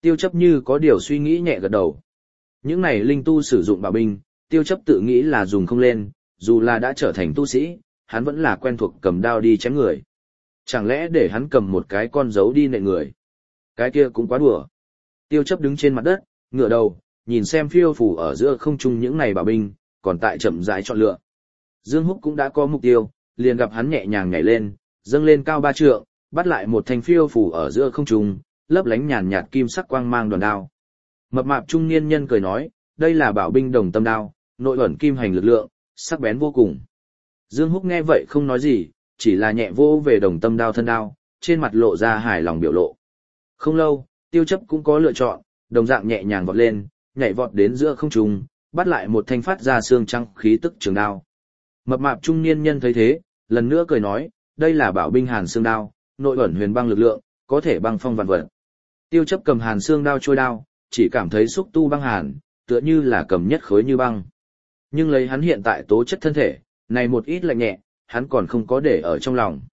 Tiêu chấp như có điều suy nghĩ nhẹ gật đầu. Những này linh tu sử dụng bảo binh, tiêu chấp tự nghĩ là dùng không lên, dù là đã trở thành tu sĩ, hắn vẫn là quen thuộc cầm đao đi chém người. Chẳng lẽ để hắn cầm một cái con dấu đi nện người? Cái kia cũng quá đùa. Tiêu chấp đứng trên mặt đất, ngửa đầu, nhìn xem phiêu phù ở giữa không trung những này bảo binh, còn tại chậm rãi chọn lựa. Dương Húc cũng đã có mục tiêu, liền gặp hắn nhẹ nhàng nhảy lên, dâng lên cao 3 trượng, bắt lại một thanh phiêu phù ở giữa không trung, lấp lánh nhàn nhạt kim sắc quang mang đoàn đao. Mập mạp trung niên nhân cười nói, đây là bảo binh đồng tâm đao, nội ẩn kim hành lực lượng, sắc bén vô cùng. Dương Húc nghe vậy không nói gì, chỉ là nhẹ vô về đồng tâm đao thân đao, trên mặt lộ ra hài lòng biểu lộ. Không lâu, tiêu chấp cũng có lựa chọn, đồng dạng nhẹ nhàng vọt lên, nhảy vọt đến giữa không trung, bắt lại một thanh phát ra xương trắng khí tức trường đao. Mập mạp trung niên nhân thấy thế, lần nữa cười nói, đây là bảo binh hàn xương đao, nội ẩn huyền băng lực lượng, có thể băng phong vạn vật. Tiêu chấp cầm hàn xương đao trôi đao, chỉ cảm thấy xúc tu băng hàn, tựa như là cầm nhất khối như băng. Nhưng lấy hắn hiện tại tố chất thân thể, này một ít lạnh nhẹ, hắn còn không có để ở trong lòng.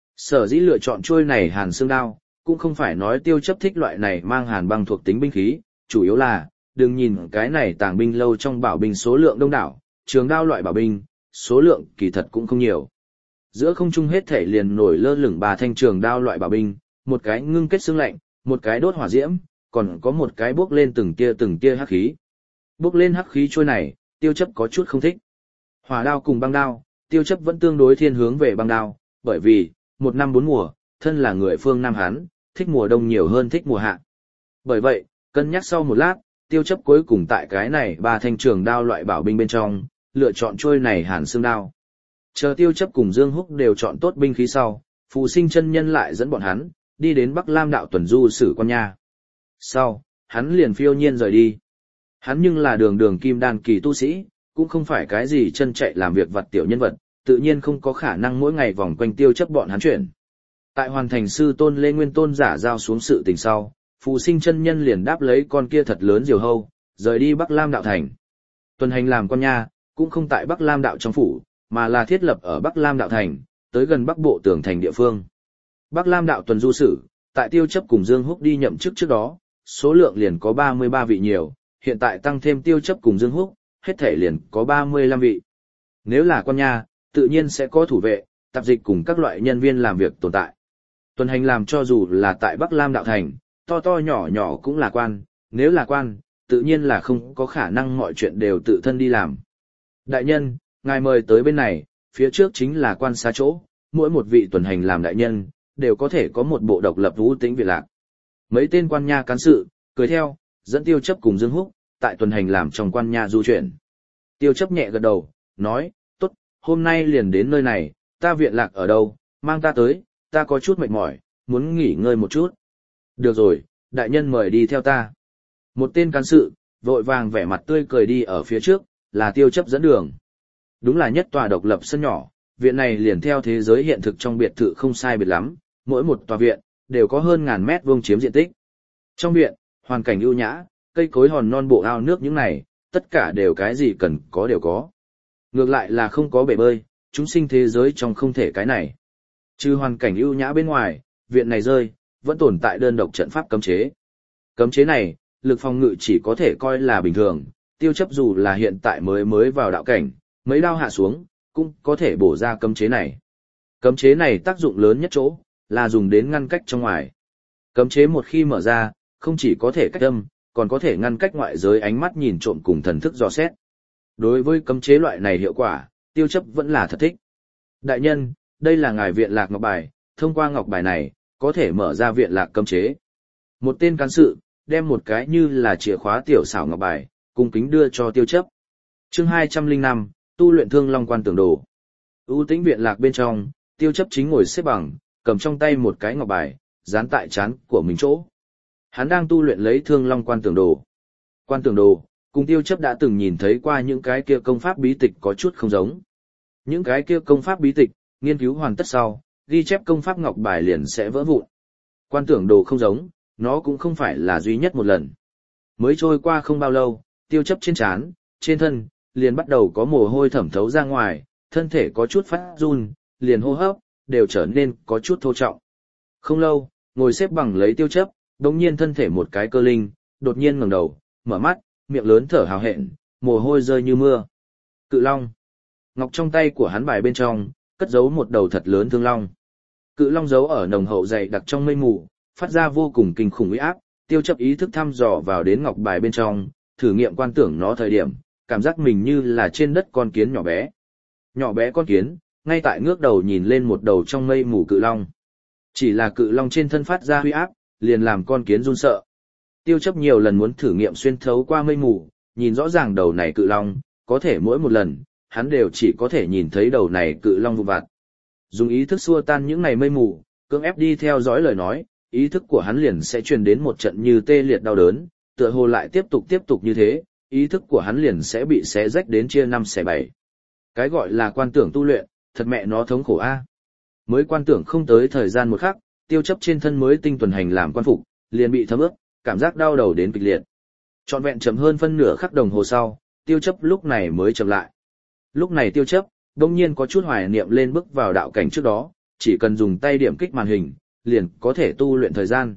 Sở dĩ lựa chọn trôi này hàn xương đao, cũng không phải nói tiêu chấp thích loại này mang hàn băng thuộc tính binh khí, chủ yếu là, đừng nhìn cái này tàng binh lâu trong bảo binh số lượng đông đảo, trường đao loại bảo binh, số lượng kỳ thật cũng không nhiều. Giữa không trung hết thể liền nổi lơ lửng 3 thanh trường đao loại bảo binh, một cái ngưng kết xương lạnh, một cái đốt hỏa diễm, còn có một cái bốc lên từng tia hắc khí. Bốc lên hắc khí trôi này, tiêu chấp có chút không thích. Hỏa đao cùng băng đao, tiêu chấp vẫn tương đối thiên hướng về băng đao, bởi vì, 1 năm 4 mùa, thân là người phương Nam Hán, thích mùa đông nhiều hơn thích mùa hạ. Bởi vậy, cân nhắc sau một lát, tiêu chấp cuối cùng tại cái này 3 thanh trường đao loại bảo binh bên trong, lựa chọn trôi này hàn xương đao. Chờ tiêu chấp cùng Dương Húc đều chọn tốt binh khí sau, Phù Sinh chân nhân lại dẫn bọn hắn, đi đến Bắc Lam đạo tuần du sử quan nha. Sau, hắn liền phiêu nhiên rời đi. Hắn nhưng là đường kim đan kỳ tu sĩ, cũng không phải cái gì chân chạy làm việc vặt tiểu nhân vật, tự nhiên không có khả năng mỗi ngày vòng quanh tiêu chấp bọn hắn chuyển. Tại hoàn thành sư tôn Lê Nguyên Tôn giả giao xuống sự tình sau, Phù Sinh chân nhân liền đáp lấy con kia thật lớn diều hâu, rời đi Bắc Lam đạo thành. Tuần hành làm quan nha, cũng không tại Bắc Lam đạo trong phủ, mà là thiết lập ở Bắc Lam đạo thành, tới gần Bắc bộ tường thành địa phương. Bắc Lam đạo tuần du sử, tại tiêu chấp cùng Dương Húc đi nhậm chức trước đó, số lượng liền có 33 vị nhiều, hiện tại tăng thêm tiêu chấp cùng Dương Húc, hết thể liền có 35 vị. Nếu là quan nha, tự nhiên sẽ có thủ vệ, tạp dịch cùng các loại nhân viên làm việc tồn tại. Tuần hành làm cho dù là tại Bắc Lam đạo thành, to to nhỏ nhỏ cũng là quan, nếu là quan, tự nhiên là không có khả năng mọi chuyện đều tự thân đi làm. Đại nhân, ngài mời tới bên này, phía trước chính là quan xá chỗ, mỗi một vị tuần hành làm đại nhân, đều có thể có một bộ độc lập vũ tĩnh viện lạc. Mấy tên quan nha cán sự, cười theo, dẫn tiêu chấp cùng Dương Húc, tại tuần hành làm trong quan nha du chuyển. Tiêu chấp nhẹ gật đầu, nói, tốt, hôm nay liền đến nơi này, ta viện lạc ở đâu, mang ta tới, ta có chút mệt mỏi, muốn nghỉ ngơi một chút. Được rồi, đại nhân mời đi theo ta. Một tên cán sự, vội vàng vẻ mặt tươi cười đi ở phía trước, là tiêu chấp dẫn đường. Đúng là nhất tòa độc lập sân nhỏ, viện này liền theo thế giới hiện thực trong biệt thự không sai biệt lắm, mỗi một tòa viện, đều có hơn 1000 mét vuông chiếm diện tích. Trong viện, hoàn cảnh ưu nhã, cây cối hòn non bộ ao nước những này, tất cả đều cái gì cần có đều có. Ngược lại là không có bể bơi, chúng sinh thế giới trong không thể cái này. Trừ hoàn cảnh ưu nhã bên ngoài, viện này rơi, vẫn tồn tại đơn độc trận pháp cấm chế. Cấm chế này, lực phòng ngự chỉ có thể coi là bình thường, tiêu chấp dù là hiện tại mới vào đạo cảnh, mấy đao hạ xuống, cũng có thể bổ ra cấm chế này. Cấm chế này tác dụng lớn nhất chỗ, là dùng đến ngăn cách trong ngoài. Cấm chế một khi mở ra, không chỉ có thể cách âm, còn có thể ngăn cách ngoại giới ánh mắt nhìn trộm cùng thần thức dò xét. Đối với cấm chế loại này hiệu quả, tiêu chấp vẫn là thật thích. Đại nhân, đây là ngài viện lạc ngọc bài, thông qua ngọc bài này, có thể mở ra viện lạc cấm chế. Một tên cán sự, đem một cái như là chìa khóa tiểu xảo ngọc bài, cung kính đưa cho tiêu chấp. Chương 205, tu luyện Thương Long Quan Tưởng Đồ. ưu tĩnh viện lạc bên trong, tiêu chấp chính ngồi xếp bằng, cầm trong tay một cái ngọc bài, dán tại trán của mình chỗ. Hắn đang tu luyện lấy Thương Long Quan Tưởng Đồ. Quan Tưởng Đồ, cùng tiêu chấp đã từng nhìn thấy qua những cái kia công pháp bí tịch có chút không giống. Những cái kia công pháp bí tịch, nghiên cứu hoàn tất sau, ghi chép công pháp ngọc bài liền sẽ vỡ vụn. Quan Tưởng Đồ không giống, nó cũng không phải là duy nhất một lần. Mới trôi qua không bao lâu, tiêu chấp trên trán, trên thân, liền bắt đầu có mồ hôi thẩm thấu ra ngoài, thân thể có chút phát run, liền hô hấp, đều trở nên có chút thô trọng. Không lâu, ngồi xếp bằng lấy tiêu chấp, đồng nhiên thân thể một cái cơ linh, đột nhiên ngẩng đầu, mở mắt, miệng lớn thở hào hẹn, mồ hôi rơi như mưa. Cự long. Ngọc trong tay của hắn bài bên trong, cất giấu một đầu thật lớn thương long. Cự long giấu ở nồng hậu dày đặc trong mây mù, phát ra vô cùng kinh khủng uy áp, Tiêu Chấp ý thức thăm dò vào đến ngọc bài bên trong, thử nghiệm quan tưởng nó thời điểm, cảm giác mình như là trên đất con kiến nhỏ bé. Nhỏ bé con kiến, ngay tại ngước đầu nhìn lên một đầu trong mây mù cự long. Chỉ là cự long trên thân phát ra uy áp, liền làm con kiến run sợ. Tiêu Chấp nhiều lần muốn thử nghiệm xuyên thấu qua mây mù, nhìn rõ ràng đầu này cự long, có thể mỗi một lần, hắn đều chỉ có thể nhìn thấy đầu này cự long vụn vặt. Dùng ý thức xua tan những này mây mù, cưỡng ép đi theo dõi lời nói, ý thức của hắn liền sẽ truyền đến một trận như tê liệt đau đớn, tựa hồ lại tiếp tục như thế, ý thức của hắn liền sẽ bị xé rách đến chia 5 xẻ 7. Cái gọi là quan tưởng tu luyện, thật mẹ nó thống khổ a. Mới quan tưởng không tới thời gian một khắc, Tiêu Chấp trên thân mới tinh tuần hành làm quan phục, liền bị thấm ướt, cảm giác đau đầu đến kịch liệt. Trọn vẹn chậm hơn phân nửa khắc đồng hồ sau, Tiêu Chấp lúc này mới chậm lại. Lúc này Tiêu Chấp đông nhiên có chút hoài niệm lên bước vào đạo cảnh trước đó, chỉ cần dùng tay điểm kích màn hình, liền có thể tu luyện thời gian.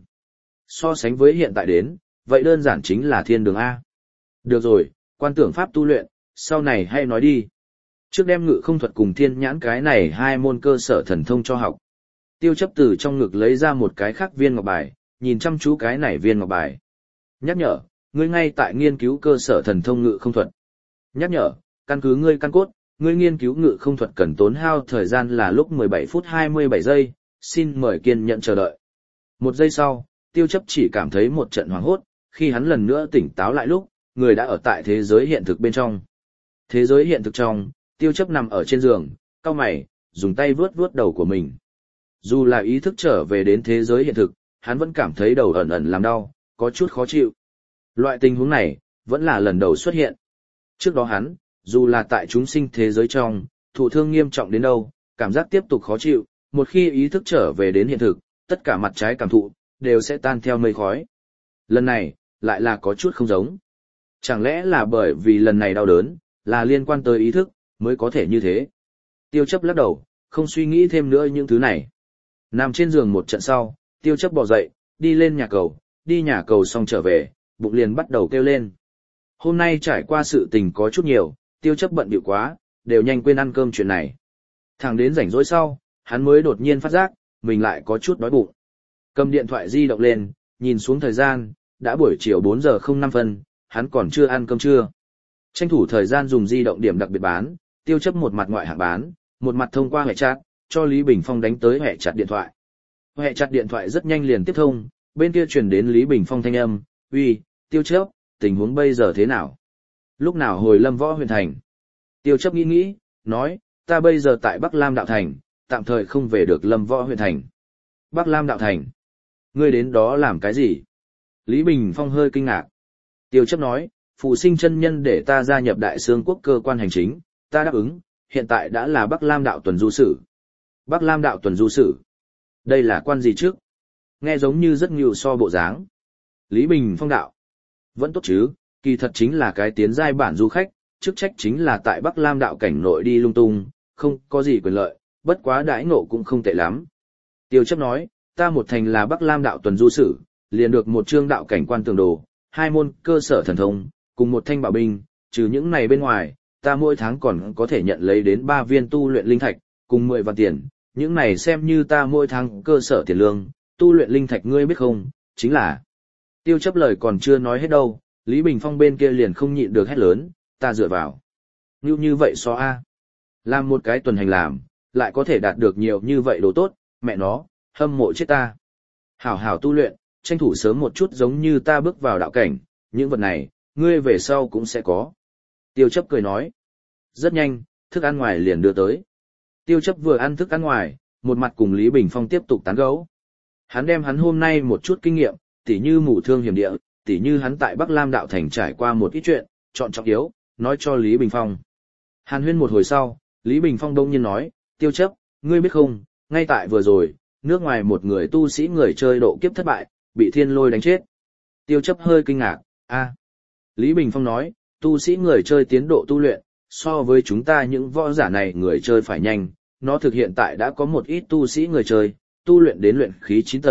So sánh với hiện tại đến, vậy đơn giản chính là thiên đường A. Được rồi, quan tưởng pháp tu luyện, sau này hay nói đi. Trước đem ngự không thuật cùng thiên nhãn cái này hai môn cơ sở thần thông cho học. Tiêu Chấp từ trong ngực lấy ra một cái khác viên ngọc bài, nhìn chăm chú cái này viên ngọc bài. Nhắc nhở, ngươi ngay tại nghiên cứu cơ sở thần thông ngự không thuật. Nhắc nhở, căn cứ ngươi căn cốt, ngươi nghiên cứu ngự không thuật cần tốn hao thời gian là lúc 17 phút 27 giây, xin mời kiên nhẫn chờ đợi. Một giây sau, Tiêu Chấp chỉ cảm thấy một trận hoảng hốt, khi hắn lần nữa tỉnh táo lại lúc, người đã ở tại thế giới hiện thực bên trong. Thế giới hiện thực trong, Tiêu Chấp nằm ở trên giường, cau mày, dùng tay vuốt vuốt đầu của mình. Dù là ý thức trở về đến thế giới hiện thực, hắn vẫn cảm thấy đầu ẩn ẩn làm đau, có chút khó chịu. Loại tình huống này, vẫn là lần đầu xuất hiện. Trước đó hắn, dù là tại chúng sinh thế giới trong, thụ thương nghiêm trọng đến đâu, cảm giác tiếp tục khó chịu, một khi ý thức trở về đến hiện thực, tất cả mặt trái cảm thụ, đều sẽ tan theo mây khói. Lần này, lại là có chút không giống. Chẳng lẽ là bởi vì lần này đau đớn, là liên quan tới ý thức, mới có thể như thế. Tiêu Chấp lắc đầu, không suy nghĩ thêm nữa những thứ này. Nằm trên giường một trận sau, Tiêu Chấp bò dậy, đi lên nhà cầu, đi nhà cầu xong trở về, bụng liền bắt đầu kêu lên. Hôm nay trải qua sự tình có chút nhiều, Tiêu Chấp bận bịu quá, đều nhanh quên ăn cơm chuyện này. Thẳng đến rảnh rỗi sau, hắn mới đột nhiên phát giác, mình lại có chút đói bụng. Cầm điện thoại di động lên, nhìn xuống thời gian, đã buổi chiều 4 giờ 05 phân, hắn còn chưa ăn cơm trưa. Tranh thủ thời gian dùng di động điểm đặc biệt bán, Tiêu Chấp một mặt ngoại hạng bán, một mặt thông qua hệ chat, cho Lý Bình Phong đánh tới hệ chat điện thoại. Hệ chat điện thoại rất nhanh liền tiếp thông, bên kia truyền đến Lý Bình Phong thanh âm, uy, Tiêu Chấp, tình huống bây giờ thế nào? Lúc nào hồi Lâm Võ huyện thành? Tiêu Chấp nghĩ, nói, ta bây giờ tại Bắc Lam Đạo Thành, tạm thời không về được Lâm Võ huyện thành. Bắc Lam Đạo Thành? Ngươi đến đó làm cái gì? Lý Bình Phong hơi kinh ngạc. Tiêu Chấp nói, Phù Sinh chân nhân để ta gia nhập Đại Xương Quốc cơ quan hành chính, ta đáp ứng, hiện tại đã là Bắc Lam Đạo tuần du sử. Bắc Lam Đạo tuần du sử? Đây là quan gì trước? Nghe giống như rất nhiều so bộ dáng. Lý Bình Phong đạo. Vẫn tốt chứ, kỳ thật chính là cái tiến giai bản du khách, chức trách chính là tại Bắc Lam Đạo cảnh nội đi lung tung, không có gì quyền lợi, bất quá đãi ngộ cũng không tệ lắm. Tiêu Chấp nói, ta một thành là Bắc Lam Đạo tuần du sử, liền được một chương đạo cảnh quan tường đồ, 2 môn cơ sở thần thông, cùng một thanh bảo binh, trừ những này bên ngoài, ta mỗi tháng còn có thể nhận lấy đến 3 viên tu luyện linh thạch, cùng 10 vạn tiền, những này xem như ta mỗi tháng cơ sở tiền lương, tu luyện linh thạch ngươi biết không, chính là. Tiêu Chấp lời còn chưa nói hết đâu, Lý Bình Phong bên kia liền không nhịn được hét lớn, ta dựa vào. Như vậy so a. Làm một cái tuần hành làm, lại có thể đạt được nhiều như vậy đồ tốt, mẹ nó, hâm mộ chết ta. Hảo hảo tu luyện, tranh thủ sớm một chút giống như ta bước vào đạo cảnh, những vật này, ngươi về sau cũng sẽ có. Tiêu Chấp cười nói. Rất nhanh, thức ăn ngoài liền đưa tới. Tiêu Chấp vừa ăn thức ăn ngoài, một mặt cùng Lý Bình Phong tiếp tục tán gẫu. Hắn đem hắn hôm nay một chút kinh nghiệm, tỉ như mù thương hiểm địa, tỉ như hắn tại Bắc Lam Đạo Thành trải qua một ít chuyện, chọn trọng yếu, nói cho Lý Bình Phong. Hàn huyên một hồi sau, Lý Bình Phong đông nhiên nói, Tiêu Chấp, ngươi biết không, ngay tại vừa rồi, nước ngoài một người tu sĩ người chơi độ kiếp thất bại, bị thiên lôi đánh chết. Tiêu Chấp hơi kinh ngạc, a. Lý Bình Phong nói, tu sĩ người chơi tiến độ tu luyện, so với chúng ta những võ giả này người chơi phải nhanh, nó thực hiện tại đã có một ít tu sĩ người chơi, tu luyện đến luyện khí 9 tầng,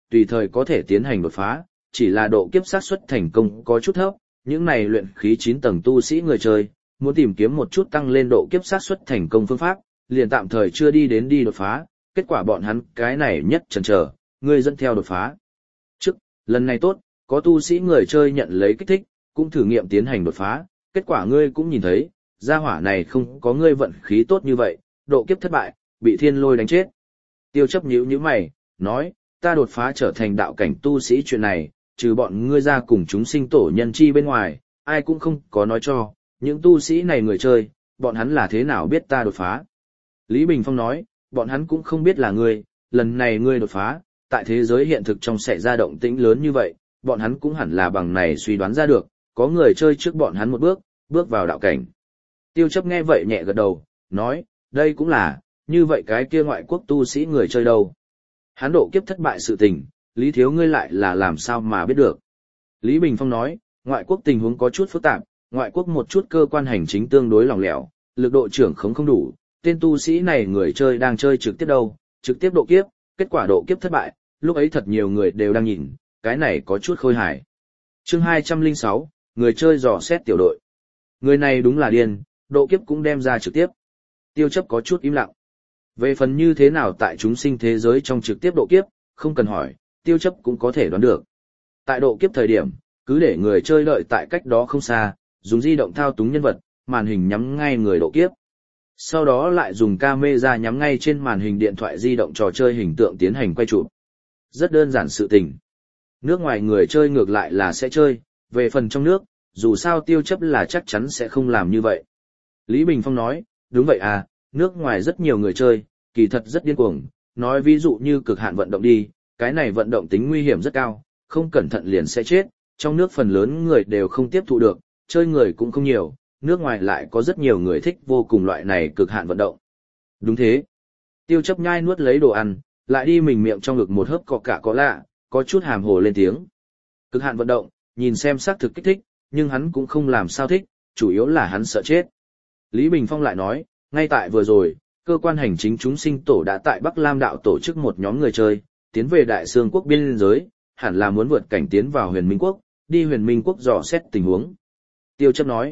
tùy thời có thể tiến hành đột phá, chỉ là độ kiếp xác suất thành công có chút thấp, những này luyện khí 9 tầng tu sĩ người chơi, muốn tìm kiếm một chút tăng lên độ kiếp xác suất thành công phương pháp, liền tạm thời chưa đi đến đi đột phá, kết quả bọn hắn cái này nhất chần chờ, ngươi dẫn theo đột phá. Trước, lần này tốt, có tu sĩ người chơi nhận lấy kích thích, cũng thử nghiệm tiến hành đột phá, kết quả ngươi cũng nhìn thấy, gia hỏa này không có ngươi vận khí tốt như vậy, độ kiếp thất bại, bị thiên lôi đánh chết. Tiêu chấp nhíu nhíu mày, nói, ta đột phá trở thành đạo cảnh tu sĩ chuyện này, trừ bọn ngươi ra cùng chúng sinh tổ nhân chi bên ngoài, ai cũng không có nói cho, những tu sĩ này người chơi, bọn hắn là thế nào biết ta đột phá. Lý Bình Phong nói, bọn hắn cũng không biết là ngươi, lần này ngươi đột phá, tại thế giới hiện thực trong xảy ra động tĩnh lớn như vậy, bọn hắn cũng hẳn là bằng này suy đoán ra được, có người chơi trước bọn hắn một bước, bước vào đạo cảnh. Tiêu chấp nghe vậy nhẹ gật đầu, nói, đây cũng là, như vậy cái kia ngoại quốc tu sĩ người chơi đâu. Hắn độ kiếp thất bại sự tình, Lý Thiếu ngươi lại là làm sao mà biết được. Lý Bình Phong nói, ngoại quốc tình huống có chút phức tạp, ngoại quốc một chút cơ quan hành chính tương đối lỏng lẻo, lực độ trưởng không đủ, tên tu sĩ này người chơi đang chơi trực tiếp đâu, trực tiếp độ kiếp, kết quả độ kiếp thất bại, lúc ấy thật nhiều người đều đang nhìn, cái này có chút khôi hài. Chương 206, người chơi dò xét tiểu đội. Người này đúng là điên, độ kiếp cũng đem ra trực tiếp. Tiêu chấp có chút im lặng. Về phần như thế nào tại chúng sinh thế giới trong trực tiếp độ kiếp, không cần hỏi, tiêu chấp cũng có thể đoán được. Tại độ kiếp thời điểm, cứ để người chơi đợi tại cách đó không xa, dùng di động thao túng nhân vật, màn hình nhắm ngay người độ kiếp. Sau đó lại dùng camera nhắm ngay trên màn hình điện thoại di động trò chơi hình tượng tiến hành quay chụp. Rất đơn giản sự tình. Nước ngoài người chơi ngược lại là sẽ chơi, về phần trong nước, dù sao tiêu chấp là chắc chắn sẽ không làm như vậy. Lý Bình Phong nói, đúng vậy à, nước ngoài rất nhiều người chơi, kỳ thật rất điên cuồng, nói ví dụ như cực hạn vận động đi, cái này vận động tính nguy hiểm rất cao, không cẩn thận liền sẽ chết, trong nước phần lớn người đều không tiếp thụ được, chơi người cũng không nhiều, nước ngoài lại có rất nhiều người thích vô cùng loại này cực hạn vận động. Đúng thế. Tiêu chấp nhai nuốt lấy đồ ăn, lại đi mình miệng trong ngực một hớp cọ cả có lạ, có chút hàm hồ lên tiếng. Cực hạn vận động, nhìn xem xác thực kích thích, nhưng hắn cũng không làm sao thích, chủ yếu là hắn sợ chết. Lý Bình Phong lại nói, ngay tại vừa rồi, cơ quan hành chính chúng sinh tổ đã tại Bắc Lam đạo tổ chức một nhóm người chơi, tiến về Đại Sương quốc biên giới, hẳn là muốn vượt cảnh tiến vào Huyền Minh quốc, đi Huyền Minh quốc dò xét tình huống. Tiêu chấp nói,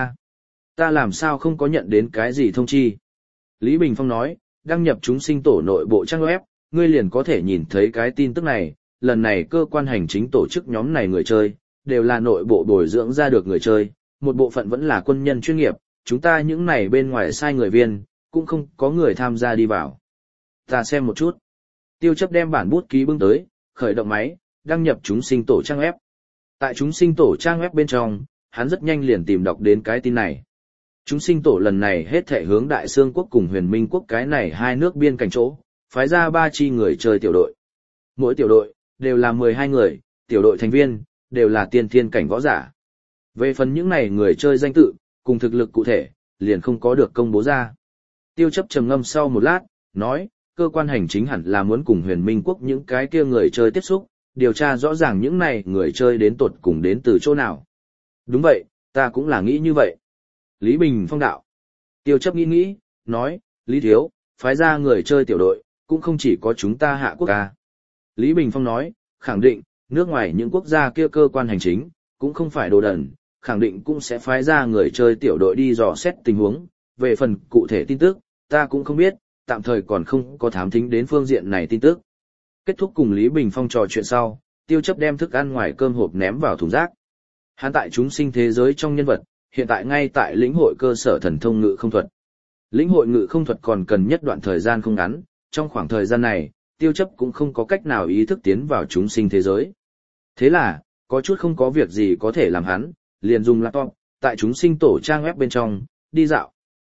ta làm sao không có nhận đến cái gì thông chi. Lý Bình Phong nói, đăng nhập chúng sinh tổ nội bộ trang web, ngươi liền có thể nhìn thấy cái tin tức này, lần này cơ quan hành chính tổ chức nhóm này người chơi, đều là nội bộ bồi dưỡng ra được người chơi, một bộ phận vẫn là quân nhân chuyên nghiệp, chúng ta những này bên ngoài sai người viên, cũng không có người tham gia đi vào. Ta xem một chút. Tiêu chấp đem bản bút ký bưng tới, khởi động máy, đăng nhập chúng sinh tổ trang web. Tại chúng sinh tổ trang web bên trong, hắn rất nhanh liền tìm đọc đến cái tin này. Chúng sinh tổ lần này hết thảy hướng Đại Sương quốc cùng Huyền Minh quốc cái này hai nước biên cảnh chỗ, phái ra 3 chi người chơi tiểu đội. Mỗi tiểu đội, đều là 12 người, tiểu đội thành viên, đều là tiên thiên cảnh võ giả. Về phần những này người chơi danh tự, cùng thực lực cụ thể, liền không có được công bố ra. Tiêu chấp trầm ngâm sau một lát, nói, cơ quan hành chính hẳn là muốn cùng Huyền Minh quốc những cái kia người chơi tiếp xúc, điều tra rõ ràng những này người chơi đến tột cùng đến từ chỗ nào. Đúng vậy, ta cũng là nghĩ như vậy. Lý Bình Phong đạo. Tiêu chấp nghĩ, nói, Lý Thiếu, phái ra người chơi tiểu đội, cũng không chỉ có chúng ta Hạ quốc ca. Lý Bình Phong nói, khẳng định, nước ngoài những quốc gia kia cơ quan hành chính, cũng không phải đồ đần, khẳng định cũng sẽ phái ra người chơi tiểu đội đi dò xét tình huống, về phần cụ thể tin tức, ta cũng không biết, tạm thời còn không có thám thính đến phương diện này tin tức. Kết thúc cùng Lý Bình Phong trò chuyện sau, tiêu chấp đem thức ăn ngoài cơm hộp ném vào thùng rác. Hắn tại chúng sinh thế giới trong nhân vật, hiện tại ngay tại lĩnh hội cơ sở thần thông ngự không thuật. Lĩnh hội ngự không thuật còn cần nhất đoạn thời gian không ngắn, trong khoảng thời gian này, tiêu chấp cũng không có cách nào ý thức tiến vào chúng sinh thế giới. Thế là, có chút không có việc gì có thể làm hắn, liền dùng laptop, tại chúng sinh tổ trang web bên trong, đi dạo.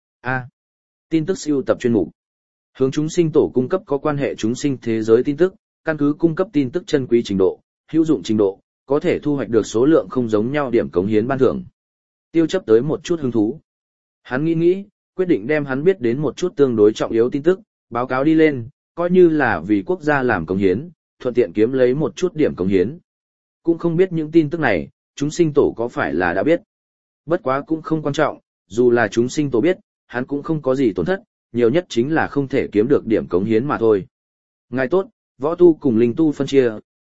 Tin tức siêu tập chuyên mục. Hướng chúng sinh tổ cung cấp có quan hệ chúng sinh thế giới tin tức, căn cứ cung cấp tin tức chân quý trình độ, hữu dụng trình độ, có thể thu hoạch được số lượng không giống nhau điểm cống hiến ban thưởng. Tiêu chấp tới một chút hứng thú. Hắn nghĩ, quyết định đem hắn biết đến một chút tương đối trọng yếu tin tức, báo cáo đi lên, coi như là vì quốc gia làm cống hiến, thuận tiện kiếm lấy một chút điểm cống hiến. Cũng không biết những tin tức này, chúng sinh tổ có phải là đã biết. Bất quá cũng không quan trọng, dù là chúng sinh tổ biết, hắn cũng không có gì tổn thất, nhiều nhất chính là không thể kiếm được điểm cống hiến mà thôi. Ngài tốt, võ tu cùng linh tu phân chia,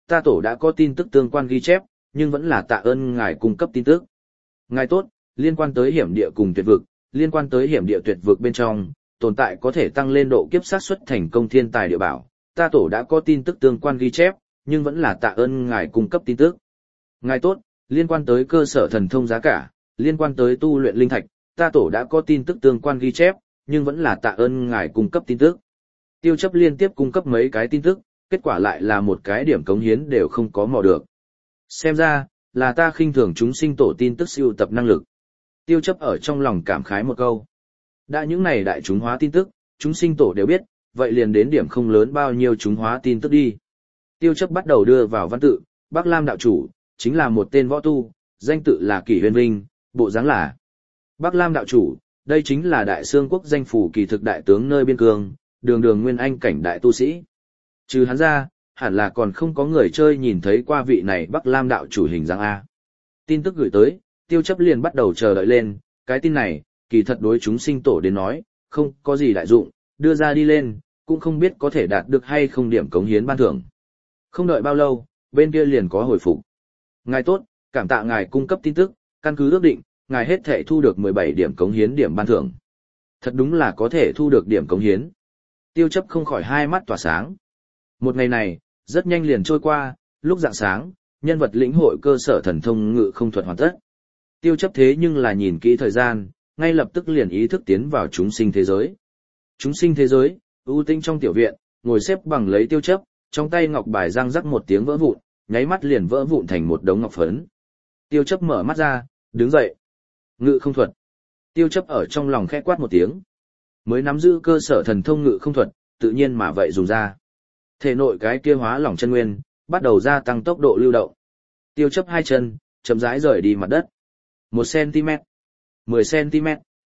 ta tổ đã có tin tức tương quan ghi chép, nhưng vẫn là tạ ơn ngài cung cấp tin tức. Ngài tốt, liên quan tới hiểm địa cùng tuyệt vực, liên quan tới hiểm địa tuyệt vực bên trong, tồn tại có thể tăng lên độ kiếp xác suất thành công thiên tài địa bảo, ta tổ đã có tin tức tương quan ghi chép, nhưng vẫn là tạ ơn ngài cung cấp tin tức. Ngài tốt, liên quan tới cơ sở thần thông giá cả, liên quan tới tu luyện linh thạch, ta tổ đã có tin tức tương quan ghi chép, nhưng vẫn là tạ ơn ngài cung cấp tin tức. Tiêu chấp liên tiếp cung cấp mấy cái tin tức, kết quả lại là một cái điểm cống hiến đều không có mò được. Xem ra, là ta khinh thường chúng sinh tổ tin tức siêu tập năng lực. Tiêu chấp ở trong lòng cảm khái một câu. Đã những này đại chúng hóa tin tức, chúng sinh tổ đều biết, vậy liền đến điểm không lớn bao nhiêu chúng hóa tin tức đi. Tiêu chấp bắt đầu đưa vào văn tự, Bắc Lam đạo chủ, chính là một tên võ tu, danh tự là Kỷ Huyền Vinh, bộ dáng là Bắc Lam đạo chủ, đây chính là đại xương quốc danh phủ kỳ thực đại tướng nơi biên cương, đường đường nguyên anh cảnh đại tu sĩ. Trừ hắn ra, hẳn là còn không có người chơi nhìn thấy qua vị này Bắc Lam đạo chủ hình dáng A. Tin tức gửi tới, tiêu chấp liền bắt đầu chờ đợi lên, cái tin này, kỳ thật đối chúng sinh tổ đến nói, không có gì đại dụng, đưa ra đi lên, cũng không biết có thể đạt được hay không điểm cống hiến ban thưởng. Không đợi bao lâu, bên kia liền có hồi phục. Ngài tốt, cảm tạ ngài cung cấp tin tức, căn cứ ước định, ngài hết thể thu được 17 điểm cống hiến điểm ban thưởng. Thật đúng là có thể thu được điểm cống hiến. Tiêu chấp không khỏi hai mắt tỏa sáng. Một ngày này, rất nhanh liền trôi qua, lúc rạng sáng, nhân vật lĩnh hội cơ sở thần thông ngự không thuật hoàn tất. Tiêu chấp thế nhưng là nhìn kỹ thời gian, ngay lập tức liền ý thức tiến vào chúng sinh thế giới. Chúng sinh thế giới, ưu tinh trong tiểu viện, ngồi xếp bằng lấy tiêu chấp, trong tay ngọc bài răng rắc một tiếng vỡ vụn, nháy mắt liền vỡ vụn thành một đống ngọc phấn. Tiêu chấp mở mắt ra, đứng dậy. Ngự không thuật. Tiêu chấp ở trong lòng khẽ quát một tiếng. Mới nắm giữ cơ sở thần thông ngự không thuật, tự nhiên mà vậy dùng ra. Thể nội cái kia hóa lỏng chân nguyên, bắt đầu gia tăng tốc độ lưu động. Tiêu chấp hai chân, chậm rãi rời đi mặt đất. 1 cm, 10 cm,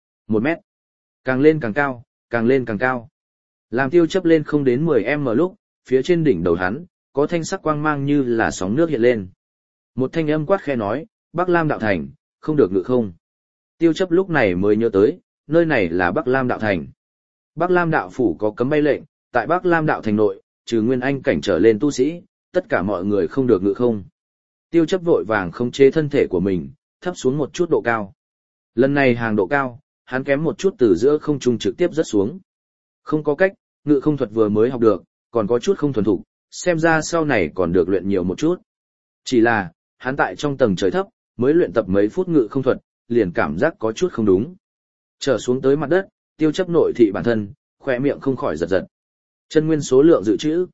1 mét. Càng lên càng cao, càng lên càng cao. Làm tiêu chấp lên không đến 10m lúc, phía trên đỉnh đầu hắn, có thanh sắc quang mang như là sóng nước hiện lên. Một thanh âm quát khe nói, Bắc Lam đạo thành, không được ngự không. Tiêu chấp lúc này mới nhớ tới, nơi này là Bắc Lam đạo thành. Bắc Lam đạo phủ có cấm bay lệnh, tại Bắc Lam đạo thành nội, trừ nguyên anh cảnh trở lên tu sĩ, tất cả mọi người không được ngự không. Tiêu chấp vội vàng khống chế thân thể của mình, thấp xuống một chút độ cao. Lần này hàng độ cao, hắn kém một chút từ giữa không trung trực tiếp rớt xuống. Không có cách, ngự không thuật vừa mới học được, còn có chút không thuần thục, xem ra sau này còn được luyện nhiều một chút. Chỉ là, hắn tại trong tầng trời thấp, mới luyện tập mấy phút ngự không thuật, liền cảm giác có chút không đúng. Trở xuống tới mặt đất, tiêu chấp nội thị bản thân, khỏe miệng không khỏi giật giật. Chân nguyên số lượng dự trữ,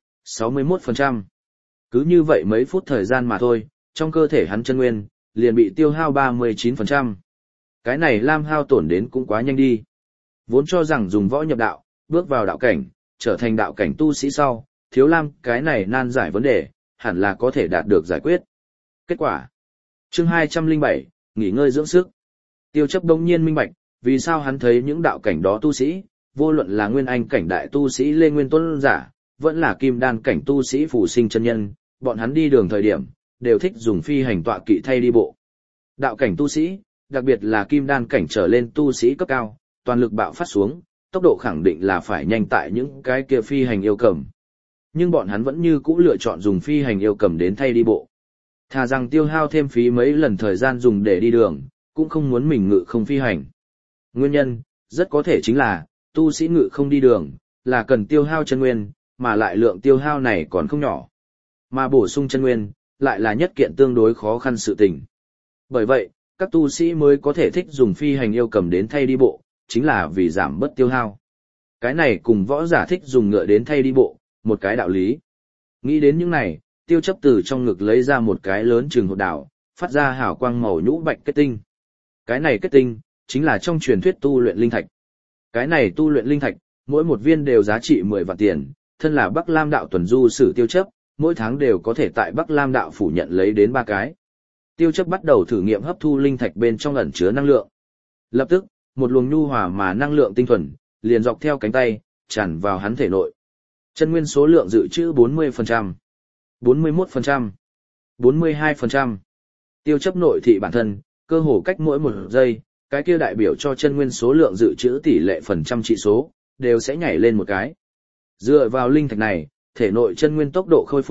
61%. Cứ như vậy mấy phút thời gian mà thôi, trong cơ thể hắn chân nguyên, liền bị tiêu hao 39%. Cái này Lam hao tổn đến cũng quá nhanh đi. Vốn cho rằng dùng võ nhập đạo, bước vào đạo cảnh, trở thành đạo cảnh tu sĩ sau, thiếu Lam cái này nan giải vấn đề, hẳn là có thể đạt được giải quyết. Kết quả. Chương 207, nghỉ ngơi dưỡng sức. Tiêu chấp đông nhiên minh bạch, vì sao hắn thấy những đạo cảnh đó tu sĩ, vô luận là nguyên anh cảnh đại tu sĩ Lê Nguyên Tôn giả, vẫn là kim đan cảnh tu sĩ Phù Sinh chân nhân, bọn hắn đi đường thời điểm, đều thích dùng phi hành tọa kỵ thay đi bộ. Đạo cảnh tu sĩ, đặc biệt là kim đan cảnh trở lên tu sĩ cấp cao, toàn lực bạo phát xuống, tốc độ khẳng định là phải nhanh tại những cái kia phi hành yêu cầm. Nhưng bọn hắn vẫn như cũ lựa chọn dùng phi hành yêu cầm đến thay đi bộ. Thà rằng tiêu hao thêm phí mấy lần thời gian dùng để đi đường, cũng không muốn mình ngự không phi hành. Nguyên nhân, rất có thể chính là, tu sĩ ngự không đi đường, là cần tiêu hao chân nguyên, mà lại lượng tiêu hao này còn không nhỏ. Mà bổ sung chân nguyên, lại là nhất kiện tương đối khó khăn sự tình. Bởi vậy, các tu sĩ mới có thể thích dùng phi hành yêu cầm đến thay đi bộ, chính là vì giảm bớt tiêu hao. Cái này cùng võ giả thích dùng ngựa đến thay đi bộ, một cái đạo lý. Nghĩ đến những này, tiêu chấp từ trong ngực lấy ra một cái lớn chừng hột đảo, phát ra hào quang màu nhũ bạch kết tinh. Cái này kết tinh, chính là trong truyền thuyết tu luyện linh thạch. Cái này tu luyện linh thạch, mỗi một viên đều giá trị 10 vạn tiền, thân là Bắc Lam đạo tuần du sử tiêu chấp, mỗi tháng đều có thể tại Bắc Lam đạo phủ nhận lấy đến 3 cái. Tiêu chấp bắt đầu thử nghiệm hấp thu linh thạch bên trong ẩn chứa năng lượng. Lập tức, một luồng nhu hòa mà năng lượng tinh thuần, liền dọc theo cánh tay, tràn vào hắn thể nội. Chân nguyên số lượng dự trữ 40%, 41%, 42%. Tiêu chấp nội thị bản thân, cơ hồ cách mỗi một giây, cái kia đại biểu cho chân nguyên số lượng dự trữ tỷ lệ phần trăm trị số, đều sẽ nhảy lên một cái. Dựa vào linh thạch này, thể nội chân nguyên tốc độ khôi phục,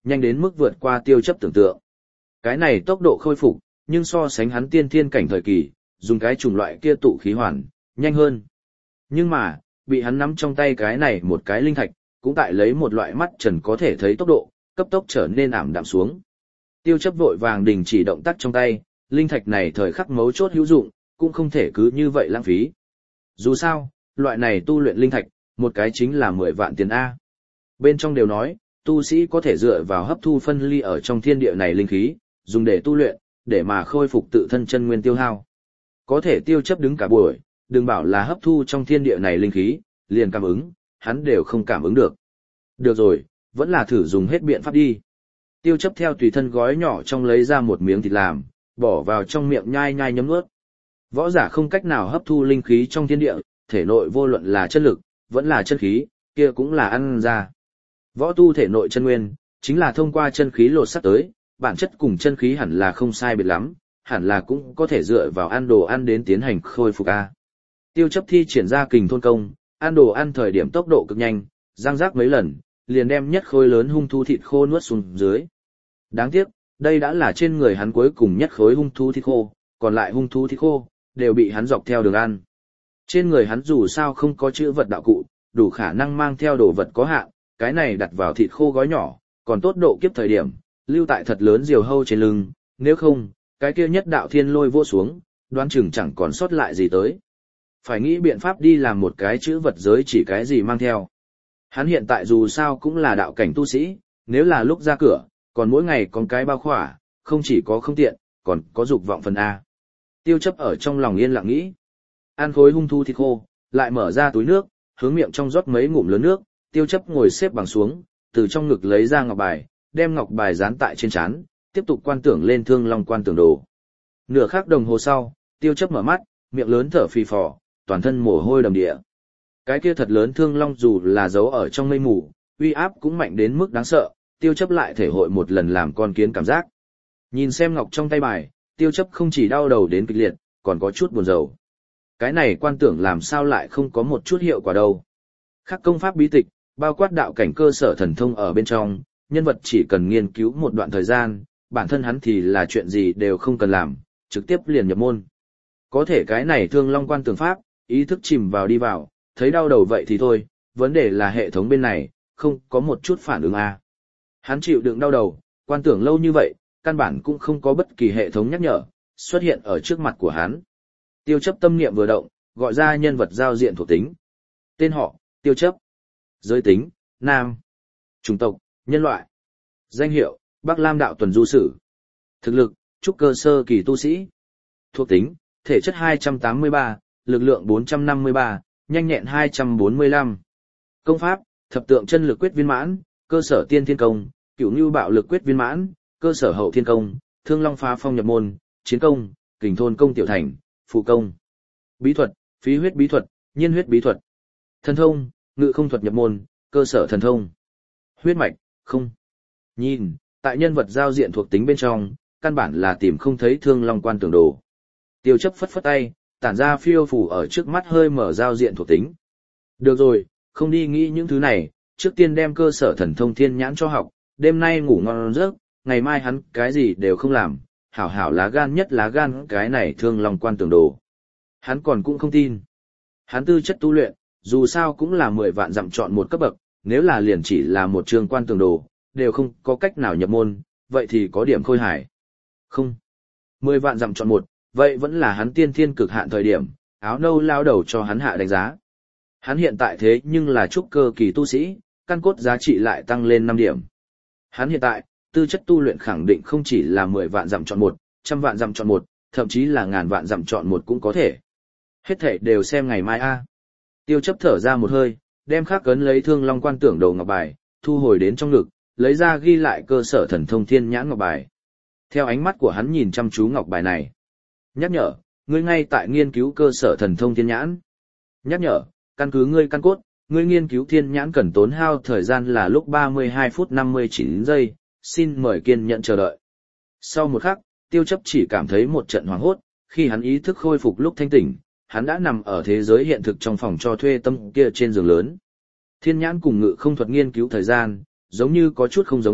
nhanh đến mức vượt qua tiêu chấp tưởng tượng. Cái này tốc độ khôi phục, nhưng so sánh hắn tiên thiên cảnh thời kỳ, dùng cái chủng loại kia tụ khí hoàn, nhanh hơn. Nhưng mà, bị hắn nắm trong tay cái này một cái linh thạch, cũng tại lấy một loại mắt trần có thể thấy tốc độ, cấp tốc trở nên ảm đạm xuống. Tiêu chấp vội vàng đình chỉ động tác trong tay, linh thạch này thời khắc mấu chốt hữu dụng, cũng không thể cứ như vậy lãng phí. Dù sao, loại này tu luyện linh thạch, một cái chính là 10 vạn tiền A. Bên trong đều nói, tu sĩ có thể dựa vào hấp thu phân ly ở trong thiên địa này linh khí, dùng để tu luyện, để mà khôi phục tự thân chân nguyên tiêu hao. Có thể tiêu chấp đứng cả buổi, đừng bảo là hấp thu trong thiên địa này linh khí, liền cảm ứng, hắn đều không cảm ứng được. Được rồi, vẫn là thử dùng hết biện pháp đi. Tiêu chấp theo tùy thân gói nhỏ trong lấy ra một miếng thịt làm, bỏ vào trong miệng nhai nhai nhấm nuốt. Võ giả không cách nào hấp thu linh khí trong thiên địa, thể nội vô luận là chân lực, vẫn là chân khí, kia cũng là ăn ra. Võ tu thể nội chân nguyên, chính là thông qua chân khí lột xác tới, bản chất cùng chân khí hẳn là không sai biệt lắm, hẳn là cũng có thể dựa vào ăn đồ ăn đến tiến hành khôi phục a. Tiêu chấp thi triển ra kình thôn công, ăn đồ ăn thời điểm tốc độ cực nhanh, răng rác mấy lần, liền đem nhất khối lớn hung thú thịt khô nuốt xuống dưới. Đáng tiếc, đây đã là trên người hắn cuối cùng nhất khối hung thú thịt khô, còn lại hung thú thịt khô đều bị hắn dọc theo đường ăn. Trên người hắn dù sao không có chữ vật đạo cụ, đủ khả năng mang theo đồ vật có hạn, cái này đặt vào thịt khô gói nhỏ, còn tốt độ kiếp thời điểm, lưu tại thật lớn diều hâu trên lưng, nếu không, cái kia nhất đạo thiên lôi vô xuống, đoán chừng chẳng còn sót lại gì tới. Phải nghĩ biện pháp đi làm một cái chữ vật giới chỉ cái gì mang theo. Hắn hiện tại dù sao cũng là đạo cảnh tu sĩ, nếu là lúc ra cửa, còn mỗi ngày có cái bao khỏa, không chỉ có không tiện, còn có dục vọng phần A. Tiêu chấp ở trong lòng yên lặng nghĩ. Ăn khối hung thú thịt khô, lại mở ra túi nước, hướng miệng trong rót mấy ngụm lớn nước, tiêu chấp ngồi xếp bằng xuống, từ trong ngực lấy ra ngọc bài, đem ngọc bài dán tại trên trán, tiếp tục quan tưởng lên Thương Long quan tưởng đồ. Nửa khắc đồng hồ sau, tiêu chấp mở mắt, miệng lớn thở phì phò, toàn thân mồ hôi đầm địa. Cái kia thật lớn Thương Long dù là giấu ở trong mây mù, uy áp cũng mạnh đến mức đáng sợ, tiêu chấp lại thể hội một lần làm con kiến cảm giác. Nhìn xem ngọc trong tay bài, tiêu chấp không chỉ đau đầu đến kịch liệt, còn có chút buồn rầu. Cái này quan tưởng làm sao lại không có một chút hiệu quả đâu. Khắc công pháp bí tịch, bao quát đạo cảnh cơ sở thần thông ở bên trong, nhân vật chỉ cần nghiên cứu một đoạn thời gian, bản thân hắn thì là chuyện gì đều không cần làm, trực tiếp liền nhập môn. Có thể cái này Thương Long quan tưởng pháp, ý thức chìm vào đi vào, thấy đau đầu vậy thì thôi, vấn đề là hệ thống bên này, không có một chút phản ứng a. Hắn chịu đựng đau đầu, quan tưởng lâu như vậy, căn bản cũng không có bất kỳ hệ thống nhắc nhở, xuất hiện ở trước mặt của hắn. Tiêu chấp tâm niệm vừa động, gọi ra nhân vật giao diện thuộc tính. Tên họ, tiêu chấp. Giới tính, nam. Chủng tộc, nhân loại. Danh hiệu, Bắc Lam đạo tuần du sử. Thực lực, trúc cơ sơ kỳ tu sĩ. Thuộc tính, thể chất 283, lực lượng 453, nhanh nhẹn 245. Công pháp, thập tượng chân lực quyết viên mãn, cơ sở tiên thiên công, cửu nhu bạo lực quyết viên mãn, cơ sở hậu thiên công, Thương Long phá phong nhập môn, chiến công, kình thôn công tiểu thành, phụ công. Bí thuật, phí huyết bí thuật, nhiên huyết bí thuật. Thần thông, ngự không thuật nhập môn, cơ sở thần thông. Huyết mạch, không. Nhìn, tại nhân vật giao diện thuộc tính bên trong, căn bản là tìm không thấy Thương Long quan tưởng đồ. Tiêu chấp phất phất tay, tản ra phiêu phù ở trước mắt hơi mở giao diện thuộc tính. Được rồi, không đi nghĩ những thứ này, trước tiên đem cơ sở thần thông thiên nhãn cho học, đêm nay ngủ ngon giấc, ngày mai hắn cái gì đều không làm, hảo hảo lá gan nhất lá gan cái này Thương Long quan tưởng đồ. Hắn còn cũng không tin. Hắn tư chất tu luyện, dù sao cũng là 10 vạn dặm chọn một cấp bậc, nếu là liền chỉ là một trường quan tưởng đồ, đều không có cách nào nhập môn, vậy thì có điểm khôi hài. Không. 10 vạn dặm chọn một, vậy vẫn là hắn tiên thiên cực hạn thời điểm, áo nâu lao đầu cho hắn hạ đánh giá. Hắn hiện tại thế nhưng là trúc cơ kỳ tu sĩ, căn cốt giá trị lại tăng lên 5 điểm. Hắn hiện tại, tư chất tu luyện khẳng định không chỉ là 10 vạn dặm chọn một, trăm vạn dặm chọn một, thậm chí là ngàn vạn dặm chọn một cũng có thể. Hết thảy đều xem ngày mai a. Tiêu chấp thở ra một hơi, đem khắc cấn lấy Thương Long quan tưởng đồ ngọc bài, thu hồi đến trong ngực, lấy ra ghi lại cơ sở thần thông thiên nhãn ngọc bài. Theo ánh mắt của hắn nhìn chăm chú ngọc bài này. Nhắc nhở, ngươi ngay tại nghiên cứu cơ sở thần thông thiên nhãn. Nhắc nhở, căn cứ ngươi căn cốt, ngươi nghiên cứu thiên nhãn cần tốn hao thời gian là lúc 32 phút 59 giây, xin mời kiên nhẫn chờ đợi. Sau một khắc, tiêu chấp chỉ cảm thấy một trận hoảng hốt, khi hắn ý thức khôi phục lúc thanh tỉnh, hắn đã nằm ở thế giới hiện thực trong phòng cho thuê tâm kia trên giường lớn. Thiên nhãn cùng ngự không thuật nghiên cứu thời gian, giống như có chút không giống a,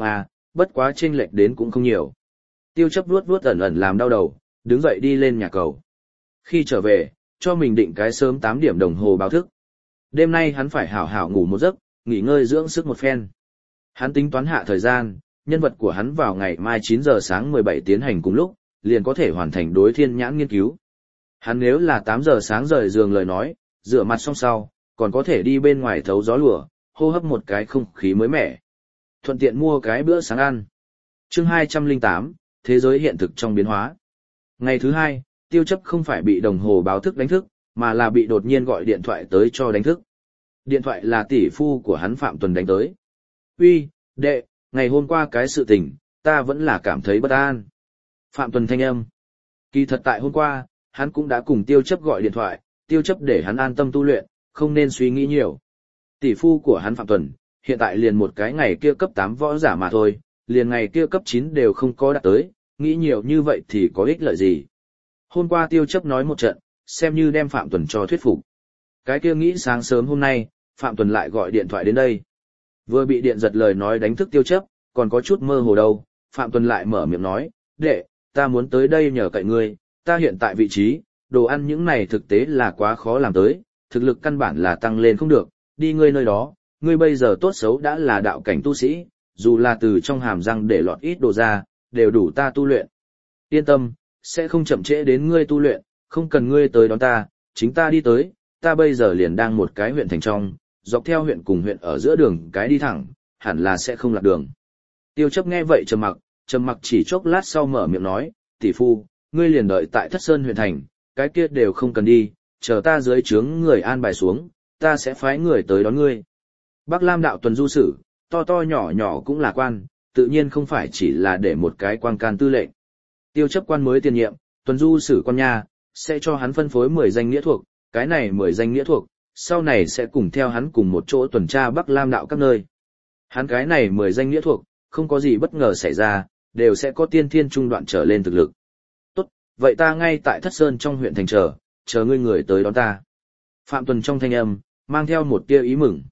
bất quá chênh lệch đến cũng không nhiều. Tiêu chấp vuốt vuốt ẩn ẩn làm đau đầu, đứng dậy đi lên nhà cầu. Khi trở về, cho mình định cái sớm 8 điểm đồng hồ báo thức. Đêm nay hắn phải hảo hảo ngủ một giấc, nghỉ ngơi dưỡng sức một phen. Hắn tính toán hạ thời gian, nhân vật của hắn vào ngày mai 9 giờ sáng 17 tiến hành cùng lúc, liền có thể hoàn thành đối thiên nhãn nghiên cứu. Hắn nếu là 8 giờ sáng rời giường lời nói, rửa mặt xong sau, còn có thể đi bên ngoài thấu gió lùa, hô hấp một cái không khí mới mẻ. Thuận tiện mua cái bữa sáng ăn. Chương 208, Thế giới hiện thực trong biến hóa. Ngày thứ hai, Tiêu chấp không phải bị đồng hồ báo thức đánh thức, mà là bị đột nhiên gọi điện thoại tới cho đánh thức. Điện thoại là tỷ phu của hắn Phạm Tuần đánh tới. Uy, đệ, ngày hôm qua cái sự tình, ta vẫn là cảm thấy bất an. Phạm Tuần thanh âm. Kỳ thật tại hôm qua, hắn cũng đã cùng Tiêu chấp gọi điện thoại, Tiêu chấp để hắn an tâm tu luyện, không nên suy nghĩ nhiều. Tỷ phu của hắn Phạm Tuần, hiện tại liền một cái ngày kia cấp 8 võ giả mà thôi, liền ngày kia cấp 9 đều không có đạt tới, nghĩ nhiều như vậy thì có ích lợi gì. Hôm qua Tiêu chấp nói một trận, xem như đem Phạm Tuần cho thuyết phục. Cái kia nghĩ sáng sớm hôm nay, Phạm Tuần lại gọi điện thoại đến đây. Vừa bị điện giật lời nói đánh thức Tiêu chấp, còn có chút mơ hồ đâu, Phạm Tuần lại mở miệng nói, đệ, ta muốn tới đây nhờ cậy ngươi, ta hiện tại vị trí, đồ ăn những này thực tế là quá khó làm tới, thực lực căn bản là tăng lên không được, đi ngươi nơi đó, ngươi bây giờ tốt xấu đã là đạo cảnh tu sĩ, dù là từ trong hàm răng để lọt ít đồ ra, đều đủ ta tu luyện. Yên tâm, sẽ không chậm trễ đến ngươi tu luyện, không cần ngươi tới đón ta, chính ta đi tới, ta bây giờ liền đang một cái huyện thành trong, dọc theo huyện cùng huyện ở giữa đường cái đi thẳng, hẳn là sẽ không lạc đường. Tiêu chấp nghe vậy trầm mặc chỉ chốc lát sau mở miệng nói, tỷ phu, ngươi liền đợi tại Thất Sơn huyện thành, cái kia đều không cần đi, chờ ta dưới trướng người an bài xuống, ta sẽ phái người tới đón ngươi. Bắc Lam đạo tuần du sử, to to nhỏ nhỏ cũng là quan, tự nhiên không phải chỉ là để một cái quan can tư lệnh. Tiêu chấp quan mới tiền nhiệm, tuần du sử quan nha, sẽ cho hắn phân phối 10 danh nghĩa thuộc, cái này 10 danh nghĩa thuộc, sau này sẽ cùng theo hắn cùng một chỗ tuần tra Bắc Lam đạo các nơi. Hắn cái này 10 danh nghĩa thuộc, không có gì bất ngờ xảy ra, đều sẽ có tiên thiên trung đoạn trở lên thực lực. Tốt, vậy ta ngay tại Thất Sơn trong huyện thành chờ ngươi người tới đón ta. Phạm Tuần trong thanh âm, mang theo một tia ý mừng.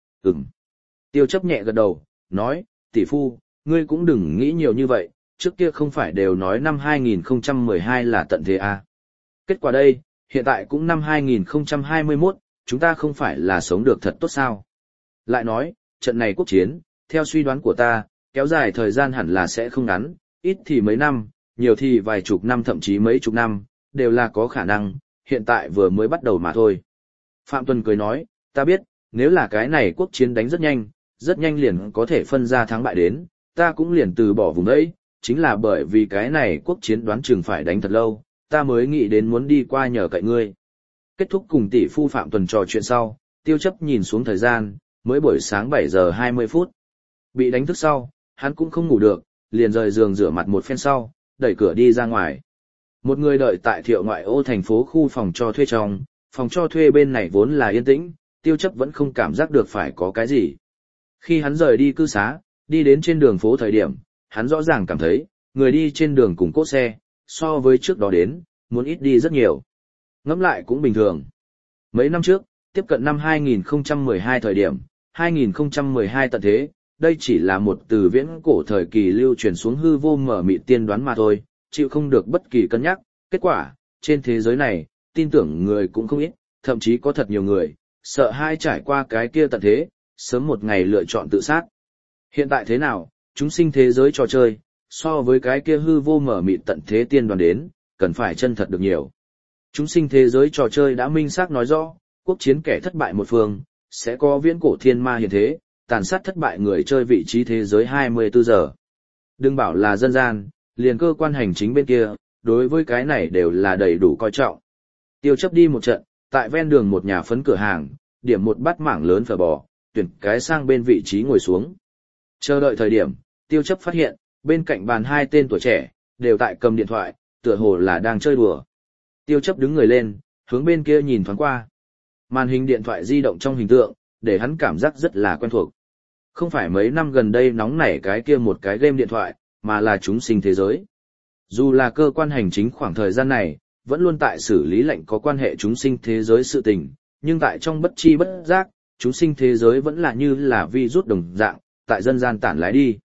Tiêu chấp nhẹ gật đầu, nói, tỷ phu, ngươi cũng đừng nghĩ nhiều như vậy, trước kia không phải đều nói năm 2012 là tận thế à. Kết quả đây, hiện tại cũng năm 2021, chúng ta không phải là sống được thật tốt sao. Lại nói, trận này quốc chiến, theo suy đoán của ta, kéo dài thời gian hẳn là sẽ không ngắn, ít thì mấy năm, nhiều thì vài chục năm thậm chí mấy chục năm, đều là có khả năng, hiện tại vừa mới bắt đầu mà thôi. Phạm Tuần cười nói, ta biết, nếu là cái này quốc chiến đánh rất nhanh liền có thể phân ra thắng bại đến, ta cũng liền từ bỏ vùng ấy, chính là bởi vì cái này quốc chiến đoán chừng phải đánh thật lâu, ta mới nghĩ đến muốn đi qua nhờ cậy ngươi. Kết thúc cùng tỷ phu Phạm Tuần trò chuyện sau, Tiêu chấp nhìn xuống thời gian, mới buổi sáng 7 giờ 20 phút. Bị đánh thức sau, hắn cũng không ngủ được, liền rời giường rửa mặt một phen sau, đẩy cửa đi ra ngoài. Một người đợi tại Thiệu ngoại ô thành phố khu phòng cho thuê trong, phòng cho thuê bên này vốn là yên tĩnh, Tiêu chấp vẫn không cảm giác được phải có cái gì. Khi hắn rời đi cư xá, đi đến trên đường phố thời điểm, hắn rõ ràng cảm thấy, người đi trên đường cùng cỗ xe, so với trước đó đến, muốn ít đi rất nhiều. Ngẫm lại cũng bình thường. Mấy năm trước, tiếp cận năm 2012 thời điểm, 2012 tận thế, đây chỉ là một từ viễn cổ thời kỳ lưu truyền xuống hư vô mở mịt tiên đoán mà thôi, chịu không được bất kỳ cân nhắc. Kết quả, trên thế giới này, tin tưởng người cũng không ít, thậm chí có thật nhiều người, sợ hai trải qua cái kia tận thế, sớm một ngày lựa chọn tự sát. Hiện tại thế nào, chúng sinh thế giới trò chơi, so với cái kia hư vô mở mịt tận thế tiên đoán đến, cần phải chân thật được nhiều. Chúng sinh thế giới trò chơi đã minh xác nói rõ, quốc chiến kẻ thất bại một phương, sẽ có viễn cổ thiên ma hiện thế, tàn sát thất bại người chơi vị trí thế giới 24 giờ. Đừng bảo là dân gian, liền cơ quan hành chính bên kia, đối với cái này đều là đầy đủ coi trọng. Tiêu chấp đi một trận, tại ven đường một nhà phấn cửa hàng, điểm một bát mảng lớn phở bò, tuyển cái sang bên vị trí ngồi xuống. Chờ đợi thời điểm, Tiêu chấp phát hiện, bên cạnh bàn hai tên tuổi trẻ, đều tại cầm điện thoại, tựa hồ là đang chơi đùa. Tiêu chấp đứng người lên, hướng bên kia nhìn thoáng qua. Màn hình điện thoại di động trong hình tượng, để hắn cảm giác rất là quen thuộc. Không phải mấy năm gần đây nóng nảy cái kia một cái game điện thoại, mà là chúng sinh thế giới. Dù là cơ quan hành chính khoảng thời gian này, vẫn luôn tại xử lý lệnh có quan hệ chúng sinh thế giới sự tình, nhưng tại trong bất chi bất giác, chúng sinh thế giới vẫn là như là virus đồng dạng, tại dân gian tản lái đi.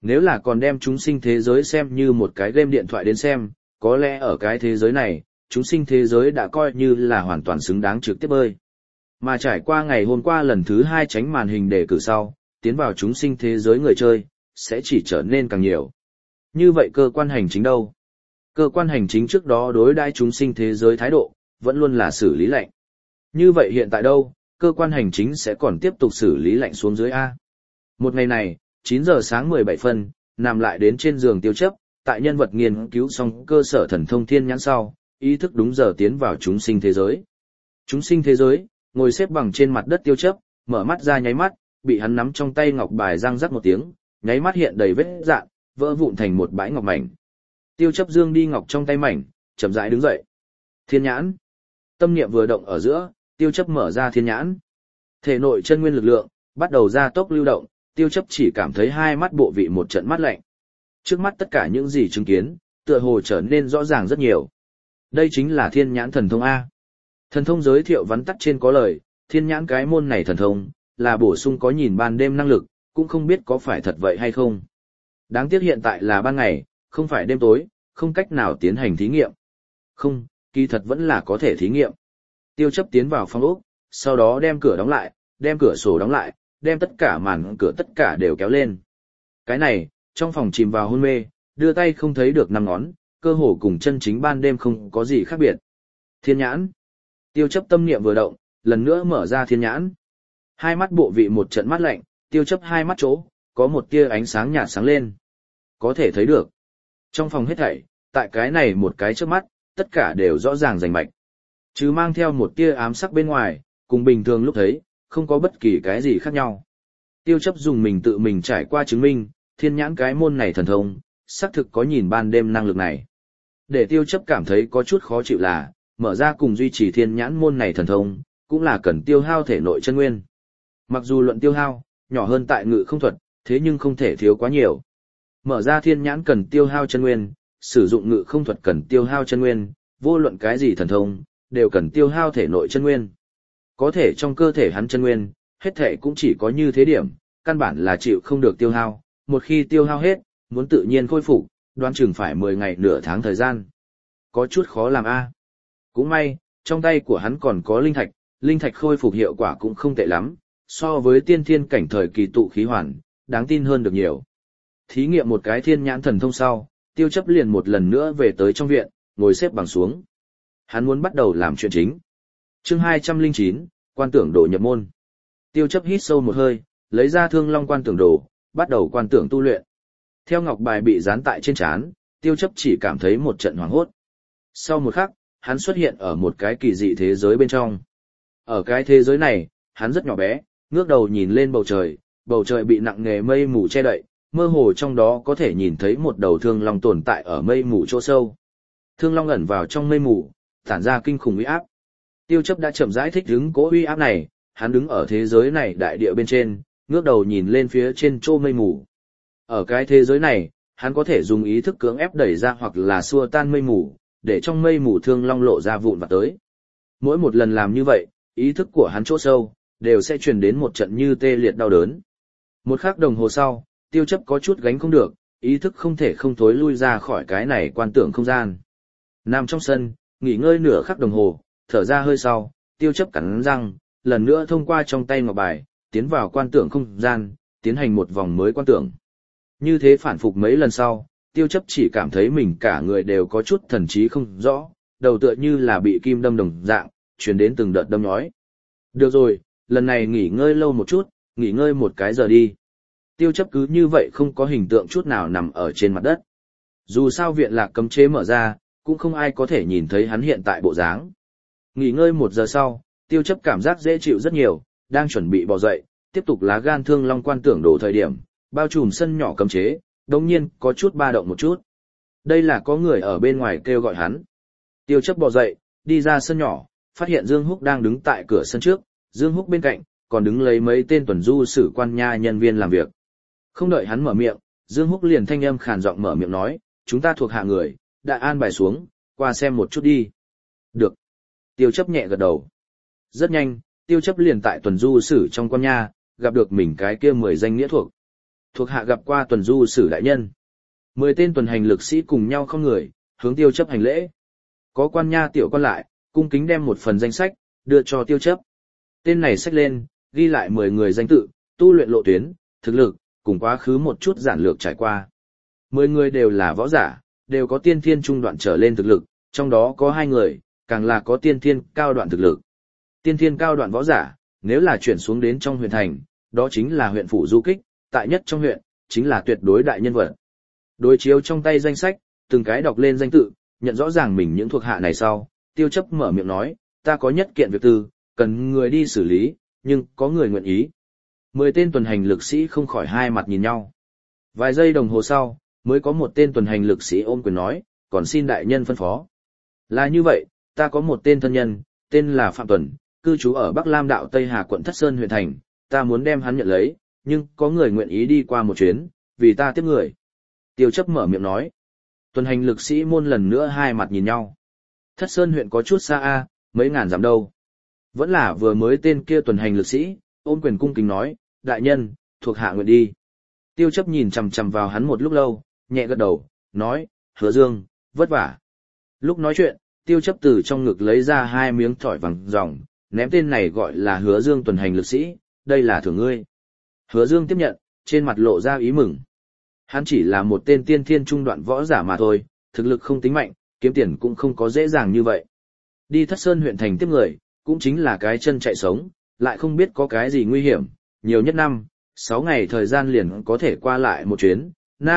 Nếu là còn đem chúng sinh thế giới xem như một cái game điện thoại đến xem, có lẽ ở cái thế giới này, chúng sinh thế giới đã coi như là hoàn toàn xứng đáng trực tiếp bơi. Mà trải qua ngày hôm qua lần thứ 2 tránh màn hình đề cử sau, tiến vào chúng sinh thế giới người chơi, sẽ chỉ trở nên càng nhiều. Như vậy cơ quan hành chính đâu? Cơ quan hành chính trước đó đối đãi chúng sinh thế giới thái độ, vẫn luôn là xử lý lệnh. Như vậy hiện tại đâu, cơ quan hành chính sẽ còn tiếp tục xử lý lệnh xuống dưới A. Một ngày này, 9 giờ sáng 17 phân, nằm lại đến trên giường Tiêu Chấp, tại nhân vật nghiên cứu xong cơ sở thần thông thiên nhãn sau, ý thức đúng giờ tiến vào chúng sinh thế giới. Chúng sinh thế giới, ngồi xếp bằng trên mặt đất Tiêu Chấp, mở mắt ra nháy mắt, bị hắn nắm trong tay ngọc bài răng rắc một tiếng, nháy mắt hiện đầy vết rạn, vỡ vụn thành một bãi ngọc mảnh. Tiêu Chấp dương đi ngọc trong tay mảnh, chậm rãi đứng dậy. Thiên nhãn. Tâm niệm vừa động ở giữa, Tiêu Chấp mở ra thiên nhãn. Thể nội chân nguyên lực lượng bắt đầu gia tốc lưu động, Tiêu Chấp chỉ cảm thấy hai mắt bộ vị một trận mát lạnh. Trước mắt tất cả những gì chứng kiến, tựa hồ trở nên rõ ràng rất nhiều. Đây chính là thiên nhãn thần thông A. Thần thông giới thiệu vắn tắt trên có lời, thiên nhãn cái môn này thần thông, là bổ sung có nhìn ban đêm năng lực, cũng không biết có phải thật vậy hay không. Đáng tiếc hiện tại là ban ngày, không phải đêm tối, không cách nào tiến hành thí nghiệm. Không, kỳ thật vẫn là có thể thí nghiệm. Tiêu Chấp tiến vào phòng ốc, sau đó đem cửa đóng lại, đem cửa sổ đóng lại, đem tất cả màn cửa tất cả đều kéo lên. Cái này, trong phòng chìm vào hôn mê, đưa tay không thấy được năm ngón, cơ hồ cùng chân chính ban đêm không có gì khác biệt. Thiên nhãn. Tiêu Chấp tâm niệm vừa động, lần nữa mở ra thiên nhãn. Hai mắt bộ vị một trận mát lạnh, Tiêu Chấp hai mắt chỗ, có một tia ánh sáng nhạt sáng lên. Có thể thấy được. Trong phòng hết thảy, tại cái này một cái trước mắt, tất cả đều rõ ràng rành mạch. Chứ mang theo một tia ám sắc bên ngoài, cùng bình thường lúc thấy, không có bất kỳ cái gì khác nhau. Tiêu Chấp dùng mình tự mình trải qua chứng minh, thiên nhãn cái môn này thần thông, xác thực có nhìn ban đêm năng lực này. Để Tiêu Chấp cảm thấy có chút khó chịu là, mở ra cùng duy trì thiên nhãn môn này thần thông, cũng là cần tiêu hao thể nội chân nguyên. Mặc dù luận tiêu hao, nhỏ hơn tại ngự không thuật, thế nhưng không thể thiếu quá nhiều. Mở ra thiên nhãn cần tiêu hao chân nguyên, sử dụng ngự không thuật cần tiêu hao chân nguyên, vô luận cái gì thần thông, đều cần tiêu hao thể nội chân nguyên. Có thể trong cơ thể hắn chân nguyên, hết thể cũng chỉ có như thế điểm, căn bản là chịu không được tiêu hao, một khi tiêu hao hết, muốn tự nhiên khôi phục, đoán chừng phải 10 ngày nửa tháng thời gian. Có chút khó làm a. Cũng may, trong tay của hắn còn có linh thạch khôi phục hiệu quả cũng không tệ lắm, so với tiên thiên cảnh thời kỳ tụ khí hoàn, đáng tin hơn được nhiều. Thí nghiệm một cái thiên nhãn thần thông sau, Tiêu Chấp liền một lần nữa về tới trong viện, ngồi xếp bằng xuống. Hắn muốn bắt đầu làm chuyện chính. Chương 209, quan tưởng đồ nhập môn. Tiêu Chấp hít sâu một hơi, lấy ra Thương Long quan tưởng đồ, bắt đầu quan tưởng tu luyện. Theo ngọc bài bị dán tại trên trán, Tiêu Chấp chỉ cảm thấy một trận hoảng hốt. Sau một khắc, hắn xuất hiện ở một cái kỳ dị thế giới bên trong. Ở cái thế giới này, hắn rất nhỏ bé, ngước đầu nhìn lên bầu trời bị nặng nề mây mù che đậy, mơ hồ trong đó có thể nhìn thấy một đầu thương long tồn tại ở mây mù chỗ sâu. Thương long ẩn vào trong mây mù, tản ra kinh khủng uy áp. Tiêu Chấp đã chậm rãi thích ứng cỗ uy áp này, hắn đứng ở thế giới này đại địa bên trên, ngước đầu nhìn lên phía trên chỗ mây mù. Ở cái thế giới này, hắn có thể dùng ý thức cưỡng ép đẩy ra hoặc là xua tan mây mù, để trong mây mù thương long lộ ra vụn vặt tới. Mỗi một lần làm như vậy, ý thức của hắn chỗ sâu, đều sẽ truyền đến một trận như tê liệt đau đớn. Một khắc đồng hồ sau, Tiêu Chấp có chút gánh không được, ý thức không thể không thối lui ra khỏi cái này quan tưởng không gian. Nằm trong sân, nghỉ ngơi nửa khắc đồng hồ, thở ra hơi sau, Tiêu Chấp cắn răng, lần nữa thông qua trong tay ngọc bài, tiến vào quan tưởng không gian, tiến hành một vòng mới quan tưởng. Như thế phản phục mấy lần sau, Tiêu Chấp chỉ cảm thấy mình cả người đều có chút thần trí không rõ, đầu tựa như là bị kim đâm đồng dạng, truyền đến từng đợt đâm nhói. Được rồi, lần này nghỉ ngơi lâu một chút, nghỉ ngơi một cái giờ đi. Tiêu Chấp cứ như vậy không có hình tượng chút nào nằm ở trên mặt đất. Dù sao viện lạc cấm chế mở ra, cũng không ai có thể nhìn thấy hắn hiện tại bộ dáng. Nghỉ ngơi 1 giờ sau, Tiêu Chấp cảm giác dễ chịu rất nhiều, đang chuẩn bị bò dậy, tiếp tục lá gan Thương Long quan tưởng đổ thời điểm, bao trùm sân nhỏ cấm chế, đồng nhiên có chút ba động một chút. Đây là có người ở bên ngoài kêu gọi hắn. Tiêu Chấp bò dậy, đi ra sân nhỏ, phát hiện Dương Húc đang đứng tại cửa sân trước, Dương Húc bên cạnh, còn đứng lấy mấy tên tuần du sử quan nha nhân viên làm việc. Không đợi hắn mở miệng, Dương Húc liền thanh âm khàn giọng mở miệng nói, chúng ta thuộc hạ người, đã an bài xuống, qua xem một chút đi. Được. Tiêu Chấp nhẹ gật đầu. Rất nhanh, Tiêu Chấp liền tại tuần du sử trong quan nha, gặp được mình cái kia 10 danh nghĩa thuộc. Thuộc hạ gặp qua tuần du sử đại nhân. 10 tên tuần hành lực sĩ cùng nhau không người, hướng Tiêu Chấp hành lễ. Có quan nha tiểu quan lại, cung kính đem một phần danh sách, đưa cho Tiêu Chấp. Tên này xách lên, ghi lại 10 người danh tự, tu luyện lộ tuyến, thực lực, cùng quá khứ một chút giản lược trải qua. 10 người đều là võ giả, đều có tiên thiên trung đoạn trở lên thực lực, trong đó có 2 người, càng là có tiên thiên cao đoạn thực lực. Tiên thiên cao đoạn võ giả, nếu là chuyển xuống đến trong huyện thành, đó chính là huyện phủ du kích, tại nhất trong huyện, chính là tuyệt đối đại nhân vật. Đối chiếu trong tay danh sách, từng cái đọc lên danh tự, nhận rõ ràng mình những thuộc hạ này sau, Tiêu Chấp mở miệng nói, ta có nhất kiện việc tư, cần người đi xử lý, nhưng có người nguyện ý. 10 tên tuần hành lực sĩ không khỏi hai mặt nhìn nhau. Vài giây đồng hồ sau, mới có một tên tuần hành lực sĩ ôm quyền nói, còn xin đại nhân phân phó. Là như vậy, ta có một tên thân nhân, tên là Phạm Tuần, cư trú ở Bắc Lam đạo Tây Hà quận Thất Sơn huyện thành, ta muốn đem hắn nhận lấy, nhưng có người nguyện ý đi qua một chuyến, vì ta tiếp người. Tiêu Chấp mở miệng nói. Tuần hành lực sĩ môn lần nữa hai mặt nhìn nhau. Thất Sơn huyện có chút xa a, mấy ngàn dặm đâu. Vẫn là vừa mới tên kia tuần hành lực sĩ, ôm quyền cung kính nói, đại nhân, thuộc hạ nguyện đi. Tiêu Chấp nhìn chằm chằm vào hắn một lúc lâu, nhẹ gật đầu, nói, Hứa Dương, vất vả. Lúc nói chuyện, Tiêu Chấp từ trong ngực lấy ra 2 miếng thỏi vàng ròng, ném tên này gọi là Hứa Dương tuần hành lực sĩ, đây là thưởng ngươi. Hứa Dương tiếp nhận, trên mặt lộ ra ý mừng. Hắn chỉ là một tên tiên thiên trung đoạn võ giả mà thôi, thực lực không tính mạnh, kiếm tiền cũng không có dễ dàng như vậy. Đi Thất Sơn huyện thành tiếp người, cũng chính là cái chân chạy sống, lại không biết có cái gì nguy hiểm, nhiều nhất 6 ngày thời gian liền có thể qua lại một chuyến,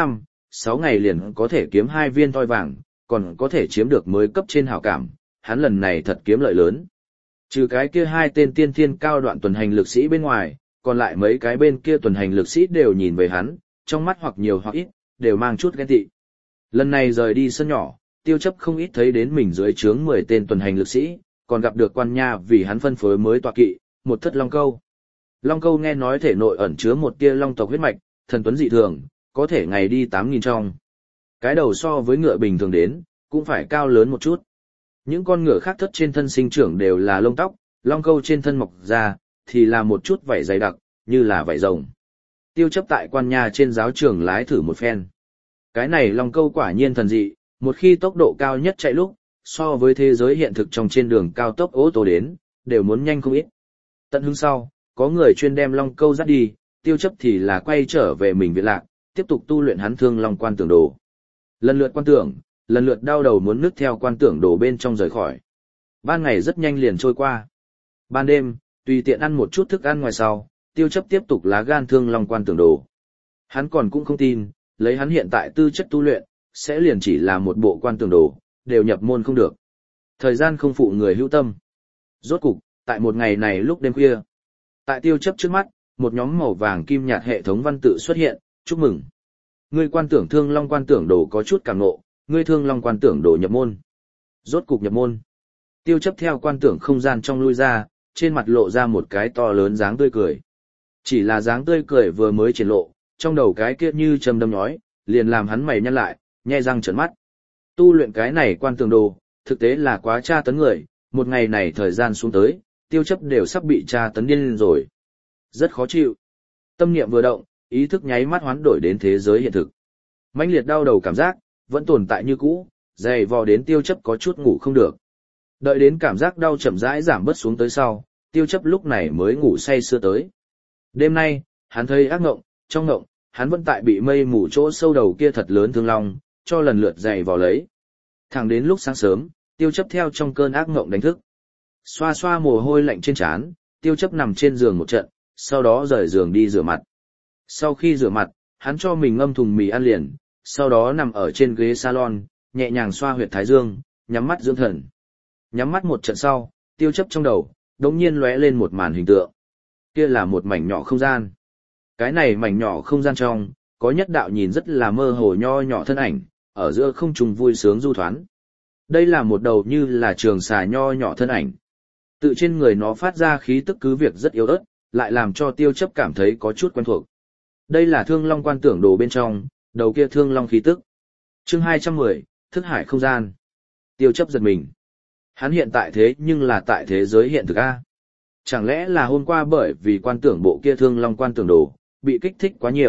6 ngày liền có thể kiếm 2 viên thoi vàng, còn có thể chiếm được mới cấp trên hảo cảm, hắn lần này thật kiếm lợi lớn. Trừ cái kia 2 tên tiên thiên cao đoạn tuần hành lực sĩ bên ngoài, còn lại mấy cái bên kia tuần hành lực sĩ đều nhìn về hắn, trong mắt hoặc nhiều hoặc ít, đều mang chút ghen tị. Lần này rời đi sân nhỏ, Tiêu Chấp không ít thấy đến mình dưới trướng 10 tên tuần hành lực sĩ, còn gặp được quan nha vì hắn phân phối mới tọa kỵ, một thất long câu. Long câu nghe nói thể nội ẩn chứa một tia long tộc huyết mạch, thần tuấn dị thường, có thể ngày đi 8.000 trong. Cái đầu so với ngựa bình thường đến, cũng phải cao lớn một chút. Những con ngựa khác thất trên thân sinh trưởng đều là lông tóc, long câu trên thân mọc ra, thì là một chút vảy dày đặc, như là vảy rồng. Tiêu Chấp tại quan nhà trên giáo trường lái thử một phen. Cái này long câu quả nhiên thần dị, một khi tốc độ cao nhất chạy lúc, so với thế giới hiện thực trong trên đường cao tốc ô tô đến, đều muốn nhanh không ít. Tận hứng sau, có người chuyên đem long câu dắt đi, Tiêu Chấp thì là quay trở về mình viện lạc, tiếp tục tu luyện hắn thương long quan tưởng đồ. Lần lượt quan tưởng, lần lượt đau đầu muốn nứt theo quan tưởng đồ bên trong rời khỏi. Ban ngày rất nhanh liền trôi qua. Ban đêm, tùy tiện ăn một chút thức ăn ngoài sau, Tiêu Chấp tiếp tục lá gan thương long quan tưởng đồ. Hắn còn cũng không tin, lấy hắn hiện tại tư chất tu luyện, sẽ liền chỉ là một bộ quan tưởng đồ, đều nhập môn không được. Thời gian không phụ người hữu tâm. Rốt cục, tại một ngày này lúc đêm khuya, tại Tiêu Chấp trước mắt, một nhóm màu vàng kim nhạt hệ thống văn tự xuất hiện, chúc mừng. Ngươi quan tưởng thương long quan tưởng đồ có chút cảm ngộ, ngươi thương long quan tưởng đồ nhập môn. Rốt cục nhập môn. Tiêu Chấp theo quan tưởng không gian trong lui ra, trên mặt lộ ra một cái to lớn dáng tươi cười. Chỉ là dáng tươi cười vừa mới triển lộ, trong đầu cái kia như châm đâm nhói, liền làm hắn mày nhăn lại, nhe răng trợn mắt. Tu luyện cái này quan tưởng đồ, thực tế là quá tra tấn người, một ngày này thời gian xuống tới, Tiêu Chấp đều sắp bị tra tấn điên lên rồi. Rất khó chịu. Tâm niệm vừa động, ý thức nháy mắt hoán đổi đến thế giới hiện thực. Mãnh liệt đau đầu cảm giác, vẫn tồn tại như cũ, dày vò đến Tiêu Chấp có chút ngủ không được. Đợi đến cảm giác đau chậm rãi giảm bớt xuống tới sau, Tiêu Chấp lúc này mới ngủ say sưa tới. Đêm nay, hắn thấy ác ngộng, trong ngộng, hắn vẫn tại bị mây mù chỗ sâu đầu kia thật lớn thương long, cho lần lượt dày vò lấy. Thẳng đến lúc sáng sớm, Tiêu Chấp theo trong cơn ác ngộng đánh thức. Xoa xoa mồ hôi lạnh trên trán, Tiêu Chấp nằm trên giường một trận, sau đó rời giường đi rửa mặt. Sau khi rửa mặt, hắn cho mình ngâm thùng mì ăn liền, sau đó nằm ở trên ghế salon, nhẹ nhàng xoa huyệt thái dương, nhắm mắt dưỡng thần. Nhắm mắt một trận sau, Tiêu Chấp trong đầu, đống nhiên lóe lên một màn hình tượng. Kia là một mảnh nhỏ không gian. Cái này mảnh nhỏ không gian trong, có nhất đạo nhìn rất là mơ hồ nho nhỏ thân ảnh, ở giữa không trung vui sướng du thoán. Đây là một đầu như là trường xà nho nhỏ thân ảnh. Tự trên người nó phát ra khí tức cứ việc rất yếu ớt, lại làm cho Tiêu Chấp cảm thấy có chút quen thuộc. Đây là thương long quan tưởng đồ bên trong, đầu kia thương long khí tức. Chương 210, thức hải không gian. Tiêu Chấp giật mình. Hắn hiện tại thế nhưng là tại thế giới hiện thực A. Chẳng lẽ là hôm qua bởi vì quan tưởng bộ kia thương long quan tưởng đồ, bị kích thích quá nhiều,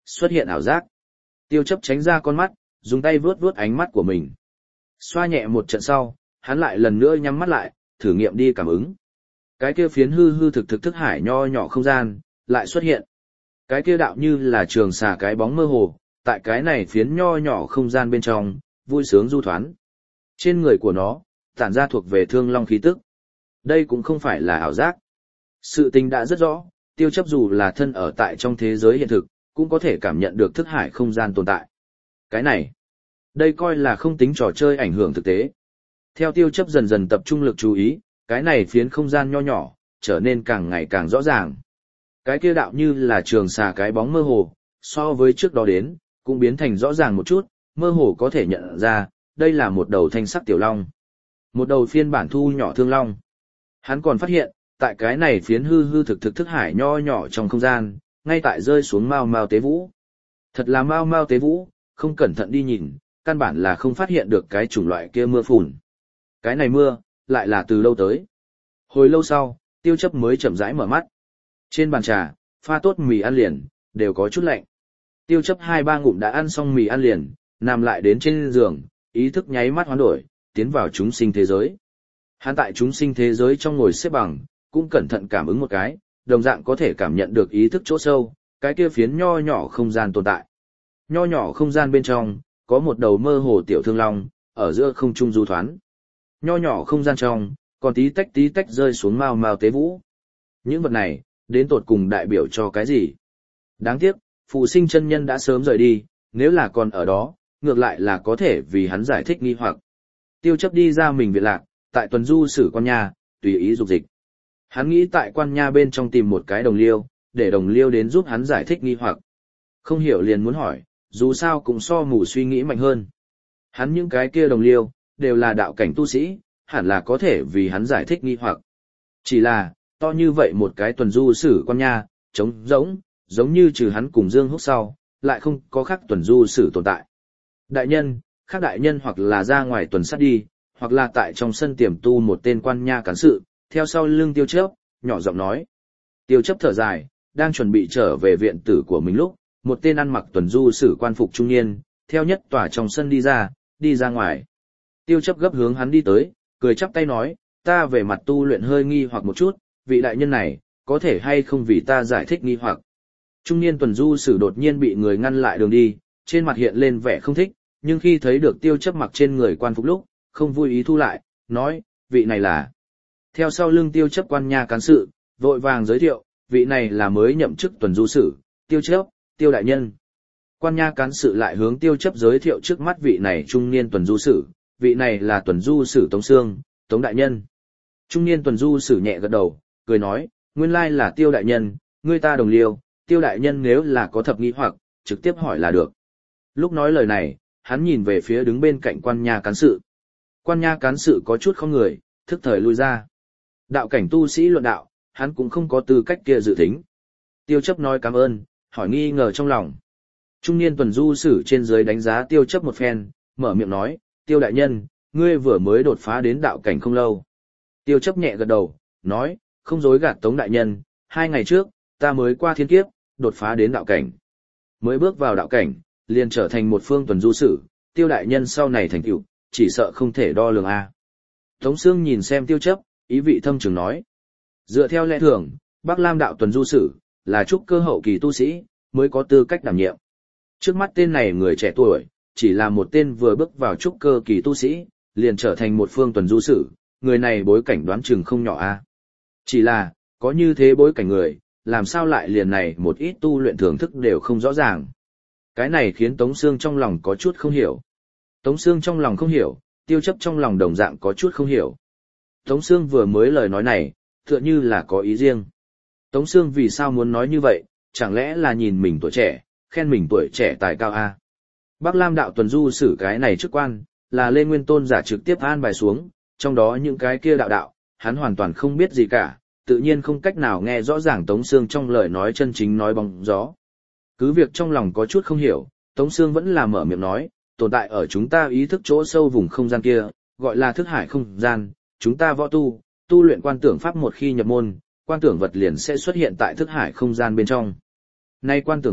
xuất hiện ảo giác. Tiêu chấp tránh ra con mắt, dùng tay vuốt vuốt ánh mắt của mình. Xoa nhẹ một trận sau, hắn lại lần nữa nhắm mắt lại, thử nghiệm đi cảm ứng. Cái kia phiến hư hư thực thực thức hải nho nhỏ không gian, lại xuất hiện. Cái kia đạo như là trường xà cái bóng mơ hồ, tại cái này phiến nho nhỏ không gian bên trong, vui sướng du thoán. Trên người của nó, tản ra thuộc về thương long khí tức. Đây cũng không phải là ảo giác. Sự tình đã rất rõ, tiêu chấp dù là thân ở tại trong thế giới hiện thực, cũng có thể cảm nhận được thức hải không gian tồn tại. Cái này, đây coi là không tính trò chơi ảnh hưởng thực tế. Theo tiêu chấp dần dần tập trung lực chú ý, cái này phiến không gian nho nhỏ, trở nên càng ngày càng rõ ràng. Cái kia đạo như là trường xà cái bóng mơ hồ, so với trước đó đến, cũng biến thành rõ ràng một chút, mơ hồ có thể nhận ra, đây là một đầu thanh sắc tiểu long. Một đầu phiên bản thu nhỏ thương long. Hắn còn phát hiện, tại cái này phiến hư hư thực thực thức hải nho nhỏ trong không gian, ngay tại rơi xuống mao mao tế vũ. Thật là mao mao tế vũ, không cẩn thận đi nhìn, căn bản là không phát hiện được cái chủng loại kia mưa phùn. Cái này mưa, lại là từ lâu tới. Hồi lâu sau, tiêu chấp mới chậm rãi mở mắt. Trên bàn trà, pha tốt mì ăn liền, đều có chút lạnh. Tiêu chấp 2-3 ngụm đã ăn xong mì ăn liền, nằm lại đến trên giường, ý thức nháy mắt hoán đổi, tiến vào chúng sinh thế giới. Hắn tại chúng sinh thế giới trong ngồi xếp bằng, cũng cẩn thận cảm ứng một cái, đồng dạng có thể cảm nhận được ý thức chỗ sâu, cái kia phiến nho nhỏ không gian tồn tại. Nho nhỏ không gian bên trong, có một đầu mơ hồ tiểu thương long, ở giữa không trung du thoán. Nho nhỏ không gian trong, còn tí tách rơi xuống mao mao tế vũ. Những vật này, đến tột cùng đại biểu cho cái gì? Đáng tiếc, Phù Sinh chân nhân đã sớm rời đi, nếu là còn ở đó, ngược lại là có thể vì hắn giải thích nghi hoặc. Tiêu chấp đi ra mình viện lạc, tại tuần du sử quan nha, tùy ý dục dịch. Hắn nghĩ tại quan nha bên trong tìm một cái đồng liêu, để đồng liêu đến giúp hắn giải thích nghi hoặc. Không hiểu liền muốn hỏi, dù sao cũng so mù suy nghĩ mạnh hơn. Hắn những cái kia đồng liêu, đều là đạo cảnh tu sĩ, hẳn là có thể vì hắn giải thích nghi hoặc. Chỉ là, to như vậy một cái tuần du sử quan nha, trống rỗng, giống như trừ hắn cùng Dương Húc sau, lại không có khác tuần du sử tồn tại. Đại nhân, khác đại nhân hoặc là ra ngoài tuần sát đi, hoặc là tại trong sân tiềm tu một tên quan nha cán sự, theo sau lưng tiêu chấp, nhỏ giọng nói. Tiêu chấp thở dài, đang chuẩn bị trở về viện tử của mình lúc, một tên ăn mặc tuần du sử quan phục trung niên, theo nhất tòa trong sân đi ra ngoài. Tiêu chấp gấp hướng hắn đi tới, cười chắp tay nói, ta về mặt tu luyện hơi nghi hoặc một chút, vị đại nhân này, có thể hay không vì ta giải thích nghi hoặc. Trung niên tuần du sử đột nhiên bị người ngăn lại đường đi, trên mặt hiện lên vẻ không thích, nhưng khi thấy được tiêu chấp mặc trên người quan phục lúc, không vui ý thu lại, nói, vị này là. Theo sau lưng tiêu chấp quan nha cán sự, vội vàng giới thiệu, vị này là mới nhậm chức tuần du sử, tiêu chấp, tiêu đại nhân. Quan nha cán sự lại hướng tiêu chấp giới thiệu trước mắt vị này trung niên tuần du sử, vị này là tuần du sử Tống Sương, Tống đại nhân. Trung niên tuần du sử nhẹ gật đầu, cười nói, nguyên lai là tiêu đại nhân, ngươi ta đồng liêu, tiêu đại nhân nếu là có thập nghi hoặc, trực tiếp hỏi là được. Lúc nói lời này, hắn nhìn về phía đứng bên cạnh quan nha cán sự. Quan nha cán sự có chút không người, thức thời lui ra. Đạo cảnh tu sĩ luận đạo, hắn cũng không có tư cách kia dự tính. Tiêu chấp nói cảm ơn, hỏi nghi ngờ trong lòng. Trung niên tuần du sử trên dưới đánh giá tiêu chấp một phen, mở miệng nói, tiêu đại nhân, ngươi vừa mới đột phá đến đạo cảnh không lâu. Tiêu chấp nhẹ gật đầu, nói, không dối gạt Tống đại nhân, 2 ngày trước, ta mới qua thiên kiếp, đột phá đến đạo cảnh. Mới bước vào đạo cảnh, liền trở thành một phương tuần du sử, tiêu đại nhân sau này thành tựu, chỉ sợ không thể đo lường a. Tống Sương nhìn xem tiêu chấp, ý vị thâm trường nói. Dựa theo lẽ thường, Bắc Lam đạo tuần du sử, là trúc cơ hậu kỳ tu sĩ, mới có tư cách đảm nhiệm. Trước mắt tên này người trẻ tuổi, chỉ là một tên vừa bước vào trúc cơ kỳ tu sĩ, liền trở thành một phương tuần du sử, người này bối cảnh đoán chừng không nhỏ a. Chỉ là, có như thế bối cảnh người, làm sao lại liền này một ít tu luyện thưởng thức đều không rõ ràng. Cái này khiến Tống Sương trong lòng có chút không hiểu. Tống Sương trong lòng không hiểu, tiêu chấp trong lòng đồng dạng có chút không hiểu. Tống Sương vừa mới lời nói này, tựa như là có ý riêng. Tống Sương vì sao muốn nói như vậy, chẳng lẽ là nhìn mình tuổi trẻ, khen mình tuổi trẻ tài cao a? Bắc Lam đạo tuần du xử cái này chức quan, là Lê Nguyên Tôn giả trực tiếp an bài xuống, trong đó những cái kia đạo, hắn hoàn toàn không biết gì cả, tự nhiên không cách nào nghe rõ ràng Tống Sương trong lời nói chân chính nói bóng gió. Cứ việc trong lòng có chút không hiểu, Tống Sương vẫn là mở miệng nói, tồn tại ở chúng ta ý thức chỗ sâu vùng không gian kia, gọi là thức hải không gian, chúng ta võ tu luyện quan tưởng pháp một khi nhập môn, quan tưởng vật liền sẽ xuất hiện tại thức hải không gian bên trong. Nay quan tưởng vật,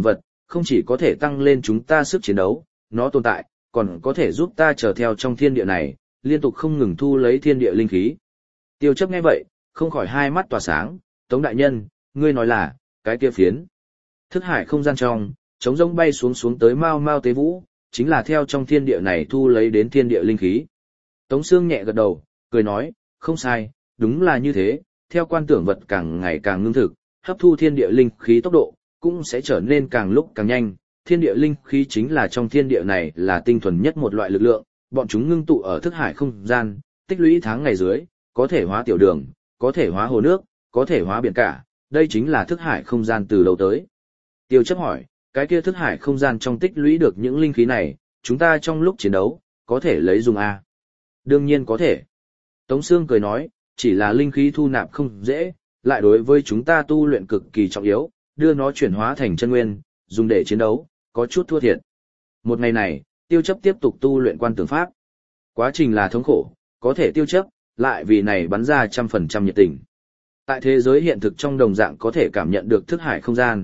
không chỉ có thể tăng lên chúng ta sức chiến đấu, nó tồn tại, còn có thể giúp ta trở theo trong thiên địa này, liên tục không ngừng thu lấy thiên địa linh khí. Tiêu chấp nghe vậy, không khỏi hai mắt tỏa sáng, Tống đại nhân, ngươi nói là, cái kia phiến. Thức hải không gian trong, trống rỗng bay xuống tới mau mau tế vũ, chính là theo trong thiên địa này thu lấy đến thiên địa linh khí. Tống Sương nhẹ gật đầu, cười nói, không sai, đúng là như thế, theo quan tưởng vật càng ngày càng ngưng thực, hấp thu thiên địa linh khí tốc độ, cũng sẽ trở nên càng lúc càng nhanh. Thiên địa linh khí chính là trong thiên địa này là tinh thuần nhất một loại lực lượng, bọn chúng ngưng tụ ở thức hải không gian, tích lũy tháng ngày dưới, có thể hóa tiểu đường, có thể hóa hồ nước, có thể hóa biển cả, đây chính là thức hải không gian từ đầu tới. Tiêu chấp hỏi, cái kia thức hải không gian trong tích lũy được những linh khí này, chúng ta trong lúc chiến đấu, có thể lấy dùng à? Đương nhiên có thể. Tống Sương cười nói, chỉ là linh khí thu nạp không dễ, lại đối với chúng ta tu luyện cực kỳ trọng yếu, đưa nó chuyển hóa thành chân nguyên, dùng để chiến đấu, có chút thua thiệt. Một ngày này, tiêu chấp tiếp tục tu luyện quan tưởng pháp. Quá trình là thống khổ, có thể tiêu chấp, lại vì này bắn ra 100% nhiệt tình. Tại thế giới hiện thực trong đồng dạng có thể cảm nhận được thức hải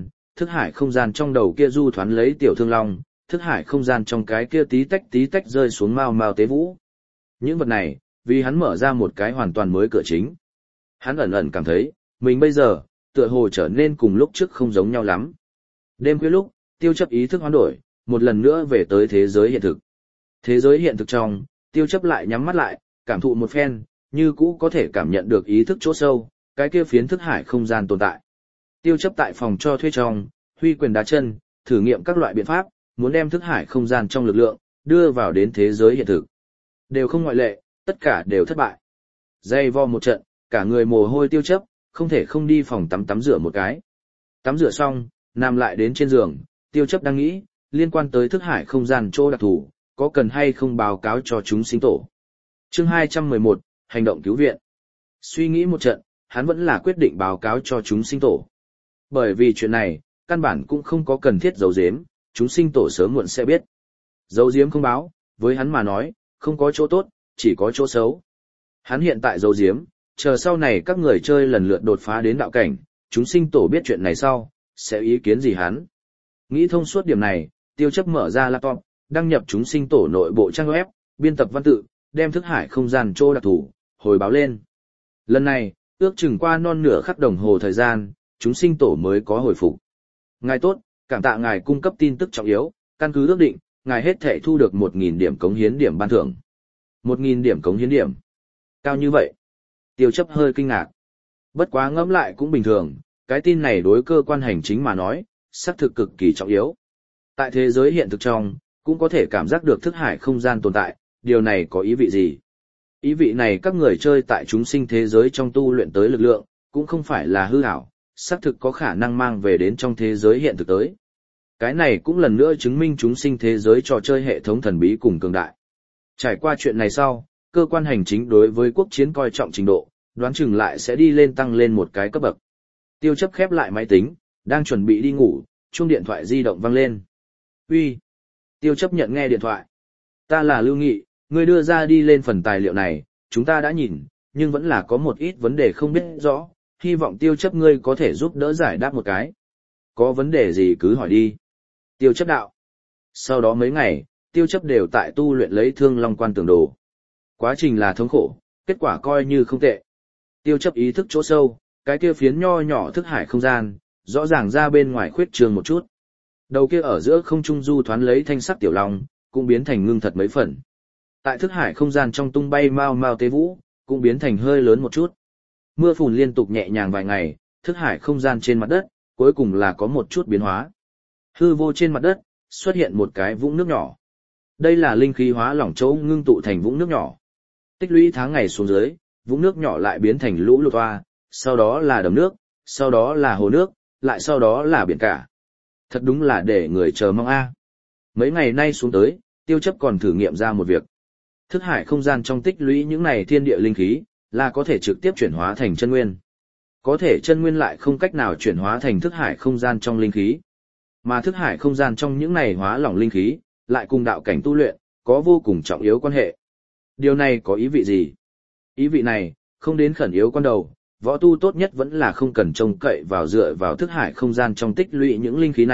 không gian trong đầu kia du thoán lấy tiểu thương long, thức hải không gian trong cái kia tí tách rơi xuống mau mau tế vũ. Những vật này, vì hắn mở ra một cái hoàn toàn mới cửa chính. Hắn ẩn ẩn cảm thấy, mình bây giờ, tựa hồ trở nên cùng lúc trước không giống nhau lắm. Đêm khuya lúc, tiêu chấp ý thức hoán đổi, một lần nữa về tới thế giới hiện thực. Thế giới hiện thực trong, tiêu chấp lại nhắm mắt lại, cảm thụ một phen, như cũ có thể cảm nhận được ý thức chỗ sâu, cái kia phiến thức hải không gian tồn tại. Tiêu chấp tại phòng cho thuê trong, huy quyền đá chân, thử nghiệm các loại biện pháp, muốn đem thức hải không gian trong lực lượng, đưa vào đến thế giới hiện thực. Đều không ngoại lệ, tất cả đều thất bại. Dây vo một trận, cả người mồ hôi tiêu chấp, không thể không đi phòng tắm rửa một cái. Tắm rửa xong, nằm lại đến trên giường, tiêu chấp đang nghĩ, liên quan tới thức hải không gian chỗ đặc thù, có cần hay không báo cáo cho chúng sinh tổ. Chương 211, hành động cứu viện. Suy nghĩ một trận, hắn vẫn là quyết định báo cáo cho chúng sinh tổ. Bởi vì chuyện này, căn bản cũng không có cần thiết giấu giếm, chúng sinh tổ sớm muộn sẽ biết. Giấu giếm không báo, với hắn mà nói, không có chỗ tốt, chỉ có chỗ xấu. Hắn hiện tại giấu giếm, chờ sau này các người chơi lần lượt đột phá đến đạo cảnh, chúng sinh tổ biết chuyện này sau, sẽ ý kiến gì hắn. Nghĩ thông suốt điểm này, tiêu chấp mở ra laptop, đăng nhập chúng sinh tổ nội bộ trang web, biên tập văn tự, đem thức hải không gian trô đặc thủ, hồi báo lên. Lần này, ước chừng qua non nửa khắc đồng hồ thời gian, chúng sinh tổ mới có hồi phục. Ngài tốt, cảm tạ ngài cung cấp tin tức trọng yếu, căn cứ ước định, ngài hết thể thu được 1.000 điểm cống hiến điểm ban thưởng. 1.000 điểm cống hiến điểm. Cao như vậy. Tiêu chấp hơi kinh ngạc. Bất quá ngẫm lại cũng bình thường, cái tin này đối cơ quan hành chính mà nói, xác thực cực kỳ trọng yếu. Tại thế giới hiện thực trong, cũng có thể cảm giác được thức hải không gian tồn tại, điều này có ý vị gì? Ý vị này các người chơi tại chúng sinh thế giới trong tu luyện tới lực lượng, cũng không phải là hư ảo, xác thực có khả năng mang về đến trong thế giới hiện thực tới. Cái này cũng lần nữa chứng minh chúng sinh thế giới trò chơi hệ thống thần bí cùng cường đại. Trải qua chuyện này sau, cơ quan hành chính đối với quốc chiến coi trọng trình độ, đoán chừng lại sẽ đi lên tăng lên một cái cấp bậc. Tiêu chấp khép lại máy tính, đang chuẩn bị đi ngủ, chuông điện thoại di động vang lên. Uy. Tiêu chấp nhận nghe điện thoại. Ta là Lưu Nghị, ngươi đưa ra đi lên phần tài liệu này, chúng ta đã nhìn, nhưng vẫn là có một ít vấn đề không biết rõ, hy vọng tiêu chấp ngươi có thể giúp đỡ giải đáp một cái. Có vấn đề gì cứ hỏi đi. Tiêu chấp đạo. Sau đó mấy ngày, tiêu chấp đều tại tu luyện lấy Thương Long quan tưởng đồ. Quá trình là thống khổ, kết quả coi như không tệ. Tiêu chấp ý thức chỗ sâu, cái kia phiến nho nhỏ thức hải không gian, rõ ràng ra bên ngoài khuyết trường một chút. Đầu kia ở giữa không trung du thoán lấy thanh sắc tiểu long, cũng biến thành ngưng thật mấy phần. Tại thức hải không gian trong tung bay mau mau tế vũ, cũng biến thành hơi lớn một chút. Mưa phùn liên tục nhẹ nhàng vài ngày, thức hải không gian trên mặt đất, cuối cùng là có một chút biến hóa. Hư vô trên mặt đất, xuất hiện một cái vũng nước nhỏ. Đây là linh khí hóa lỏng chỗ ngưng tụ thành vũng nước nhỏ. Tích lũy tháng ngày xuống dưới, vũng nước nhỏ lại biến thành lũ lụt toa, sau đó là đầm nước, sau đó là hồ nước, lại sau đó là biển cả. Thật đúng là để người chờ mong a. Mấy ngày nay xuống tới, tiêu chấp còn thử nghiệm ra một việc. Thức hải không gian trong tích lũy những này thiên địa linh khí, là có thể trực tiếp chuyển hóa thành chân nguyên. Có thể chân nguyên lại không cách nào chuyển hóa thành thức hải không gian trong linh khí. Mà thức hải không gian trong những này hóa lỏng linh khí, lại cùng đạo cảnh tu luyện, có vô cùng trọng yếu quan hệ. Điều này có ý vị gì? Ý vị này, không đến khẩn yếu quan đầu, võ tu tốt nhất vẫn là không cần trông cậy vào dựa vào thức hải không gian trong tích lũy những linh khí này,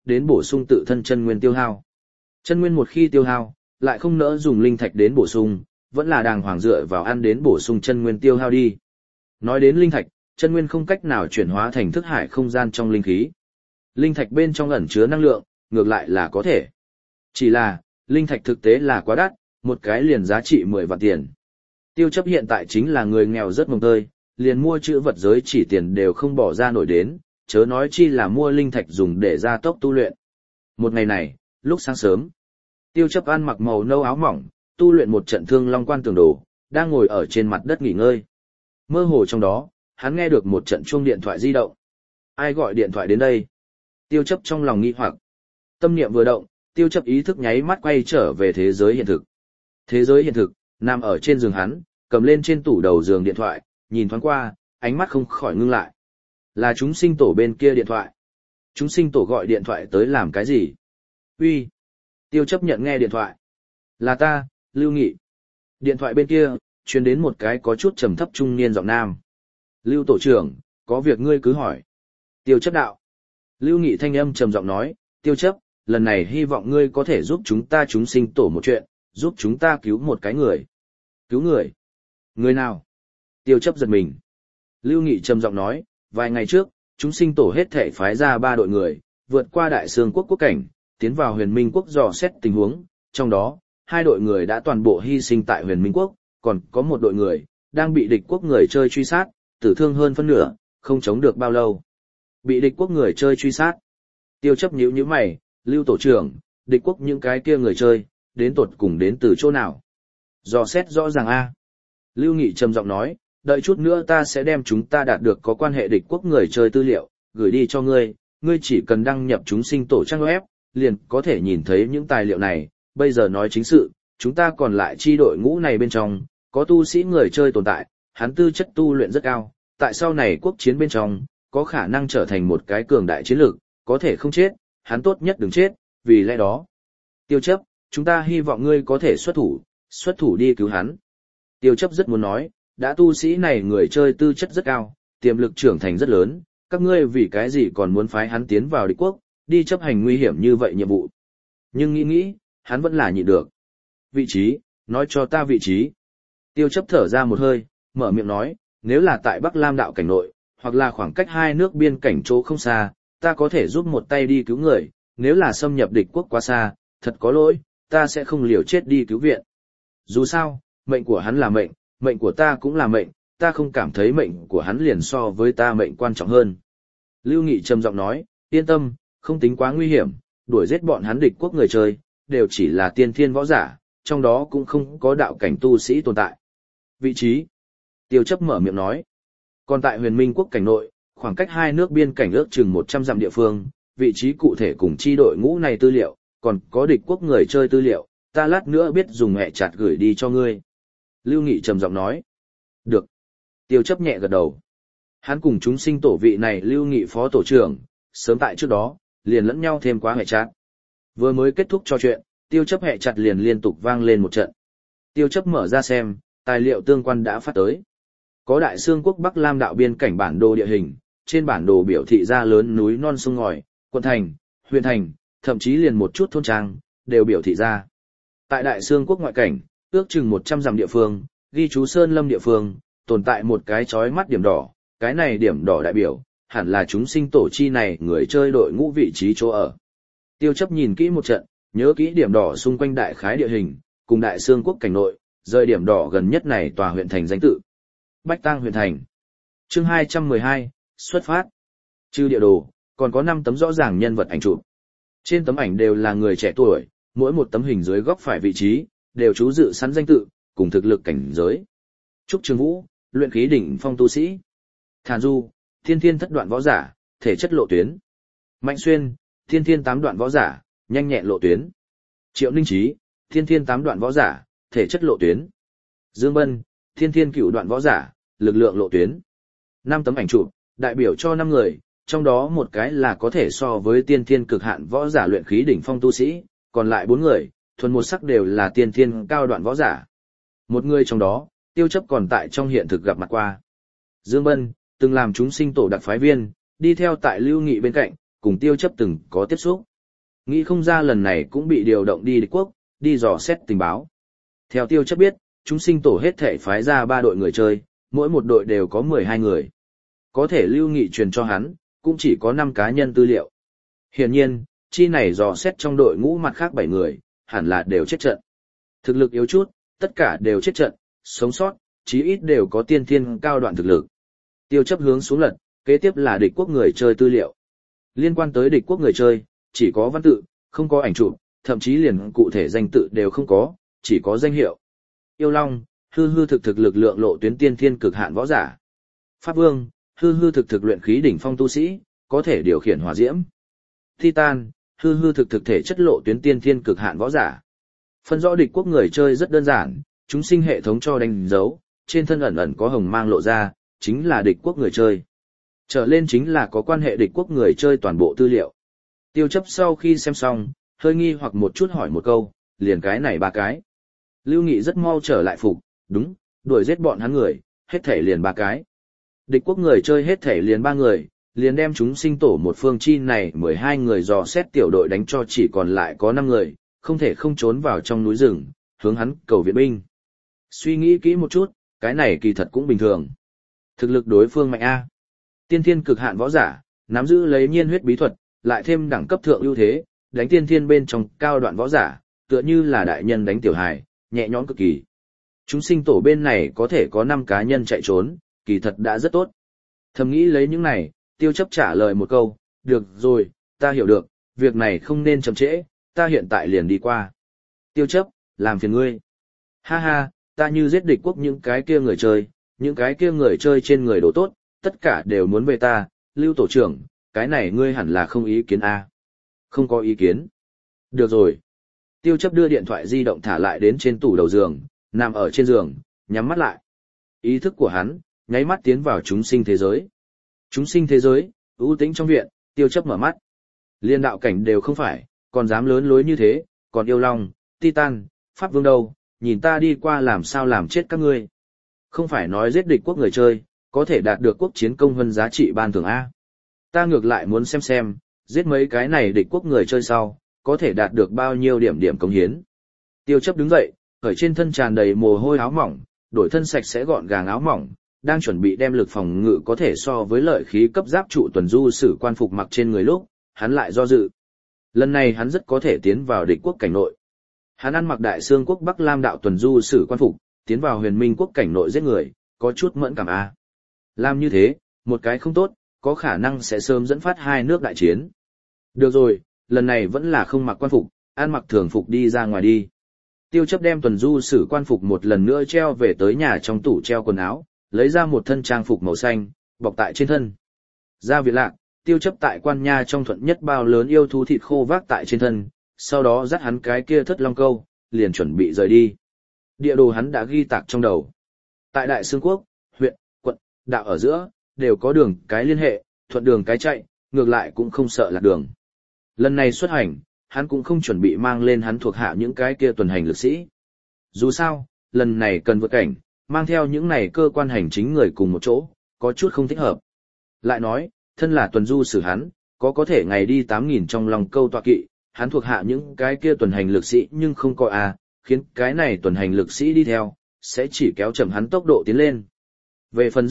đến bổ sung tự thân chân nguyên tiêu hao. Chân nguyên một khi tiêu hao, lại không nỡ dùng linh thạch đến bổ sung, vẫn là đàng hoàng dựa vào ăn đến bổ sung chân nguyên tiêu hao đi. Nói đến linh thạch, chân nguyên không cách nào chuyển hóa thành thức hải không gian trong linh khí. Linh thạch bên trong ẩn chứa năng lượng, ngược lại là có thể. Chỉ là, linh thạch thực tế là quá đắt, một cái liền giá trị 10 vạn tiền. Tiêu chấp hiện tại chính là người nghèo rất mồng tơi, liền mua chữ vật giới chỉ tiền đều không bỏ ra nổi đến, chớ nói chi là mua linh thạch dùng để gia tốc tu luyện. Một ngày này, lúc sáng sớm, Tiêu chấp ăn mặc màu nâu áo mỏng, tu luyện một trận thương long quan tường đồ, đang ngồi ở trên mặt đất nghỉ ngơi. Mơ hồ trong đó, hắn nghe được một trận chuông điện thoại di động. Ai gọi điện thoại đến đây? Tiêu chấp trong lòng nghi hoặc. Tâm niệm vừa động, tiêu chấp ý thức nháy mắt quay trở về thế giới hiện thực. Thế giới hiện thực, nằm ở trên giường hắn, cầm lên trên tủ đầu giường điện thoại, nhìn thoáng qua, ánh mắt không khỏi ngưng lại. Là chúng sinh tổ bên kia điện thoại. Chúng sinh tổ gọi điện thoại tới làm cái gì? Uy. Tiêu chấp nhận nghe điện thoại. Là ta, Lưu Nghị. Điện thoại bên kia, truyền đến một cái có chút trầm thấp trung niên giọng nam. Lưu tổ trưởng, có việc ngươi cứ hỏi. Tiêu chấp đạo. Lưu Nghị thanh âm trầm giọng nói, tiêu chấp, lần này hy vọng ngươi có thể giúp chúng ta chúng sinh tổ một chuyện, giúp chúng ta cứu một cái người. Cứu người? Người nào? Tiêu chấp giật mình. Lưu Nghị trầm giọng nói, vài ngày trước, chúng sinh tổ hết thể phái ra 3 đội người, vượt qua Đại Sương quốc quốc cảnh, tiến vào Huyền Minh quốc dò xét tình huống, trong đó, 2 đội người đã toàn bộ hy sinh tại Huyền Minh quốc, còn có một đội người đang bị địch quốc người chơi truy sát, tử thương hơn phân nửa, không chống được bao lâu. Bị địch quốc người chơi truy sát. Tiêu chấp nhíu nhíu mày, Lưu tổ trưởng, địch quốc những cái kia người chơi, đến tột cùng đến từ chỗ nào? Dò xét rõ ràng a. Lưu Nghị trầm giọng nói, đợi chút nữa ta sẽ đem chúng ta đạt được có quan hệ địch quốc người chơi tư liệu, gửi đi cho ngươi, ngươi chỉ cần đăng nhập chúng sinh tổ trang web, liền có thể nhìn thấy những tài liệu này. Bây giờ nói chính sự, chúng ta còn lại chi đội ngũ này bên trong, có tu sĩ người chơi tồn tại, hắn tư chất tu luyện rất cao, tại sau này quốc chiến bên trong, có khả năng trở thành một cái cường đại chiến lược, có thể không chết, hắn tốt nhất đừng chết, vì lẽ đó. Tiêu chấp, chúng ta hy vọng ngươi có thể xuất thủ đi cứu hắn. Tiêu chấp rất muốn nói, đã tu sĩ này người chơi tư chất rất cao, tiềm lực trưởng thành rất lớn, các ngươi vì cái gì còn muốn phái hắn tiến vào địch quốc, đi chấp hành nguy hiểm như vậy nhiệm vụ. Nhưng nghĩ, hắn vẫn là nhịn được. Vị trí, nói cho ta vị trí. Tiêu chấp thở ra một hơi, mở miệng nói, nếu là tại Bắc Lam đạo cảnh nội, hoặc là khoảng cách 2 nước biên cảnh chỗ không xa, ta có thể giúp một tay đi cứu người, nếu là xâm nhập địch quốc quá xa, thật có lỗi, ta sẽ không liều chết đi cứu viện. Dù sao, mệnh của hắn là mệnh, mệnh của ta cũng là mệnh, ta không cảm thấy mệnh của hắn liền so với ta mệnh quan trọng hơn. Lưu Nghị trầm giọng nói, yên tâm, không tính quá nguy hiểm, đuổi giết bọn hắn địch quốc người chơi, đều chỉ là tiên thiên võ giả, trong đó cũng không có đạo cảnh tu sĩ tồn tại. Vị trí. Tiêu chấp mở miệng nói. Còn tại Huyền Minh quốc cảnh nội, khoảng cách 2 nước biên cảnh ước chừng 100 dặm địa phương, vị trí cụ thể cùng chi đội ngũ này tư liệu, còn có địch quốc người chơi tư liệu, ta lát nữa biết dùng hẹ chặt gửi đi cho ngươi. Lưu Nghị trầm giọng nói. Được. Tiêu chấp nhẹ gật đầu. Hắn cùng chúng sinh tổ vị này Lưu Nghị phó tổ trưởng, sớm tại trước đó, liền lẫn nhau thêm quá hẹ chặt. Vừa mới kết thúc trò chuyện, tiêu chấp hẹ chặt liền liên tục vang lên một trận. Tiêu chấp mở ra xem, tài liệu tương quan đã phát tới. Có Đại Sương quốc Bắc Lam đạo biên cảnh bản đồ địa hình, trên bản đồ biểu thị ra lớn núi non sông ngòi, quận thành, huyện thành, thậm chí liền một chút thôn trang, đều biểu thị ra. Tại Đại Sương quốc ngoại cảnh, ước chừng 100 dặm địa phương, ghi chú Sơn Lâm địa phương, tồn tại một cái chói mắt điểm đỏ, cái này điểm đỏ đại biểu, hẳn là chúng sinh tổ chi này người chơi đội ngũ vị trí chỗ ở. Tiêu chấp nhìn kỹ một trận, nhớ kỹ điểm đỏ xung quanh đại khái địa hình, cùng Đại Sương quốc cảnh nội, rời điểm đỏ gần nhất này tòa huyện thành danh tự. Bách Tang huyện thành. Chương 212, xuất phát. Trừ địa đồ, còn có 5 tấm rõ ràng nhân vật ảnh chụp. Trên tấm ảnh đều là người trẻ tuổi, mỗi một tấm hình dưới góc phải vị trí, đều chú dự sẵn danh tự, cùng thực lực cảnh giới. Trúc Trường Vũ, luyện khí đỉnh phong tu sĩ. Thản Du, thiên thiên thất đoạn võ giả, thể chất lộ tuyến. Mạnh Xuyên, thiên thiên 8 đoạn võ giả, nhanh nhẹn lộ tuyến. Triệu Ninh Trí, thiên thiên 8 đoạn võ giả, thể chất lộ tuyến. Dương Bân, thiên thiên 9 đoạn võ giả, lực lượng lộ tuyến. 5 tấm ảnh chụp, đại biểu cho 5 người, trong đó một cái là có thể so với tiên thiên cực hạn võ giả luyện khí đỉnh phong tu sĩ, còn lại 4 người, thuần một sắc đều là tiên thiên cao đoạn võ giả. Một người trong đó, tiêu chấp còn tại trong hiện thực gặp mặt qua. Dương Bân, từng làm chúng sinh tổ đặc phái viên, đi theo tại Lưu Nghị bên cạnh, cùng tiêu chấp từng có tiếp xúc. Nghĩ không ra lần này cũng bị điều động đi địch quốc, đi dò xét tình báo. Theo tiêu chấp biết, chúng sinh tổ hết thể phái ra 3 đội người chơi, mỗi một đội đều có 12 người. Có thể Lưu Nghị truyền cho hắn, cũng chỉ có 5 cá nhân tư liệu. Hiển nhiên, chi này dò xét trong đội ngũ mặt khác 7 người, hẳn là đều chết trận. Thực lực yếu chút, tất cả đều chết trận, sống sót, chí ít đều có tiên thiên cao đoạn thực lực. Tiêu chấp hướng xuống lật, kế tiếp là địch quốc người chơi tư liệu. Liên quan tới địch quốc người chơi, chỉ có văn tự, không có ảnh chụp, thậm chí liền cụ thể danh tự đều không có, chỉ có danh hiệu. Yêu Long, hư hư thực thực lực lượng lộ tuyến tiên thiên cực hạn võ giả. Pháp Vương, hư hư thực thực luyện khí đỉnh phong tu sĩ, có thể điều khiển hỏa diễm. Titan, hư hư thực thực thể chất lộ tuyến tiên thiên cực hạn võ giả. Phân rõ địch quốc người chơi rất đơn giản, chúng sinh hệ thống cho đánh dấu, trên thân ẩn ẩn có hồng mang lộ ra, chính là địch quốc người chơi. Trở lên chính là có quan hệ địch quốc người chơi toàn bộ tư liệu. Tiêu chấp sau khi xem xong, hơi nghi hoặc một chút hỏi một câu, liền cái này 3 cái. Lưu Nghị rất mau trở lại phục, đúng, đuổi giết bọn hắn người, hết thể liền 3 cái. Địch quốc người chơi hết thể liền 3 người, liền đem chúng sinh tổ một phương chi này 12 người dò xét tiểu đội đánh cho chỉ còn lại có 5 người, không thể không trốn vào trong núi rừng, hướng hắn cầu viện binh. Suy nghĩ kỹ một chút, cái này kỳ thật cũng bình thường. Thực lực đối phương mạnh A. Tiên thiên cực hạn võ giả, nắm giữ lấy nhiên huyết bí thuật, lại thêm đẳng cấp thượng ưu thế, đánh tiên thiên bên trong cao đoạn võ giả, tựa như là đại nhân đánh tiểu hài, nhẹ nhõm cực kỳ. Chúng sinh tổ bên này có thể có 5 cá nhân chạy trốn, kỳ thật đã rất tốt. Thầm nghĩ lấy những này, tiêu chấp trả lời một câu, được rồi, ta hiểu được, việc này không nên chậm trễ, ta hiện tại liền đi qua. Tiêu chấp, làm phiền ngươi. Ha ha, ta như giết địch quốc những cái kia người chơi, những cái kia người chơi trên người đồ tốt, tất cả đều muốn về ta, Lưu tổ trưởng, cái này ngươi hẳn là không ý kiến a. Không có ý kiến. Được rồi. Tiêu chấp đưa điện thoại di động thả lại đến trên tủ đầu giường, nằm ở trên giường, nhắm mắt lại. Ý thức của hắn, nháy mắt tiến vào chúng sinh thế giới. Chúng sinh thế giới, ưu tĩnh trong viện, tiêu chấp mở mắt. Liên đạo cảnh đều không phải, còn dám lớn lối như thế, còn Yêu Long, Titan, Pháp Vương đâu, nhìn ta đi qua làm sao làm chết các ngươi. Không phải nói giết địch quốc người chơi, có thể đạt được quốc chiến công hơn giá trị ban thưởng A. Ta ngược lại muốn xem, giết mấy cái này địch quốc người chơi sau, có thể đạt được bao nhiêu điểm cống hiến. Tiêu chấp đứng dậy, khởi trên thân tràn đầy mồ hôi áo mỏng, đổi thân sạch sẽ gọn gàng áo mỏng, đang chuẩn bị đem lực phòng ngự có thể so với lợi khí cấp giáp trụ tuần du sử quan phục mặc trên người lúc, hắn lại do dự. Lần này hắn rất có thể tiến vào địch quốc cảnh nội. Hắn ăn mặc đại xương quốc Bắc Lam đạo tuần du sử quan phục, tiến vào huyền minh quốc cảnh nội giết người, có chút mẫn cảm a. Làm như thế, một cái không tốt, có khả năng sẽ sớm dẫn phát 2 nước đại chiến. Được rồi, lần này vẫn là không mặc quan phục, ăn mặc thường phục đi ra ngoài đi. Tiêu chấp đem tuần du sử quan phục một lần nữa treo về tới nhà trong tủ treo quần áo, lấy ra một thân trang phục màu xanh, bọc tại trên thân. Ra viện lạc, tiêu chấp tại quan nha trong thuận nhất bao lớn yêu thú thịt khô vác tại trên thân, sau đó dắt hắn cái kia thất long câu, liền chuẩn bị rời đi. Địa đồ hắn đã ghi tạc trong đầu. Tại Đại Xương Quốc, huyện, quận, đạo ở giữa, đều có đường cái liên hệ, thuận đường cái chạy, ngược lại cũng không sợ lạc đường. Lần này xuất hành, hắn cũng không chuẩn bị mang lên hắn thuộc hạ những cái kia tuần hành lực sĩ. Dù sao, lần này cần vượt cảnh, mang theo những này cơ quan hành chính người cùng một chỗ, có chút không thích hợp. Lại nói, thân là tuần du sử hắn, có thể ngày đi 8.000 trong lòng câu tọa kỵ, hắn thuộc hạ những cái kia tuần hành lực sĩ nhưng không có khiến cái này tuần hành lực sĩ đi theo, sẽ chỉ kéo chậm hắn tốc độ tiến lên. Về phần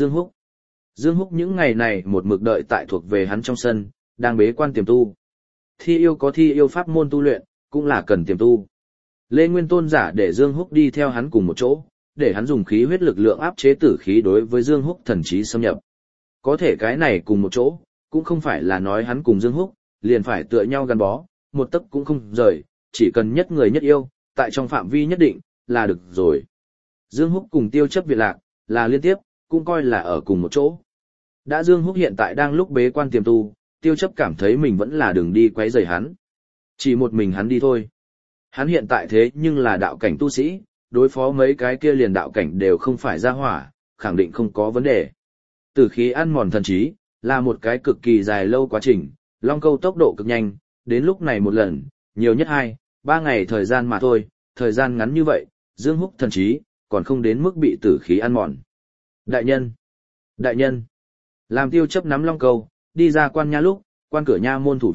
Dương Húc những ngày này một mực đợi tại thuộc về hắn trong sân, đang bế quan tiềm tu. Thi yêu có thi yêu pháp môn tu luyện, cũng là cần tiềm tu. Lê Nguyên Tôn giả để Dương Húc đi theo hắn cùng một chỗ, để hắn dùng khí huyết lực lượng áp chế tử khí đối với Dương Húc thần trí xâm nhập. Có thể cái này cùng một chỗ, cũng không phải là nói hắn cùng Dương Húc, liền phải tựa nhau gắn bó, một tấc cũng không rời, chỉ cần nhất người nhất yêu, tại trong phạm vi nhất định, là được rồi. Dương Húc cùng tiêu chấp viện lạc, là liên tiếp, cũng coi là ở cùng một chỗ. Đã Dương Húc hiện tại đang lúc bế quan tiềm tu, tiêu chấp cảm thấy mình vẫn là đường đi quấy rầy hắn. Chỉ một mình hắn đi thôi. Hắn hiện tại thế nhưng là đạo cảnh tu sĩ, đối phó mấy cái kia liền đạo cảnh đều không phải ra hỏa, khẳng định không có vấn đề. Tử khí ăn mòn thần trí, là một cái cực kỳ dài lâu quá trình, long câu tốc độ cực nhanh, đến lúc này một lần, nhiều nhất 2-3 ngày thời gian mà thôi, thời gian ngắn như vậy, Dương Húc thần trí, còn không đến mức bị tử khí ăn mòn. Đại nhân, làm tiêu chấp nắm long câu, đi ra quan nha lúc, quan cửa nha môn thủ vệ,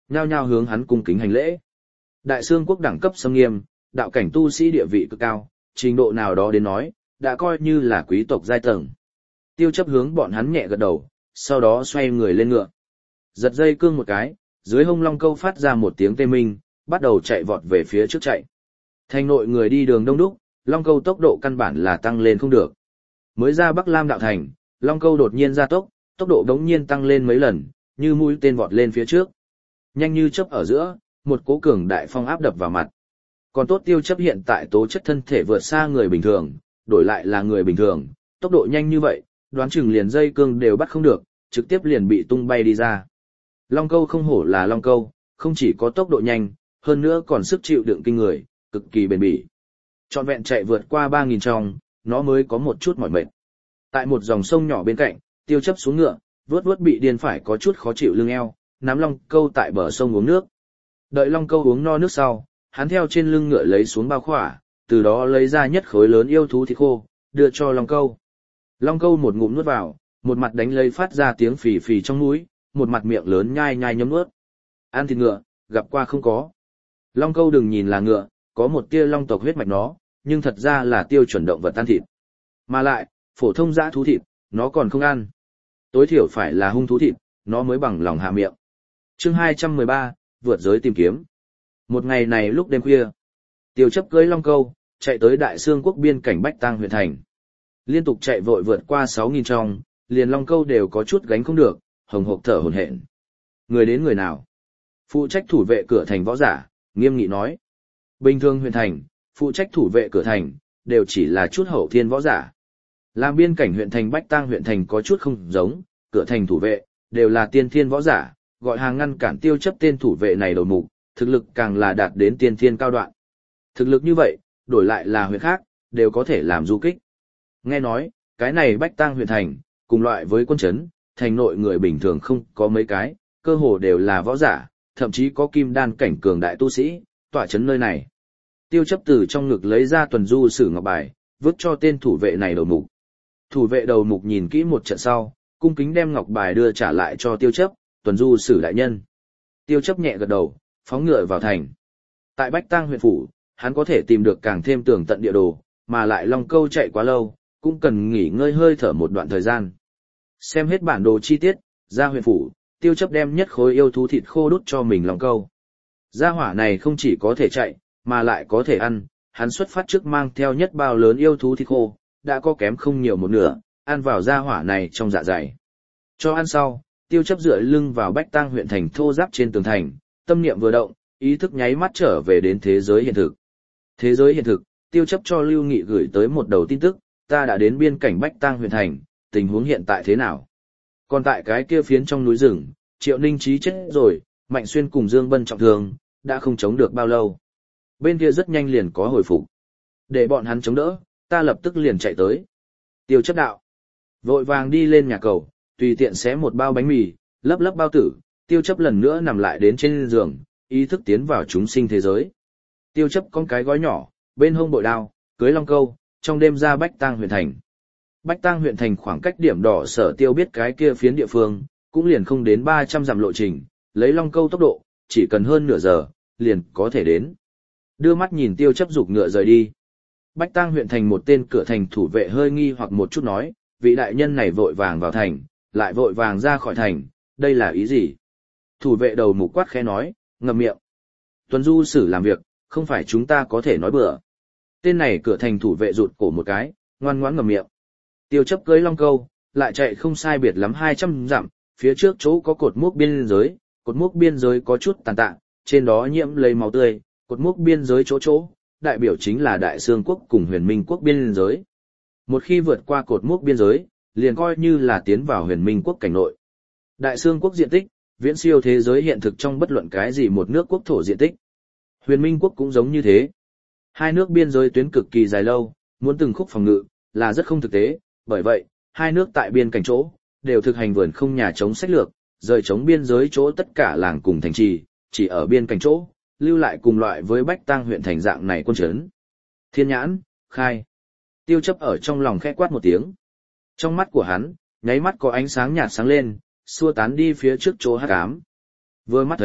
nhao nhao hướng hắn cung kính hành lễ. Đại Xương quốc đẳng cấp xâm nghiêm, đạo cảnh tu sĩ địa vị cực cao, trình độ nào đó đến nói, đã coi như là quý tộc giai tầng. Tiêu Chấp hướng bọn hắn nhẹ gật đầu, sau đó xoay người lên ngựa. Giật dây cương một cái, dưới hông Long Câu phát ra một tiếng tê minh, bắt đầu chạy vọt về phía trước chạy. Thành nội người đi đường đông đúc, Long Câu tốc độ căn bản là tăng lên không được. Mới ra Bắc Lam đạo thành, Long Câu đột nhiên gia tốc, tốc độ đống nhiên tăng lên mấy lần, như mũi tên vọt lên phía trước. Nhanh như chớp ở giữa, một cỗ cường đại phong áp đập vào mặt. Còn tốt Tiêu Chấp hiện tại tố chất thân thể vượt xa người bình thường, đổi lại là người bình thường, tốc độ nhanh như vậy, đoán chừng liền dây cương đều bắt không được, trực tiếp liền bị tung bay đi ra. Long Câu không hổ là Long Câu, không chỉ có tốc độ nhanh, hơn nữa còn sức chịu đựng kinh người, cực kỳ bền bỉ. Trọn vẹn chạy vượt qua 3.000 trong, nó mới có một chút mỏi mệt. Tại một dòng sông nhỏ bên cạnh, Tiêu Chấp xuống ngựa, vuốt bị điên phải có chút khó chịu lưng eo, nắm Long Câu tại bờ sông uống nước. Đợi Long Câu uống no nước sau, hắn theo trên lưng ngựa lấy xuống bao khỏa, từ đó lấy ra nhất khối lớn yêu thú thịt khô, đưa cho Long Câu. Long Câu một ngụm nuốt vào, một mặt đánh lấy phát ra tiếng phì phì trong mũi, một mặt miệng lớn nhai nhai nhấm nuốt. Ăn thịt ngựa, gặp qua không có. Long Câu đừng nhìn là ngựa, có một tia long tộc huyết mạch nó, nhưng thật ra là tiêu chuẩn động vật ăn thịt. Mà lại, phổ thông dã thú thịt, nó còn không ăn. Tối thiểu phải là hung thú thịt, nó mới bằng lòng hạ miệng. Chương 213, vượt giới tìm kiếm. Một ngày này lúc đêm khuya, Tiêu Chấp cưỡi Long Câu, chạy tới Đại Xương quốc biên cảnh Bách Tang huyện thành. Liên tục chạy vội vượt qua 6.000 trong, liền Long Câu đều có chút gánh không được, hồng hộc thở hổn hển. Người đến người nào? Phụ trách thủ vệ cửa thành võ giả, nghiêm nghị nói. Bình thường huyện thành, phụ trách thủ vệ cửa thành, đều chỉ là chút hậu thiên võ giả. Làm biên cảnh huyện thành Bách Tang huyện thành có chút không giống, cửa thành thủ vệ, đều là tiên thiên võ giả, gọi hàng ngăn cản Tiêu Chấp tên thủ vệ này đầu mục, thực lực càng là đạt đến tiên thiên cao đoạn. Thực lực như vậy, đổi lại là huyện khác, đều có thể làm du kích. Nghe nói, cái này Bách Tang huyện thành, cùng loại với quân trấn, thành nội người bình thường không có mấy cái, cơ hồ đều là võ giả, thậm chí có kim đan cảnh cường đại tu sĩ, tỏa trấn nơi này. Tiêu Chấp từ trong ngực lấy ra tuần du sử ngọc bài, vứt cho tên thủ vệ này đầu mục. Thủ vệ đầu mục nhìn kỹ một trận sau, cung kính đem ngọc bài đưa trả lại cho Tiêu Chấp, tuần du sử đại nhân. Tiêu Chấp nhẹ gật đầu, phóng ngựa vào thành. Tại Bách Tang huyện phủ, hắn có thể tìm được càng thêm tường tận địa đồ, mà lại Long Câu chạy quá lâu, cũng cần nghỉ ngơi hơi thở một đoạn thời gian. Xem hết bản đồ chi tiết, ra huyện phủ, Tiêu Chấp đem nhất khối yêu thú thịt khô đút cho mình Long Câu. Gia hỏa này không chỉ có thể chạy, mà lại có thể ăn, hắn xuất phát trước mang theo nhất bao lớn yêu thú thịt khô, đã có kém không nhiều một nửa, ăn vào gia hỏa này trong dạ dày. Cho ăn sau, Tiêu Chấp dựa lưng vào Bách Tang huyện thành thô giáp trên tường thành, tâm niệm vừa động, ý thức nháy mắt trở về đến thế giới hiện thực. Thế giới hiện thực, Tiêu Chấp cho Lưu Nghị gửi tới một đầu tin tức, ta đã đến biên cảnh Bách Tang huyện thành, tình huống hiện tại thế nào? Còn tại cái kia phiến trong núi rừng, Triệu Ninh Chí chết rồi, Mạnh Xuyên cùng Dương Bân trọng thương, đã không chống được bao lâu. Bên kia rất nhanh liền có hồi phục. Để bọn hắn chống đỡ, ta lập tức liền chạy tới. Tiêu Chấp đạo. Vội vàng đi lên nhà cầu, tùy tiện xé một bao bánh mì, lấp lấp bao tử, Tiêu Chấp lần nữa nằm lại đến trên giường, ý thức tiến vào chúng sinh thế giới. Tiêu Chấp con cái gói nhỏ, bên hông bội đao, cưới Long Câu, trong đêm ra Bách Tang huyện thành. Bách Tang huyện thành khoảng cách điểm đỏ Sở Tiêu biết cái kia phiến địa phương, cũng liền không đến 300 dặm lộ trình, lấy Long Câu tốc độ, chỉ cần hơn nửa giờ, liền có thể đến. Đưa mắt nhìn Tiêu Chấp giục ngựa rời đi. Bách Tang huyện thành một tên cửa thành thủ vệ hơi nghi hoặc một chút nói, vị đại nhân này vội vàng vào thành, lại vội vàng ra khỏi thành, đây là ý gì? Thủ vệ đầu mục quát khẽ nói, ngậm miệng. Tuần du sử làm việc, không phải chúng ta có thể nói bừa. Tên này cửa thành thủ vệ rụt cổ một cái, ngoan ngoãn ngậm miệng. Tiêu Chấp cưới Long Câu, lại chạy không sai biệt lắm 200 dặm, phía trước chỗ có cột mốc biên giới, cột mốc biên giới có chút tàn tạ, trên đó nhiễm lấy máu tươi, cột mốc biên giới chỗ, đại biểu chính là Đại Xương quốc cùng Huyền Minh quốc biên giới. Một khi vượt qua cột mốc biên giới, liền coi như là tiến vào Huyền Minh quốc cảnh nội. Đại Xương quốc diện tích, viễn siêu thế giới hiện thực trong bất luận cái gì một nước quốc thổ diện tích. Huyền Minh quốc cũng giống như thế. Hai nước biên giới tuyến cực kỳ dài lâu, muốn từng khúc phòng ngự, là rất không thực tế, bởi vậy, hai nước tại biên cảnh chỗ, đều thực hành vườn không nhà chống sách lược, rời chống biên giới chỗ tất cả làng cùng thành trì, chỉ ở biên cảnh chỗ, lưu lại cùng loại với Bách Tang huyện thành dạng này quân trấn. Thiên nhãn, khai. Tiêu Chấp ở trong lòng khẽ quát một tiếng. Trong mắt của hắn, nháy mắt có ánh sáng nhạt sáng lên, xua tán đi phía trước chỗ hắc ám. Vừa mắt thấy,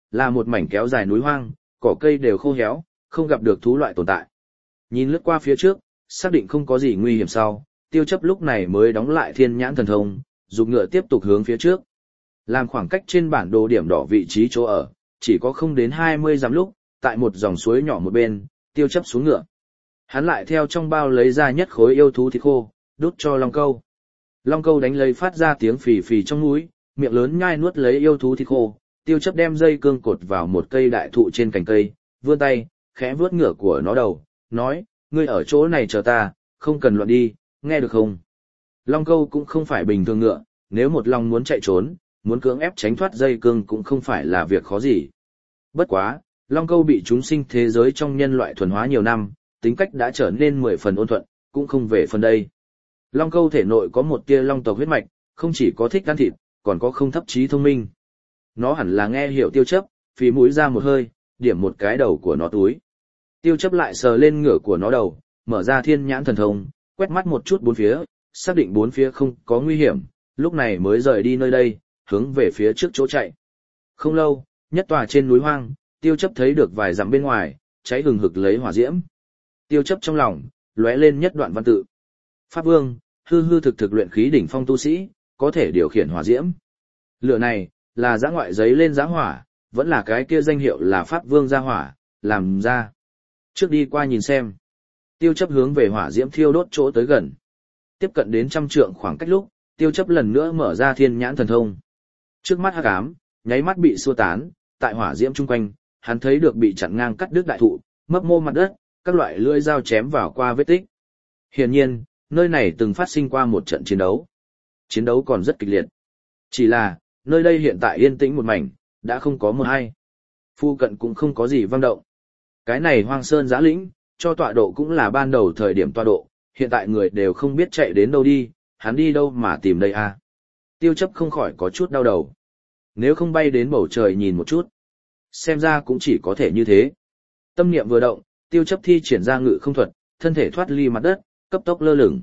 là một mảnh kéo dài núi hoang, cỏ cây đều khô héo, không gặp được thú loại tồn tại. Nhìn lướt qua phía trước, xác định không có gì nguy hiểm sau, Tiêu Chấp lúc này mới đóng lại thiên nhãn thần thông, dục ngựa tiếp tục hướng phía trước. Làm khoảng cách trên bản đồ điểm đỏ vị trí chỗ ở, chỉ có không đến 20 dặm lúc, tại một dòng suối nhỏ một bên, Tiêu Chấp xuống ngựa. Hắn lại theo trong bao lấy ra nhất khối yêu thú thịt khô, đút cho Long Câu. Long Câu đánh lấy phát ra tiếng phì phì trong mũi, miệng lớn nhai nuốt lấy yêu thú thịt khô. Tiêu Chấp đem dây cương cột vào một cây đại thụ trên cành cây, vươn tay, khẽ vuốt ngựa của nó đầu, nói, ngươi ở chỗ này chờ ta, không cần loạn đi, nghe được không? Long Câu cũng không phải bình thường ngựa, nếu một lòng muốn chạy trốn, muốn cưỡng ép tránh thoát dây cương cũng không phải là việc khó gì. Bất quá, Long Câu bị chúng sinh thế giới trong nhân loại thuần hóa nhiều năm, tính cách đã trở nên 10 phần ôn thuận, cũng không về phần đây. Long Câu thể nội có một tia long tộc huyết mạch, không chỉ có thích ăn thịt, còn có không thấp trí thông minh. Nó hẳn là nghe hiểu Tiêu Chấp, phì mũi ra một hơi, điểm một cái đầu của nó túi. Tiêu Chấp lại sờ lên ngửa của nó đầu, mở ra thiên nhãn thần thông, quét mắt một chút bốn phía, xác định bốn phía không có nguy hiểm, lúc này mới rời đi nơi đây, hướng về phía trước chỗ chạy. Không lâu, nhất tòa trên núi hoang, Tiêu Chấp thấy được vài dặm bên ngoài, cháy hừng hực lấy hỏa diễm. Tiêu Chấp trong lòng, lóe lên nhất đoạn văn tự. Pháp Vương, hư hư thực thực luyện khí đỉnh phong tu sĩ, có thể điều khiển hỏa diễm. Lửa này, là giã ngoại giấy lên giã hỏa, vẫn là cái kia danh hiệu là Pháp Vương gia hỏa, làm ra. Trước đi qua nhìn xem. Tiêu Chấp hướng về hỏa diễm thiêu đốt chỗ tới gần. Tiếp cận đến 100 trượng khoảng cách lúc, Tiêu Chấp lần nữa mở ra thiên nhãn thần thông. Trước mắt hắc ám, nháy mắt bị xua tán, tại hỏa diễm chung quanh, hắn thấy được bị chặn ngang cắt đứt đại thụ, mấp mô mặt đất, các loại lưỡi dao chém vào qua vết tích. Hiển nhiên, nơi này từng phát sinh qua một trận chiến đấu. Chiến đấu còn rất kịch liệt. Chỉ là, nơi đây hiện tại yên tĩnh một mảnh, đã không có một ai. Phu cận cũng không có gì vang động. Cái này hoang sơn giã lĩnh, cho tọa độ cũng là ban đầu thời điểm tọa độ, hiện tại người đều không biết chạy đến đâu đi, hắn đi đâu mà tìm đây à. Tiêu Chấp không khỏi có chút đau đầu. Nếu không bay đến bầu trời nhìn một chút, xem ra cũng chỉ có thể như thế. Tâm niệm vừa động, Tiêu Chấp thi triển ra ngự không thuật, thân thể thoát ly mặt đất, cấp tốc lơ lửng.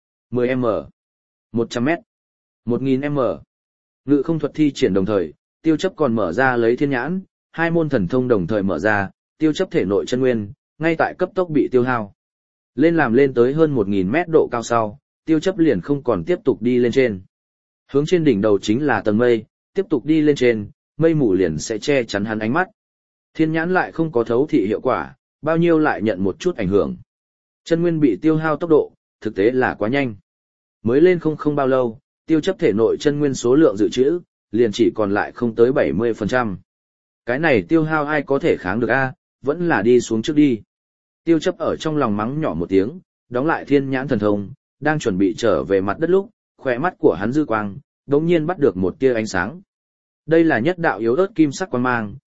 10m, 100m, 1000m. Ngự không thuật thi triển đồng thời, Tiêu Chấp còn mở ra lấy thiên nhãn, hai môn thần thông đồng thời mở ra, Tiêu Chấp thể nội chân nguyên, ngay tại cấp tốc bị tiêu hao. Lên tới hơn 1000 mét độ cao sau, Tiêu Chấp liền không còn tiếp tục đi lên trên. Hướng trên đỉnh đầu chính là tầng mây, tiếp tục đi lên trên, mây mù liền sẽ che chắn hắn ánh mắt. Thiên nhãn lại không có thấu thị hiệu quả, bao nhiêu lại nhận một chút ảnh hưởng. Chân nguyên bị tiêu hao tốc độ, thực tế là quá nhanh. Mới lên không bao lâu, Tiêu Chấp thể nội chân nguyên số lượng dự trữ, liền chỉ còn lại không tới 70%. Cái này tiêu hao ai có thể kháng được a, vẫn là đi xuống trước đi. Tiêu Chấp ở trong lòng mắng nhỏ một tiếng, đóng lại thiên nhãn thần thông, đang chuẩn bị trở về mặt đất lúc, khỏe mắt của hắn dư quang, đống nhiên bắt được một tia ánh sáng. Đây là nhất đạo yếu ớt kim sắc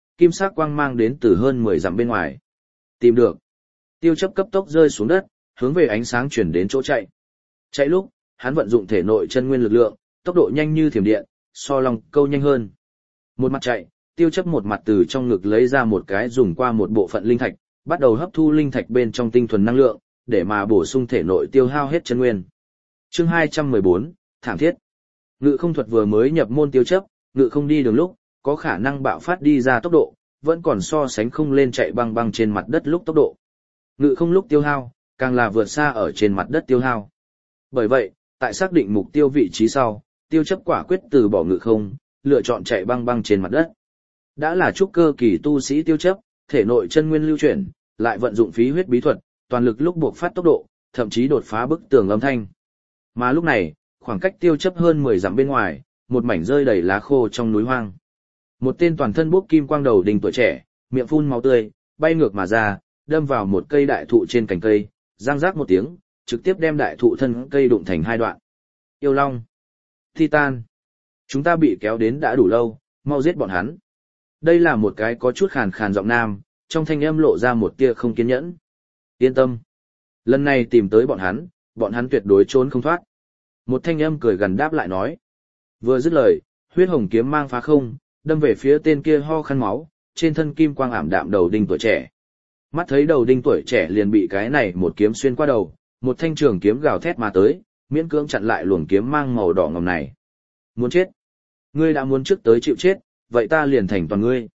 quang mang đến từ hơn 10 dặm bên ngoài. Tìm được. Tiêu Chấp cấp tốc rơi xuống đất, hướng về ánh sáng chuyển đến chỗ chạy. Chạy lúc, hắn vận dụng thể nội chân nguyên lực lượng, tốc độ nhanh như thiểm điện, so Long Câu nhanh hơn. Một mặt chạy, Tiêu Chấp một mặt từ trong ngực lấy ra một cái dùng qua một bộ phận linh thạch, bắt đầu hấp thu linh thạch bên trong tinh thuần năng lượng, để mà bổ sung thể nội tiêu hao hết chân nguyên. Chương 214, thảm thiết. Ngự không thuật vừa mới nhập môn Tiêu Chấp, ngự không đi đường lúc, có khả năng bạo phát đi ra tốc độ, vẫn còn so sánh không lên chạy băng băng trên mặt đất lúc tốc độ. Ngự không lúc tiêu hao, càng là vượt xa ở trên mặt đất tiêu hao. Bởi vậy, tại xác định mục tiêu vị trí sau, Tiêu Chấp quả quyết từ bỏ ngự không, lựa chọn chạy băng băng trên mặt đất. Đã là trúc cơ kỳ tu sĩ Tiêu Chấp, thể nội chân nguyên lưu chuyển, lại vận dụng phí huyết bí thuật, toàn lực lúc buộc phát tốc độ, thậm chí đột phá bức tường âm thanh. Mà lúc này, khoảng cách Tiêu Chấp hơn 10 dặm bên ngoài, một mảnh rơi đầy lá khô trong núi hoang. Một tên toàn thân bốc kim quang đầu đình tuổi trẻ, miệng phun máu tươi, bay ngược mà ra, đâm vào một cây đại thụ trên cành cây, răng rác một tiếng, trực tiếp đem đại thụ thân cây đụng thành hai đoạn. Yêu Long, Titan, chúng ta bị kéo đến đã đủ lâu, mau giết bọn hắn. Đây là một cái có chút khàn khàn giọng nam, trong thanh âm lộ ra một tia không kiên nhẫn. Yên tâm, lần này tìm tới bọn hắn tuyệt đối trốn không thoát. Một thanh âm cười gần đáp lại nói. Vừa dứt lời, huyết hồng kiếm mang phá không, đâm về phía tên kia ho khăn máu, trên thân kim quang ảm đạm đầu đinh tuổi trẻ. Mắt thấy đầu đinh tuổi trẻ liền bị cái này một kiếm xuyên qua đầu, một thanh trường kiếm gào thét mà tới, miễn cưỡng chặn lại luồng kiếm mang màu đỏ ngòm này. Muốn chết? Ngươi đã muốn trước tới chịu chết, vậy ta liền thành toàn ngươi.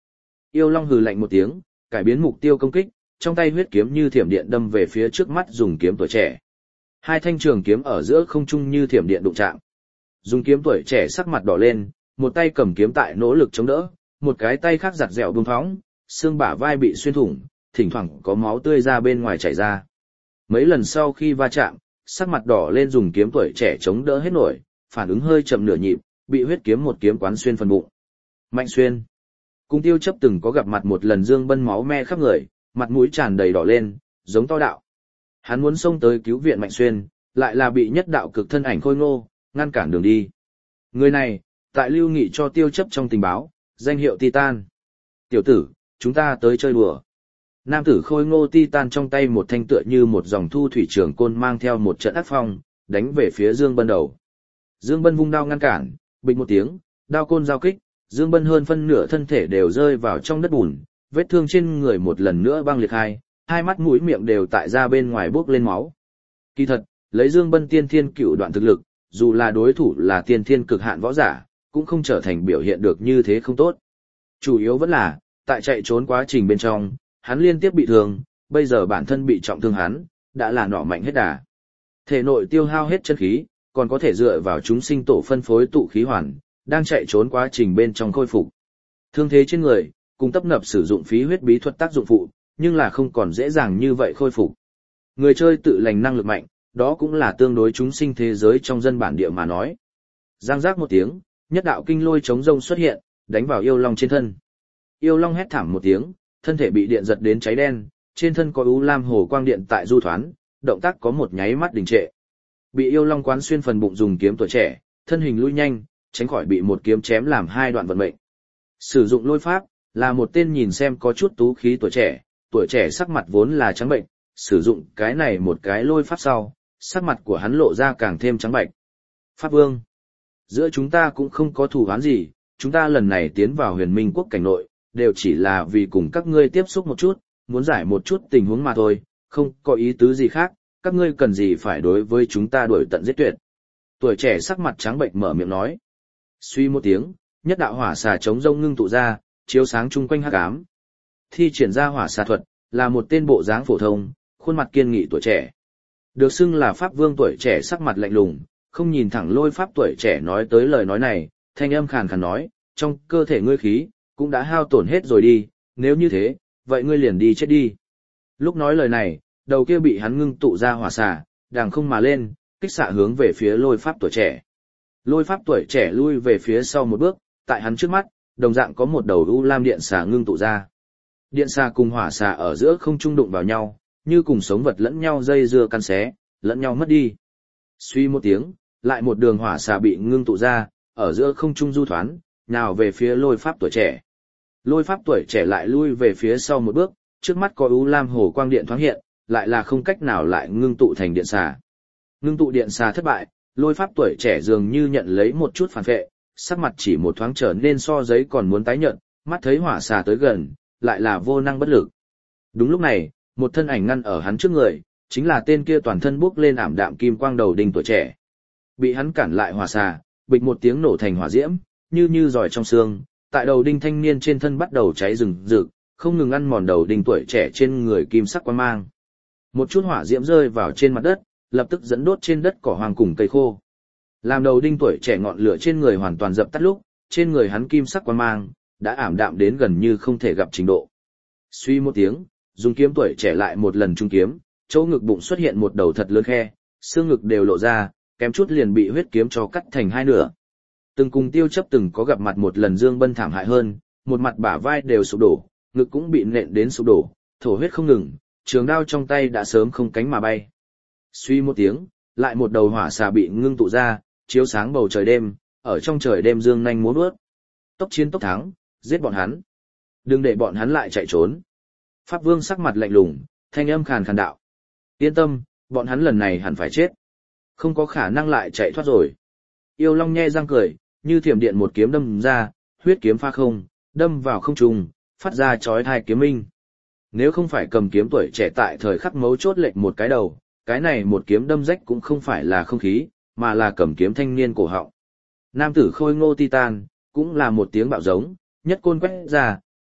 Yêu Long hừ lạnh một tiếng, cải biến mục tiêu công kích, trong tay huyết kiếm như thiểm điện đâm về phía trước mắt dùng kiếm tuổi trẻ. Hai thanh trường kiếm ở giữa không trung như thiểm điện đụng chạm. Dùng kiếm tuổi trẻ sắc mặt đỏ lên, một tay cầm kiếm tại nỗ lực chống đỡ, một cái tay khác giặt dẻo bùng phóng, xương bả vai bị xuyên thủng, thỉnh thoảng có máu tươi ra bên ngoài chảy ra. Mấy lần sau khi va chạm, sắc mặt đỏ lên dùng kiếm tuổi trẻ chống đỡ hết nổi, phản ứng hơi chậm nửa nhịp, bị huyết kiếm một kiếm quán xuyên phần bụng. Mạnh xuyên. Cùng Tiêu Chấp từng có gặp mặt một lần, Dương Bân máu me khắp người, mặt mũi tràn đầy đỏ lên, giống to đạo. Hắn muốn xông tới cứu viện Mạnh xuyên, lại là bị nhất đạo cực thân ảnh khôi ngô ngăn cản đường đi. Người này, tại Lưu Nghị cho Tiêu Chấp trong tình báo, danh hiệu Titan. Tiểu tử, chúng ta tới chơi đùa. Nam tử khôi ngô Titan trong tay một thanh tựa như một dòng thu thủy trường côn mang theo một trận ác phong, đánh về phía Dương Bân đầu. Dương Bân vung đao ngăn cản, bịch một tiếng, đao côn giao kích, Dương Bân hơn phân nửa thân thể đều rơi vào trong đất bùn, vết thương trên người một lần nữa băng liệt hai mắt mũi miệng đều tại ra bên ngoài bốc lên máu. Kỳ thật, lấy Dương Bân tiên thiên cựu đoạn thực lực, dù là đối thủ là tiên thiên cực hạn võ giả, cũng không trở thành biểu hiện được như thế không tốt. Chủ yếu vẫn là, tại chạy trốn quá trình bên trong, hắn liên tiếp bị thương, bây giờ bản thân bị trọng thương hắn, đã là nỏ mạnh hết đà. Thể nội tiêu hao hết chân khí, còn có thể dựa vào chúng sinh tổ phân phối tụ khí hoàn, đang chạy trốn quá trình bên trong khôi phục. Thương thế trên người, cùng tấp nập sử dụng phí huyết bí thuật tác dụng phụ, nhưng là không còn dễ dàng như vậy khôi phục. Người chơi tự lành năng lực mạnh, đó cũng là tương đối chúng sinh thế giới trong dân bản địa mà nói. Giang giác một tiếng, nhất đạo kinh lôi chống rông xuất hiện, đánh vào Yêu Long trên thân. Yêu Long hét thảm một tiếng, thân thể bị điện giật đến cháy đen, trên thân có u lam hồ quang điện tại du thoán, động tác có một nháy mắt đình trệ. Bị Yêu Long quán xuyên phần bụng dùng kiếm tuổi trẻ, thân hình lui nhanh, tránh khỏi bị một kiếm chém làm hai đoạn vận mệnh. Sử dụng lôi pháp, là một tên nhìn xem có chút tú khí tuổi trẻ sắc mặt vốn là trắng bệnh, sử dụng cái này một cái lôi pháp sau, sắc mặt của hắn lộ ra càng thêm trắng bệch. Pháp Vương, giữa chúng ta cũng không có thù oán gì, chúng ta lần này tiến vào Huyền Minh quốc cảnh nội, đều chỉ là vì cùng các ngươi tiếp xúc một chút, muốn giải một chút tình huống mà thôi, không có ý tứ gì khác, các ngươi cần gì phải đối với chúng ta đuổi tận giết tuyệt. Tuổi trẻ sắc mặt trắng bệnh mở miệng nói. Suy một tiếng, nhất đạo hỏa xà chống rông ngưng tụ ra, chiếu sáng chung quanh hắc ám. Thi triển ra hỏa xà thuật, là một tên bộ dáng phổ thông, khuôn mặt kiên nghị tuổi trẻ. Được xưng là Pháp Vương tuổi trẻ sắc mặt lạnh lùng, không nhìn thẳng lôi pháp tuổi trẻ nói tới lời nói này, thanh âm khàn khàn nói, trong cơ thể ngươi khí, cũng đã hao tổn hết rồi đi, nếu như thế, vậy ngươi liền đi chết đi. Lúc nói lời này, đầu kia bị hắn ngưng tụ ra hỏa xà, đàng không mà lên, kích xạ hướng về phía lôi pháp tuổi trẻ. Lôi pháp tuổi trẻ lui về phía sau một bước, tại hắn trước mắt, đồng dạng có một đầu u lam điện xà ngưng tụ ra. Điện xà cùng hỏa xà ở giữa không trung đụng vào nhau, như cùng sống vật lẫn nhau dây dưa căn xé, lẫn nhau mất đi. Suy một tiếng, lại một đường hỏa xà bị ngưng tụ ra, ở giữa không trung du thoán, nào về phía lôi pháp tuổi trẻ. Lôi pháp tuổi trẻ lại lui về phía sau một bước, trước mắt có u lam hồ quang điện thoáng hiện, lại là không cách nào lại ngưng tụ thành điện xà. Ngưng tụ điện xà thất bại, lôi pháp tuổi trẻ dường như nhận lấy một chút phản vệ, sắc mặt chỉ một thoáng trở nên so giấy còn muốn tái nhợt, mắt thấy hỏa xà tới gần, lại là vô năng bất lực. Đúng lúc này, một thân ảnh ngăn ở hắn trước người, chính là tên kia toàn thân bốc lên ảm đạm kim quang đầu đinh tuổi trẻ. Bị hắn cản lại hỏa xà, bịch một tiếng nổ thành hỏa diễm, như giỏi trong xương, tại đầu đinh thanh niên trên thân bắt đầu cháy rừng rực, không ngừng ăn mòn đầu đinh tuổi trẻ trên người kim sắc quang mang. Một chút hỏa diễm rơi vào trên mặt đất, lập tức dẫn đốt trên đất cỏ hoang cùng cây khô. Làm đầu đinh tuổi trẻ ngọn lửa trên người hoàn toàn dập tắt lúc, trên người hắn kim sắc quang mang đã ảm đạm đến gần như không thể gặp trình độ. Suy một tiếng, dùng kiếm tuổi trẻ lại một lần trung kiếm, chỗ ngực bụng xuất hiện một đầu thật lớn khe, xương ngực đều lộ ra, kém chút liền bị huyết kiếm cho cắt thành hai nửa. Từng cùng Tiêu Chấp từng có gặp mặt một lần Dương Bân thảm hại hơn, một mặt bả vai đều sụp đổ, ngực cũng bị nện đến sụp đổ, thổ huyết không ngừng, trường đao trong tay đã sớm không cánh mà bay. Suy một tiếng, lại một đầu hỏa xà bị ngưng tụ ra, chiếu sáng bầu trời đêm, ở trong trời đêm dương nhanh múa vuốt. Tốc chiến tốc thắng, giết bọn hắn. Đừng để bọn hắn lại chạy trốn. Pháp Vương sắc mặt lạnh lùng, thanh âm khàn khàn đạo. Yên tâm, bọn hắn lần này hẳn phải chết. Không có khả năng lại chạy thoát rồi. Yêu Long nhe răng cười, như thiểm điện một kiếm đâm ra, huyết kiếm pha không, đâm vào không trung, phát ra chói tai kiếm minh. Nếu không phải cầm kiếm tuổi trẻ tại thời khắc mấu chốt lệch một cái đầu, cái này một kiếm đâm rách cũng không phải là không khí, mà là cầm kiếm thanh niên cổ họng. Nam tử khôi ngô Titan, cũng là một tiếng bạo giống, nhất côn quét ra,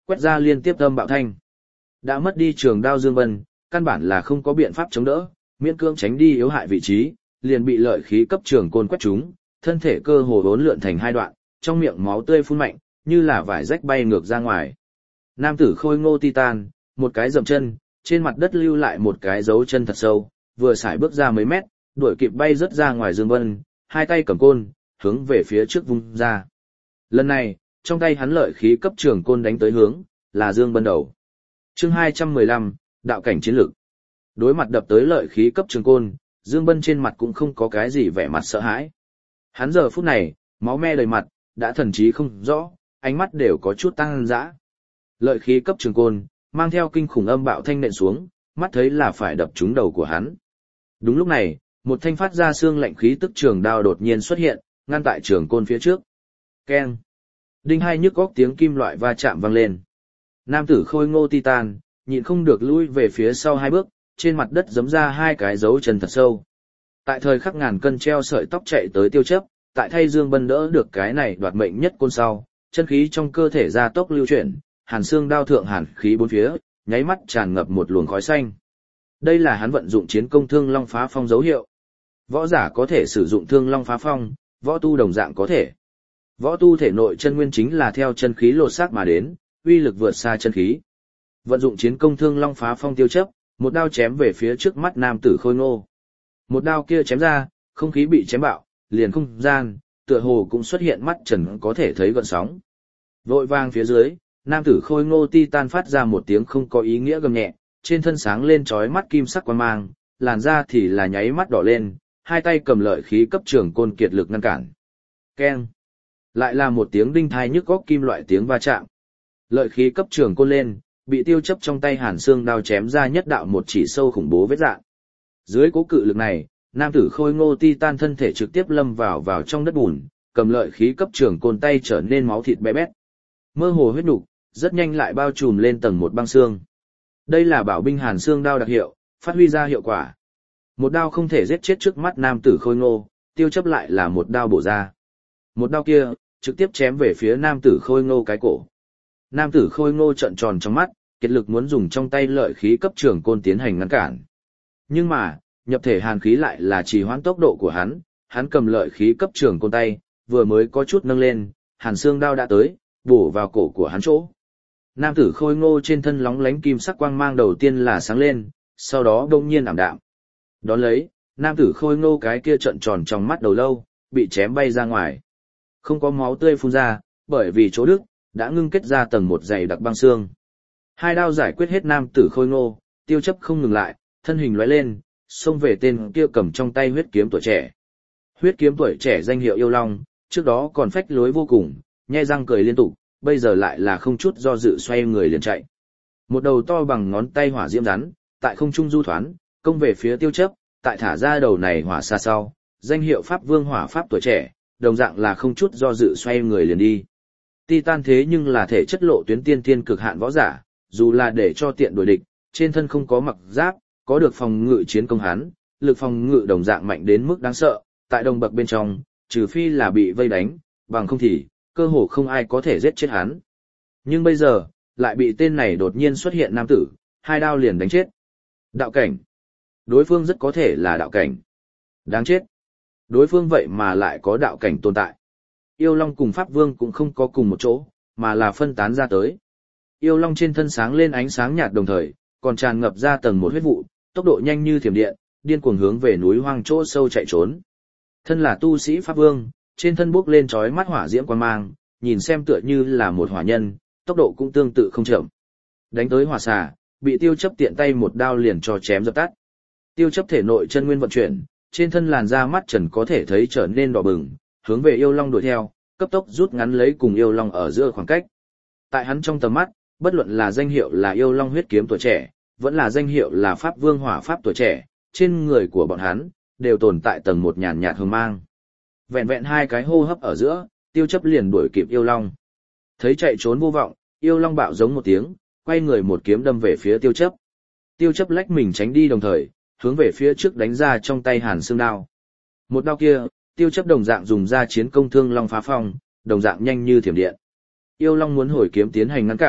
quét ra liên tiếp âm bạo thanh. Đã mất đi trường đao Dương Bân, căn bản là không có biện pháp chống đỡ, miễn cưỡng tránh đi yếu hại vị trí, liền bị lợi khí cấp trường côn quét trúng, thân thể cơ hồ hỗn lượn thành hai đoạn, trong miệng máu tươi phun mạnh, như là vải rách bay ngược ra ngoài. Nam tử Khôi Ngô Titan, một cái dậm chân, trên mặt đất lưu lại một cái dấu chân thật sâu, vừa sải bước ra mấy mét, đuổi kịp bay rớt ra ngoài Dương Bân, hai tay cầm côn, hướng về phía trước vung ra. Lần này, trong tay hắn lợi khí cấp trường côn đánh tới hướng, là Dương Bân đầu. Chương 215, đạo cảnh chiến lược. Đối mặt đập tới lợi khí cấp trường côn, Dương Bân trên mặt cũng không có cái gì vẻ mặt sợ hãi. Hắn giờ phút này, máu me đầy mặt, đã thần trí không rõ, ánh mắt đều có chút tăng dã. Lợi khí cấp trường côn, mang theo kinh khủng âm bạo thanh nện xuống, mắt thấy là phải đập trúng đầu của hắn. Đúng lúc này, một thanh phát ra xương lạnh khí tức trường đao đột nhiên xuất hiện, ngăn tại trường côn phía trước. Keng. Đinh hai nhức góc tiếng kim loại va chạm vang lên. Nam tử Khôi Ngô Titan, nhịn không được lui về phía sau hai bước, trên mặt đất giấm ra hai cái dấu chân thật sâu. Tại thời khắc ngàn cân treo sợi tóc chạy tới Tiêu Chấp, tại thay Dương Bân đỡ được cái này đoạt mệnh nhất côn sau, chân khí trong cơ thể gia tốc lưu chuyển, hàn xương đao thượng hàn khí bốn phía, nháy mắt tràn ngập một luồng khói xanh. Đây là hắn vận dụng chiến công Thương Long Phá Phong dấu hiệu. Võ giả có thể sử dụng Thương Long Phá Phong, võ tu đồng dạng có thể. Võ tu thể nội chân nguyên chính là theo chân khí lột xác mà đến, uy lực vượt xa chân khí. Vận dụng chiến công Thương Long Phá Phong Tiêu Chấp, một đao chém về phía trước mắt nam tử Khôi Ngô. Một đao kia chém ra, không khí bị chém bạo, liền không gian, tựa hồ cũng xuất hiện mắt trần có thể thấy gợn sóng. Vội vàng phía dưới, nam tử Khôi Ngô Titan phát ra một tiếng không có ý nghĩa gầm nhẹ, trên thân sáng lên chói mắt kim sắc quang mang, làn da thì là nháy mắt đỏ lên, hai tay cầm lợi khí cấp trường côn kiệt lực ngăn cản. Keng. Lại là một tiếng đinh thai nhức góc kim loại tiếng va chạm. Lợi khí cấp trường côn lên, bị Tiêu Chấp trong tay hàn xương đao chém ra nhất đạo một chỉ sâu khủng bố vết rạn. Dưới cố cự lực này, nam tử Khôi Ngô Titan thân thể trực tiếp lâm vào trong đất bùn, cầm lợi khí cấp trường côn tay trở nên máu thịt bé bét. Mơ hồ huyết nục, rất nhanh lại bao trùm lên tầng một băng xương. Đây là bảo binh hàn xương đao đặc hiệu, phát huy ra hiệu quả. Một đao không thể giết chết trước mắt nam tử Khôi Ngô, Tiêu Chấp lại là một đao bổ ra. Một đao kia, trực tiếp chém về phía nam tử Khôi Ngô cái cổ. Nam tử Khôi Ngô trợn tròn trong mắt, kiệt lực muốn dùng trong tay lợi khí cấp trường côn tiến hành ngăn cản. Nhưng mà, nhập thể hàn khí lại là trì hoãn tốc độ của hắn cầm lợi khí cấp trường côn tay, vừa mới có chút nâng lên, hàn xương đao đã tới, bổ vào cổ của hắn chỗ. Nam tử Khôi Ngô trên thân lóng lánh kim sắc quang mang đầu tiên là sáng lên, sau đó đông nhiên ảm đạm. Đón lấy, nam tử Khôi Ngô cái kia trợn tròn trong mắt đầu lâu, bị chém bay ra ngoài. Không có máu tươi phun ra, bởi vì chỗ đứt đã ngưng kết ra tầng một dày đặc băng xương. Hai đao giải quyết hết nam tử Khôi Ngô, Tiêu Chấp không ngừng lại, thân hình lóe lên, xông về tên kia cầm trong tay huyết kiếm tuổi trẻ. Huyết kiếm tuổi trẻ danh hiệu Yêu Long, trước đó còn phách lối vô cùng, nhe răng cười liên tục, bây giờ lại là không chút do dự xoay người liền chạy. Một đầu to bằng ngón tay hỏa diễm rắn, tại không trung du thoán, công về phía Tiêu Chấp, tại thả ra đầu này hỏa xa sau, danh hiệu Pháp Vương hỏa pháp tuổi trẻ, đồng dạng là không chút do dự xoay người liền đi. Titan thế nhưng là thể chất lộ tuyến tiên thiên cực hạn võ giả, dù là để cho tiện đuổi địch, trên thân không có mặc giáp, có được phòng ngự chiến công hắn, lực phòng ngự đồng dạng mạnh đến mức đáng sợ, tại đồng bậc bên trong, trừ phi là bị vây đánh, bằng không thì, cơ hồ không ai có thể giết chết hắn. Nhưng bây giờ, lại bị tên này đột nhiên xuất hiện nam tử, hai đao liền đánh chết. Đạo cảnh. Đối phương rất có thể là đạo cảnh. Đáng chết. Đối phương vậy mà lại có đạo cảnh tồn tại. Yêu Long cùng Pháp Vương cũng không có cùng một chỗ, mà là phân tán ra tới. Yêu Long trên thân sáng lên ánh sáng nhạt đồng thời, còn tràn ngập ra tầng một huyết vụ, tốc độ nhanh như thiểm điện, điên cuồng hướng về núi hoang chỗ sâu chạy trốn. Thân là tu sĩ Pháp Vương, trên thân bốc lên chói mắt hỏa diễm quang mang, nhìn xem tựa như là một hỏa nhân, tốc độ cũng tương tự không chậm. Đánh tới hỏa xà, bị Tiêu Chấp tiện tay một đao liền cho chém dập tắt. Tiêu Chấp thể nội chân nguyên vận chuyển, trên thân làn da mắt trần có thể thấy trở nên đỏ bừng, hướng về Yêu Long đuổi theo, cấp tốc rút ngắn lấy cùng Yêu Long ở giữa khoảng cách. Tại hắn trong tầm mắt, bất luận là danh hiệu là Yêu Long huyết kiếm tuổi trẻ, vẫn là danh hiệu là Pháp Vương hỏa pháp tuổi trẻ, trên người của bọn hắn đều tồn tại tầng một nhàn nhạt hương mang. Vẹn vẹn hai cái hô hấp ở giữa, Tiêu Chấp liền đuổi kịp Yêu Long. Thấy chạy trốn vô vọng, Yêu Long bạo giống một tiếng, quay người một kiếm đâm về phía Tiêu Chấp. Tiêu Chấp lách mình tránh đi đồng thời, hướng về phía trước đánh ra trong tay hàn xương đao. Một đao kia, Tiêu Chấp đồng dạng dùng ra chiến công Thương Long Phá Phong, đồng dạng nhanh như thiểm điện. Yêu Long muốn hồi kiếm tiến hành ngăn cản,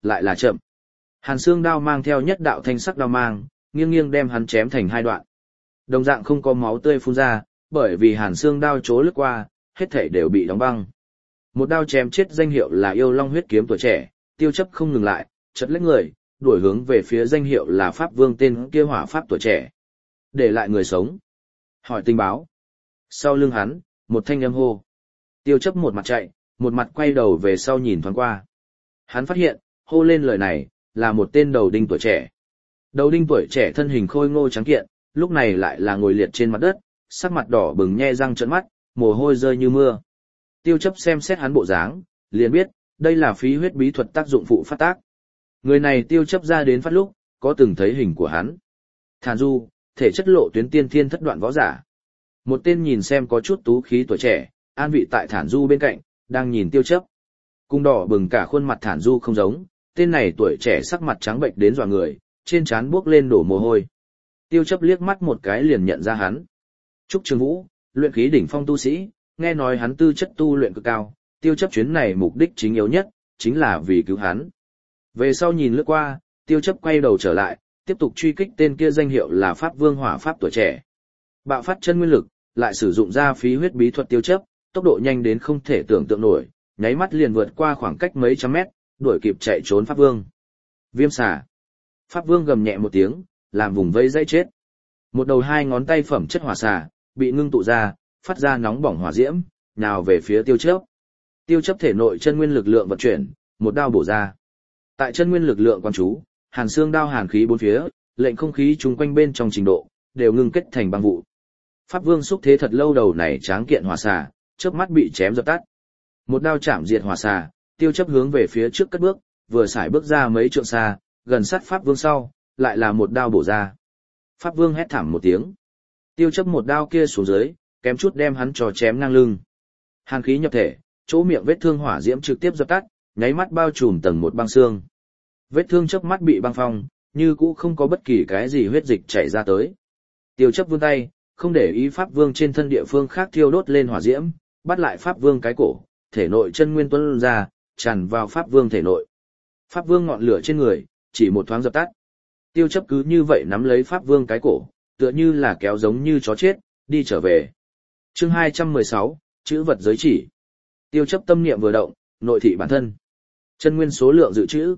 lại là chậm. Hàn xương đao mang theo nhất đạo thanh sắc đao mang, nghiêng nghiêng đem hắn chém thành hai đoạn. Đồng dạng không có máu tươi phun ra, bởi vì hàn xương đao chố lướt qua, hết thảy đều bị đóng băng. Một đao chém chết danh hiệu là yêu long huyết kiếm tuổi trẻ, Tiêu Chấp không ngừng lại, chật lấy người, đuổi hướng về phía danh hiệu là Pháp Vương tên kia hỏa pháp tuổi trẻ. Để lại người sống. Hỏi tình báo. Sau lưng hắn, một thanh âm hô. Tiêu Chấp một mặt chạy, một mặt quay đầu về sau nhìn thoáng qua. Hắn phát hiện, hô lên lời này, là một tên đầu đinh tuổi trẻ. Đầu đinh tuổi trẻ thân hình khôi ngô trắng kiện, lúc này lại là ngồi liệt trên mặt đất, sắc mặt đỏ bừng nhe răng trợn mắt, mồ hôi rơi như mưa. Tiêu Chấp xem xét hắn bộ dáng, liền biết, đây là phí huyết bí thuật tác dụng phụ phát tác. Người này Tiêu Chấp ra đến phát lúc, có từng thấy hình của hắn. Thản Du, thể chất lộ tuyến tiên thiên thất đoạn võ giả. Một tên nhìn xem có chút tú khí tuổi trẻ, an vị tại Thản Du bên cạnh, đang nhìn Tiêu Chấp. Cung đỏ bừng cả khuôn mặt Thản Du không giống, tên này tuổi trẻ sắc mặt trắng bệnh đến dọa người, trên trán buốc lên đổ mồ hôi. Tiêu Chấp liếc mắt một cái liền nhận ra hắn. Trúc Trường Vũ, luyện khí đỉnh phong tu sĩ, nghe nói hắn tư chất tu luyện cực cao, Tiêu Chấp chuyến này mục đích chính yếu nhất, chính là vì cứu hắn. Về sau nhìn lướt qua, Tiêu Chấp quay đầu trở lại, tiếp tục truy kích tên kia danh hiệu là Pháp Vương hỏa pháp tuổi trẻ. Bạo phát chân nguyên lực, lại sử dụng ra phí huyết bí thuật Tiêu Chấp, tốc độ nhanh đến không thể tưởng tượng nổi, nháy mắt liền vượt qua khoảng cách mấy trăm mét, đuổi kịp chạy trốn Pháp Vương. Viêm xà. Pháp Vương gầm nhẹ một tiếng, làm vùng vây dây chết. Một đầu hai ngón tay phẩm chất hỏa xà, bị ngưng tụ ra, phát ra nóng bỏng hỏa diễm, nào về phía Tiêu Chấp. Tiêu Chấp thể nội chân nguyên lực lượng vận chuyển, một đao bổ ra. Tại chân nguyên lực lượng quan chú, hàn xương đao hàn khí bốn phía, lệnh không khí chung quanh bên trong trình độ, đều ngưng kết thành băng vụ. Pháp Vương xúc thế thật lâu đầu này tráng kiện hỏa xà, chớp mắt bị chém dập tắt. Một đao chạm diệt hỏa xà, Tiêu Chấp hướng về phía trước cất bước, vừa xài bước ra mấy trượng xa, gần sát Pháp Vương sau, lại là một đao bổ ra. Pháp Vương hét thảm một tiếng. Tiêu Chấp một đao kia xuống dưới, kém chút đem hắn cho chém ngang lưng. Hàn khí nhập thể, chỗ miệng vết thương hỏa diễm trực tiếp dập tắt, nháy mắt bao trùm tầng một băng xương. Vết thương chớp mắt bị băng phong, như cũ không có bất kỳ cái gì huyết dịch chảy ra tới. Tiêu Chấp vươn tay, không để ý Pháp Vương trên thân địa phương khác thiêu đốt lên hỏa diễm, bắt lại Pháp Vương cái cổ, thể nội chân nguyên tuôn ra, tràn vào Pháp Vương thể nội. Pháp Vương ngọn lửa trên người, chỉ một thoáng dập tắt. Tiêu Chấp cứ như vậy nắm lấy Pháp Vương cái cổ, tựa như là kéo giống như chó chết, đi trở về. Chương 216, chữ vật giới chỉ. Tiêu Chấp tâm niệm vừa động, nội thị bản thân. Chân nguyên số lượng dự trữ,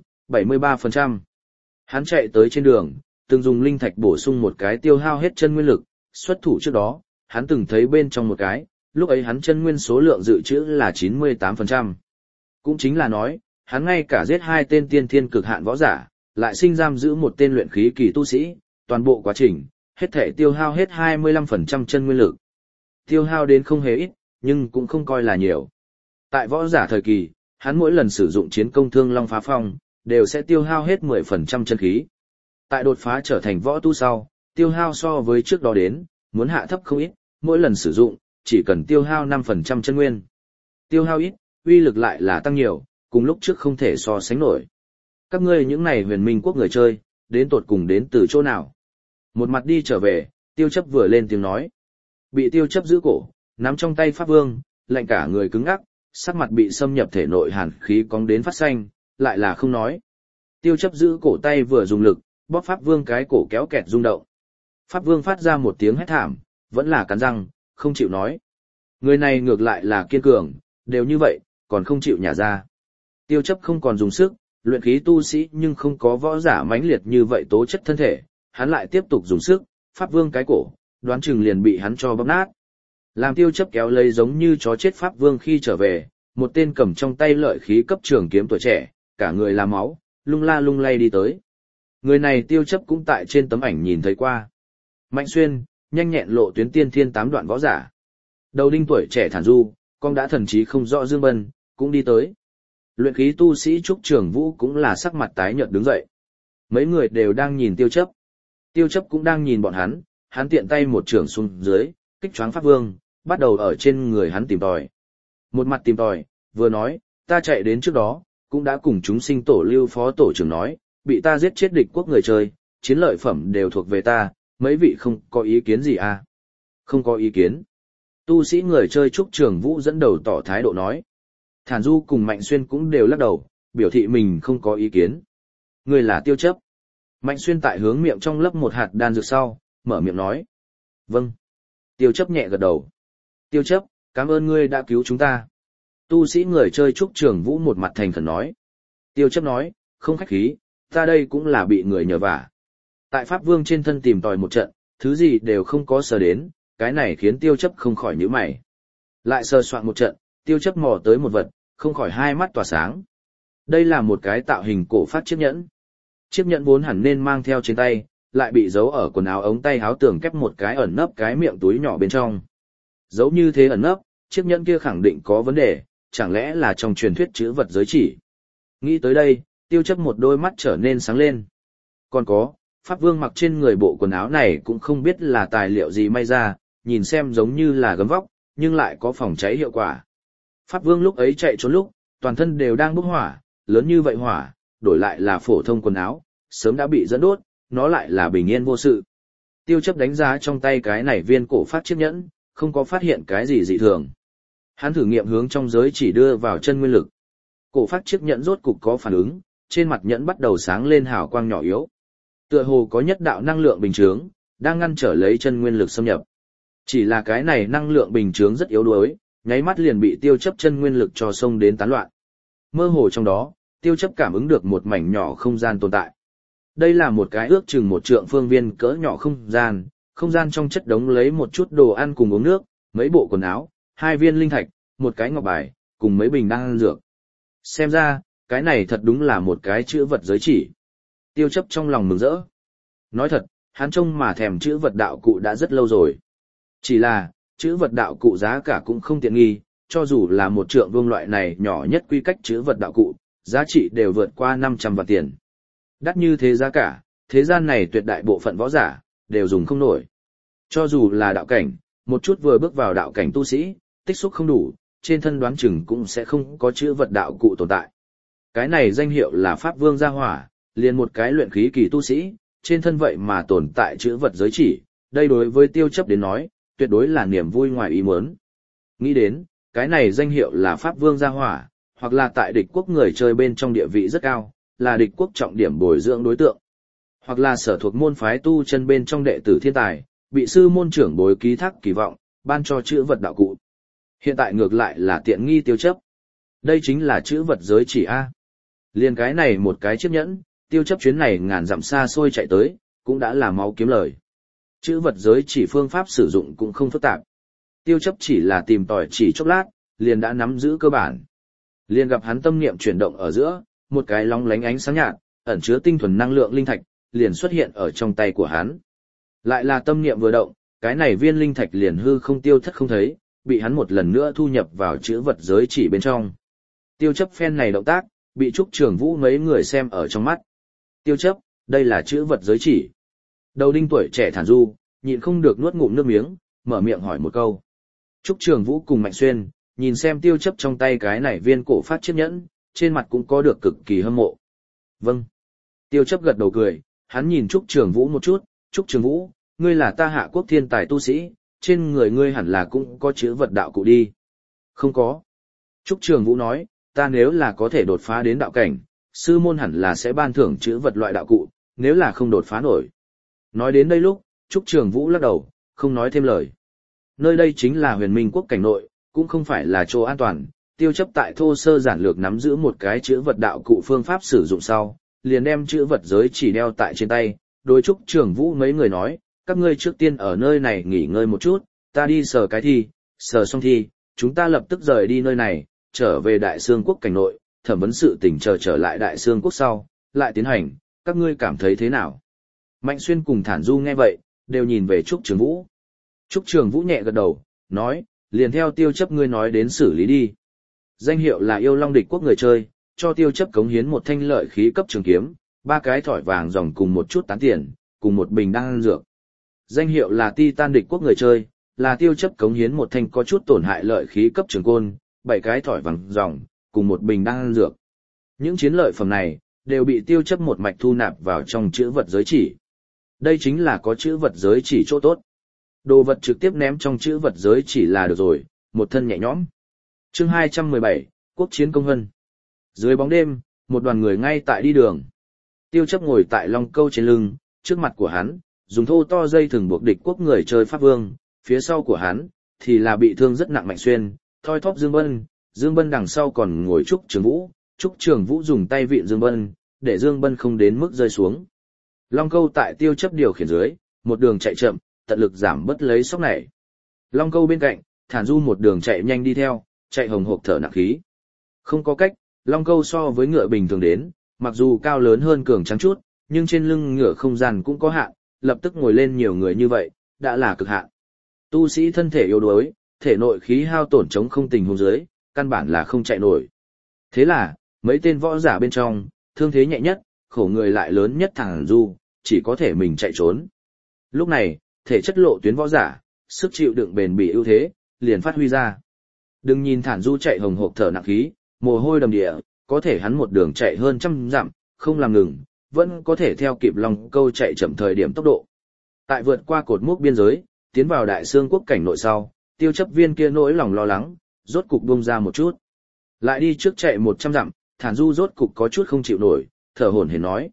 73%. Hắn chạy tới trên đường, từng dùng linh thạch bổ sung một cái tiêu hao hết chân nguyên lực, xuất thủ trước đó, hắn từng thấy bên trong một cái, lúc ấy hắn chân nguyên số lượng dự trữ là 98%. Cũng chính là nói, hắn ngay cả giết hai tên tiên thiên cực hạn võ giả, lại sinh giam giữ một tên luyện khí kỳ tu sĩ, toàn bộ quá trình, hết thể tiêu hao hết 25% chân nguyên lực. Tiêu hao đến không hề ít, nhưng cũng không coi là nhiều. Tại võ giả thời kỳ, hắn mỗi lần sử dụng chiến công thương long phá phong, đều sẽ tiêu hao hết 10% chân khí. Tại đột phá trở thành võ tu sau, tiêu hao so với trước đó đến, muốn hạ thấp không ít, mỗi lần sử dụng, chỉ cần tiêu hao 5% chân nguyên. Tiêu hao ít, uy lực lại là tăng nhiều, cùng lúc trước không thể so sánh nổi. Các ngươi những này huyền minh quốc người chơi, đến tột cùng đến từ chỗ nào? Một mặt đi trở về, Tiêu Chấp vừa lên tiếng nói. Bị Tiêu Chấp giữ cổ, nắm trong tay Pháp Vương, lạnh cả người cứng ngắc, sắc mặt bị xâm nhập thể nội hàn khí cóng đến phát xanh, lại là không nói. Tiêu Chấp giữ cổ tay vừa dùng lực, bóp Pháp Vương cái cổ kéo kẹt rung động. Pháp Vương phát ra một tiếng hét thảm, vẫn là cắn răng, không chịu nói. Người này ngược lại là kiên cường, đều như vậy, còn không chịu nhả ra. Tiêu Chấp không còn dùng sức, luyện khí tu sĩ nhưng không có võ giả mãnh liệt như vậy tố chất thân thể, hắn lại tiếp tục dùng sức, Pháp Vương cái cổ, đoán chừng liền bị hắn cho bóp nát. Làm Tiêu Chấp kéo lấy giống như chó chết Pháp Vương khi trở về, một tên cầm trong tay lợi khí cấp trường kiếm tuổi trẻ, cả người là máu, lung la lung lay đi tới. Người này Tiêu Chấp cũng tại trên tấm ảnh nhìn thấy qua. Mạnh Xuyên, nhanh nhẹn lộ tuyến tiên thiên 8 đoạn võ giả. Đầu đinh tuổi trẻ Thản Du, con đã thần trí không rõ Dương Bân, cũng đi tới. Luyện khí tu sĩ Trúc Trường Vũ cũng là sắc mặt tái nhợt đứng dậy. Mấy người đều đang nhìn Tiêu Chấp. Tiêu Chấp cũng đang nhìn bọn hắn tiện tay một chưởng xuống dưới, kích choáng Pháp Vương, bắt đầu ở trên người hắn tìm tòi. Một mặt tìm tòi, vừa nói, ta chạy đến trước đó, cũng đã cùng chúng sinh tổ Lưu phó tổ trưởng nói, bị ta giết chết địch quốc người chơi, chiến lợi phẩm đều thuộc về ta, mấy vị không có ý kiến gì à? Không có ý kiến. Tu sĩ người chơi Trúc Trường Vũ dẫn đầu tỏ thái độ nói. Thản Du cùng Mạnh Xuyên cũng đều lắc đầu, biểu thị mình không có ý kiến. Ngươi là Tiêu Chấp. Mạnh Xuyên tại hướng miệng trong lấp một hạt đan dược sau, mở miệng nói. Vâng. Tiêu Chấp nhẹ gật đầu. Tiêu Chấp, cảm ơn ngươi đã cứu chúng ta. Tu sĩ người chơi Trúc Trường Vũ một mặt thành khẩn nói. Tiêu Chấp nói, không khách khí, ta đây cũng là bị người nhờ vả. Tại Pháp Vương trên thân tìm tòi một trận, thứ gì đều không có sờ đến, cái này khiến Tiêu Chấp không khỏi nhíu mày. Lại sờ soạn một trận, Tiêu Chấp mò tới một vật, không khỏi hai mắt tỏa sáng. Đây là một cái tạo hình cổ phát chiếc nhẫn. Chiếc nhẫn vốn hẳn nên mang theo trên tay, lại bị giấu ở quần áo ống tay áo tường kép một cái ẩn nấp cái miệng túi nhỏ bên trong. Giấu như thế ẩn nấp, chiếc nhẫn kia khẳng định có vấn đề, chẳng lẽ là trong truyền thuyết chữ vật giới chỉ. Nghĩ tới đây, Tiêu Chấp một đôi mắt trở nên sáng lên. Còn có, Pháp Vương mặc trên người bộ quần áo này cũng không biết là tài liệu gì may ra, nhìn xem giống như là gấm vóc, nhưng lại có phòng cháy hiệu quả. Pháp Vương lúc ấy chạy trốn lúc, toàn thân đều đang bốc hỏa, lớn như vậy hỏa, đổi lại là phổ thông quần áo, sớm đã bị dẫn đốt, nó lại là bình yên vô sự. Tiêu Chấp đánh giá trong tay cái này viên cổ phát chiếc nhẫn, không có phát hiện cái gì dị thường. Hắn thử nghiệm hướng trong giới chỉ đưa vào chân nguyên lực. Cổ phát chiếc nhẫn rốt cục có phản ứng, trên mặt nhẫn bắt đầu sáng lên hào quang nhỏ yếu. Tựa hồ có nhất đạo năng lượng bình chướng, đang ngăn trở lấy chân nguyên lực xâm nhập. Chỉ là cái này năng lượng bình chướng rất yếu đuối, nháy mắt liền bị Tiêu Chấp chân nguyên lực cho xông đến tán loạn. Mơ hồ trong đó, Tiêu Chấp cảm ứng được một mảnh nhỏ không gian tồn tại. Đây là một cái ước chừng 1 trượng phương viên cỡ nhỏ không gian trong chất đống lấy một chút đồ ăn cùng uống nước, mấy bộ quần áo, 2 viên linh thạch, một cái ngọc bài, cùng mấy bình đan dược. Xem ra, cái này thật đúng là một cái chữ vật giới chỉ. Tiêu Chấp trong lòng mừng rỡ. Nói thật, hắn trông mà thèm chữ vật đạo cụ đã rất lâu rồi. Chỉ là, chữ vật đạo cụ giá cả cũng không tiện nghi, cho dù là 1 trượng vuông loại này nhỏ nhất quy cách chữ vật đạo cụ, giá trị đều vượt qua 500 vạn tiền. Đắt như thế giá cả, thế gian này tuyệt đại bộ phận võ giả, đều dùng không nổi. Cho dù là đạo cảnh, một chút vừa bước vào đạo cảnh tu sĩ, tích xúc không đủ, trên thân đoán chừng cũng sẽ không có chữ vật đạo cụ tồn tại. Cái này danh hiệu là Pháp Vương gia hỏa, liền một cái luyện khí kỳ tu sĩ, trên thân vậy mà tồn tại chữ vật giới chỉ, đây đối với Tiêu Chấp đến nói, tuyệt đối là niềm vui ngoài ý muốn. Nghĩ đến, cái này danh hiệu là Pháp Vương gia hỏa, hoặc là tại địch quốc người chơi bên trong địa vị rất cao, là địch quốc trọng điểm bồi dưỡng đối tượng, hoặc là sở thuộc môn phái tu chân bên trong đệ tử thiên tài, bị sư môn trưởng bối ký thác kỳ vọng, ban cho chữ vật đạo cụ. Hiện tại ngược lại là tiện nghi Tiêu Chấp. Đây chính là chữ vật giới chỉ A. Liên cái này một cái chiếc nhẫn, Tiêu Chấp chuyến này ngàn dặm xa xôi chạy tới, cũng đã là máu kiếm lời. Chữ vật giới chỉ phương pháp sử dụng cũng không phức tạp. Tiêu Chấp chỉ là tìm tòi chỉ chốc lát, liền đã nắm giữ cơ bản. Liền gặp hắn tâm niệm chuyển động ở giữa, một cái lóng lánh ánh sáng nhạt, ẩn chứa tinh thuần năng lượng linh thạch, liền xuất hiện ở trong tay của hắn. Lại là tâm niệm vừa động, cái này viên linh thạch liền hư không tiêu thất không thấy, bị hắn một lần nữa thu nhập vào chữ vật giới chỉ bên trong. Tiêu Chấp phen này động tác, bị Trúc Trường Vũ mấy người xem ở trong mắt. Tiêu Chấp, đây là chữ vật giới chỉ. Đầu đinh tuổi trẻ thản du, nhịn không được nuốt ngụm nước miếng, mở miệng hỏi một câu. Trúc Trường Vũ cùng Mạnh Xuyên, nhìn xem Tiêu Chấp trong tay cái này viên cổ phát chiếc nhẫn, trên mặt cũng có được cực kỳ hâm mộ. Vâng. Tiêu Chấp gật đầu cười, hắn nhìn Trúc Trường Vũ một chút, Trúc Trường Vũ, ngươi là ta Hạ Quốc thiên tài tu sĩ, trên người ngươi hẳn là cũng có chữ vật đạo cụ đi. Không có. Trúc Trường Vũ nói, ta nếu là có thể đột phá đến đạo cảnh, sư môn hẳn là sẽ ban thưởng chữ vật loại đạo cụ, nếu là không đột phá nổi. Nói đến đây lúc, Trúc Trường Vũ lắc đầu, không nói thêm lời. Nơi đây chính là Huyền Minh quốc cảnh nội, cũng không phải là chỗ an toàn, Tiêu Chấp tại thô sơ giản lược nắm giữ một cái chữ vật đạo cụ phương pháp sử dụng sau, liền đem chữ vật giới chỉ đeo tại trên tay, đối Trúc Trường Vũ mấy người nói, các ngươi trước tiên ở nơi này nghỉ ngơi một chút, ta đi sờ cái thi, sờ xong thi, chúng ta lập tức rời đi nơi này, trở về Đại Xương quốc cảnh nội, thẩm vấn sự tình trở lại Đại Xương quốc sau, lại tiến hành, các ngươi cảm thấy thế nào? Mạnh Xuyên cùng Thản Du nghe vậy, đều nhìn về Trúc Trường Vũ. Trúc Trường Vũ nhẹ gật đầu, nói, liền theo Tiêu Chấp ngươi nói đến xử lý đi. Danh hiệu là Yêu Long địch quốc người chơi, cho Tiêu Chấp cống hiến một thanh lợi khí cấp trường kiếm, 3 cái thỏi vàng ròng cùng một chút tán tiền, cùng một bình đan dược. Danh hiệu là Titan địch quốc người chơi, là Tiêu Chấp cống hiến một thanh có chút tổn hại lợi khí cấp trường côn, 7 cái thỏi vàng ròng, cùng một bình đan dược. Những chiến lợi phẩm này, đều bị Tiêu Chấp một mạch thu nạp vào trong chữ vật giới chỉ. Đây chính là có chữ vật giới chỉ chỗ tốt. Đồ vật trực tiếp ném trong chữ vật giới chỉ là được rồi, một thân nhẹ nhõm. Chương 217, Quốc chiến công vân. Dưới bóng đêm, một đoàn người ngay tại đi đường. Tiêu chấp ngồi tại long câu trên lưng, trước mặt của hắn, dùng thô to dây thừng buộc địch quốc người chơi Pháp Vương, phía sau của hắn, thì là bị thương rất nặng Mạnh Xuyên, thoi thóp Dương Bân đằng sau còn ngồi Trúc Trường Vũ dùng tay vịn Dương Bân, để Dương Bân không đến mức rơi xuống. Long câu tại tiêu chấp điều khiển dưới, một đường chạy chậm, tận lực giảm bớt lấy sốc này. Long câu bên cạnh, Thản Du một đường chạy nhanh đi theo, chạy hồng hộc thở nặng khí. Không có cách, long câu so với ngựa bình thường đến, mặc dù cao lớn hơn cường trắng chút, nhưng trên lưng ngựa không gian cũng có hạn, lập tức ngồi lên nhiều người như vậy, đã là cực hạn. Tu sĩ thân thể yếu đuối, thể nội khí hao tổn chống không tình huống dưới, căn bản là không chạy nổi. Thế là, mấy tên võ giả bên trong, thương thế nhẹ nhất, khổ người lại lớn nhất Thản Du, chỉ có thể mình chạy trốn. Lúc này, thể chất lộ tuyến võ giả, sức chịu đựng bền bỉ ưu thế, liền phát huy ra. Đừng nhìn Thản Du chạy hồng hộc thở nặng khí, mồ hôi đầm địa, có thể hắn một đường chạy hơn 100 dặm, không làm ngừng, vẫn có thể theo kịp long câu chạy chậm thời điểm tốc độ. Tại vượt qua cột mốc biên giới, tiến vào Đại Xương quốc cảnh nội sau, tiêu chấp viên kia nỗi lòng lo lắng, rốt cục buông ra một chút. Lại đi trước chạy 100 dặm, Thản Du rốt cục có chút không chịu nổi, thở hổn hển nói,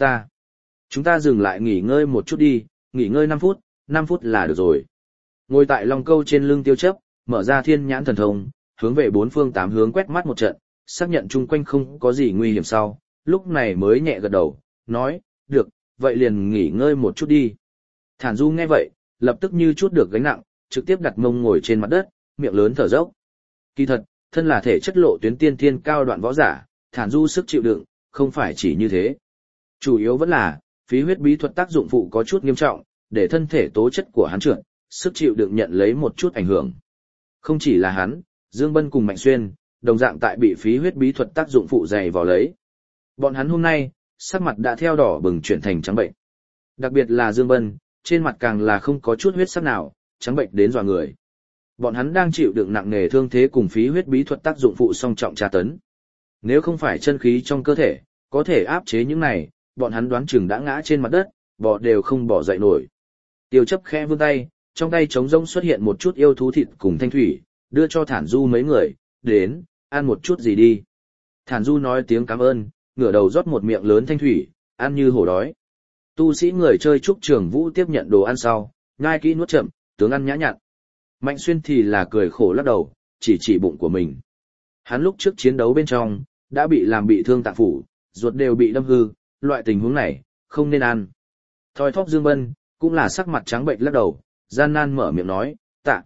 chúng ta dừng lại nghỉ ngơi một chút đi, nghỉ ngơi 5 phút là được rồi. Ngồi tại long câu trên lưng tiêu chấp, mở ra thiên nhãn thần thông, hướng về bốn phương tám hướng quét mắt một trận, xác nhận chung quanh không có gì nguy hiểm sau, lúc này mới nhẹ gật đầu, nói, được, vậy liền nghỉ ngơi một chút đi. Thản Du nghe vậy, lập tức như chút được gánh nặng, trực tiếp đặt mông ngồi trên mặt đất, miệng lớn thở dốc. Kỳ thật, thân là thể chất lộ tuyến tiên thiên cao đoạn võ giả, Thản Du sức chịu đựng, không phải chỉ như thế. Chủ yếu vẫn là, phí huyết bí thuật tác dụng phụ có chút nghiêm trọng, để thân thể tố chất của hắn trượt, sức chịu đựng nhận lấy một chút ảnh hưởng. Không chỉ là hắn, Dương Bân cùng Mạnh Xuyên, đồng dạng tại bị phí huyết bí thuật tác dụng phụ dày vào lấy. Bọn hắn hôm nay, sắc mặt đã theo đỏ bừng chuyển thành trắng bệnh. Đặc biệt là Dương Bân, trên mặt càng là không có chút huyết sắc nào, trắng bệnh đến dọa người. Bọn hắn đang chịu đựng nặng nề thương thế cùng phí huyết bí thuật tác dụng phụ song trọng tra tấn. Nếu không phải chân khí trong cơ thể, có thể áp chế những này, bọn hắn đoán chừng đã ngã trên mặt đất, bò đều không bỏ dậy nổi. Tiêu chấp khẽ vươn tay, trong tay trống rỗng xuất hiện một chút yêu thú thịt cùng thanh thủy, đưa cho Thản Du mấy người, đến, ăn một chút gì đi. Thản Du nói tiếng cảm ơn, ngửa đầu rót một miệng lớn thanh thủy, ăn như hổ đói. Tu sĩ người chơi Trúc Trường Vũ tiếp nhận đồ ăn sau, nhai kỹ nuốt chậm, tướng ăn nhã nhặn. Mạnh Xuyên thì là cười khổ lắc đầu, chỉ bụng của mình. Hắn lúc trước chiến đấu bên trong, đã bị làm bị thương tạng phủ, ruột đều bị đâm hư, loại tình huống này, không nên ăn. Thoi thóp Dương Bân, cũng là sắc mặt trắng bệnh lắc đầu, gian nan mở miệng nói, tạ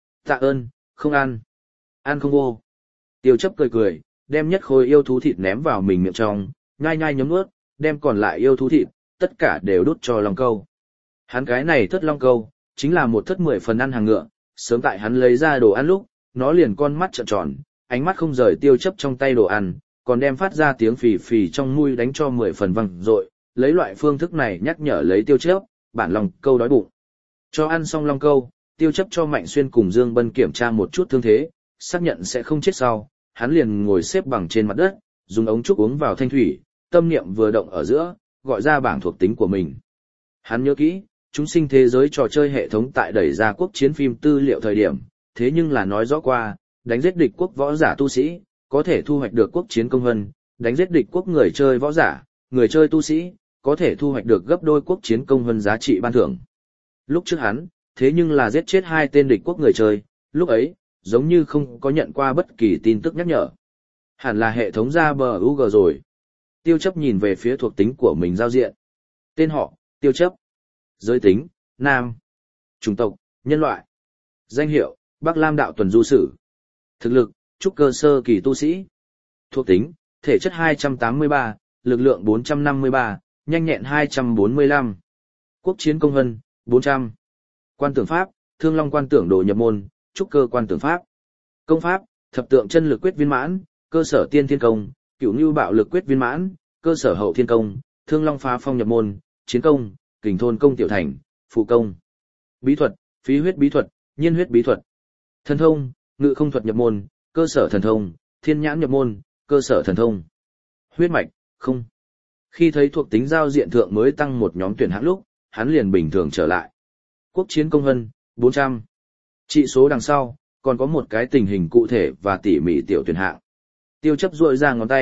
ơn, không ăn. Ăn không vô. Tiêu chấp cười, đem nhất khối yêu thú thịt ném vào mình miệng trong, nhai nhấm nuốt, đem còn lại yêu thú thịt, tất cả đều đút cho long câu. Hắn cái này thất long câu, chính là một thất 10 phần ăn hàng ngựa, sớm tại hắn lấy ra đồ ăn lúc, nó liền con mắt trợn tròn, ánh mắt không rời tiêu chấp trong tay đồ ăn, còn đem phát ra tiếng phì phì trong mũi đánh cho 10 phần văng rội, lấy loại phương thức này nhắc nhở lấy tiêu chấp, bản long câu đói bụng. Cho ăn xong long câu, tiêu chấp cho Mạnh Xuyên cùng Dương Bân kiểm tra một chút thương thế, xác nhận sẽ không chết sau, hắn liền ngồi xếp bằng trên mặt đất, dùng ống trúc uống vào thanh thủy, tâm niệm vừa động ở giữa, gọi ra bảng thuộc tính của mình. Hắn nhớ kỹ, chúng sinh thế giới trò chơi hệ thống tại đẩy ra quốc chiến phim tư liệu thời điểm, thế nhưng là nói rõ qua, đánh giết địch quốc võ giả tu sĩ, có thể thu hoạch được quốc chiến công vân, đánh giết địch quốc người chơi võ giả, người chơi tu sĩ, có thể thu hoạch được gấp đôi quốc chiến công vân giá trị ban thưởng. Lúc trước hắn, thế nhưng là giết chết 2 tên địch quốc người chơi, lúc ấy, giống như không có nhận qua bất kỳ tin tức nhắc nhở. Hẳn là hệ thống ra bờ UG rồi. Tiêu chấp nhìn về phía thuộc tính của mình giao diện. Tên họ, tiêu chấp. Giới tính, nam. Chủng tộc, nhân loại. Danh hiệu, Bắc Lam đạo tuần du sử. Thực lực, trúc cơ sơ kỳ tu sĩ. Thuộc tính, thể chất 283, lực lượng 453, nhanh nhẹn 245. Quốc chiến công vân, 400. Quan tưởng pháp, Thương Long quan tưởng đồ nhập môn, trúc cơ quan tưởng pháp. Công pháp, Thập tượng chân lực quyết viên mãn, cơ sở tiên thiên công, Cửu Nưu bạo lực quyết viên mãn, cơ sở hậu thiên công, Thương Long phá phong nhập môn, chiến công, Kình thôn công tiểu thành, phụ công. Bí thuật, phí huyết bí thuật, nhiên huyết bí thuật. Thần thông, ngự không thuật nhập môn, cơ sở thần thông, thiên nhãn nhập môn, cơ sở thần thông. Huyết mạch, không. Khi thấy thuộc tính giao diện thượng mới tăng một nhóm tuyển hạng lúc, hắn liền bình thường trở lại. Quốc chiến công vân, 400. Trị số đằng sau, còn có một cái tình hình cụ thể và tỉ mỉ tiểu tuyển hạng. Tiêu chấp duỗi ra ngón tay,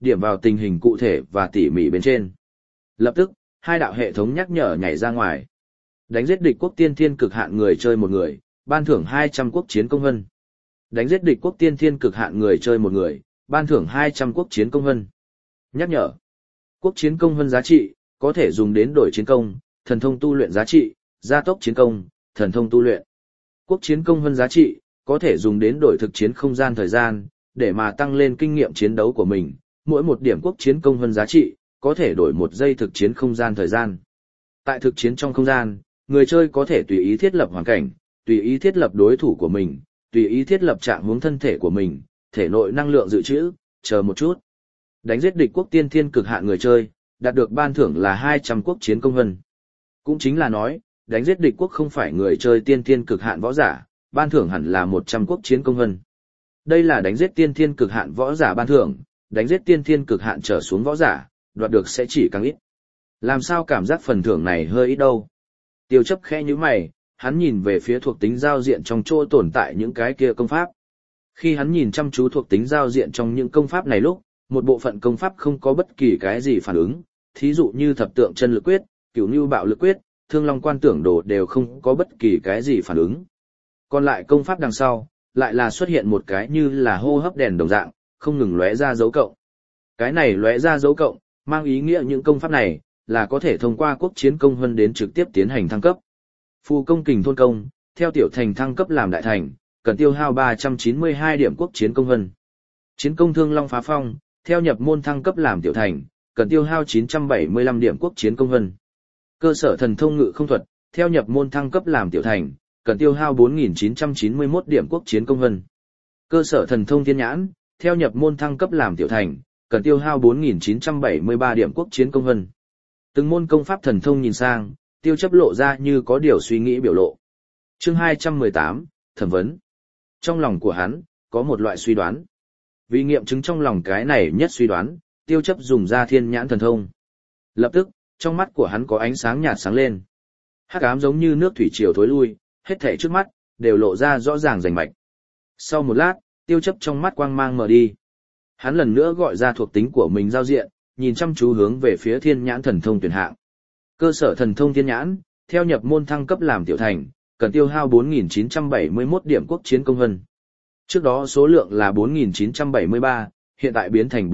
điểm vào tình hình cụ thể và tỉ mỉ bên trên. Lập tức, hai đạo hệ thống nhắc nhở nhảy ra ngoài. Đánh giết địch quốc tiên thiên cực hạn người chơi một người, ban thưởng 200 quốc chiến công vân. Đánh giết địch quốc tiên thiên cực hạn người chơi một người, ban thưởng 200 quốc chiến công vân. Nhắc nhở. Quốc chiến công vân giá trị, có thể dùng đến đổi chiến công, thần thông tu luyện giá trị, gia tốc chiến công, thần thông tu luyện. Quốc chiến công vân giá trị, có thể dùng đến đổi thực chiến không gian thời gian, để mà tăng lên kinh nghiệm chiến đấu của mình. Mỗi một điểm quốc chiến công vân giá trị, có thể đổi một giây thực chiến không gian thời gian. Tại thực chiến trong không gian, người chơi có thể tùy ý thiết lập hoàn cảnh, tùy ý thiết lập đối thủ của mình, tùy ý thiết lập trạng huống thân thể của mình, thể nội năng lượng dự trữ, chờ một chút. Đánh giết địch quốc tiên thiên cực hạn người chơi, đạt được ban thưởng là 200 quốc chiến công vân. Cũng chính là nói, đánh giết địch quốc không phải người chơi tiên thiên cực hạn võ giả, ban thưởng hẳn là 100 quốc chiến công vân. Đây là đánh giết tiên thiên cực hạn võ giả ban thưởng, đánh giết tiên thiên cực hạn trở xuống võ giả, đoạt được sẽ chỉ càng ít. Làm sao cảm giác phần thưởng này hơi ít đâu? Tiêu chấp khẽ như mày, hắn nhìn về phía thuộc tính giao diện trong chỗ tồn tại những cái kia công pháp. Khi hắn nhìn chăm chú thuộc tính giao diện trong những công pháp này lúc, một bộ phận công pháp không có bất kỳ cái gì phản ứng, thí dụ như thập tượng chân lực quyết, cửu nưu bạo lực quyết, thương long quan tưởng đồ đều không có bất kỳ cái gì phản ứng. Còn lại công pháp đằng sau, lại là xuất hiện một cái như là hô hấp đèn đồng dạng, không ngừng lóe ra dấu cộng. Cái này lóe ra dấu cộng, mang ý nghĩa những công pháp này, là có thể thông qua quốc chiến công vân đến trực tiếp tiến hành thăng cấp. Phù công kình thôn công, theo tiểu thành thăng cấp làm đại thành, cần tiêu hao 392 điểm quốc chiến công vân. Chiến công thương long phá phong, theo nhập môn thăng cấp làm tiểu thành, cần tiêu hao 975 điểm quốc chiến công vân. Cơ sở thần thông ngự không thuật, theo nhập môn thăng cấp làm tiểu thành, cần tiêu hao 4991 điểm quốc chiến công vân. Cơ sở thần thông thiên nhãn, theo nhập môn thăng cấp làm tiểu thành, cần tiêu hao 4973 điểm quốc chiến công vân. Từng môn công pháp thần thông nhìn sang, Tiêu chấp lộ ra như có điều suy nghĩ biểu lộ. Chương 218, thẩm vấn. Trong lòng của hắn, có một loại suy đoán. Vì nghiệm chứng trong lòng cái này nhất suy đoán, Tiêu chấp dùng ra thiên nhãn thần thông. Lập tức, trong mắt của hắn có ánh sáng nhạt sáng lên. Hắc ám giống như nước thủy triều thối lui, hết thảy trước mắt, đều lộ ra rõ ràng rành mạch. Sau một lát, Tiêu chấp trong mắt quang mang mở đi. Hắn lần nữa gọi ra thuộc tính của mình giao diện, nhìn chăm chú hướng về phía thiên nhãn thần thông tuyển hạng. Cơ sở thần thông thiên nhãn, theo nhập môn thăng cấp làm tiểu thành, cần tiêu hao 4.971 điểm quốc chiến công vân. Trước đó số lượng là 4.973, hiện tại biến thành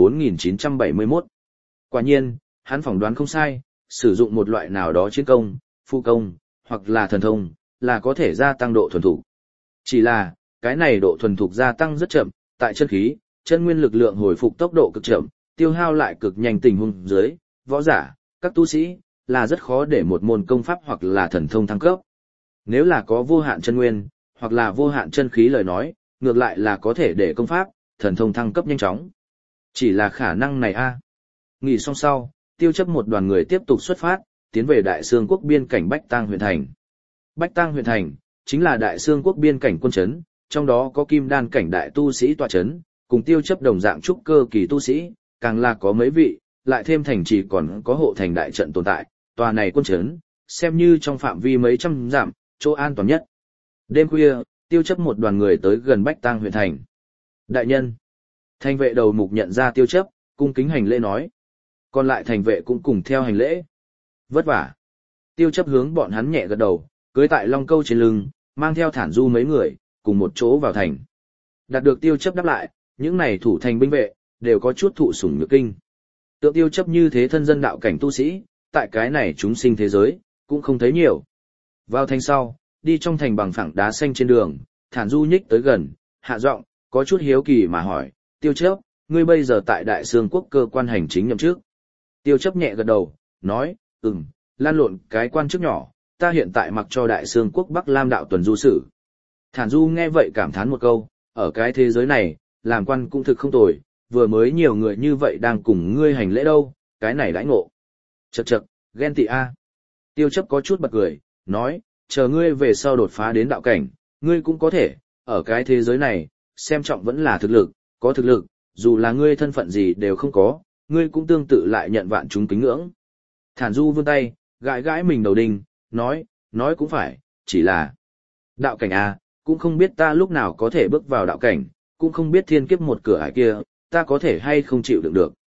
4.971. Quả nhiên, hắn phỏng đoán không sai, sử dụng một loại nào đó chiến công, phụ công, hoặc là thần thông, là có thể gia tăng độ thuần thục. Chỉ là, cái này độ thuần thục gia tăng rất chậm, tại chân khí, chân nguyên lực lượng hồi phục tốc độ cực chậm, tiêu hao lại cực nhanh tình huống dưới, võ giả, các tu sĩ, là rất khó để một môn công pháp hoặc là thần thông thăng cấp. Nếu là có vô hạn chân nguyên, hoặc là vô hạn chân khí lời nói, ngược lại là có thể để công pháp, thần thông thăng cấp nhanh chóng. Chỉ là khả năng này a. Nghỉ xong sau, Tiêu chấp một đoàn người tiếp tục xuất phát, tiến về Đại Xương quốc biên cảnh Bách Tang huyện thành. Bách Tang huyện thành, chính là Đại Xương quốc biên cảnh quân trấn, trong đó có kim đan cảnh đại tu sĩ tọa trấn, cùng Tiêu chấp đồng dạng trúc cơ kỳ tu sĩ, càng là có mấy vị, lại thêm thành trì còn có hộ thành đại trận tồn tại, tòa này quân trấn, xem như trong phạm vi mấy trăm dặm, chỗ an toàn nhất. Đêm khuya, Tiêu chấp một đoàn người tới gần Bách Tang huyện thành. Đại nhân, thành vệ đầu mục nhận ra Tiêu chấp, cung kính hành lễ nói. Còn lại thành vệ cũng cùng theo hành lễ. Vất vả. Tiêu chấp hướng bọn hắn nhẹ gật đầu, cưỡi tại long câu trên lưng, mang theo Thản Du mấy người, cùng một chỗ vào thành. Đạt được Tiêu chấp đáp lại, những này thủ thành binh vệ, đều có chút thụ sủng nhược kinh. Tượng Tiêu chấp như thế thân dân đạo cảnh tu sĩ, tại cái này chúng sinh thế giới, cũng không thấy nhiều. Vào thành sau, đi trong thành bằng phẳng đá xanh trên đường, Thản Du nhích tới gần, hạ giọng, có chút hiếu kỳ mà hỏi, Tiêu chấp, ngươi bây giờ tại Đại Xương quốc cơ quan hành chính nhậm chức. Tiêu chấp nhẹ gật đầu, nói, lan lộn cái quan chức nhỏ, ta hiện tại mặc cho Đại Xương quốc Bắc Lam đạo tuần du sử. Thản Du nghe vậy cảm thán một câu, ở cái thế giới này, làm quan cũng thực không tồi, vừa mới nhiều người như vậy đang cùng ngươi hành lễ đâu, cái này đãi ngộ. Chậc chậc, ghen tị a. Tiêu chấp có chút bật cười, nói, chờ ngươi về sau đột phá đến đạo cảnh, ngươi cũng có thể, ở cái thế giới này, xem trọng vẫn là thực lực, có thực lực, dù là ngươi thân phận gì đều không có, ngươi cũng tương tự lại nhận vạn chúng kính ngưỡng. Thản Du vươn tay, gãi gãi mình đầu đinh, nói cũng phải, chỉ là đạo cảnh a, cũng không biết ta lúc nào có thể bước vào đạo cảnh, cũng không biết thiên kiếp một cửa ải kia, ta có thể hay không chịu đựng được.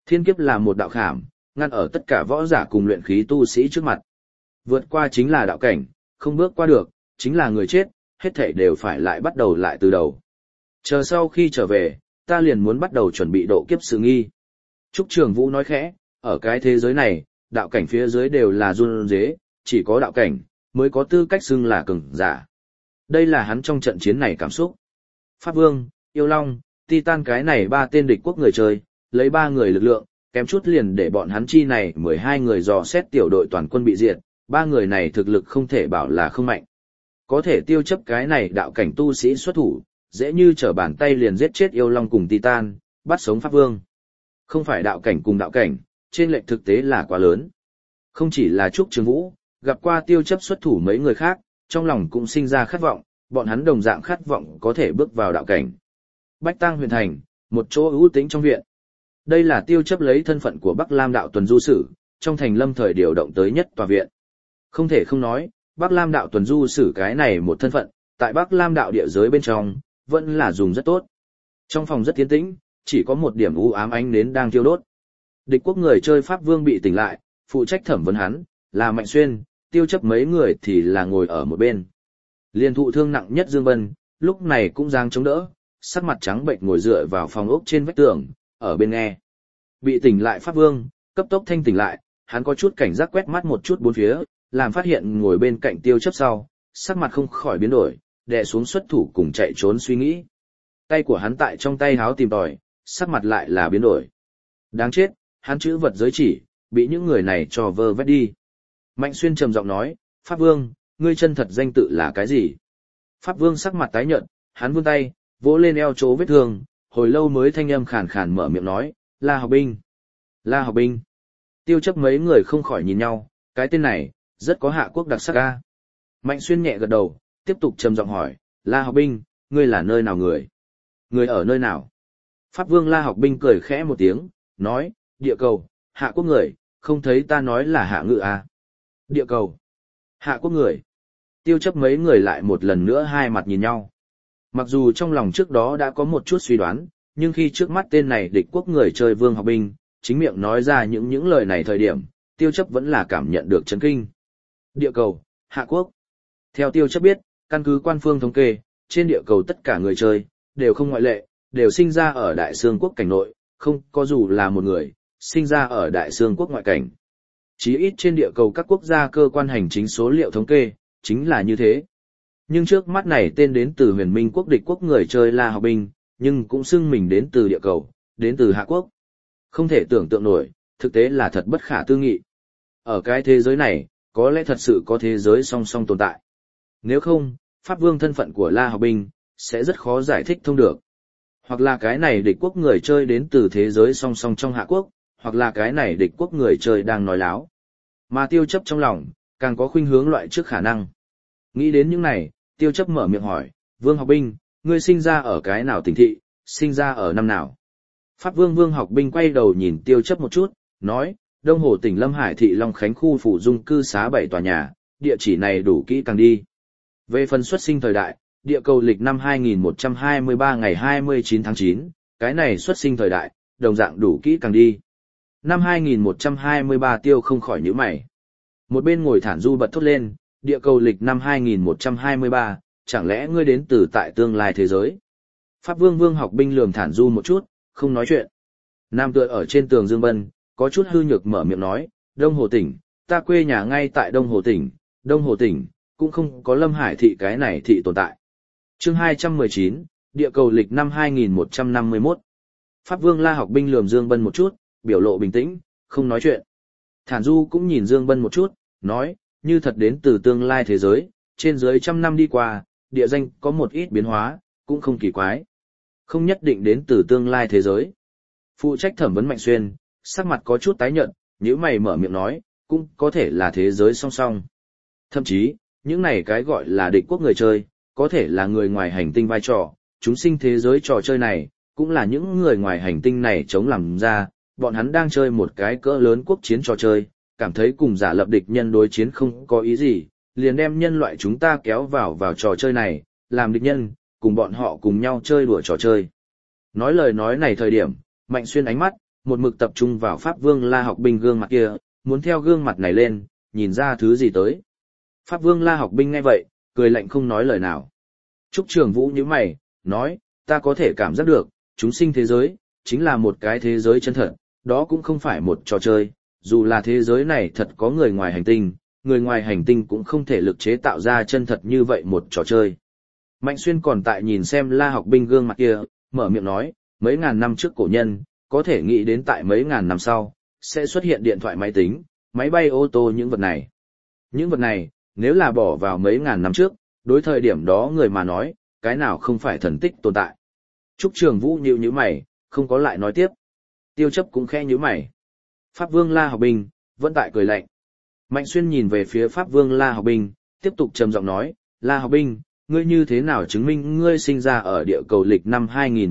Thiên kiếp là một đạo khảm, ngăn ở tất cả võ giả cùng luyện khí tu sĩ trước mặt. Vượt qua chính là đạo cảnh, không bước qua được, chính là người chết, hết thảy đều phải lại bắt đầu lại từ đầu. Chờ sau khi trở về, ta liền muốn bắt đầu chuẩn bị độ kiếp sự nghi. Trúc Trường Vũ nói khẽ, ở cái thế giới này, đạo cảnh phía dưới đều là run rế, chỉ có đạo cảnh, mới có tư cách xưng là cường giả. Đây là hắn trong trận chiến này cảm xúc. Pháp Vương, Yêu Long, Titan cái này ba tên địch quốc người chơi, lấy ba người lực lượng, kém chút liền để bọn hắn chi này 12 người dò xét tiểu đội toàn quân bị diệt, ba người này thực lực không thể bảo là không mạnh. Có thể tiêu chấp cái này đạo cảnh tu sĩ xuất thủ, dễ như trở bàn tay liền giết chết Yêu Long cùng Titan, bắt sống Pháp Vương. Không phải đạo cảnh cùng đạo cảnh, trên lệch thực tế là quá lớn. Không chỉ là Trúc Trường Vũ, gặp qua tiêu chấp xuất thủ mấy người khác, trong lòng cũng sinh ra khát vọng, bọn hắn đồng dạng khát vọng có thể bước vào đạo cảnh. Bách Tang Huyền Thành, một chỗ ưu tĩnh trong viện. Đây là tiêu chấp lấy thân phận của Bắc Lam đạo tuần du sử, trong thành lâm thời điều động tới nhất tòa viện. Không thể không nói, Bắc Lam đạo tuần du sử cái này một thân phận, tại Bắc Lam đạo địa giới bên trong, vẫn là dùng rất tốt. Trong phòng rất tiến tĩnh, chỉ có một điểm u ám ánh nến đang thiêu đốt. Địch quốc người chơi Pháp Vương bị tỉnh lại, phụ trách thẩm vấn hắn, là Mạnh Xuyên, tiêu chấp mấy người thì là ngồi ở một bên. Liên thụ thương nặng nhất Dương Bân, lúc này cũng giang chống đỡ, sắc mặt trắng bệnh ngồi dựa vào phòng ốc trên vách tường, ở bên nghe. Bị tỉnh lại Pháp Vương, cấp tốc thanh tỉnh lại, hắn có chút cảnh giác quét mắt một chút bốn phía, làm phát hiện ngồi bên cạnh tiêu chấp sau, sắc mặt không khỏi biến đổi, đè xuống xuất thủ cùng chạy trốn suy nghĩ. Tay của hắn tại trong tay háo tìm tòi, sắc mặt lại là biến đổi. Đáng chết, hắn chữ vật giới chỉ, bị những người này cho vơ vét đi. Mạnh Xuyên trầm giọng nói, Pháp Vương, ngươi chân thật danh tự là cái gì? Pháp Vương sắc mặt tái nhợt, hắn vươn tay, vỗ lên eo chỗ vết thương, hồi lâu mới thanh âm khàn khàn mở miệng nói, La Học Binh. La Học Binh. Tiêu chấp mấy người không khỏi nhìn nhau, cái tên này, rất có hạ quốc đặc sắc ca. Mạnh Xuyên nhẹ gật đầu, tiếp tục trầm giọng hỏi, La Học Binh, ngươi là nơi nào người? Người ở nơi nào? Pháp Vương La Học Binh cười khẽ một tiếng, nói, địa cầu, hạ quốc người, không thấy ta nói là hạ ngự à? Địa cầu, hạ quốc người. Tiêu chấp mấy người lại một lần nữa hai mặt nhìn nhau. Mặc dù trong lòng trước đó đã có một chút suy đoán, nhưng khi trước mắt tên này địch quốc người chơi Vương Học Binh, chính miệng nói ra những lời này thời điểm, tiêu chấp vẫn là cảm nhận được chấn kinh. Địa cầu, hạ quốc. Theo tiêu chấp biết, căn cứ quan phương thống kê, trên địa cầu tất cả người chơi, đều không ngoại lệ, đều sinh ra ở Đại Xương quốc cảnh nội, không có dù là một người, sinh ra ở Đại Xương quốc ngoại cảnh. Chí ít trên địa cầu các quốc gia cơ quan hành chính số liệu thống kê, chính là như thế. Nhưng trước mắt này tên đến từ Huyền Minh quốc địch quốc người chơi La Học Binh, nhưng cũng xưng mình đến từ địa cầu, đến từ hạ quốc. Không thể tưởng tượng nổi, thực tế là thật bất khả tư nghị. Ở cái thế giới này, có lẽ thật sự có thế giới song song tồn tại. Nếu không, Pháp Vương thân phận của La Học Binh, sẽ rất khó giải thích thông được. Hoặc là cái này địch quốc người chơi đến từ thế giới song song trong hạ quốc, hoặc là cái này địch quốc người chơi đang nói láo. Mà tiêu chấp trong lòng, càng có khuynh hướng loại trước khả năng. Nghĩ đến những này, tiêu chấp mở miệng hỏi, Vương Học Binh, ngươi sinh ra ở cái nào tỉnh thị, sinh ra ở năm nào? Pháp Vương Vương Học Binh quay đầu nhìn tiêu chấp một chút, nói, Đông Hồ tỉnh Lâm Hải thị Long Khánh khu phủ dung cư xá 7 tòa nhà, địa chỉ này đủ kỹ càng đi. Về phần xuất sinh thời đại, địa cầu lịch năm 2123 ngày 29 tháng 9, cái này xuất sinh thời đại, đồng dạng đủ kỹ càng đi. Năm 2123 tiêu không khỏi nhíu mày. Một bên ngồi thản du bật thốt lên, địa cầu lịch năm 2123, chẳng lẽ ngươi đến từ tại tương lai thế giới? Pháp Vương Vương Học Binh lườm thản du một chút, không nói chuyện. Nam tựa ở trên tường Dương Bân, có chút hư nhược mở miệng nói, Đông Hồ tỉnh, ta quê nhà ngay tại Đông Hồ tỉnh, cũng không có Lâm Hải thị cái này thị tồn tại. Chương 219, địa cầu lịch năm 2151. Pháp Vương La Học Binh lườm Dương Bân một chút, biểu lộ bình tĩnh, không nói chuyện. Thản Du cũng nhìn Dương Bân một chút, nói, như thật đến từ tương lai thế giới, trên dưới trăm năm đi qua, địa danh có một ít biến hóa, cũng không kỳ quái. Không nhất định đến từ tương lai thế giới. Phụ trách thẩm vấn Mạnh Xuyên, sắc mặt có chút tái nhợt, nhíu mày mở miệng nói, cũng có thể là thế giới song song. Thậm chí, những này cái gọi là địch quốc người chơi, có thể là người ngoài hành tinh vai trò, chúng sinh thế giới trò chơi này, cũng là những người ngoài hành tinh này chống làm ra, bọn hắn đang chơi một cái cỡ lớn quốc chiến trò chơi, cảm thấy cùng giả lập địch nhân đối chiến không có ý gì, liền đem nhân loại chúng ta kéo vào trò chơi này, làm địch nhân, cùng bọn họ cùng nhau chơi đùa trò chơi. Nói lời nói này thời điểm, Mạnh Xuyên ánh mắt, một mực tập trung vào Pháp Vương La học binh gương mặt kia, muốn theo gương mặt này lên, nhìn ra thứ gì tới. Pháp Vương La học binh nghe vậy, cười lạnh không nói lời nào. Trúc Trường Vũ nhíu mày, nói, ta có thể cảm giác được, chúng sinh thế giới, chính là một cái thế giới chân thật, đó cũng không phải một trò chơi, dù là thế giới này thật có người ngoài hành tinh cũng không thể lực chế tạo ra chân thật như vậy một trò chơi. Mạnh Xuyên còn tại nhìn xem La học binh gương mặt kia, mở miệng nói, mấy ngàn năm trước cổ nhân, có thể nghĩ đến tại mấy ngàn năm sau, sẽ xuất hiện điện thoại máy tính, máy bay ô tô những vật này. Những vật này, nếu là bỏ vào mấy ngàn năm trước, đối thời điểm đó người mà nói, cái nào không phải thần tích tồn tại. Trúc Trường Vũ nhíu mày, không có lại nói tiếp. Tiêu Chấp cũng khẽ nhíu mày. Pháp Vương La học binh, vẫn tại cười lạnh. Mạnh Xuyên nhìn về phía Pháp Vương La học binh, tiếp tục trầm giọng nói, La học binh, ngươi như thế nào chứng minh ngươi sinh ra ở địa cầu lịch năm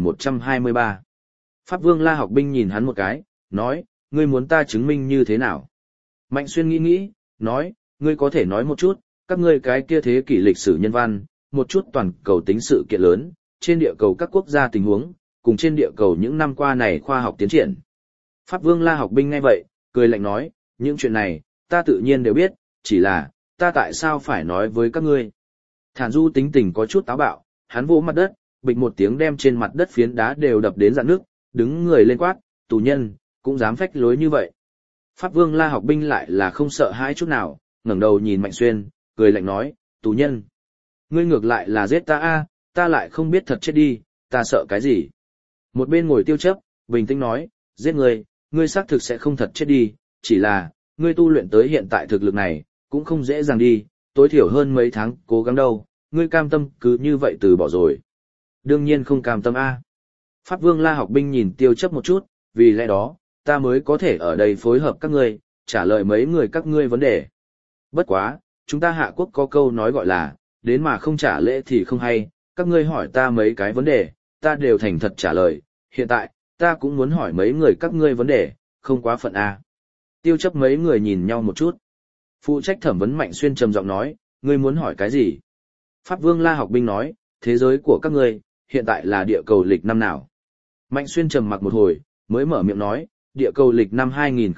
2123? Pháp Vương La học binh nhìn hắn một cái, nói, ngươi muốn ta chứng minh như thế nào? Mạnh Xuyên nghĩ, nói, ngươi có thể nói một chút, các ngươi cái kia thế kỷ lịch sử nhân văn, một chút toàn cầu tính sự kiện lớn, trên địa cầu các quốc gia tình huống, cùng trên địa cầu những năm qua này khoa học tiến triển. Pháp Vương La học binh nghe vậy, cười lạnh nói, những chuyện này, ta tự nhiên đều biết, chỉ là, ta tại sao phải nói với các ngươi? Thản Du tính tình có chút táo bạo, hắn vỗ mặt đất, bịch một tiếng đem trên mặt đất phiến đá đều đập đến rạn nước, đứng người lên quát, tù nhân, cũng dám phách lối như vậy. Pháp Vương La học binh lại là không sợ hãi chút nào, ngẩng đầu nhìn Mạnh Xuyên, cười lạnh nói, tù nhân. Ngươi ngược lại là giết ta a, ta lại không biết thật chết đi, ta sợ cái gì? Một bên ngồi Tiêu Chấp, bình tĩnh nói, giết ngươi xác thực sẽ không thật chết đi, chỉ là, ngươi tu luyện tới hiện tại thực lực này, cũng không dễ dàng đi, tối thiểu hơn mấy tháng cố gắng đâu, ngươi cam tâm cứ như vậy từ bỏ rồi. Đương nhiên không cam tâm a. Pháp Vương La học binh nhìn Tiêu Chấp một chút, vì lẽ đó, ta mới có thể ở đây phối hợp các ngươi, trả lời mấy người các ngươi vấn đề. Bất quá, chúng ta Hạ Quốc có câu nói gọi là, đến mà không trả lễ thì không hay, các ngươi hỏi ta mấy cái vấn đề, ta đều thành thật trả lời, hiện tại, ta cũng muốn hỏi mấy người các ngươi vấn đề, không quá phận a. Tiêu Chấp mấy người nhìn nhau một chút. Phụ trách thẩm vấn Mạnh Xuyên trầm giọng nói, ngươi muốn hỏi cái gì? Pháp Vương La học binh nói, thế giới của các ngươi, hiện tại là địa cầu lịch năm nào? Mạnh Xuyên trầm mặc một hồi, mới mở miệng nói, địa cầu lịch năm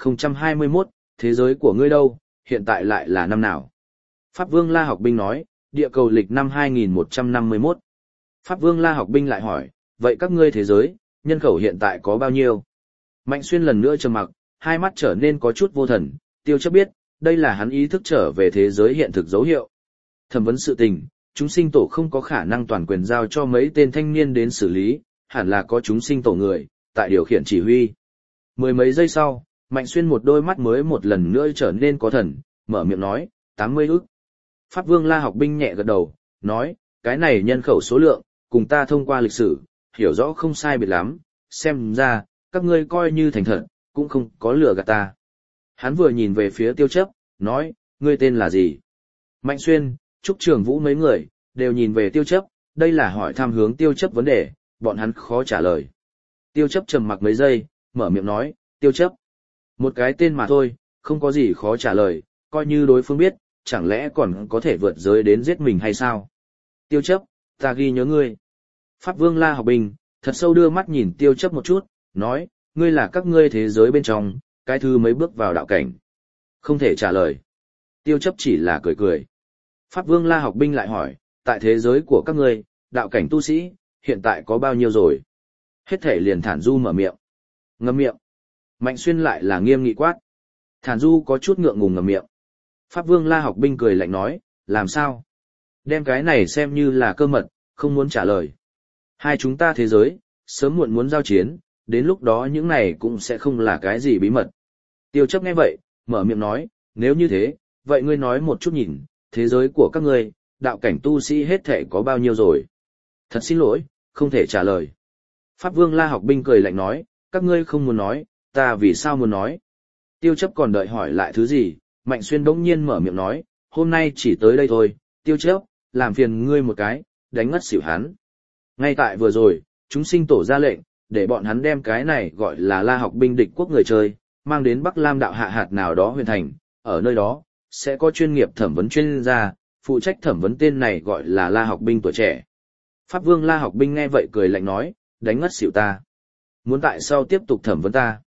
2021, thế giới của ngươi đâu, hiện tại lại là năm nào? Pháp Vương La học binh nói, địa cầu lịch năm 2151. Pháp Vương La học binh lại hỏi, vậy các ngươi thế giới, nhân khẩu hiện tại có bao nhiêu? Mạnh Xuyên lần nữa trầm mặc, hai mắt trở nên có chút vô thần, Tiêu Chấp biết, đây là hắn ý thức trở về thế giới hiện thực dấu hiệu. Thẩm vấn sự tình, chúng sinh tổ không có khả năng toàn quyền giao cho mấy tên thanh niên đến xử lý, hẳn là có chúng sinh tổ người, tại điều khiển chỉ huy. Mười mấy giây sau, Mạnh Xuyên một đôi mắt mới một lần nữa trở nên có thần, mở miệng nói, 80 ức. Pháp Vương La học binh nhẹ gật đầu, nói, cái này nhân khẩu số lượng, cùng ta thông qua lịch sử, hiểu rõ không sai biệt lắm, xem ra, các ngươi coi như thành thật, cũng không có lừa gạt ta. Hắn vừa nhìn về phía Tiêu Chấp, nói, ngươi tên là gì? Mạnh Xuyên, Trúc Trường Vũ mấy người, đều nhìn về Tiêu Chấp, đây là hỏi thăm hướng Tiêu Chấp vấn đề, bọn hắn khó trả lời. Tiêu Chấp trầm mặc mấy giây, mở miệng nói, Tiêu Chấp. Một cái tên mà thôi, không có gì khó trả lời, coi như đối phương biết, chẳng lẽ còn có thể vượt giới đến giết mình hay sao? Tiêu Chấp, ta ghi nhớ ngươi. Pháp Vương La học binh, thật sâu đưa mắt nhìn Tiêu Chấp một chút, nói, ngươi là các ngươi thế giới bên trong, cái thứ mấy bước vào đạo cảnh. Không thể trả lời. Tiêu Chấp chỉ là cười cười. Pháp Vương La học binh lại hỏi, tại thế giới của các ngươi, đạo cảnh tu sĩ, hiện tại có bao nhiêu rồi? Hết thể liền Thản Du mở miệng. Ngậm miệng. Mạnh Xuyên lại là nghiêm nghị quát. Thản Du có chút ngượng ngùng ngậm miệng. Pháp Vương La học binh cười lạnh nói, làm sao? Đem cái này xem như là cơ mật, không muốn trả lời. Hai chúng ta thế giới, sớm muộn muốn giao chiến, đến lúc đó những này cũng sẽ không là cái gì bí mật. Tiêu Chấp nghe vậy, mở miệng nói, nếu như thế, vậy ngươi nói một chút nhìn, thế giới của các ngươi, đạo cảnh tu sĩ hết thể có bao nhiêu rồi? Thật xin lỗi, không thể trả lời. Pháp Vương La học binh cười lạnh nói, các ngươi không muốn nói, ta vì sao muốn nói? Tiêu Chấp còn đợi hỏi lại thứ gì, Mạnh Xuyên bỗng nhiên mở miệng nói, hôm nay chỉ tới đây thôi, Tiêu Chấp, làm phiền ngươi một cái, đánh ngất xỉu hắn. Ngay tại vừa rồi, chúng sinh tổ ra lệnh, để bọn hắn đem cái này gọi là La học binh địch quốc người chơi, mang đến Bắc Lam đạo hạ hạt nào đó huyền thành, ở nơi đó, sẽ có chuyên nghiệp thẩm vấn chuyên gia, phụ trách thẩm vấn tên này gọi là La học binh tuổi trẻ. Pháp Vương La học binh nghe vậy cười lạnh nói, đánh ngất xỉu ta. Muốn tại sao tiếp tục thẩm vấn ta?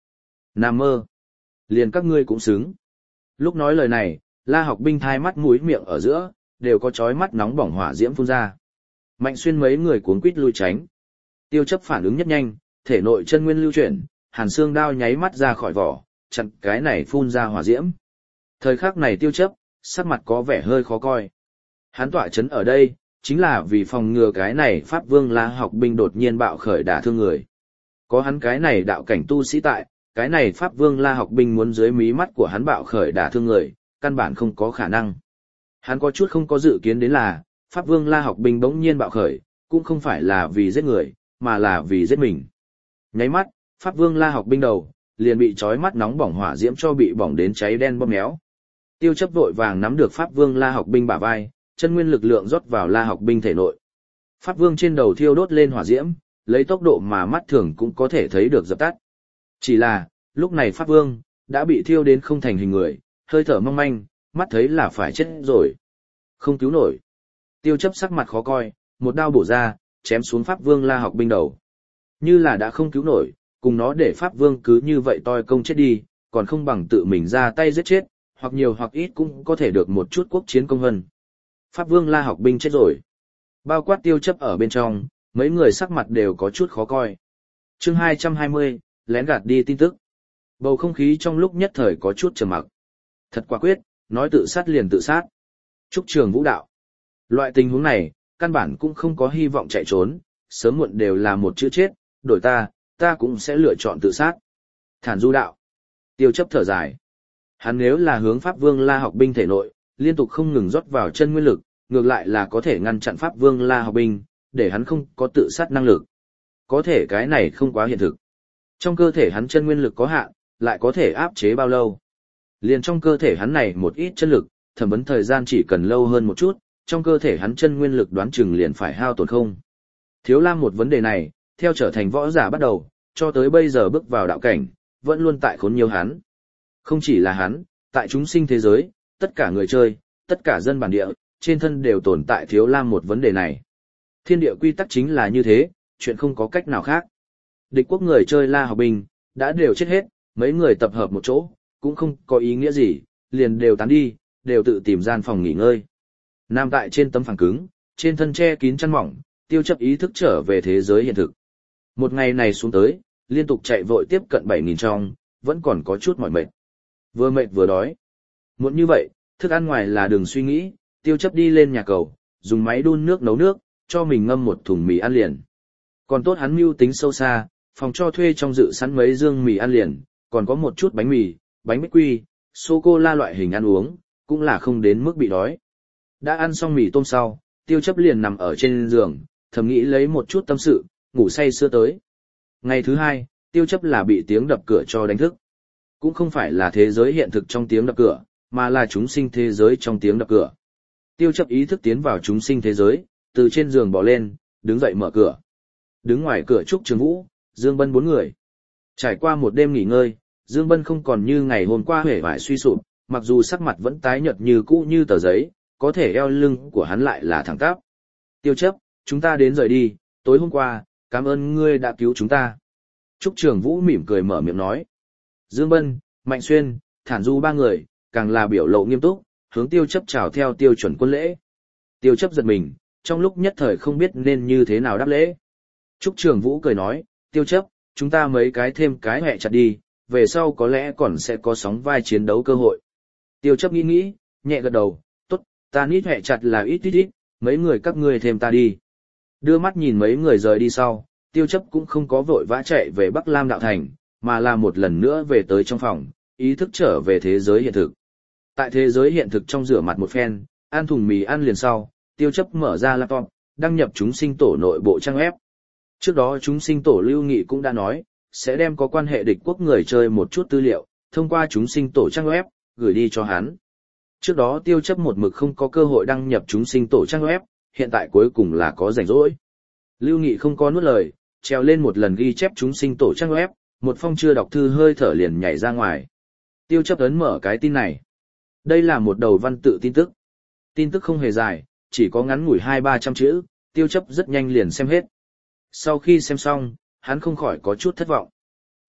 Nam mơ. Liền các ngươi cũng xứng. Lúc nói lời này, La Học Binh thai mắt mũi miệng ở giữa, đều có chói mắt nóng bỏng hỏa diễm phun ra. Mạnh Xuyên mấy người cuống quýt lui tránh. Tiêu Chấp phản ứng nhất nhanh, thể nội chân nguyên lưu chuyển, hàn xương đao nháy mắt ra khỏi vỏ, chặn cái này phun ra hỏa diễm. Thời khắc này Tiêu Chấp, sắc mặt có vẻ hơi khó coi. Hắn tọa chấn ở đây, chính là vì phòng ngừa cái này Pháp Vương La Học Binh đột nhiên bạo khởi đả thương người. Có hắn cái này đạo cảnh tu sĩ tại, cái này Pháp Vương La Học Binh muốn dưới mí mắt của hắn bạo khởi đả thương người, căn bản không có khả năng. Hắn có chút không có dự kiến đến là, Pháp Vương La Học Binh bỗng nhiên bạo khởi, cũng không phải là vì giết người, mà là vì giết mình. Nháy mắt, Pháp Vương La Học Binh đầu, liền bị chói mắt nóng bỏng hỏa diễm cho bị bỏng đến cháy đen bóp méo. Tiêu Chấp vội vàng nắm được Pháp Vương La Học Binh bả vai, chân nguyên lực lượng rót vào La Học Binh thể nội. Pháp Vương trên đầu thiêu đốt lên hỏa diễm, lấy tốc độ mà mắt thường cũng có thể thấy được dập tắt. Chỉ là, lúc này Pháp Vương đã bị thiêu đến không thành hình người, hơi thở mong manh, mắt thấy là phải chết rồi. Không cứu nổi. Tiêu Chấp sắc mặt khó coi, một đao bổ ra, chém xuống Pháp Vương La Học Binh đầu. Như là đã không cứu nổi, cùng nó để Pháp Vương cứ như vậy toi công chết đi, còn không bằng tự mình ra tay giết chết, hoặc nhiều hoặc ít cũng có thể được một chút quốc chiến công vân. Pháp Vương La Học Binh chết rồi. Bao quát Tiêu Chấp ở bên trong, mấy người sắc mặt đều có chút khó coi. Chương 220, lén gạt đi tin tức. Bầu không khí trong lúc nhất thời có chút trầm mặc. Thật quả quyết, nói tự sát liền tự sát. Trúc Trường Vũ đạo. Loại tình huống này, căn bản cũng không có hy vọng chạy trốn, sớm muộn đều là một chữ chết, đổi ta cũng sẽ lựa chọn tự sát. Thản Du đạo. Tiêu Chấp thở dài. Hắn nếu là hướng Pháp Vương La Học Binh thể nội, liên tục không ngừng rót vào chân nguyên lực, ngược lại là có thể ngăn chặn Pháp Vương La Học Binh, để hắn không có tự sát năng lực. Có thể cái này không quá hiện thực. Trong cơ thể hắn chân nguyên lực có hạn, lại có thể áp chế bao lâu. Liền trong cơ thể hắn này một ít chân lực, thẩm vấn thời gian chỉ cần lâu hơn một chút, trong cơ thể hắn chân nguyên lực đoán chừng liền phải hao tổn không. Thiếu Lam một vấn đề này, theo trở thành võ giả bắt đầu, cho tới bây giờ bước vào đạo cảnh, vẫn luôn tại khốn nhiều hắn. Không chỉ là hắn, tại chúng sinh thế giới, tất cả người chơi, tất cả dân bản địa, trên thân đều tồn tại Thiếu Lam một vấn đề này. Thiên địa quy tắc chính là như thế, chuyện không có cách nào khác. Địch quốc người chơi La Học Binh, đã đều chết hết, mấy người tập hợp một chỗ, cũng không có ý nghĩa gì, liền đều tán đi, đều tự tìm gian phòng nghỉ ngơi. Nằm tại trên tấm phẳng cứng, trên thân che kín chăn mỏng, Tiêu Chấp ý thức trở về thế giới hiện thực. Một ngày này xuống tới, liên tục chạy vội tiếp cận 7.000 trong, vẫn còn có chút mỏi mệt. Vừa mệt vừa đói. Muốn như vậy, thức ăn ngoài là đừng suy nghĩ, Tiêu Chấp đi lên nhà cầu, dùng máy đun nước nấu nước, cho mình ngâm một thùng mì ăn liền. Còn tốt hắn mưu tính sâu xa, phòng cho thuê trong dự sẵn mấy dương mì ăn liền, còn có một chút bánh mì, bánh bích quy, sô-cô-la loại hình ăn uống, cũng là không đến mức bị đói. Đã ăn xong mì tôm sau, Tiêu Chấp liền nằm ở trên giường, thầm nghĩ lấy một chút tâm sự, ngủ say sưa tới. Ngày thứ hai, Tiêu Chấp là bị tiếng đập cửa cho đánh thức. Cũng không phải là thế giới hiện thực trong tiếng đập cửa, mà là chúng sinh thế giới trong tiếng đập cửa. Tiêu Chấp ý thức tiến vào chúng sinh thế giới, từ trên giường bò lên, đứng dậy mở cửa. Đứng ngoài cửa Trúc Trường Vũ, Dương Bân 4 người. Trải qua một đêm nghỉ ngơi, Dương Bân không còn như ngày hôm qua hể vải suy sụp, mặc dù sắc mặt vẫn tái nhợt như cũ như tờ giấy, có thể eo lưng của hắn lại là thẳng tắp. Tiêu Chấp, chúng ta đến rời đi, tối hôm qua, cảm ơn ngươi đã cứu chúng ta. Trúc Trường Vũ mỉm cười mở miệng nói. Dương Bân, Mạnh Xuyên, Thản Du 3 người, càng là biểu lộ nghiêm túc, hướng Tiêu Chấp chào theo tiêu chuẩn quân lễ. Tiêu Chấp giật mình, trong lúc nhất thời không biết nên như thế nào đáp lễ. Trúc Trường Vũ cười nói, Tiêu Chấp, chúng ta mấy cái thêm cái hẹ chặt đi, về sau có lẽ còn sẽ có sóng vai chiến đấu cơ hội. Tiêu Chấp nghĩ, nhẹ gật đầu, tốt, ta nít hẹ chặt là ít, mấy người các ngươi thêm ta đi. Đưa mắt nhìn mấy người rời đi sau, Tiêu Chấp cũng không có vội vã chạy về Bắc Lam Đạo Thành, mà là một lần nữa về tới trong phòng, ý thức trở về thế giới hiện thực. Tại thế giới hiện thực trong rửa mặt một phen, ăn thùng mì ăn liền sau, Tiêu Chấp mở ra laptop, đăng nhập chúng sinh tổ nội bộ trang web. Trước đó chúng sinh tổ Lưu Nghị cũng đã nói, sẽ đem có quan hệ địch quốc người chơi một chút tư liệu, thông qua chúng sinh tổ trang web, gửi đi cho hắn. Trước đó Tiêu Chấp một mực không có cơ hội đăng nhập chúng sinh tổ trang web, hiện tại cuối cùng là có rảnh rỗi. Lưu Nghị không có nuốt lời, treo lên một lần ghi chép chúng sinh tổ trang web, một phong chưa đọc thư hơi thở liền nhảy ra ngoài. Tiêu Chấp ấn mở cái tin này. Đây là một đầu văn tự tin tức. Tin tức không hề dài, chỉ có ngắn ngủi 200-300 chữ, Tiêu Chấp rất nhanh liền xem hết. Sau khi xem xong, hắn không khỏi có chút thất vọng.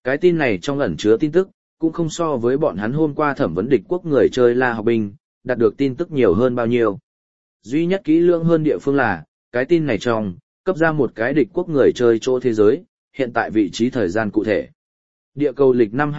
Cái tin này trong ẩn chứa tin tức, cũng không so với bọn hắn hôm qua thẩm vấn địch quốc người chơi La Học Binh, đạt được tin tức nhiều hơn bao nhiêu. Duy nhất kỹ lưỡng hơn địa phương là, cái tin này trong, cấp ra một cái địch quốc người chơi chỗ thế giới, hiện tại vị trí thời gian cụ thể. Địa cầu lịch năm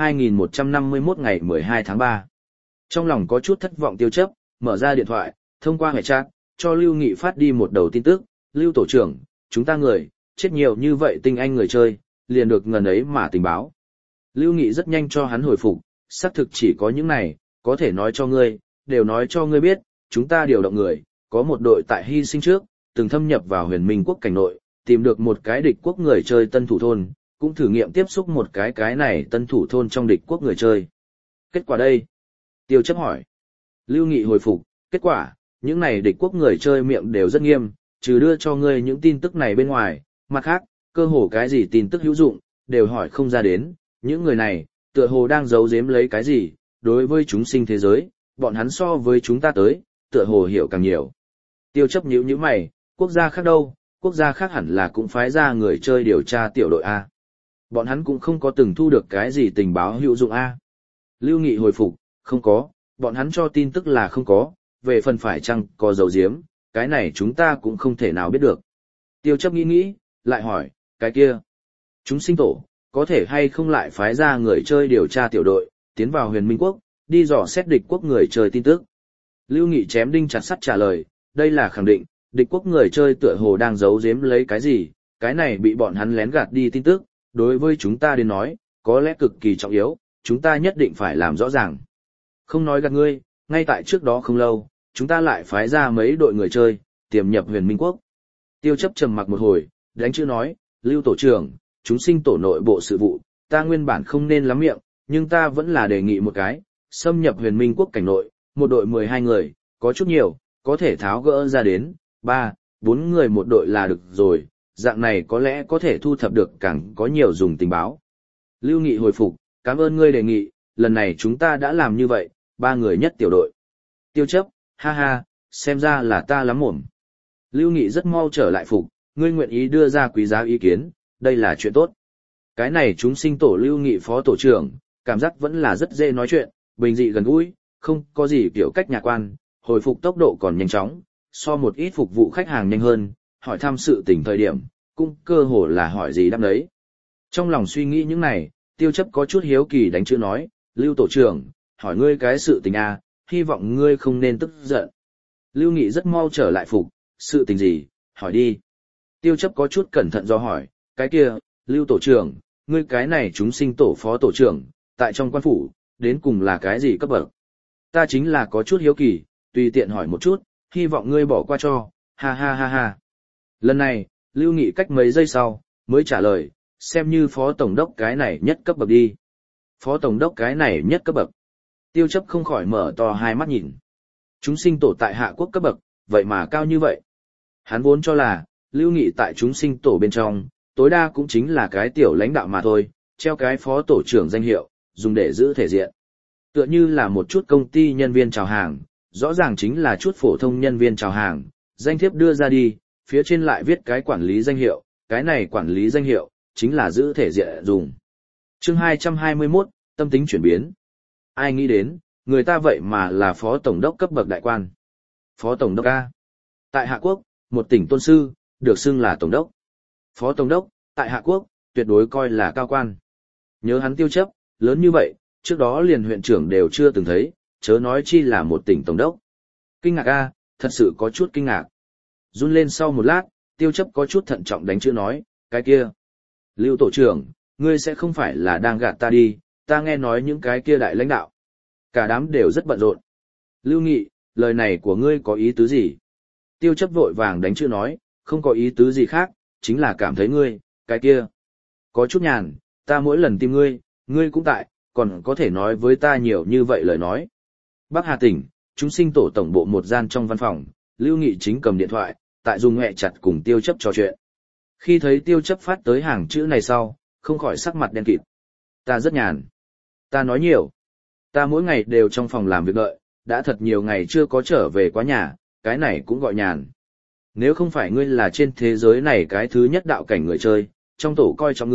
2151 ngày 12 tháng 3. Trong lòng có chút thất vọng Tiêu Chấp, mở ra điện thoại, thông qua hệ chat, cho Lưu Nghị phát đi một đầu tin tức, Lưu tổ trưởng, chúng ta người, chết nhiều như vậy tinh anh người chơi, liền được ngần ấy mà tình báo. Lưu Nghị rất nhanh cho hắn hồi phục, xác thực chỉ có những này, có thể nói cho ngươi, đều nói cho ngươi biết, chúng ta điều động người, có một đội tại hy sinh trước, từng thâm nhập vào huyền minh quốc cảnh nội, tìm được một cái địch quốc người chơi tân thủ thôn, cũng thử nghiệm tiếp xúc một cái này tân thủ thôn trong địch quốc người chơi. Kết quả đây? Tiêu Chấp hỏi. Lưu Nghị hồi phục, kết quả, những này địch quốc người chơi miệng đều rất nghiêm, trừ đưa cho ngươi những tin tức này bên ngoài, mặt khác, cơ hồ cái gì tin tức hữu dụng, đều hỏi không ra đến, những người này, tựa hồ đang giấu giếm lấy cái gì, đối với chúng sinh thế giới, bọn hắn so với chúng ta tới, tựa hồ hiểu càng nhiều. Tiêu Chấp nhíu nhíu mày, quốc gia khác đâu, quốc gia khác hẳn là cũng phái ra người chơi điều tra tiểu đội A. Bọn hắn cũng không có từng thu được cái gì tình báo hữu dụng A. Lưu Nghị hồi phục, không có, bọn hắn cho tin tức là không có, về phần phải chăng có dấu diếm, cái này chúng ta cũng không thể nào biết được. Tiêu Chấp nghĩ, lại hỏi, cái kia, chúng sinh tổ, có thể hay không lại phái ra người chơi điều tra tiểu đội, tiến vào huyền minh quốc, đi dò xét địch quốc người chơi tin tức. Lưu Nghị chém đinh chặt sắt trả lời, đây là khẳng định, địch quốc người chơi tựa hồ đang giấu giếm lấy cái gì, cái này bị bọn hắn lén gạt đi tin tức, đối với chúng ta đến nói, có lẽ cực kỳ trọng yếu, chúng ta nhất định phải làm rõ ràng. Không nói gạt ngươi, ngay tại trước đó không lâu, chúng ta lại phái ra mấy đội người chơi, tiềm nhập huyền minh quốc. Tiêu Chấp trầm mặc một hồi, đánh chữ nói, Lưu tổ trưởng, chúng sinh tổ nội bộ sự vụ, ta nguyên bản không nên lắm miệng, nhưng ta vẫn là đề nghị một cái, xâm nhập huyền minh quốc cảnh nội, một đội 12 người, có chút nhiều, có thể tháo gỡ ra đến, 3, 4 người một đội là được rồi, dạng này có lẽ có thể thu thập được càng có nhiều dùng tình báo. Lưu Nghị hồi phục, cảm ơn ngươi đề nghị, lần này chúng ta đã làm như vậy, 3 người nhất tiểu đội. Tiêu Chấp, ha ha, xem ra là ta lắm mồm. Lưu Nghị rất mau trở lại phục, ngươi nguyện ý đưa ra quý giá ý kiến, đây là chuyện tốt. Cái này chúng sinh tổ Lưu Nghị phó tổ trưởng, cảm giác vẫn là rất dễ nói chuyện, bình dị gần gũi, không có gì kiểu cách nhà quan, hồi phục tốc độ còn nhanh chóng, so một ít phục vụ khách hàng nhanh hơn, hỏi thăm sự tình thời điểm, cũng cơ hồ là hỏi gì đáp đấy. Trong lòng suy nghĩ những này, Tiêu Chấp có chút hiếu kỳ đánh chữ nói, Lưu tổ trưởng, hỏi ngươi cái sự tình à, hy vọng ngươi không nên tức giận. Lưu Nghị rất mau trở lại phục, sự tình gì, hỏi đi. Tiêu Chấp có chút cẩn thận do hỏi, cái kia, Lưu tổ trưởng, ngươi cái này chúng sinh tổ phó tổ trưởng, tại trong quan phủ, đến cùng là cái gì cấp bậc? Ta chính là có chút hiếu kỳ, tùy tiện hỏi một chút, hy vọng ngươi bỏ qua cho, ha ha ha ha. Lần này, Lưu Nghị cách mấy giây sau, mới trả lời, xem như phó tổng đốc cái này nhất cấp bậc đi. Phó tổng đốc cái này nhất cấp bậc. Tiêu Chấp không khỏi mở to hai mắt nhìn. Chúng sinh tổ tại hạ quốc cấp bậc, vậy mà cao như vậy. Hắn vốn cho là, Lưu Nghị tại chúng sinh tổ bên trong, tối đa cũng chính là cái tiểu lãnh đạo mà thôi, treo cái phó tổ trưởng danh hiệu, dùng để giữ thể diện. Tựa như là một chút công ty nhân viên chào hàng, rõ ràng chính là chút phổ thông nhân viên chào hàng, danh thiếp đưa ra đi, phía trên lại viết cái quản lý danh hiệu, cái này quản lý danh hiệu, chính là giữ thể diện dùng. Chương 221, tâm tính chuyển biến. Ai nghĩ đến, người ta vậy mà là phó tổng đốc cấp bậc đại quan. Phó tổng đốc A. Tại Hạ Quốc, một tỉnh tôn sư, được xưng là tổng đốc. Phó tổng đốc, tại Hạ Quốc, tuyệt đối coi là cao quan. Nhớ hắn Tiêu Chấp, lớn như vậy, trước đó liền huyện trưởng đều chưa từng thấy, chớ nói chi là một tỉnh tổng đốc. Kinh ngạc A, thật sự có chút kinh ngạc. Run lên sau một lát, Tiêu Chấp có chút thận trọng đánh chữ nói, cái kia. Lưu tổ trưởng, ngươi sẽ không phải là đang gạt ta đi, ta nghe nói những cái kia đại lãnh đạo. Cả đám đều rất bận rộn. Lưu Nghị, lời này của ngươi có ý tứ gì? Tiêu Chấp vội vàng đánh chữ nói, không có ý tứ gì khác, chính là cảm thấy ngươi, cái kia. Có chút nhàn, ta mỗi lần tìm ngươi, ngươi cũng tại, còn có thể nói với ta nhiều như vậy lời nói. Bắc Hà tỉnh, chúng sinh tổ tổng bộ một gian trong văn phòng, Lưu Nghị chính cầm điện thoại, tại dùng hẹ chặt cùng Tiêu Chấp trò chuyện. Khi thấy Tiêu Chấp phát tới hàng chữ này sau, không khỏi sắc mặt đen kịt. Ta rất nhàn. Ta nói nhiều. Ta mỗi ngày đều trong phòng làm việc đợi, đã thật nhiều ngày chưa có trở về quá nhà, cái này cũng gọi nhàn. Nếu không phải ngươi là trên thế giới này cái thứ nhất đạo cảnh người chơi, trong tổ coi trọng ngươi,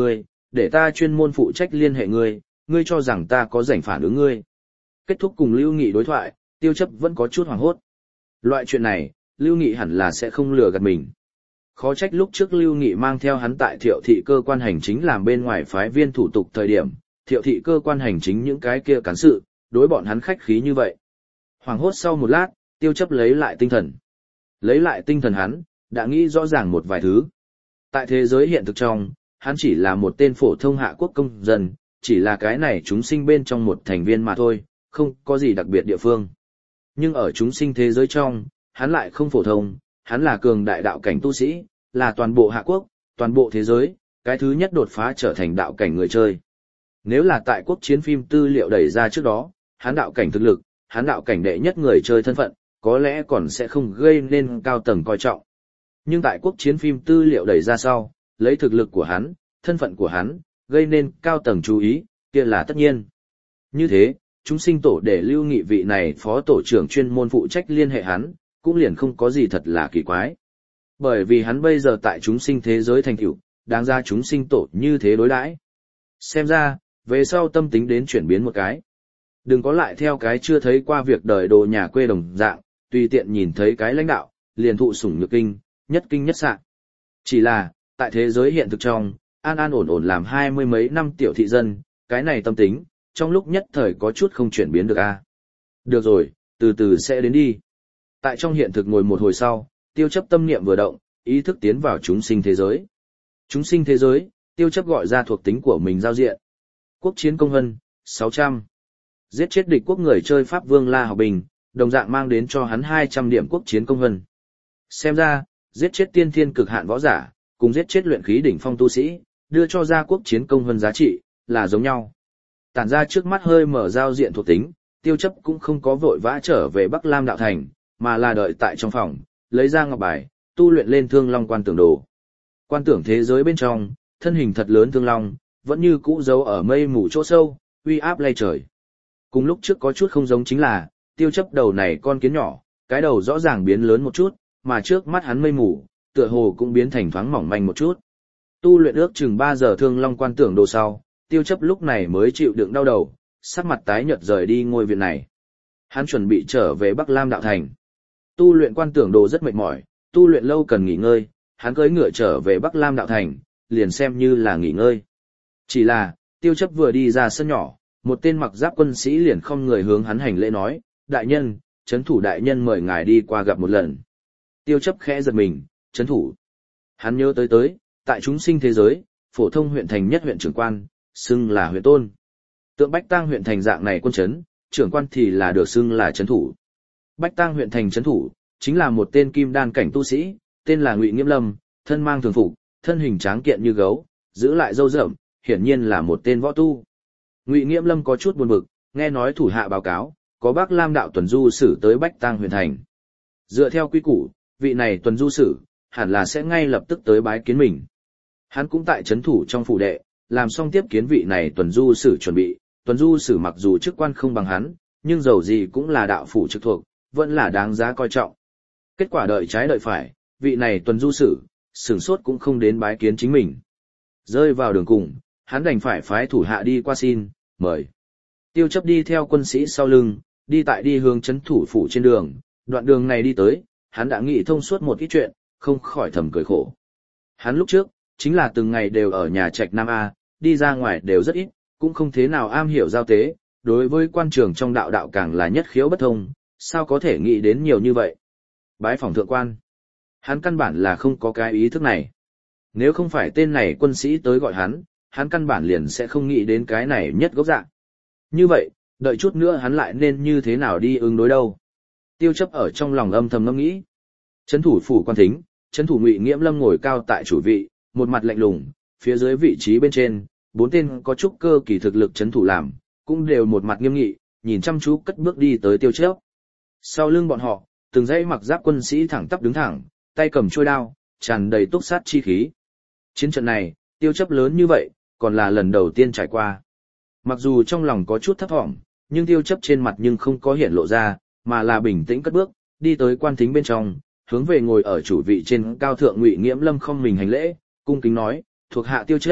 để ta chuyên môn phụ trách liên hệ ngươi, ngươi cho rằng ta có rảnh phản ứng ngươi. Kết thúc cùng Lưu Nghị đối thoại, Tiêu Chấp vẫn có chút hoảng hốt. Loại chuyện này, Lưu Nghị hẳn là sẽ không lừa gạt mình. Khó trách lúc trước Lưu Nghị mang theo hắn tại Thiệu thị cơ quan hành chính làm bên ngoài phái viên thủ tục thời điểm, Thiệu thị cơ quan hành chính những cái kia cán sự, đối bọn hắn khách khí như vậy. Hoảng hốt sau một lát, Tiêu Chấp lấy lại tinh thần. Lấy lại tinh thần hắn, đã nghĩ rõ ràng một vài thứ. Tại thế giới hiện thực trong, hắn chỉ là một tên phổ thông hạ quốc công dân, chỉ là cái này chúng sinh bên trong một thành viên mà thôi, không có gì đặc biệt địa phương. Nhưng ở chúng sinh thế giới trong, hắn lại không phổ thông, hắn là cường đại đạo cảnh tu sĩ, là toàn bộ hạ quốc, toàn bộ thế giới, cái thứ nhất đột phá trở thành đạo cảnh người chơi. Nếu là tại quốc chiến phim tư liệu đẩy ra trước đó, hắn đạo cảnh thực lực, hắn đạo cảnh đệ nhất người chơi thân phận, có lẽ còn sẽ không gây nên cao tầng coi trọng. Nhưng tại quốc chiến phim tư liệu đẩy ra sau, lấy thực lực của hắn, thân phận của hắn, gây nên cao tầng chú ý, kia là tất nhiên. Như thế, chúng sinh tổ để Lưu Nghị vị này phó tổ trưởng chuyên môn phụ trách liên hệ hắn, cũng liền không có gì thật là kỳ quái. Bởi vì hắn bây giờ tại chúng sinh thế giới thành tựu, đáng ra chúng sinh tổ như thế đối đãi. Xem ra, về sau tâm tính đến chuyển biến một cái. Đừng có lại theo cái chưa thấy qua việc đời đồ nhà quê đồng dạng, tùy tiện nhìn thấy cái lãnh đạo, liền thụ sủng nhược kinh nhất sạng. Chỉ là, tại thế giới hiện thực trong, an an ổn ổn làm 20 mấy năm tiểu thị dân, cái này tâm tính, trong lúc nhất thời có chút không chuyển biến được a. Được rồi, từ từ sẽ đến đi. Tại trong hiện thực ngồi một hồi sau, Tiêu Chấp tâm niệm vừa động, ý thức tiến vào chúng sinh thế giới. Chúng sinh thế giới, Tiêu Chấp gọi ra thuộc tính của mình giao diện. Quốc chiến công vân, 600. Giết chết địch quốc người chơi Pháp Vương La Học Bình, đồng dạng mang đến cho hắn 200 điểm quốc chiến công vân. Xem ra, giết chết tiên thiên cực hạn võ giả, cùng giết chết luyện khí đỉnh phong tu sĩ, đưa cho ra quốc chiến công vân giá trị, là giống nhau. Tản ra trước mắt hơi mở giao diện thuộc tính, Tiêu Chấp cũng không có vội vã trở về Bắc Lam đạo thành, mà là đợi tại trong phòng, lấy ra ngọc bài, tu luyện lên Thương Long quan tưởng đồ. Quan tưởng thế giới bên trong, thân hình thật lớn Thương Long, vẫn như cũ giấu ở mây mù chỗ sâu, uy áp lay trời. Cùng lúc trước có chút không giống chính là, Tiêu Chấp đầu này con kiến nhỏ, cái đầu rõ ràng biến lớn một chút, mà trước mắt hắn mây mù, tựa hồ cũng biến thành thoáng mỏng manh một chút. Tu luyện ước chừng 3 giờ Thương Long quan tưởng đồ sau, Tiêu Chấp lúc này mới chịu đựng đau đầu, sắc mặt tái nhợt rời đi ngôi viện này. Hắn chuẩn bị trở về Bắc Lam đạo thành. Tu luyện quan tưởng đồ rất mệt mỏi, tu luyện lâu cần nghỉ ngơi, hắn cưỡi ngựa trở về Bắc Lam đạo thành, liền xem như là nghỉ ngơi. Chỉ là, Tiêu Chấp vừa đi ra sân nhỏ, một tên mặc giáp quân sĩ liền không người hướng hắn hành lễ nói, đại nhân, trấn thủ đại nhân mời ngài đi qua gặp một lần. Tiêu Chấp khẽ giật mình, trấn thủ. Hắn nhớ tới, tại chúng sinh thế giới, phổ thông huyện thành nhất huyện trưởng quan, xưng là huyện tôn. Tượng Bách Tang huyện thành dạng này quân trấn, trưởng quan thì là được xưng là trấn thủ. Bách Tang huyện thành trấn thủ, chính là một tên kim đan cảnh tu sĩ, tên là Ngụy Nghiễm Lâm, thân mang thường phục, thân hình tráng kiện như gấu, giữ lại râu rậm, hiển nhiên là một tên võ tu. Ngụy Nghiễm Lâm có chút buồn bực, nghe nói thủ hạ báo cáo, có Bắc Lam đạo tuần du sử tới Bách Tang huyện thành. Dựa theo quy củ, vị này tuần du sử, hẳn là sẽ ngay lập tức tới bái kiến mình. Hắn cũng tại trấn thủ trong phủ đệ, làm xong tiếp kiến vị này tuần du sử chuẩn bị, tuần du sử mặc dù chức quan không bằng hắn, nhưng dầu gì cũng là đạo phủ trực thuộc, vẫn là đáng giá coi trọng. Kết quả đợi trái đợi phải, vị này tuần du sử, sửng sốt cũng không đến bái kiến chính mình. Rơi vào đường cùng, hắn đành phải phái thủ hạ đi qua xin, mời. Tiêu Chấp đi theo quân sĩ sau lưng, đi hướng trấn thủ phủ trên đường, đoạn đường này đi tới, hắn đã nghĩ thông suốt một ít chuyện, không khỏi thầm cười khổ. Hắn lúc trước, chính là từng ngày đều ở nhà trạch Nam A, đi ra ngoài đều rất ít, cũng không thế nào am hiểu giao tế, đối với quan trường trong đạo càng là nhất khiếu bất thông, sao có thể nghĩ đến nhiều như vậy. Bái phỏng thượng quan. Hắn căn bản là không có cái ý thức này. Nếu không phải tên này quân sĩ tới gọi hắn căn bản liền sẽ không nghĩ đến cái này nhất gốc dạng. Như vậy, đợi chút nữa hắn lại nên như thế nào đi ứng đối đâu. Tiêu Chấp ở trong lòng âm thầm ngẫm nghĩ. Trấn thủ phủ quan thính, trấn thủ Ngụy Nghiễm Lâm ngồi cao tại chủ vị, một mặt lạnh lùng, phía dưới vị trí bên trên, 4 tên có chút cơ kỳ thực lực trấn thủ làm, cũng đều một mặt nghiêm nghị, nhìn chăm chú cất bước đi tới Tiêu Chấp. Sau lưng bọn họ, từng dãy mặc giáp quân sĩ thẳng tắp đứng thẳng, tay cầm chuôi đao, tràn đầy túc sát chi khí. Chiến trận này, Tiêu Chấp lớn như vậy, còn là lần đầu tiên trải qua. Mặc dù trong lòng có chút thấp thỏm, nhưng Tiêu Chấp trên mặt nhưng không có hiện lộ ra, mà là bình tĩnh cất bước, đi tới quan thính bên trong, hướng về ngồi ở chủ vị trên cao thượng Ngụy Nghiễm Lâm không mình hành lễ, cung kính nói, thuộc hạ Tiêu Chấp,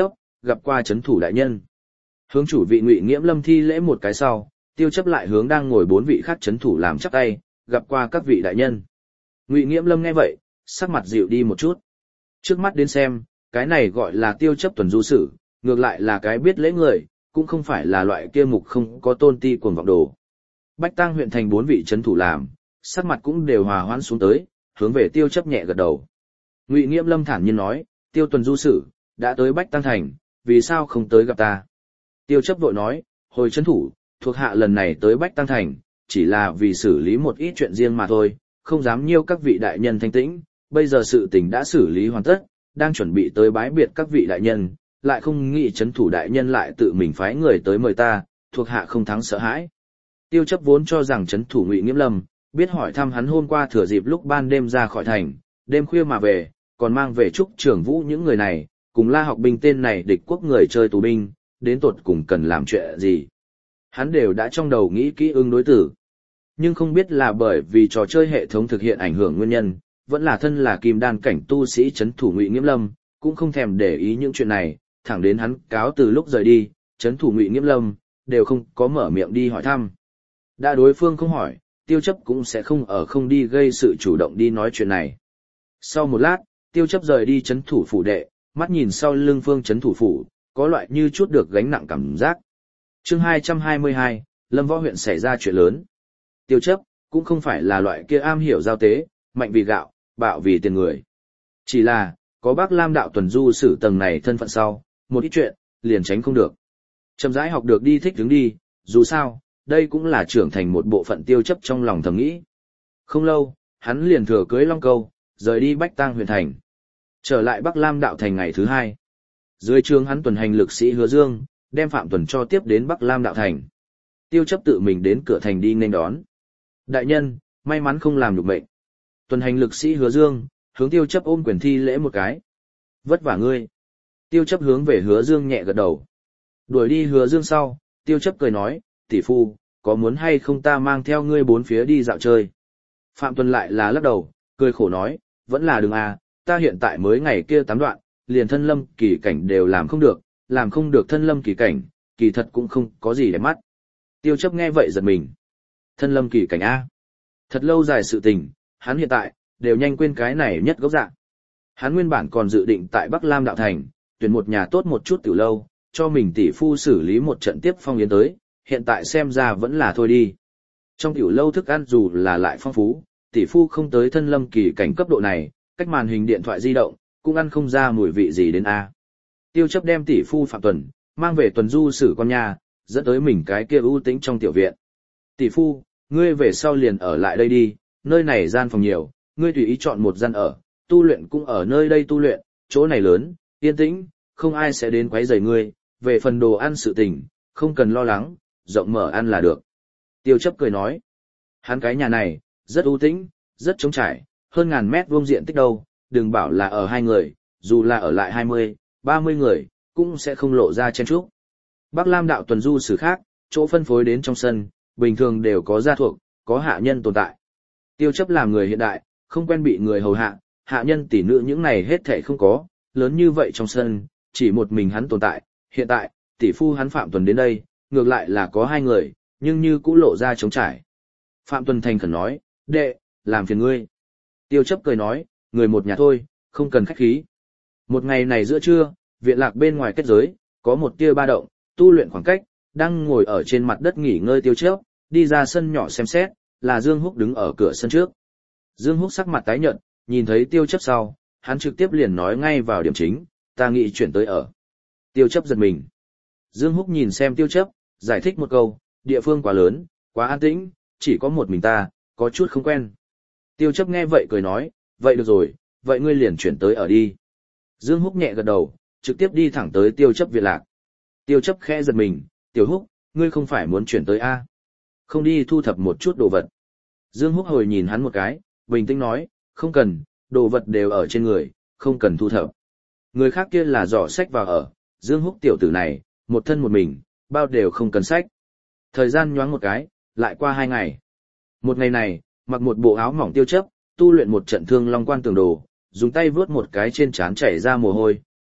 gặp qua chấn thủ đại nhân. Hướng chủ vị Ngụy Nghiễm Lâm thi lễ một cái sau, Tiêu Chấp lại hướng đang ngồi 4 vị khác chấn thủ làm chắp tay, gặp qua các vị đại nhân. Ngụy Nghiễm Lâm nghe vậy, sắc mặt dịu đi một chút. Trước mắt đến xem, cái này gọi là Tiêu Chấp tuần du sử, ngược lại là cái biết lễ người, cũng không phải là loại kia mục không có tôn ti cuồng vọng đồ. Bách Tang huyện thành 4 vị chấn thủ làm, sắc mặt cũng đều hòa hoãn xuống tới, hướng về Tiêu Chấp nhẹ gật đầu. Ngụy Nghiễm Lâm thản nhiên nói, Tiêu tuần du sử, đã tới Bách Tang thành, vì sao không tới gặp ta? Tiêu Chấp vội nói, hồi chấn thủ, thuộc hạ lần này tới Bách Tang thành, chỉ là vì xử lý một ít chuyện riêng mà thôi, không dám nhiêu các vị đại nhân thanh tĩnh, bây giờ sự tình đã xử lý hoàn tất, đang chuẩn bị tới bái biệt các vị đại nhân, lại không nghĩ chấn thủ đại nhân lại tự mình phái người tới mời ta, thuộc hạ không thắng sợ hãi. Tiêu Chấp vốn cho rằng chấn thủ Ngụy Nghiễm Lâm biết hỏi thăm hắn hôm qua thừa dịp lúc ban đêm ra khỏi thành, đêm khuya mà về, còn mang về Trúc Trường Vũ những người này, cùng La Học Binh tên này địch quốc người chơi tù binh, đến tột cùng cần làm chuyện gì. Hắn đều đã trong đầu nghĩ kỹ ứng đối tử. Nhưng không biết là bởi vì trò chơi hệ thống thực hiện ảnh hưởng nguyên nhân, vẫn là thân là kim đan cảnh tu sĩ chấn thủ Ngụy Nghiễm Lâm, cũng không thèm để ý những chuyện này, thẳng đến hắn cáo từ lúc rời đi, chấn thủ Ngụy Nghiễm Lâm, đều không có mở miệng đi hỏi thăm. Đã đối phương không hỏi, Tiêu Chấp cũng sẽ không đi gây sự chủ động đi nói chuyện này. Sau một lát, Tiêu Chấp rời đi chấn thủ phủ đệ, mắt nhìn sau lưng phương chấn thủ phủ, có loại như chút được gánh nặng cảm giác. Chương 222, Lâm Võ huyện xảy ra chuyện lớn. Tiêu Chấp cũng không phải là loại kia am hiểu giao tế, mạnh vì gạo, bạo vì tiền người. Chỉ là, có Bác Lam đạo tuần du sử tầng này thân phận sau, một ít chuyện, liền tránh không được. Chậm rãi học được đi thích đứng đi, dù sao, đây cũng là trưởng thành một bộ phận Tiêu Chấp trong lòng thầm nghĩ. Không lâu, hắn liền thừa cưới Long Câu, rời đi Bách Tang huyện thành. Trở lại Bắc Lam đạo thành ngày thứ 2. Dưới trướng hắn tuần hành lực sĩ Hứa Dương, đem Phạm Tuần cho tiếp đến Bắc Lam đạo thành. Tiêu Chấp tự mình đến cửa thành đi nghênh đón. Đại nhân, may mắn không làm được mệnh. Tuần hành lực sĩ Hứa Dương, hướng Tiêu Chấp ôm quyền thi lễ một cái. Vất vả ngươi. Tiêu Chấp hướng về Hứa Dương nhẹ gật đầu. Đuổi đi Hứa Dương sau, Tiêu Chấp cười nói, tỷ phu, có muốn hay không ta mang theo ngươi bốn phía đi dạo chơi? Phạm Tuần lại là lắc đầu, cười khổ nói, vẫn là đừng à, ta hiện tại mới ngày kia 8 đoạn, liền thân lâm kỳ cảnh đều làm không được thân lâm kỳ cảnh, kỳ thật cũng không có gì để mắt. Tiêu Chấp nghe vậy giật mình. Thân lâm kỳ cảnh A. Thật lâu dài sự tình, hắn hiện tại, đều nhanh quên cái này nhất gốc dạng. Hắn nguyên bản còn dự định tại Bắc Lam đạo thành, tuyển một nhà tốt một chút tiểu lâu, cho mình tỷ phu xử lý một trận tiếp phong yến tới, hiện tại xem ra vẫn là thôi đi. Trong tiểu lâu thức ăn dù là lại phong phú, tỷ phu không tới thân lâm kỳ cảnh cấp độ này, cách màn hình điện thoại di động, cũng ăn không ra mùi vị gì đến A. Tiêu Chấp đem tỷ phu Phạm Tuần, mang về tuần du sử con nhà, dẫn tới mình cái kia ưu tĩnh trong tiểu viện. Tỷ phu, ngươi về sau liền ở lại đây đi, nơi này gian phòng nhiều, ngươi tùy ý chọn một gian ở, tu luyện cũng ở nơi đây tu luyện, chỗ này lớn, yên tĩnh, không ai sẽ đến quấy rầy ngươi, về phần đồ ăn sự tình, không cần lo lắng, rộng mở ăn là được. Tiêu Chấp cười nói, hắn cái nhà này, rất ưu tĩnh, rất trống trải, hơn 1000 mét vuông diện tích đâu, đừng bảo là ở 2 người, dù là ở lại 20, 30 người, cũng sẽ không lộ ra chen chúc. Bắc Lam đạo tuần du sử khác, chỗ phân phối đến trong sân, bình thường đều có gia thuộc, có hạ nhân tồn tại. Tiêu Chấp làm người hiện đại, không quen bị người hầu hạ, hạ nhân tỷ nữ những này hết thảy không có, lớn như vậy trong sân, chỉ một mình hắn tồn tại. Hiện tại, tỷ phu hắn Phạm Tuần đến đây, ngược lại là có 2 người, nhưng như cũ lộ ra trống trải. Phạm Tuần thành khẩn nói, đệ, làm phiền ngươi. Tiêu Chấp cười nói, người một nhà thôi, không cần khách khí. Một ngày này giữa trưa, viện lạc bên ngoài kết giới, có một tia ba động, tu luyện khoảng cách, đang ngồi ở trên mặt đất nghỉ ngơi Tiêu Chấp, đi ra sân nhỏ xem xét, là Dương Húc đứng ở cửa sân trước. Dương Húc sắc mặt tái nhợt, nhìn thấy Tiêu Chấp sau, hắn trực tiếp liền nói ngay vào điểm chính, ta nghĩ chuyển tới ở. Tiêu Chấp giật mình. Dương Húc nhìn xem Tiêu Chấp, giải thích một câu, địa phương quá lớn, quá an tĩnh, chỉ có một mình ta, có chút không quen. Tiêu Chấp nghe vậy cười nói, vậy được rồi, vậy ngươi liền chuyển tới ở đi. Dương Húc nhẹ gật đầu, trực tiếp đi thẳng tới Tiêu Chấp viện lạc. Tiêu Chấp khẽ giật mình, Tiểu Húc, ngươi không phải muốn chuyển tới A. Không đi thu thập một chút đồ vật. Dương Húc hồi nhìn hắn một cái, bình tĩnh nói, không cần, đồ vật đều ở trên người, không cần thu thập. Người khác kia là giỏ sách vào ở, Dương Húc tiểu tử này, một thân một mình, bao đều không cần sách. Thời gian nhoáng một cái, lại qua 2 ngày. Một ngày này, mặc một bộ áo mỏng Tiêu Chấp, tu luyện một trận thương long quan tường đồ, dùng tay vớt một cái trên trán chảy ra mồ hôi,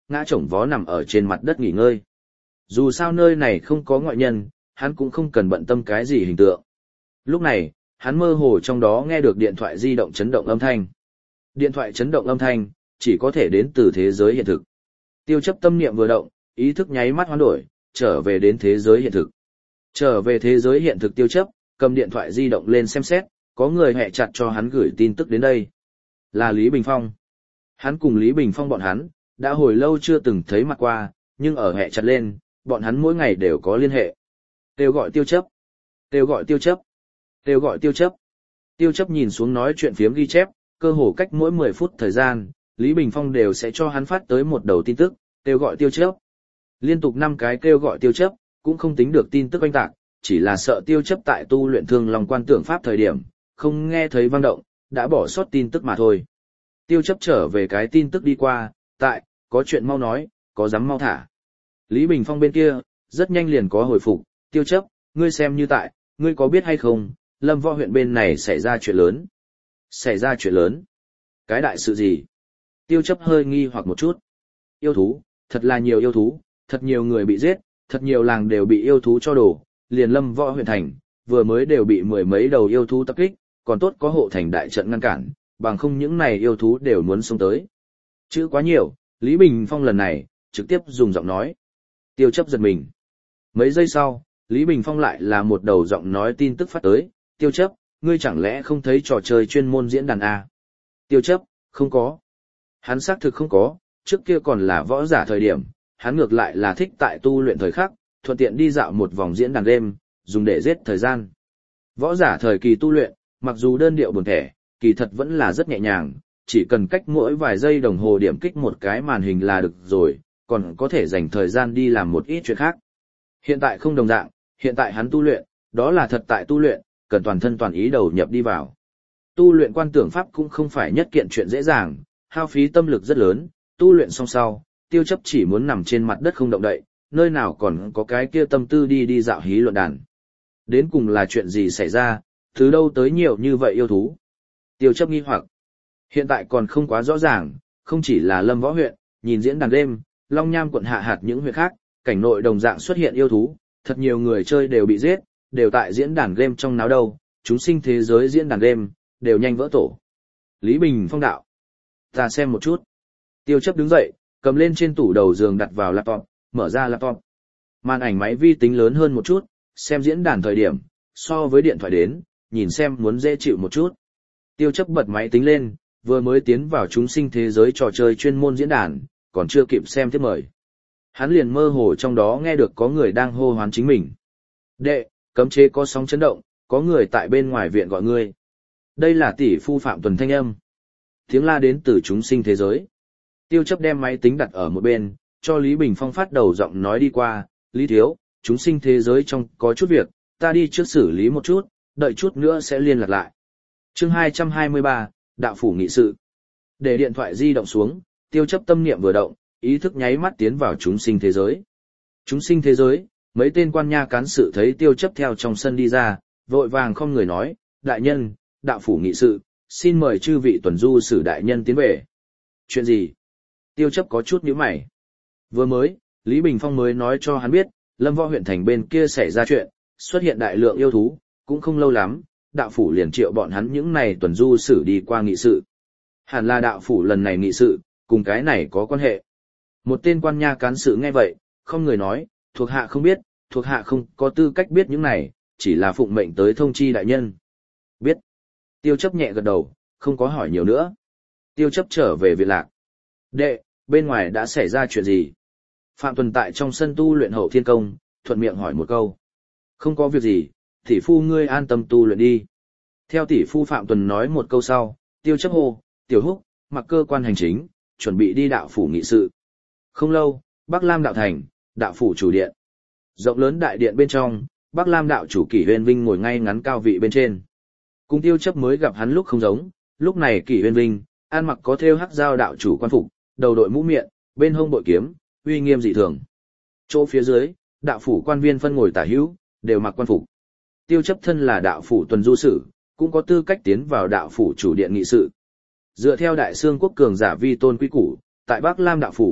ngã chổng vó nằm ở trên mặt đất nghỉ ngơi. Dù sao nơi này không có ngoại nhân, hắn cũng không cần bận tâm cái gì hình tượng. Lúc này, hắn mơ hồ trong đó nghe được điện thoại di động chấn động âm thanh. Điện thoại chấn động âm thanh, chỉ có thể đến từ thế giới hiện thực. Tiêu chấp tâm niệm vừa động, ý thức nháy mắt hoán đổi, trở về đến thế giới hiện thực. Trở về thế giới hiện thực tiêu chấp, cầm điện thoại di động lên xem xét, có người hẹ chặt cho hắn gửi tin tức đến đây. Là Lý Bình Phong. Hắn cùng Lý Bình Phong bọn hắn, đã hồi lâu chưa từng thấy mặt qua, nhưng ở hẹ chặt lên, bọn hắn mỗi ngày đều có liên hệ. Kêu gọi tiêu chấp. Kêu gọi tiêu chấp. Kêu gọi tiêu chấp. Tiêu chấp nhìn xuống nói chuyện phiếm ghi chép, cơ hồ cách mỗi 10 phút thời gian, Lý Bình Phong đều sẽ cho hắn phát tới một đầu tin tức, kêu gọi tiêu chấp. Liên tục 5 cái kêu gọi tiêu chấp, cũng không tính được tin tức oanh tạc, chỉ là sợ tiêu chấp tại tu luyện Thương Long Quan Tưởng Pháp thời điểm, không nghe thấy vang động, đã bỏ sót tin tức mà thôi. Tiêu chấp trở về cái tin tức đi qua, có chuyện mau nói, có dám mau thả. Lý Bình Phong bên kia, rất nhanh liền có hồi phục, tiêu chấp, ngươi xem như ngươi có biết hay không, Lâm Võ huyện bên này xảy ra chuyện lớn. Xảy ra chuyện lớn? Cái đại sự gì? Tiêu chấp hơi nghi hoặc một chút. Yêu thú, thật là nhiều yêu thú, thật nhiều người bị giết, thật nhiều làng đều bị yêu thú cho đổ, liền Lâm Võ huyện thành, vừa mới đều bị 10 mấy đầu yêu thú tập kích, còn tốt có hộ thành đại trận ngăn cản, bằng không những này yêu thú đều muốn xông tới. Chữ quá nhiều, Lý Bình Phong lần này, trực tiếp dùng giọng nói. Tiêu chấp giật mình. Mấy giây sau, Lý Bình Phong lại là một đầu giọng nói tin tức phát tới, tiêu chấp, ngươi chẳng lẽ không thấy trò chơi chuyên môn diễn đàn à? Tiêu chấp, không có. Hắn xác thực không có, trước kia còn là võ giả thời điểm, hắn ngược lại là thích tại tu luyện thời khắc, thuận tiện đi dạo một vòng diễn đàn game, dùng để giết thời gian. Võ giả thời kỳ tu luyện, mặc dù đơn điệu buồn thẻ, kỳ thật vẫn là rất nhẹ nhàng, chỉ cần cách mỗi vài giây đồng hồ điểm kích một cái màn hình là được rồi, còn có thể dành thời gian đi làm một ít chuyện khác. Hiện tại không đồng dạng, hiện tại hắn tu luyện, đó là thật tại tu luyện, cần toàn thân toàn ý đầu nhập đi vào. Tu luyện Quan Tưởng Pháp cũng không phải nhất kiện chuyện dễ dàng, hao phí tâm lực rất lớn, tu luyện xong sau, tiêu chấp chỉ muốn nằm trên mặt đất không động đậy, nơi nào còn có cái kia tâm tư đi dạo hí luận đàn. Đến cùng là chuyện gì xảy ra, từ đâu tới nhiều như vậy yêu thú? Tiêu chấp nghi hoặc. Hiện tại còn không quá rõ ràng, không chỉ là Lâm Võ huyện, nhìn diễn đàn đêm, Long Nham quận hạ hạt những huyện khác, cảnh nội đồng dạng xuất hiện yêu thú, thật nhiều người chơi đều bị giết, đều tại diễn đàn game trong náo đâu, chúng sinh thế giới diễn đàn game, đều nhanh vỡ tổ. Lý Bình Phong đạo. Ta xem một chút. Tiêu chấp đứng dậy, cầm lên trên tủ đầu giường đặt vào laptop, mở ra laptop. Màn ảnh máy vi tính lớn hơn một chút, xem diễn đàn thời điểm, so với điện thoại đến, nhìn xem muốn dễ chịu một chút. Tiêu chấp bật máy tính lên, vừa mới tiến vào chúng sinh thế giới trò chơi chuyên môn diễn đàn, còn chưa kịp xem tiếp mời. Hắn liền mơ hồ trong đó nghe được có người đang hô hoán chính mình. Đệ, cấm chế có sóng chấn động, có người tại bên ngoài viện gọi ngươi. Đây là tỷ phu Phạm Tuần thanh âm. Tiếng la đến từ chúng sinh thế giới. Tiêu chấp đem máy tính đặt ở một bên, cho Lý Bình Phong phát đầu giọng nói đi qua, Lý Thiếu, chúng sinh thế giới trong có chút việc, ta đi trước xử lý một chút, đợi chút nữa sẽ liên lạc lại. Chương 223, Đạo Phủ Nghị Sự. Để điện thoại di động xuống, tiêu chấp tâm niệm vừa động, ý thức nháy mắt tiến vào chúng sinh thế giới. Chúng sinh thế giới, mấy tên quan nha cán sự thấy tiêu chấp theo trong sân đi ra, vội vàng không người nói, đại nhân, Đạo Phủ Nghị Sự, xin mời chư vị tuần du sử đại nhân tiến về. Chuyện gì? Tiêu chấp có chút nhíu mày. Vừa mới, Lý Bình Phong mới nói cho hắn biết, Lâm Võ huyện thành bên kia xảy ra chuyện, xuất hiện đại lượng yêu thú, cũng không lâu lắm, đạo phủ liền triệu bọn hắn những này tuần du sử đi qua nghị sự. Hẳn là đạo phủ lần này nghị sự, cùng cái này có quan hệ. Một tên quan nha cán sự nghe vậy, không người nói, thuộc hạ không biết, thuộc hạ không có tư cách biết những này, chỉ là phụng mệnh tới thông chi đại nhân. Biết. Tiêu chấp nhẹ gật đầu, không có hỏi nhiều nữa. Tiêu chấp trở về viện lạc. Đệ, bên ngoài đã xảy ra chuyện gì? Phạm Tuần tại trong sân tu luyện Hậu Thiên Công, thuận miệng hỏi một câu. Không có việc gì, tỷ phu ngươi an tâm tu luyện đi. Theo tỷ phu Phạm Tuần nói một câu sau, tiêu chấp hô, Tiểu Húc, mặc cơ quan hành chính, chuẩn bị đi đạo phủ nghị sự. Không lâu, Bắc Lam đạo thành, đạo phủ chủ điện. Rộng lớn đại điện bên trong, Bắc Lam đạo chủ Kỷ Huyên Vinh ngồi ngay ngắn cao vị bên trên. Cùng tiêu chấp mới gặp hắn lúc không giống, lúc này Kỷ Huyên Vinh, ăn mặc có thêu hắc giao đạo chủ quan phục, đầu đội mũ miệng, bên hông bội kiếm, uy nghiêm dị thường. Chỗ phía dưới, đạo phủ quan viên phân ngồi tả hữu, đều mặc quan phục. Tiêu chấp thân là đạo phủ tuần du sử, cũng có tư cách tiến vào đạo phủ chủ điện nghị sự. Dựa theo đại xương quốc cường giả vi tôn quy củ, tại Bắc Lam đạo phủ,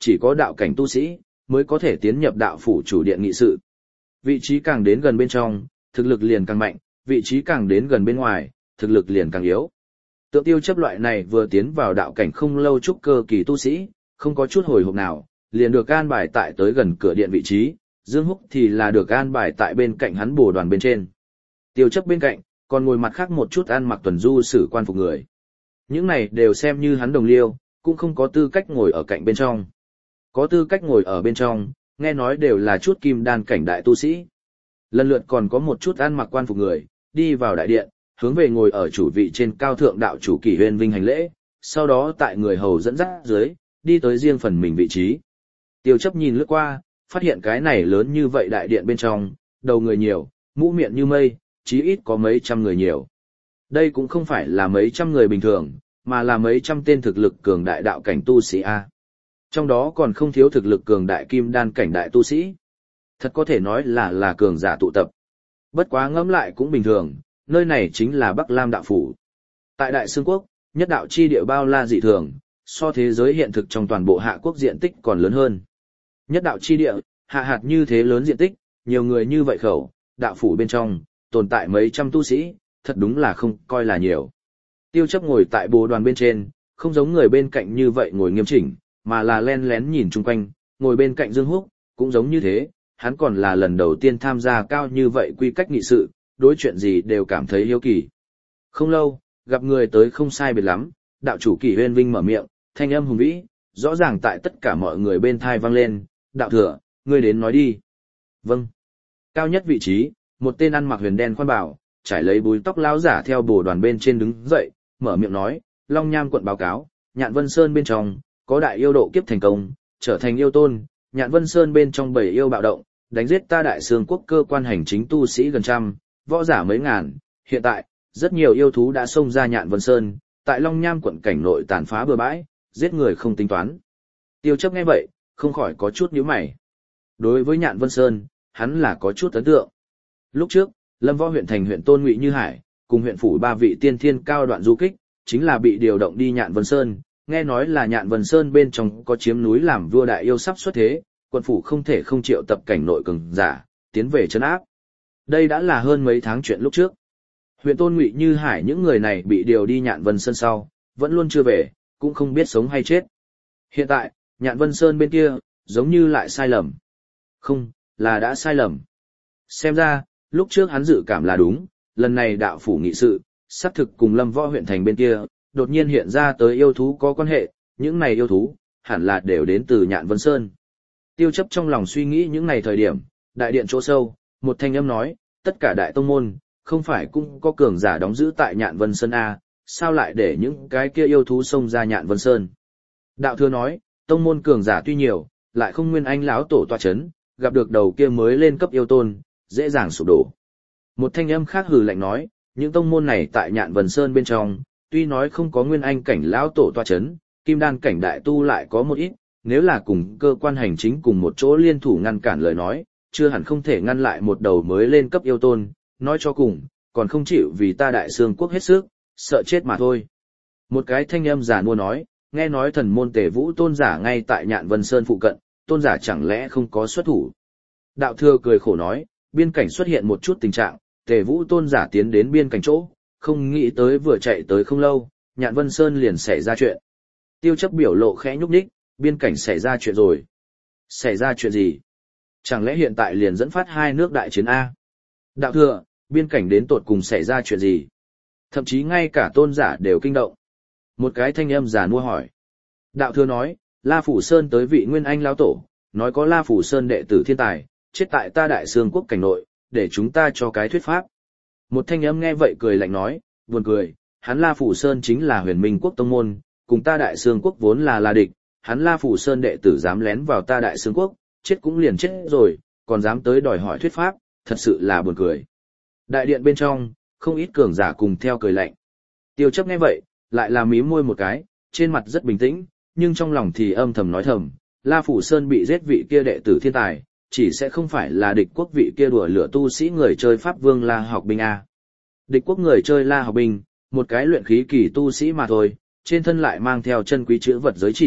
chỉ có đạo cảnh tu sĩ mới có thể tiến nhập đạo phủ chủ điện nghị sự. Vị trí càng đến gần bên trong, thực lực liền càng mạnh, vị trí càng đến gần bên ngoài, thực lực liền càng yếu. Tượng Tiêu Chấp loại này vừa tiến vào đạo cảnh không lâu trúc cơ kỳ tu sĩ, không có chút hồi hộp nào, liền được an bài tại tới gần cửa điện vị trí, Dương Húc thì là được an bài tại bên cạnh hắn bồ đoàn bên trên. Tiêu Chấp bên cạnh, còn ngồi mặt khác một chút ăn mặc tuần du sử quan phục người. Những này đều xem như hắn đồng liêu, cũng không có tư cách ngồi ở cạnh bên trong. Có tư cách ngồi ở bên trong, nghe nói đều là chút kim đan cảnh đại tu sĩ. Lần lượt còn có một chút ăn mặc quan phục người, đi vào đại điện, hướng về ngồi ở chủ vị trên cao thượng đạo chủ Kỷ Huyên Vinh hành lễ, sau đó tại người hầu dẫn dắt dưới, đi tới riêng phần mình vị trí. Tiêu Chấp nhìn lướt qua, phát hiện cái này lớn như vậy đại điện bên trong, đầu người nhiều, mũ miệng như mây, chí ít có mấy trăm người nhiều. Đây cũng không phải là mấy trăm người bình thường, mà là mấy trăm tên thực lực cường đại đạo cảnh tu sĩ A. Trong đó còn không thiếu thực lực cường đại kim đan cảnh đại tu sĩ. Thật có thể nói là cường giả tụ tập. Bất quá ngẫm lại cũng bình thường, nơi này chính là Bắc Lam đạo phủ. Tại Đại Xương Quốc, nhất đạo chi địa bao la dị thường, so thế giới hiện thực trong toàn bộ hạ quốc diện tích còn lớn hơn. Nhất đạo chi địa, hạ hạt như thế lớn diện tích, nhiều người như vậy khẩu, đạo phủ bên trong, tồn tại mấy trăm tu sĩ, thật đúng là không coi là nhiều. Tiêu Chấp ngồi tại bồ đoàn bên trên, không giống người bên cạnh như vậy ngồi nghiêm chỉnh, mà là len lén nhìn chung quanh, ngồi bên cạnh Dương Húc, cũng giống như thế, hắn còn là lần đầu tiên tham gia cao như vậy quy cách nghị sự, đối chuyện gì đều cảm thấy hiếu kỳ. Không lâu, gặp người tới không sai biệt lắm, đạo chủ Kỷ Huyên Vinh mở miệng, thanh âm hùng vĩ, rõ ràng tại tất cả mọi người bên thai vang lên, đạo thừa, ngươi đến nói đi. Vâng. Cao nhất vị trí, một tên ăn mặc huyền đen khoan bảo, trải lấy búi tóc lão giả theo bồ đoàn bên trên đứng dậy, mở miệng nói, Long Nham quận báo cáo, Nhạn Vân Sơn bên trong, có đại yêu độ kiếp thành công, trở thành yêu tôn, Nhạn Vân Sơn bên trong 7 yêu bạo động, đánh giết ta Đại Xương Quốc cơ quan hành chính tu sĩ gần trăm, võ giả mấy ngàn, hiện tại, rất nhiều yêu thú đã xông ra Nhạn Vân Sơn, tại Long Nham quận cảnh nội tàn phá bừa bãi, giết người không tính toán. Tiêu Chấp nghe vậy, không khỏi có chút nhíu mày. Đối với Nhạn Vân Sơn, hắn là có chút ấn tượng. Lúc trước, Lâm Võ huyện thành huyện Tôn Ngụy Như Hải, cùng huyện phủ 3 vị tiên thiên cao đoạn du kích, chính là bị điều động đi Nhạn Vân Sơn, nghe nói là Nhạn Vân Sơn bên trong có chiếm núi làm vua đại yêu sắp xuất thế, quận phủ không thể không triệu tập cảnh nội cường giả, tiến về trấn áp. Đây đã là hơn mấy tháng chuyện lúc trước. Huyện Tôn Ngụy Như Hải những người này bị điều đi Nhạn Vân Sơn sau, vẫn luôn chưa về, cũng không biết sống hay chết. Hiện tại, Nhạn Vân Sơn bên kia, giống như lại sai lầm. Không, là đã sai lầm. Xem ra, lúc trước hắn dự cảm là đúng, lần này đạo phủ nghị sự, xác thực cùng Lâm Võ huyện thành bên kia, đột nhiên hiện ra tới yêu thú có quan hệ, những này yêu thú, hẳn là đều đến từ Nhạn Vân Sơn. Tiêu Chấp trong lòng suy nghĩ những này thời điểm, đại điện chỗ sâu, một thanh âm nói, tất cả đại tông môn, không phải cũng có cường giả đóng giữ tại Nhạn Vân Sơn A, sao lại để những cái kia yêu thú xông ra Nhạn Vân Sơn. Đạo thừa nói, tông môn cường giả tuy nhiều, lại không nguyên anh lão tổ tọa chấn, gặp được đầu kia mới lên cấp yêu tôn, dễ dàng sụp đổ. Một thanh âm khác hừ lạnh nói, những tông môn này tại Nhạn Vân Sơn bên trong, tuy nói không có nguyên anh cảnh lão tổ tọa chấn, kim đan cảnh đại tu lại có một ít, nếu là cùng cơ quan hành chính cùng một chỗ liên thủ ngăn cản lời nói, chưa hẳn không thể ngăn lại một đầu mới lên cấp yêu tôn, nói cho cùng, còn không chịu vì ta Đại Xương Quốc hết sức, sợ chết mà thôi. Một cái thanh âm giả mua nói, nghe nói thần môn Tề Vũ tôn giả ngay tại Nhạn Vân Sơn phụ cận, tôn giả chẳng lẽ không có xuất thủ. Đạo thừa cười khổ nói, biên cảnh xuất hiện một chút tình trạng, Tề Vũ tôn giả tiến đến biên cảnh chỗ, không nghĩ tới vừa chạy tới không lâu, Nhạn Vân Sơn liền xảy ra chuyện. Tiêu Chấp biểu lộ khẽ nhúc nhích, biên cảnh xảy ra chuyện rồi. Xảy ra chuyện gì? Chẳng lẽ hiện tại liền dẫn phát hai nước đại chiến A? Đạo thừa, biên cảnh đến tột cùng xảy ra chuyện gì? Thậm chí ngay cả tôn giả đều kinh động. Một cái thanh âm giả mua hỏi. Đạo thừa nói, La Phủ Sơn tới vị Nguyên Anh lão tổ, nói có La Phủ Sơn đệ tử thiên tài, chết tại ta Đại Xương Quốc cảnh nội, để chúng ta cho cái thuyết pháp. Một thanh âm nghe vậy cười lạnh nói, buồn cười, hắn La Phủ Sơn chính là Huyền Minh Quốc tông môn, cùng ta Đại Xương Quốc vốn là địch, hắn La Phủ Sơn đệ tử dám lén vào ta Đại Xương Quốc, chết cũng liền chết rồi, còn dám tới đòi hỏi thuyết pháp, thật sự là buồn cười. Đại điện bên trong, không ít cường giả cùng theo cười lạnh. Tiêu Chấp nghe vậy, lại là mím môi một cái, trên mặt rất bình tĩnh, nhưng trong lòng thì âm thầm nói thầm, La Phủ Sơn bị giết vị kia đệ tử thiên tài, chỉ sẽ không phải là địch quốc vị kia đùa lửa tu sĩ người chơi Pháp Vương La Học Binh A. Địch quốc người chơi La Học Binh, một cái luyện khí kỳ tu sĩ mà thôi, trên thân lại mang theo chân quý chữ vật giới chỉ,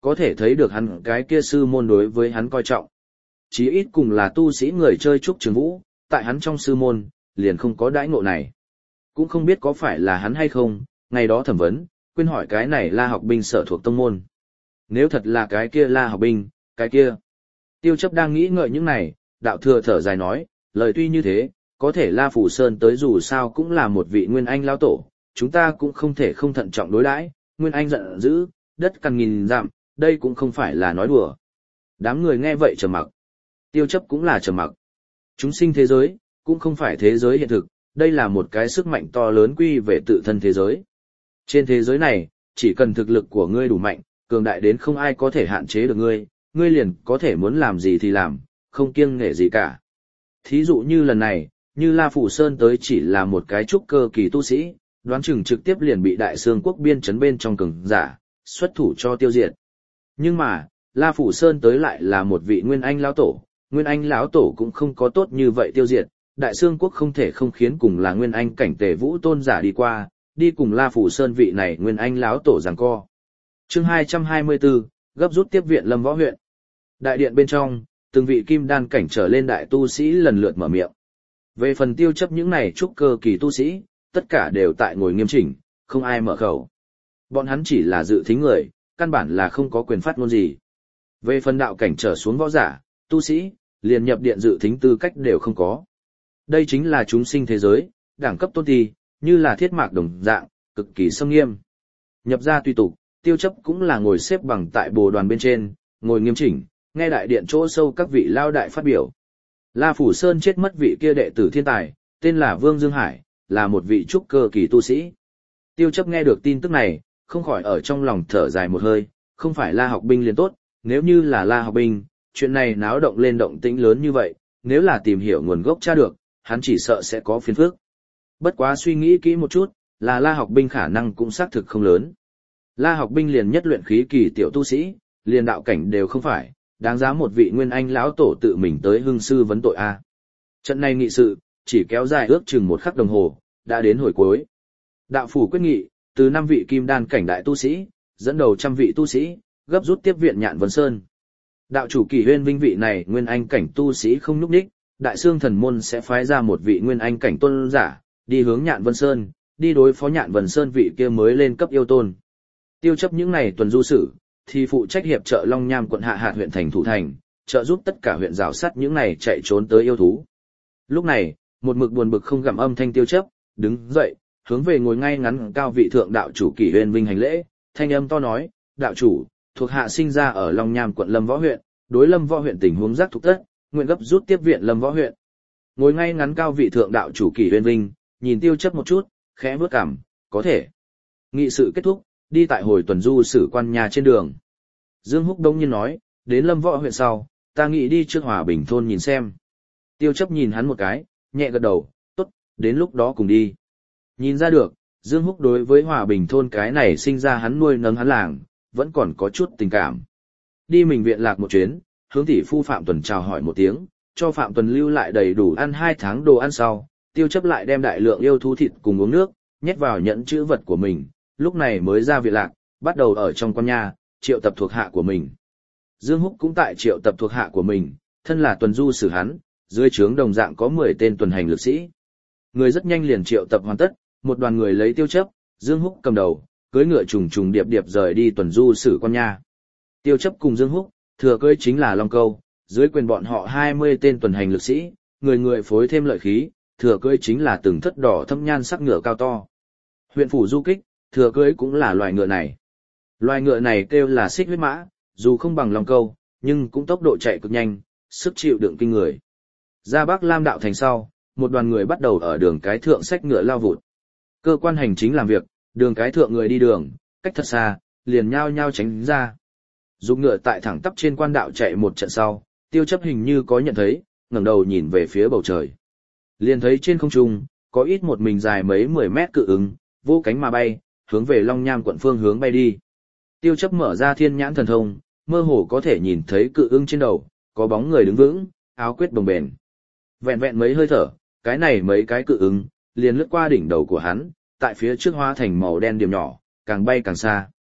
có thể thấy được hắn cái kia sư môn đối với hắn coi trọng. Chí ít cùng là tu sĩ người chơi trúc trường vũ, tại hắn trong sư môn, liền không có đãi ngộ này. Cũng không biết có phải là hắn hay không, ngày đó thẩm vấn, quên hỏi cái này La Học Binh sở thuộc tông môn. Nếu thật là cái kia La Học Binh, cái kia. Tiêu chấp đang nghĩ ngợi những này, đạo thừa thở dài nói, lời tuy như thế, có thể La Phủ Sơn tới dù sao cũng là một vị Nguyên Anh lao tổ, chúng ta cũng không thể không thận trọng đối đãi. Nguyên Anh giận dữ, đất cằn nghìn dặm, đây cũng không phải là nói đùa. Đám người nghe vậy trầm mặc. Tiêu chấp cũng là trầm mặc. Chúng sinh thế giới, cũng không phải thế giới hiện thực, đây là một cái sức mạnh to lớn quy về tự thân thế giới. Trên thế giới này, chỉ cần thực lực của ngươi đủ mạnh, cường đại đến không ai có thể hạn chế được ngươi, ngươi liền có thể muốn làm gì thì làm, không kiêng nể gì cả. Thí dụ như lần này, như La Phủ Sơn tới chỉ là một cái trúc cơ kỳ tu sĩ, đoán chừng trực tiếp liền bị Đại Sương quốc biên trấn bên trong cường giả, xuất thủ cho tiêu diệt. Nhưng mà, La Phủ Sơn tới lại là một vị Nguyên Anh lão tổ, Nguyên Anh lão tổ cũng không có tốt như vậy tiêu diệt, Đại Sương quốc không thể không khiến cùng là Nguyên Anh cảnh Tề Vũ tôn giả đi qua, đi cùng La Phủ Sơn vị này Nguyên Anh lão tổ giằng co. Chương 224, gấp rút tiếp viện Lâm Võ huyện. Đại điện bên trong, từng vị kim đan cảnh trở lên đại tu sĩ lần lượt mở miệng. Về phần tiêu chấp những này trúc cơ kỳ tu sĩ, tất cả đều tại ngồi nghiêm chỉnh, không ai mở khẩu. Bọn hắn chỉ là dự thính người, căn bản là không có quyền phát ngôn gì. Về phần đạo cảnh trở xuống võ giả, tu sĩ, liền nhập điện dự thính tư cách đều không có. Đây chính là chúng sinh thế giới, đẳng cấp tôn ti, như là thiết mạc đồng dạng, cực kỳ xâm nghiêm. Nhập ra tùy tục, tiêu chấp cũng là ngồi xếp bằng tại bồ đoàn bên trên, ngồi nghiêm chỉnh, nghe đại điện chỗ sâu các vị lao đại phát biểu. La Phủ Sơn chết mất vị kia đệ tử thiên tài, tên là Vương Dương Hải, là một vị trúc cơ kỳ tu sĩ. Tiêu chấp nghe được tin tức này, không khỏi ở trong lòng thở dài một hơi, không phải La Học Binh liền tốt, nếu như là La Học Binh, chuyện này náo động lên động tĩnh lớn như vậy, nếu là tìm hiểu nguồn gốc tra được, hắn chỉ sợ sẽ có phiền phức. Bất quá suy nghĩ kỹ một chút, là La Học Binh khả năng cũng xác thực không lớn. La Học Binh liền nhất luyện khí kỳ tiểu tu sĩ, liền đạo cảnh đều không phải, đáng giá một vị Nguyên Anh lão tổ tự mình tới hưng sư vấn tội a. Trận này nghị sự, chỉ kéo dài ước chừng một khắc đồng hồ, đã đến hồi cuối. Đạo phủ quyết nghị, từ 5 vị kim đan cảnh đại tu sĩ, dẫn đầu 100 vị tu sĩ, gấp rút tiếp viện Nhạn Vân Sơn. Đạo chủ Kỳ Huyên Vinh vị này Nguyên Anh cảnh tu sĩ không nhúc nhích, Đại Sương Thần môn sẽ phái ra một vị Nguyên Anh cảnh tôn giả, đi hướng Nhạn Vân Sơn, đi đối phó Nhạn Vân Sơn vị kia mới lên cấp yêu tôn. Tiêu chấp những này tuần du sử, thì phụ trách hiệp trợ Long Nham quận hạ hạt huyện thành thủ thành, trợ giúp tất cả huyện rào sắt những này chạy trốn tới yêu thú. Lúc này, một mực buồn bực không gặm âm thanh tiêu chấp, đứng dậy, hướng về ngồi ngay ngắn cao vị thượng đạo chủ Kỳ Huyên Vinh hành lễ, thanh âm to nói, đạo chủ, thuộc hạ sinh ra ở Long Nham quận Lâm Võ huyện, đối Lâm Võ huyện tình huống giác thuộc tất, nguyện gấp rút tiếp viện Lâm Võ huyện. Ngồi ngay ngắn cao vị thượng đạo chủ Kỳ Huyên Vinh, nhìn tiêu chấp một chút, khẽ bước cằm, có thể. Nghị sự kết thúc, đi tại hồi tuần du sử quan nhà trên đường. Dương Húc đông nhiên nói, đến Lâm Võ huyện sau, ta nghĩ đi trước Hòa Bình thôn nhìn xem. Tiêu chấp nhìn hắn một cái, nhẹ gật đầu, tốt, đến lúc đó cùng đi. Nhìn ra được, Dương Húc đối với Hòa Bình thôn cái này sinh ra hắn nuôi nấng hắn làng, vẫn còn có chút tình cảm. Đi mình viện lạc một chuyến, hướng tỷ phu Phạm Tuần chào hỏi một tiếng, cho Phạm Tuần lưu lại đầy đủ ăn 2 tháng đồ ăn sau, tiêu chấp lại đem đại lượng yêu thú thịt cùng uống nước, nhét vào nhẫn chữ vật của mình, lúc này mới ra viện lạc, bắt đầu ở trong con nhà, triệu tập thuộc hạ của mình. Dương Húc cũng tại triệu tập thuộc hạ của mình, thân là tuần du sử hắn, dưới trướng đồng dạng có 10 tên tuần hành lực sĩ. Người rất nhanh liền triệu tập hoàn tất, một đoàn người lấy tiêu chấp, Dương Húc cầm đầu, cưỡi ngựa trùng trùng điệp điệp rời đi tuần du sử con nha. Tiêu chấp cùng Dương Húc, thừa cưỡi chính là Long Câu, dưới quyền bọn họ 20 tên tuần hành lực sĩ, người người phối thêm lợi khí, thừa cưỡi chính là từng thất đỏ thâm nhan sắc ngựa cao to. Huyện phủ du kích, thừa cưỡi cũng là loài ngựa này. Loài ngựa này kêu là xích huyết mã, dù không bằng Long Câu, nhưng cũng tốc độ chạy cực nhanh, sức chịu đựng kinh người. Ra Bắc Lam đạo thành sau, một đoàn người bắt đầu ở đường cái thượng xách ngựa lao vụt. Cơ quan hành chính làm việc, đường cái thượng người đi đường, cách thật xa, liền nhao nhao tránh ra. Dục ngựa tại thẳng tắp trên quan đạo chạy một trận sau, tiêu chấp hình như có nhận thấy, ngẩng đầu nhìn về phía bầu trời. Liền thấy trên không trung, có ít một mình dài mấy 10 mét cự ứng, vô cánh mà bay, hướng về Long Nham quận phương hướng bay đi. Tiêu chấp mở ra thiên nhãn thần thông, mơ hồ có thể nhìn thấy cự ưng trên đầu, có bóng người đứng vững, áo quyết bồng bềnh. Vẹn vẹn mấy hơi thở, cái này mấy cái cự ưng, liền lướt qua đỉnh đầu của hắn, tại phía trước hóa thành màu đen điểm nhỏ, càng bay càng xa.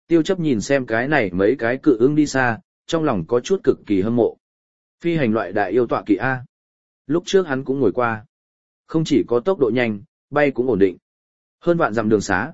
Tiêu chấp nhìn xem cái này mấy cái cự ưng đi xa, trong lòng có chút cực kỳ hâm mộ. Phi hành loại đại yêu tọa kỵ A. Lúc trước hắn cũng ngồi qua. Không chỉ có tốc độ nhanh, bay cũng ổn định. Hơn vạn dặm đường xá,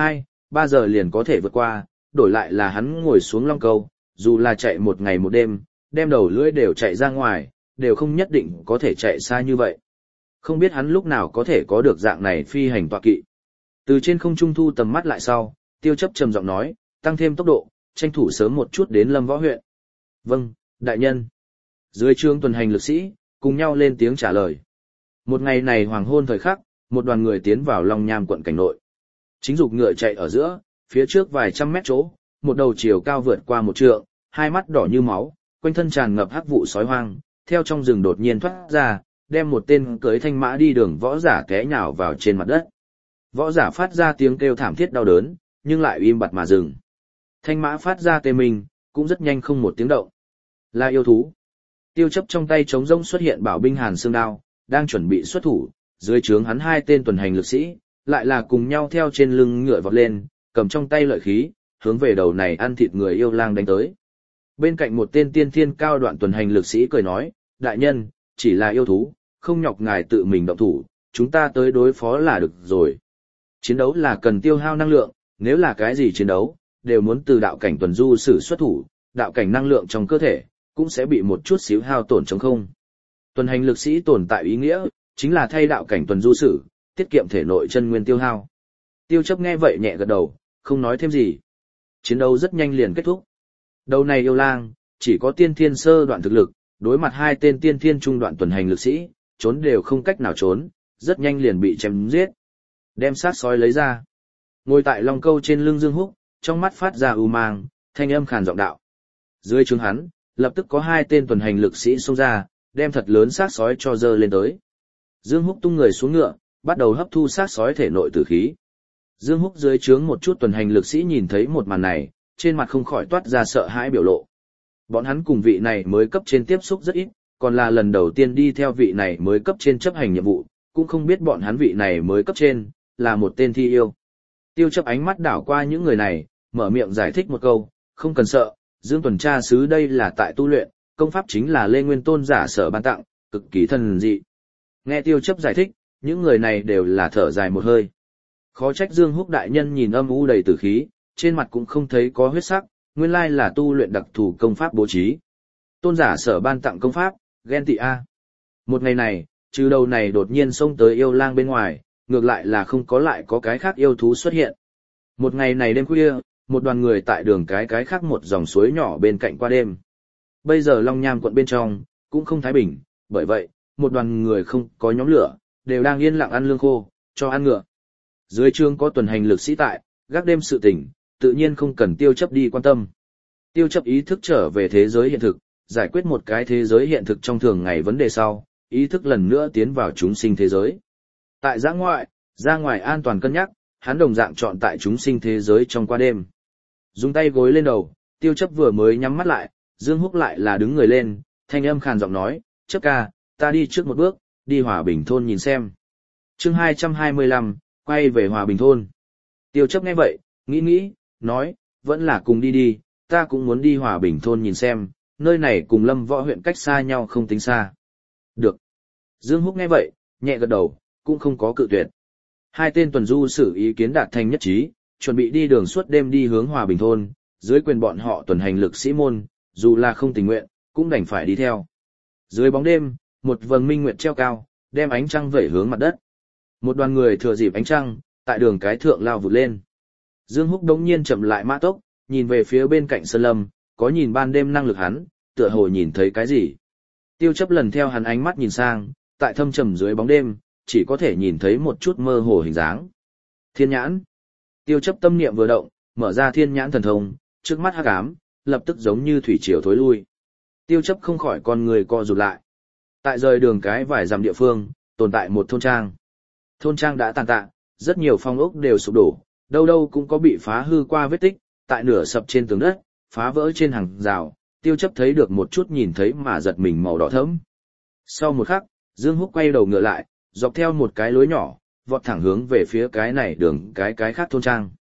2-3 giờ liền có thể vượt qua, đổi lại là hắn ngồi xuống long câu, dù là chạy một ngày một đêm, đem đầu lưỡi đều chạy ra ngoài, đều không nhất định có thể chạy xa như vậy. Không biết hắn lúc nào có thể có được dạng này phi hành tọa kỵ. Từ trên không trung thu tầm mắt lại sau, Tiêu chấp trầm giọng nói, tăng thêm tốc độ, tranh thủ sớm một chút đến Lâm Võ huyện. Vâng, đại nhân. Dưới trướng tuần hành lực sĩ, cùng nhau lên tiếng trả lời. Một ngày này hoàng hôn thời khắc, một đoàn người tiến vào Long Nham quận cảnh nội. Chính dục ngựa chạy ở giữa, phía trước vài trăm mét chỗ, một đầu chiều cao vượt qua một trượng, hai mắt đỏ như máu, quanh thân tràn ngập hắc vụ sói hoang, theo trong rừng đột nhiên thoát ra, đem một tên cưỡi thanh mã đi đường võ giả té nhào vào trên mặt đất. Võ giả phát ra tiếng kêu thảm thiết đau đớn, nhưng lại im bặt mà dừng. Thanh mã phát ra tê mình, cũng rất nhanh không một tiếng động. Là yêu thú. Tiêu chấp trong tay trống rỗng xuất hiện bảo binh hàn xương đao, đang chuẩn bị xuất thủ, dưới trướng hắn hai tên tuần hành lực sĩ, lại là cùng nhau theo trên lưng ngựa vọt lên, cầm trong tay lợi khí, hướng về đầu này ăn thịt người yêu lang đánh tới. Bên cạnh một tên tiên thiên cao đoạn tuần hành lực sĩ cười nói, đại nhân, chỉ là yêu thú, không nhọc ngài tự mình động thủ, chúng ta tới đối phó là được rồi. Chiến đấu là cần tiêu hao năng lượng, nếu là cái gì chiến đấu, đều muốn từ đạo cảnh tuần du sử xuất thủ, đạo cảnh năng lượng trong cơ thể, cũng sẽ bị một chút xíu hao tổn trống không. Tuần hành lực sĩ tồn tại ý nghĩa, chính là thay đạo cảnh tuần du sử, tiết kiệm thể nội chân nguyên tiêu hao. Tiêu chấp nghe vậy nhẹ gật đầu, không nói thêm gì. Chiến đấu rất nhanh liền kết thúc. Đầu này yêu lang, chỉ có tiên thiên sơ đoạn thực lực, đối mặt hai tên tiên thiên trung đoạn tuần hành lực sĩ, trốn đều không cách nào trốn, rất nhanh liền bị chém giết. Đem sát sói lấy ra. Ngồi tại long câu trên lưng Dương Húc, trong mắt phát ra u mang, thanh âm khàn giọng đạo. Dưới trướng hắn, lập tức có hai tên tuần hành lực sĩ xông ra, đem thật lớn sát sói cho dơ lên tới. Dương Húc tung người xuống ngựa, bắt đầu hấp thu sát sói thể nội tử khí. Dương Húc dưới trướng một chút tuần hành lực sĩ nhìn thấy một màn này, trên mặt không khỏi toát ra sợ hãi biểu lộ. Bọn hắn cùng vị này mới cấp trên tiếp xúc rất ít, còn là lần đầu tiên đi theo vị này mới cấp trên chấp hành nhiệm vụ, cũng không biết bọn hắn vị này mới cấp trên, là một tên thi yêu. Tiêu chấp ánh mắt đảo qua những người này, mở miệng giải thích một câu, không cần sợ, Dương tuần tra sứ đây là tại tu luyện, công pháp chính là Lê Nguyên Tôn giả sở ban tặng, cực kỳ thần dị. Nghe tiêu chấp giải thích, những người này đều là thở dài một hơi. Khó trách Dương Húc đại nhân nhìn âm u đầy tử khí, trên mặt cũng không thấy có huyết sắc, nguyên lai là tu luyện đặc thù công pháp bố trí. Tôn giả sở ban tặng công pháp, ghen tị A. Một ngày này, trừ đầu này đột nhiên xông tới yêu lang bên ngoài, ngược lại là không có lại có cái khác yêu thú xuất hiện. Một ngày này đêm khuya, một đoàn người tại đường cái khác một dòng suối nhỏ bên cạnh qua đêm. Bây giờ Long Nham quận bên trong, cũng không thái bình, bởi vậy, một đoàn người không có nhóm lửa, đều đang yên lặng ăn lương khô, cho ăn ngựa. Dưới trướng có tuần hành lực sĩ tại, gác đêm sự tình, tự nhiên không cần tiêu chấp đi quan tâm. Tiêu chấp ý thức trở về thế giới hiện thực, giải quyết một cái thế giới hiện thực trong thường ngày vấn đề sau, ý thức lần nữa tiến vào chúng sinh thế giới. Tại giã ngoại, ra ngoài an toàn cân nhắc, hắn đồng dạng chọn tại chúng sinh thế giới trong qua đêm. Dùng tay gối lên đầu, tiêu chấp vừa mới nhắm mắt lại, Dương Húc lại là đứng người lên, thanh âm khàn giọng nói, chấp ca, ta đi trước một bước, đi Hòa Bình thôn nhìn xem. Chương 225, quay về Hòa Bình thôn. Tiêu chấp nghe vậy, nghĩ, nói, vẫn là cùng đi, ta cũng muốn đi Hòa Bình thôn nhìn xem, nơi này cùng Lâm Võ huyện cách xa nhau không tính xa. Được. Dương Húc nghe vậy, nhẹ gật đầu, cũng không có cự tuyệt. Hai tên tuần du sử ý kiến đạt thành nhất trí, chuẩn bị đi đường suốt đêm đi hướng Hòa Bình thôn, dưới quyền bọn họ tuần hành lực sĩ môn, dù là không tình nguyện, cũng đành phải đi theo. Dưới bóng đêm, một vầng minh nguyệt treo cao, đem ánh trăng vẩy hướng mặt đất. Một đoàn người thừa dịp ánh trăng, tại đường cái thượng lao vụt lên. Dương Húc đống nhiên chậm lại mã tốc, nhìn về phía bên cạnh sơn lâm, có nhìn ban đêm năng lực hắn, tựa hồ nhìn thấy cái gì. Tiêu chấp lần theo hắn ánh mắt nhìn sang, tại thâm trầm dưới bóng đêm, chỉ có thể nhìn thấy một chút mơ hồ hình dáng. Thiên nhãn. Tiêu chấp tâm niệm vừa động, mở ra thiên nhãn thần thông, trước mắt hắc ám, lập tức giống như thủy triều thối lui. Tiêu chấp không khỏi con người co rụt lại. Tại rời đường cái vài dặm địa phương, tồn tại một thôn trang. Thôn trang đã tàn tạ, rất nhiều phong ốc đều sụp đổ, đâu đâu cũng có bị phá hư qua vết tích, tại nửa sập trên tường đất, phá vỡ trên hàng rào, tiêu chấp thấy được một chút nhìn thấy mà giật mình màu đỏ thẫm. Sau một khắc, Dương Húc quay đầu ngựa lại, dọc theo một cái lối nhỏ, vọt thẳng hướng về phía cái này đường cái khác thôn trang.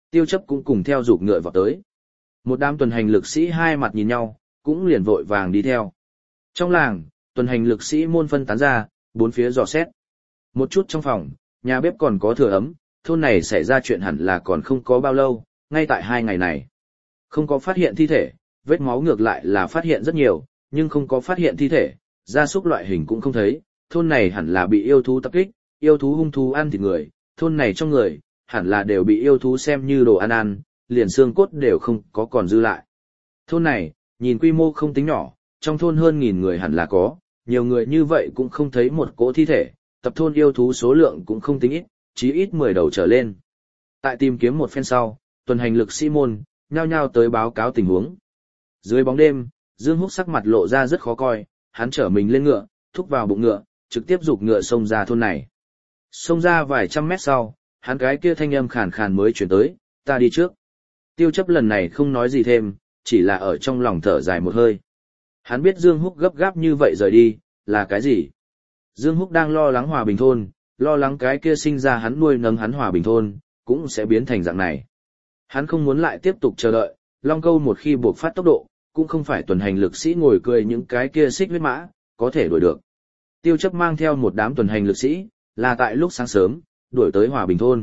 Tiêu chấp cũng cùng theo giục ngựa vào tới. Một đám tuần hành lực sĩ hai mặt nhìn nhau, cũng liền vội vàng đi theo. Trong làng, tuần hành lực sĩ môn phân tán ra, bốn phía dò xét. Một chút trong phòng, nhà bếp còn có thừa ấm, thôn này xảy ra chuyện hẳn là còn không có bao lâu, ngay tại 2 ngày này. Không có phát hiện thi thể, vết máu ngược lại là phát hiện rất nhiều, nhưng không có phát hiện thi thể, gia súc loại hình cũng không thấy, thôn này hẳn là bị yêu thú tập kích, yêu thú hung thú ăn thịt người, thôn này trong người, hẳn là đều bị yêu thú xem như đồ ăn ăn, liền xương cốt đều không có còn dư lại. Thôn này, nhìn quy mô không tính nhỏ, trong thôn hơn 1000 người hẳn là có, nhiều người như vậy cũng không thấy một cỗ thi thể, tập thôn yêu thú số lượng cũng không tính ít, chí ít 10 đầu trở lên. Tại tìm kiếm một phen sau, tuần hành lực sĩ môn, nhao nhao tới báo cáo tình huống. Dưới bóng đêm, Dương Húc sắc mặt lộ ra rất khó coi, hắn trở mình lên ngựa, thúc vào bụng ngựa, trực tiếp giục ngựa xông ra thôn này. Xông ra vài trăm mét sau, hắn cái kia thanh âm khàn khàn mới chuyển tới, ta đi trước. Tiêu chấp lần này không nói gì thêm, chỉ là ở trong lòng thở dài một hơi. Hắn biết Dương Húc gấp gáp như vậy rời đi, là cái gì? Dương Húc đang lo lắng Hòa Bình thôn, lo lắng cái kia sinh ra hắn nuôi nấng hắn Hòa Bình thôn, cũng sẽ biến thành dạng này. Hắn không muốn lại tiếp tục chờ đợi, Long Câu một khi buộc phát tốc độ, cũng không phải tuần hành lực sĩ ngồi cười những cái kia xích huyết mã, có thể đuổi được. Tiêu chấp mang theo một đám tuần hành lực sĩ, là tại lúc sáng sớm, đuổi tới Hòa Bình thôn.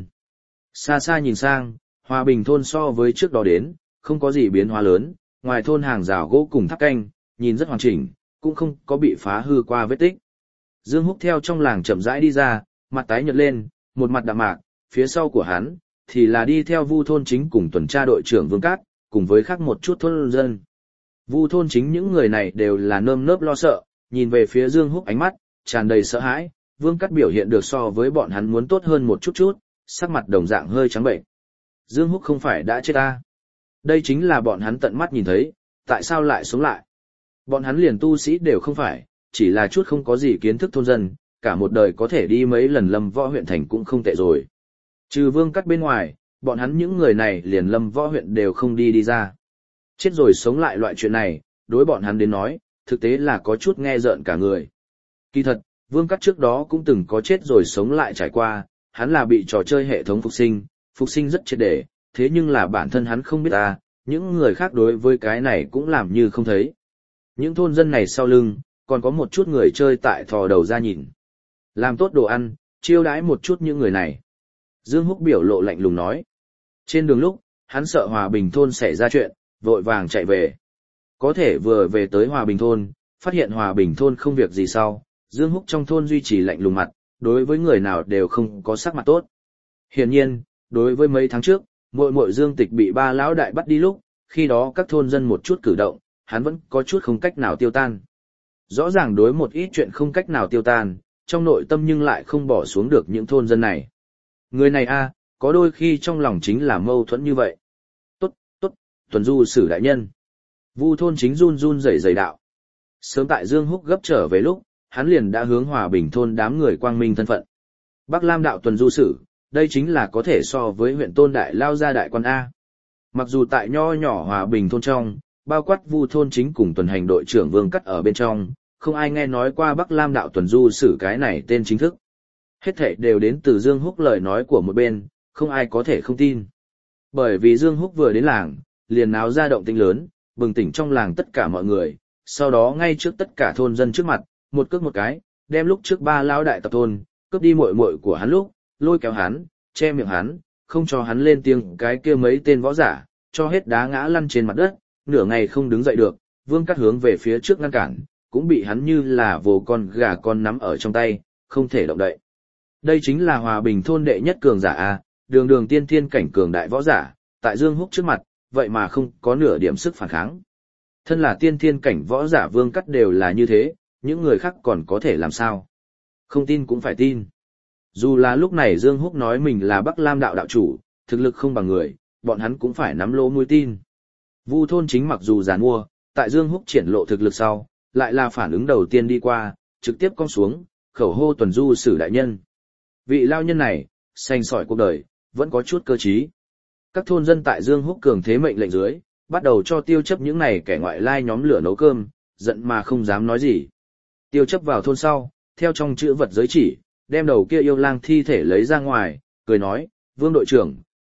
Xa xa nhìn sang, Hòa Bình thôn so với trước đó đến, không có gì biến hóa lớn, ngoài thôn hàng rào gỗ cùng tháp canh, nhìn rất hoàn chỉnh, cũng không có bị phá hư qua vết tích. Dương Húc theo trong làng chậm rãi đi ra, mặt tái nhợt lên, một mặt đạm mạc, phía sau của hắn thì là đi theo Vu thôn chính cùng tuần tra đội trưởng Vương Cát, cùng với khác một chút thôn dân. Vu thôn chính những người này đều là nơm nớp lo sợ, nhìn về phía Dương Húc ánh mắt tràn đầy sợ hãi, Vương Cát biểu hiện được so với bọn hắn muốn tốt hơn một chút, sắc mặt đồng dạng hơi trắng bệnh. Dương Húc không phải đã chết ta? Đây chính là bọn hắn tận mắt nhìn thấy, tại sao lại sống lại? Bọn hắn liền tu sĩ đều không phải, chỉ là chút không có gì kiến thức thôn dân, cả một đời có thể đi mấy lần Lâm Võ huyện thành cũng không tệ rồi. Trừ Vương Cát bên ngoài, bọn hắn những người này liền Lâm Võ huyện đều không đi ra. Chết rồi sống lại loại chuyện này, đối bọn hắn đến nói, thực tế là có chút nghe rợn cả người. Kỳ thật, Vương Cát trước đó cũng từng có chết rồi sống lại trải qua, hắn là bị trò chơi hệ thống phục sinh rất triệt để, thế nhưng là bản thân hắn không biết ta, những người khác đối với cái này cũng làm như không thấy. Những thôn dân này sau lưng, còn có một chút người chơi tại thò đầu ra nhìn. Làm tốt đồ ăn, chiêu đãi một chút những người này. Dương Húc biểu lộ lạnh lùng nói. Trên đường lúc, hắn sợ Hòa Bình thôn xảy ra chuyện, vội vàng chạy về. Có thể vừa về tới Hòa Bình thôn, phát hiện Hòa Bình thôn không việc gì sau, Dương Húc trong thôn duy trì lạnh lùng mặt, đối với người nào đều không có sắc mặt tốt. Hiển nhiên, đối với mấy tháng trước, muội muội Dương Tịch bị ba lão đại bắt đi lúc, khi đó các thôn dân một chút cử động, hắn vẫn có chút không cách nào tiêu tan. Rõ ràng đối một ít chuyện không cách nào tiêu tan, trong nội tâm nhưng lại không bỏ xuống được những thôn dân này. Người này a, có đôi khi trong lòng chính là mâu thuẫn như vậy. Tốt, Tuần Du Sử đại nhân. Vu thôn chính run run rẩy rẩy đạo. Sớm tại Dương Húc gấp trở về lúc, hắn liền đã hướng Hòa Bình thôn đám người quang minh thân phận. Bắc Lam đạo Tuần Du Sử, đây chính là có thể so với huyện Tôn đại lao gia đại quan A. Mặc dù tại nho nhỏ Hòa Bình thôn trong, bao quát Vu thôn chính cùng tuần hành đội trưởng Vương Cắt ở bên trong, không ai nghe nói qua Bắc Lam đạo Tuần Du Sử cái này tên chính thức. Hết thảy đều đến từ Dương Húc lời nói của một bên, không ai có thể không tin. Bởi vì Dương Húc vừa đến làng, liền náo ra động tĩnh lớn, bừng tỉnh trong làng tất cả mọi người, sau đó ngay trước tất cả thôn dân trước mặt, một cước một cái, đem lúc trước ba lão đại tập thôn, cướp đi muội muội của hắn lúc, lôi kéo hắn, che miệng hắn, không cho hắn lên tiếng cái kia mấy tên võ giả, cho hết đá ngã lăn trên mặt đất, nửa ngày không đứng dậy được, Vương Cắt hướng về phía trước ngăn cản, cũng bị hắn như là vồ con gà con nắm ở trong tay, không thể động đậy. Đây chính là Hòa Bình thôn đệ nhất cường giả a, đường đường tiên thiên cảnh cường đại võ giả, tại Dương Húc trước mặt, vậy mà không có nửa điểm sức phản kháng. Thân là tiên thiên cảnh võ giả Vương Cắt đều là như thế, những người khác còn có thể làm sao? Không tin cũng phải tin. Dù là lúc này Dương Húc nói mình là Bắc Lam đạo đạo chủ, thực lực không bằng người, bọn hắn cũng phải nắm lỗ mũi tin. Vu thôn chính mặc dù giàn mua, tại Dương Húc triển lộ thực lực sau, lại là phản ứng đầu tiên đi qua, trực tiếp cong xuống, khẩu hô Tuần Du Sử đại nhân. Vị lao nhân này, xanh sỏi cuộc đời, vẫn có chút cơ trí. Các thôn dân tại Dương Húc cường thế mệnh lệnh dưới, bắt đầu cho Tiêu Chấp những này kẻ ngoại lai nhóm lửa nấu cơm, giận mà không dám nói gì. Tiêu Chấp vào thôn sau, theo trong chữ vật giới chỉ, đem đầu kia yêu lang thi thể lấy ra ngoài, cười nói, Vương đội trưởng,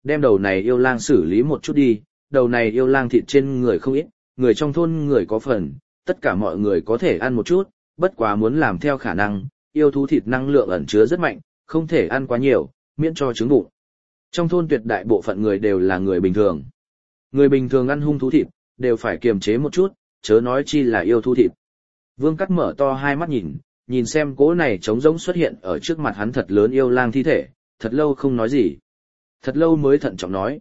đem đầu này yêu lang xử lý một chút đi, đầu này yêu lang thịt trên người không ít, người trong thôn người có phần, tất cả mọi người có thể ăn một chút, bất quá muốn làm theo khả năng, yêu thú thịt năng lượng ẩn chứa rất mạnh, không thể ăn quá nhiều, miễn cho trứng bụng. Trong thôn tuyệt đại bộ phận người đều là người bình thường. Người bình thường ăn hung thú thịt, đều phải kiềm chế một chút, chớ nói chi là yêu thú thịt. Vương Cắt mở to hai mắt nhìn xem cỗ này trống rỗng xuất hiện ở trước mặt hắn thật lớn yêu lang thi thể, thật lâu không nói gì. Thật lâu mới thận trọng nói,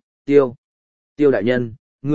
Tiêu đại nhân,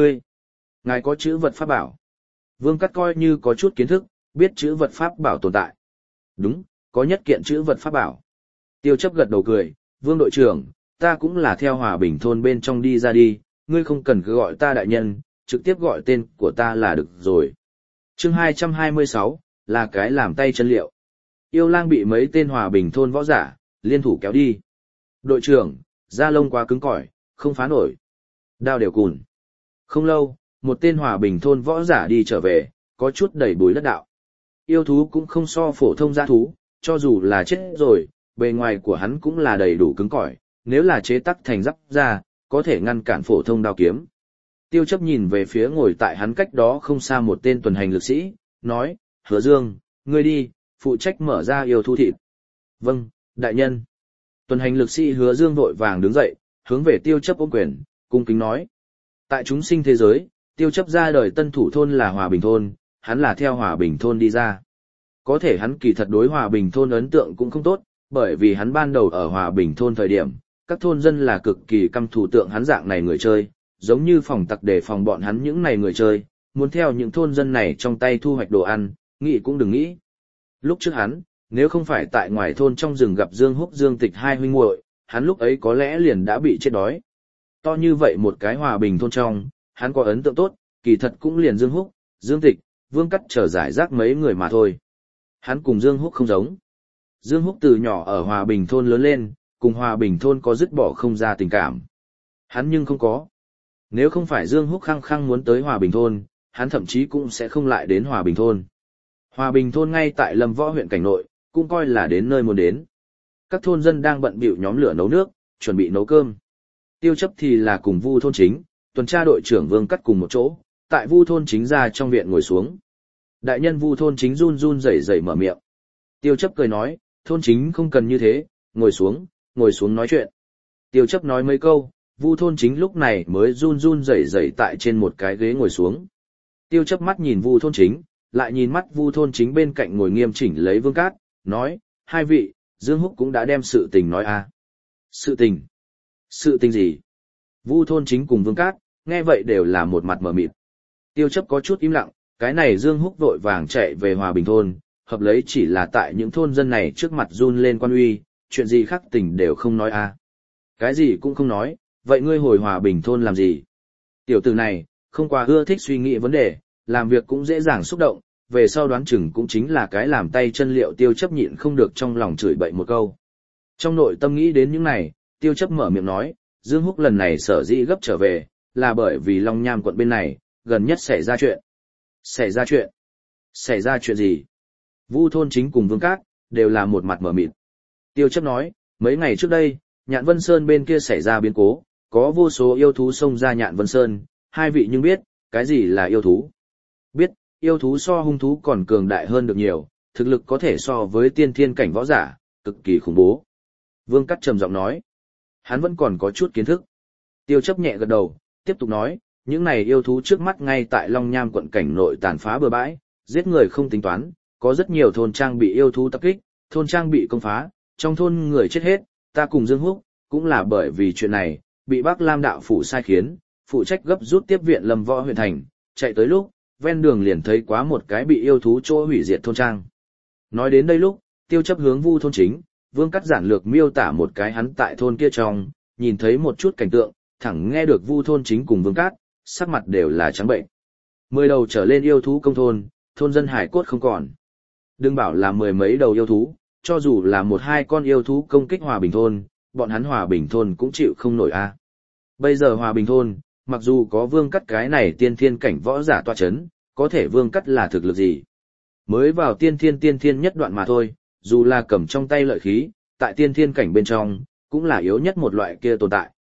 ngài có chữ vật pháp bảo. Vương Cắt coi như có chút kiến thức, biết chữ vật pháp bảo tồn tại. Đúng, có nhất kiện chữ vật pháp bảo. Tiêu chấp gật đầu cười, Vương đội trưởng, ta cũng là theo Hòa Bình thôn bên trong đi ra đi, ngươi không cần cứ gọi ta đại nhân, trực tiếp gọi tên của ta là được rồi. Chương 226, là cái làm tay chân liệu. Yêu lang bị mấy tên Hòa Bình thôn võ giả liên thủ kéo đi. Đội trưởng, da lông quá cứng cỏi, không phá nổi. Đao đều cùn. Không lâu, một tên Hòa Bình thôn võ giả đi trở về, có chút đầy bùi đất đạo. Yêu thú cũng không so phổ thông dã thú, cho dù là chết rồi, bề ngoài của hắn cũng là đầy đủ cứng cỏi, nếu là chế tắc thành giáp da, có thể ngăn cản phổ thông đao kiếm. Tiêu chấp nhìn về phía ngồi tại hắn cách đó không xa một tên tuần hành lực sĩ, nói, Hứa Dương, ngươi đi, phụ trách mở ra yêu thú thịt. Vâng, đại nhân. Tuần hành lực sĩ Hứa Dương vội vàng đứng dậy, hướng về tiêu chấp ôm quyền, cung kính nói. Tại chúng sinh thế giới, tiêu chấp ra đời tân thủ thôn là Hòa Bình thôn, hắn là theo Hòa Bình thôn đi ra. Có thể hắn kỳ thật đối Hòa Bình thôn ấn tượng cũng không tốt, bởi vì hắn ban đầu ở Hòa Bình thôn thời điểm, các thôn dân là cực kỳ căm thù tượng hắn dạng này người chơi, giống như phòng tặc để phòng bọn hắn những này người chơi, muốn theo những thôn dân này trong tay thu hoạch đồ ăn, nghĩ cũng đừng nghĩ. Lúc trước hắn, nếu không phải tại ngoài thôn trong rừng gặp Dương Húc Dương Tịch hai huynh muội, hắn lúc ấy có lẽ liền đã bị chết đói. To như vậy một cái Hòa Bình thôn trong, hắn có ấn tượng tốt, kỳ thật cũng liền Dương Húc, Dương Tịch, Vương Cắt trở giải rác mấy người mà thôi. Hắn cùng Dương Húc không giống. Dương Húc từ nhỏ ở Hòa Bình thôn lớn lên, cùng Hòa Bình thôn có dứt bỏ không ra tình cảm. Hắn nhưng không có. Nếu không phải Dương Húc khăng khăng muốn tới Hòa Bình thôn, hắn thậm chí cũng sẽ không lại đến Hòa Bình thôn. Hòa Bình thôn ngay tại Lâm Võ huyện cảnh nội, cũng coi là đến nơi muốn đến. Các thôn dân đang bận bịu nhóm lửa nấu nước, chuẩn bị nấu cơm. Tiêu chấp thì là cùng Vu thôn chính, tuần tra đội trưởng Vương Cắt cùng một chỗ, tại Vu thôn chính ra trong viện ngồi xuống. Đại nhân Vu thôn chính run run rẩy rẩy mở miệng. Tiêu chấp cười nói, thôn chính không cần như thế, ngồi xuống nói chuyện. Tiêu chấp nói mấy câu, Vu thôn chính lúc này mới run run rẩy rẩy tại trên một cái ghế ngồi xuống. Tiêu chấp mắt nhìn Vu thôn chính, lại nhìn mắt Vu thôn chính bên cạnh ngồi nghiêm chỉnh lấy Vương Cát, nói, hai vị, Dương Húc cũng đã đem sự tình nói à. Sự tình? Sự tình gì? Vu thôn chính cùng Vương Cát, nghe vậy đều là một mặt mở mịt. Tiêu chấp có chút im lặng, cái này Dương Húc vội vàng chạy về Hòa Bình thôn, hợp lấy chỉ là tại những thôn dân này trước mặt run lên quan uy, chuyện gì khác tình đều không nói à. Cái gì cũng không nói, vậy ngươi hồi Hòa Bình thôn làm gì? Tiểu tử này, không quá ưa thích suy nghĩ vấn đề, làm việc cũng dễ dàng xúc động, về sau đoán chừng cũng chính là cái làm tay chân liệu. Tiêu chấp nhịn không được trong lòng chửi bậy một câu. Trong nội tâm nghĩ đến những này, Tiêu chấp mở miệng nói, Dương Húc lần này sở dĩ gấp trở về, là bởi vì Long Nham quận bên này, gần nhất xảy ra chuyện. Xảy ra chuyện? Xảy ra chuyện gì? Vu thôn chính cùng Vương Cát, đều là một mặt mở mịt. Tiêu chấp nói, mấy ngày trước đây, Nhạn Vân Sơn bên kia xảy ra biến cố, có vô số yêu thú xông ra Nhạn Vân Sơn, hai vị nhưng biết, cái gì là yêu thú? Biết, yêu thú so hung thú còn cường đại hơn được nhiều, thực lực có thể so với tiên thiên cảnh võ giả, cực kỳ khủng bố. Vương Cát trầm giọng nói, hắn vẫn còn có chút kiến thức. Tiêu chấp nhẹ gật đầu, tiếp tục nói, những này yêu thú trước mắt ngay tại Long Nham quận cảnh nội tàn phá bừa bãi, giết người không tính toán, có rất nhiều thôn trang bị yêu thú tập kích, thôn trang bị công phá, trong thôn người chết hết, ta cùng Dương Húc, cũng là bởi vì chuyện này, bị Bắc Lam đạo phủ sai khiến, phụ trách gấp rút tiếp viện Lâm Võ huyện thành, chạy tới lúc, ven đường liền thấy quá một cái bị yêu thú chỗ hủy diệt thôn trang. Nói đến đây lúc, Tiêu chấp hướng Vu thôn chính, Vương Cát giản lược miêu tả một cái hắn tại thôn kia trong, nhìn thấy một chút cảnh tượng, thẳng nghe được Vu thôn chính cùng Vương Cát, sắc mặt đều là trắng bệnh. 10 đầu trở lên yêu thú công thôn, thôn dân hải cốt không còn. Đừng bảo là 10 mấy đầu yêu thú, cho dù là 1-2 con yêu thú công kích Hòa Bình thôn, bọn hắn Hòa Bình thôn cũng chịu không nổi a. Bây giờ Hòa Bình thôn, mặc dù có Vương Cát cái này tiên thiên cảnh võ giả tọa chấn, có thể Vương Cát là thực lực gì? Mới vào tiên thiên nhất đoạn mà thôi, dù là cầm trong tay lợi khí, tại tiên thiên cảnh bên trong, cũng là yếu nhất một loại kia tồn tại.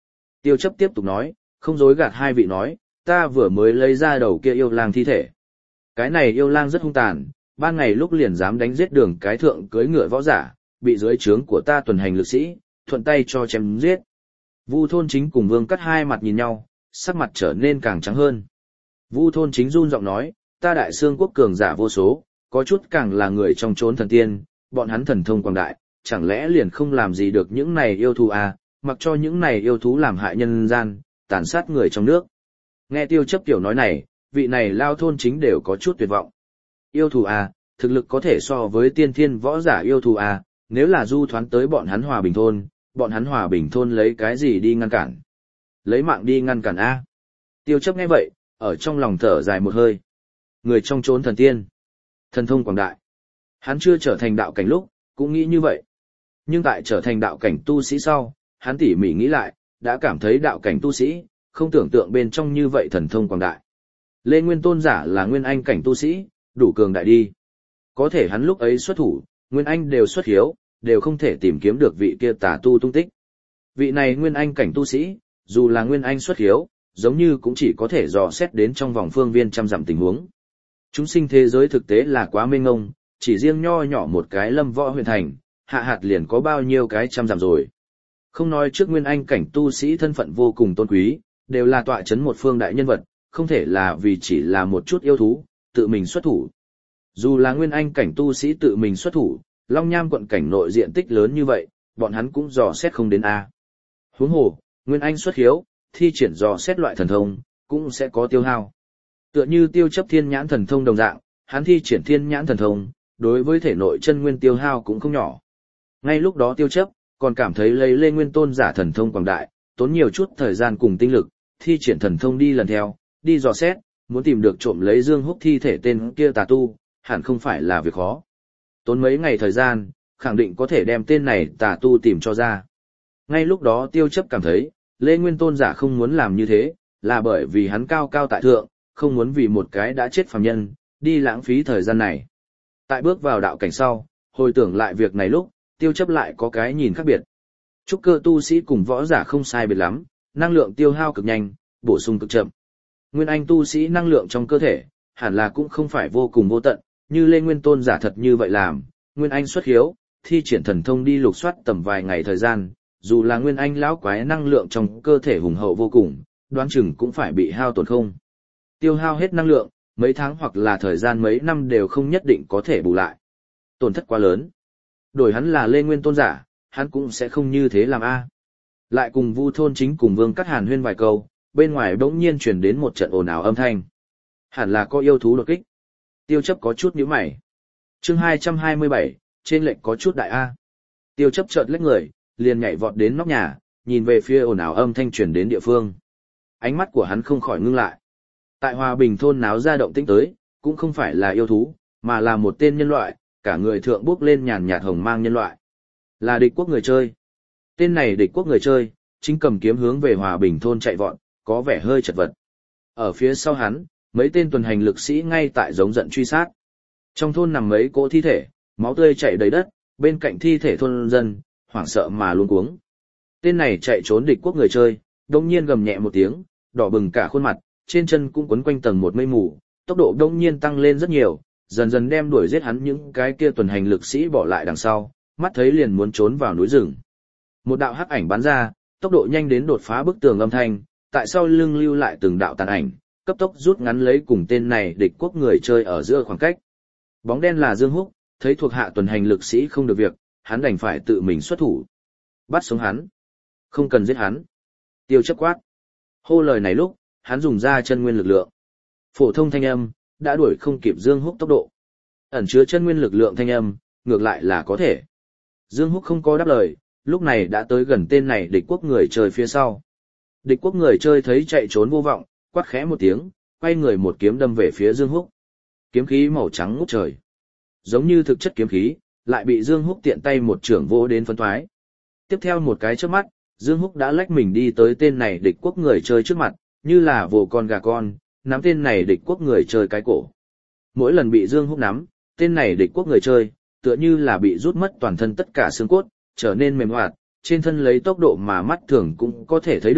Tiêu chấp tiếp tục nói, không dối gạt hai vị nói, ta vừa mới lấy ra đầu kia yêu lang thi thể. Cái này yêu lang rất hung tàn, ban ngày lúc liền dám đánh giết đường cái thượng cưỡi ngựa võ giả, bị dưới trướng của ta tuần hành lực sĩ, thuận tay cho chém giết. Vu Thôn Chính cùng Vương Cắt hai mặt nhìn nhau, sắc mặt trở nên càng trắng hơn. Vu Thôn Chính run giọng nói, ta Đại Xương quốc cường giả vô số, có chút càng là người trong chốn thần tiên, bọn hắn thần thông quảng đại, chẳng lẽ liền không làm gì được những này yêu thú à, mặc cho những này yêu thú làm hại nhân gian, tàn sát người trong nước. Nghe Tiêu chấp tiểu nói này, vị này lao thôn chính đều có chút tuyệt vọng. Yêu thú à, thực lực có thể so với tiên thiên võ giả yêu thú à, nếu là du thoán tới bọn hắn Hòa Bình thôn, bọn hắn Hòa Bình thôn lấy cái gì đi ngăn cản? Lấy mạng đi ngăn cản a. Tiêu chấp nghe vậy, ở trong lòng thở dài một hơi. Người trong chốn thần tiên, thần thông quảng đại. Hắn chưa trở thành đạo cảnh lúc, cũng nghĩ như vậy. Nhưng tại trở thành đạo cảnh tu sĩ sau, hắn tỉ mỉ nghĩ lại, đã cảm thấy đạo cảnh tu sĩ, không tưởng tượng bên trong như vậy thần thông quảng đại. Lê Nguyên Tôn giả là nguyên anh cảnh tu sĩ, đủ cường đại đi. Có thể hắn lúc ấy xuất thủ, nguyên anh đều xuất hiếu, đều không thể tìm kiếm được vị kia tà tu tung tích. Vị này nguyên anh cảnh tu sĩ, dù là nguyên anh xuất hiếu, giống như cũng chỉ có thể dò xét đến trong vòng phương viên trăm dặm tình huống. Chúng sinh thế giới thực tế là quá mênh mông, chỉ riêng nho nhỏ một cái Lâm Võ huyện thành, hạ hạt liền có bao nhiêu cái trăm dặm rồi. Không nói trước nguyên anh cảnh tu sĩ thân phận vô cùng tôn quý, đều là tọa chấn một phương đại nhân vật, không thể là vì chỉ là một chút yêu thú, tự mình xuất thủ. Dù là nguyên anh cảnh tu sĩ tự mình xuất thủ, Long Nham quận cảnh nội diện tích lớn như vậy, bọn hắn cũng dò xét không đến a. Huống hồ, nguyên anh xuất hiếu, thi triển dò xét loại thần thông, cũng sẽ có tiêu hao. Tựa như tiêu chấp thiên nhãn thần thông đồng dạng, hắn thi triển thiên nhãn thần thông, đối với thể nội chân nguyên tiêu hao cũng không nhỏ. Ngay lúc đó tiêu chấp, còn cảm thấy lấy Lê Nguyên Tôn giả thần thông quảng đại, tốn nhiều chút thời gian cùng tinh lực, thi triển thần thông đi lần theo, đi dò xét, muốn tìm được trộm lấy Dương Húc thi thể tên kia tà tu, hẳn không phải là việc khó. Tốn mấy ngày thời gian, khẳng định có thể đem tên này tà tu tìm cho ra. Ngay lúc đó tiêu chấp cảm thấy, Lê Nguyên Tôn giả không muốn làm như thế, là bởi vì hắn cao cao tại thượng, không muốn vì một cái đã chết phàm nhân, đi lãng phí thời gian này. Tại bước vào đạo cảnh sau, hồi tưởng lại việc này lúc, tiêu chấp lại có cái nhìn khác biệt. Trúc cơ tu sĩ cùng võ giả không sai biệt lắm, năng lượng tiêu hao cực nhanh, bổ sung cực chậm. Nguyên anh tu sĩ năng lượng trong cơ thể, hẳn là cũng không phải vô cùng vô tận, như Lê Nguyên Tôn giả thật như vậy làm, Nguyên anh xuất hiếu, thi triển thần thông đi lục soát tầm vài ngày thời gian, dù là Nguyên anh lão quái năng lượng trong cơ thể hùng hậu vô cùng, đoán chừng cũng phải bị hao tổn không. Tiêu hao hết năng lượng, mấy tháng hoặc là thời gian mấy năm đều không nhất định có thể bù lại. Tổn thất quá lớn. Đổi hắn là Lê Nguyên Tôn giả, hắn cũng sẽ không như thế làm a. Lại cùng Vu Thôn Chính cùng Vương Cắt hàn huyên vài câu, bên ngoài bỗng nhiên truyền đến một trận ồn ào âm thanh. Hẳn là có yêu thú đột kích. Tiêu chấp có chút nhíu mày. Chương 227, trên lệnh có chút đại a. Tiêu chấp chợt lách người, liền nhảy vọt đến nóc nhà, nhìn về phía ồn ào âm thanh truyền đến địa phương. Ánh mắt của hắn không khỏi ngưng lại. Tại Hòa Bình thôn náo ra động tĩnh tới, cũng không phải là yêu thú, mà là một tên nhân loại, cả người thượng bước lên nhàn nhạt hồng mang nhân loại. Là địch quốc người chơi. Tên này địch quốc người chơi, chính cầm kiếm hướng về Hòa Bình thôn chạy vọt, có vẻ hơi chật vật. Ở phía sau hắn, mấy tên tuần hành lực sĩ ngay tại giống giận truy sát. Trong thôn nằm mấy cỗ thi thể, máu tươi chảy đầy đất, bên cạnh thi thể thôn dân, hoảng sợ mà luống cuống. Tên này chạy trốn địch quốc người chơi, đông nhiên gầm nhẹ một tiếng, đỏ bừng cả khuôn mặt, trên chân cũng quấn quanh tầng một mây mù, tốc độ đông nhiên tăng lên rất nhiều, dần dần đem đuổi giết hắn những cái kia tuần hành lực sĩ bỏ lại đằng sau, mắt thấy liền muốn trốn vào núi rừng. Một đạo hắc ảnh bắn ra, tốc độ nhanh đến đột phá bức tường âm thanh, tại sau lưng lưu lại từng đạo tàn ảnh, cấp tốc rút ngắn lấy cùng tên này địch quốc người chơi ở giữa khoảng cách. Bóng đen là Dương Húc, thấy thuộc hạ tuần hành lực sĩ không được việc, hắn đành phải tự mình xuất thủ. Bắt sống hắn. Không cần giết hắn. Tiêu chấp quát. Hô lời này lúc, hắn dùng ra chân nguyên lực lượng. Phổ thông thanh âm, đã đuổi không kịp Dương Húc tốc độ. Ẩn chứa chân nguyên lực lượng thanh âm, ngược lại là có thể. Dương Húc không có đáp lời, lúc này đã tới gần tên này địch quốc người chơi phía sau. Địch quốc người chơi thấy chạy trốn vô vọng, quát khẽ một tiếng, quay người một kiếm đâm về phía Dương Húc. Kiếm khí màu trắng ngút trời. Giống như thực chất kiếm khí, lại bị Dương Húc tiện tay một chưởng vỗ đến phân thoái. Tiếp theo một cái chớp mắt, Dương Húc đã lách mình đi tới tên này địch quốc người chơi trước mặt, như là vồ con gà con, nắm tên này địch quốc người chơi cái cổ. Mỗi lần bị Dương Húc nắm, tên này địch quốc người chơi, tựa như là bị rút mất toàn thân tất cả xương cốt, trở nên mềm hoạt, trên thân lấy tốc độ mà mắt thường cũng có thể thấy được,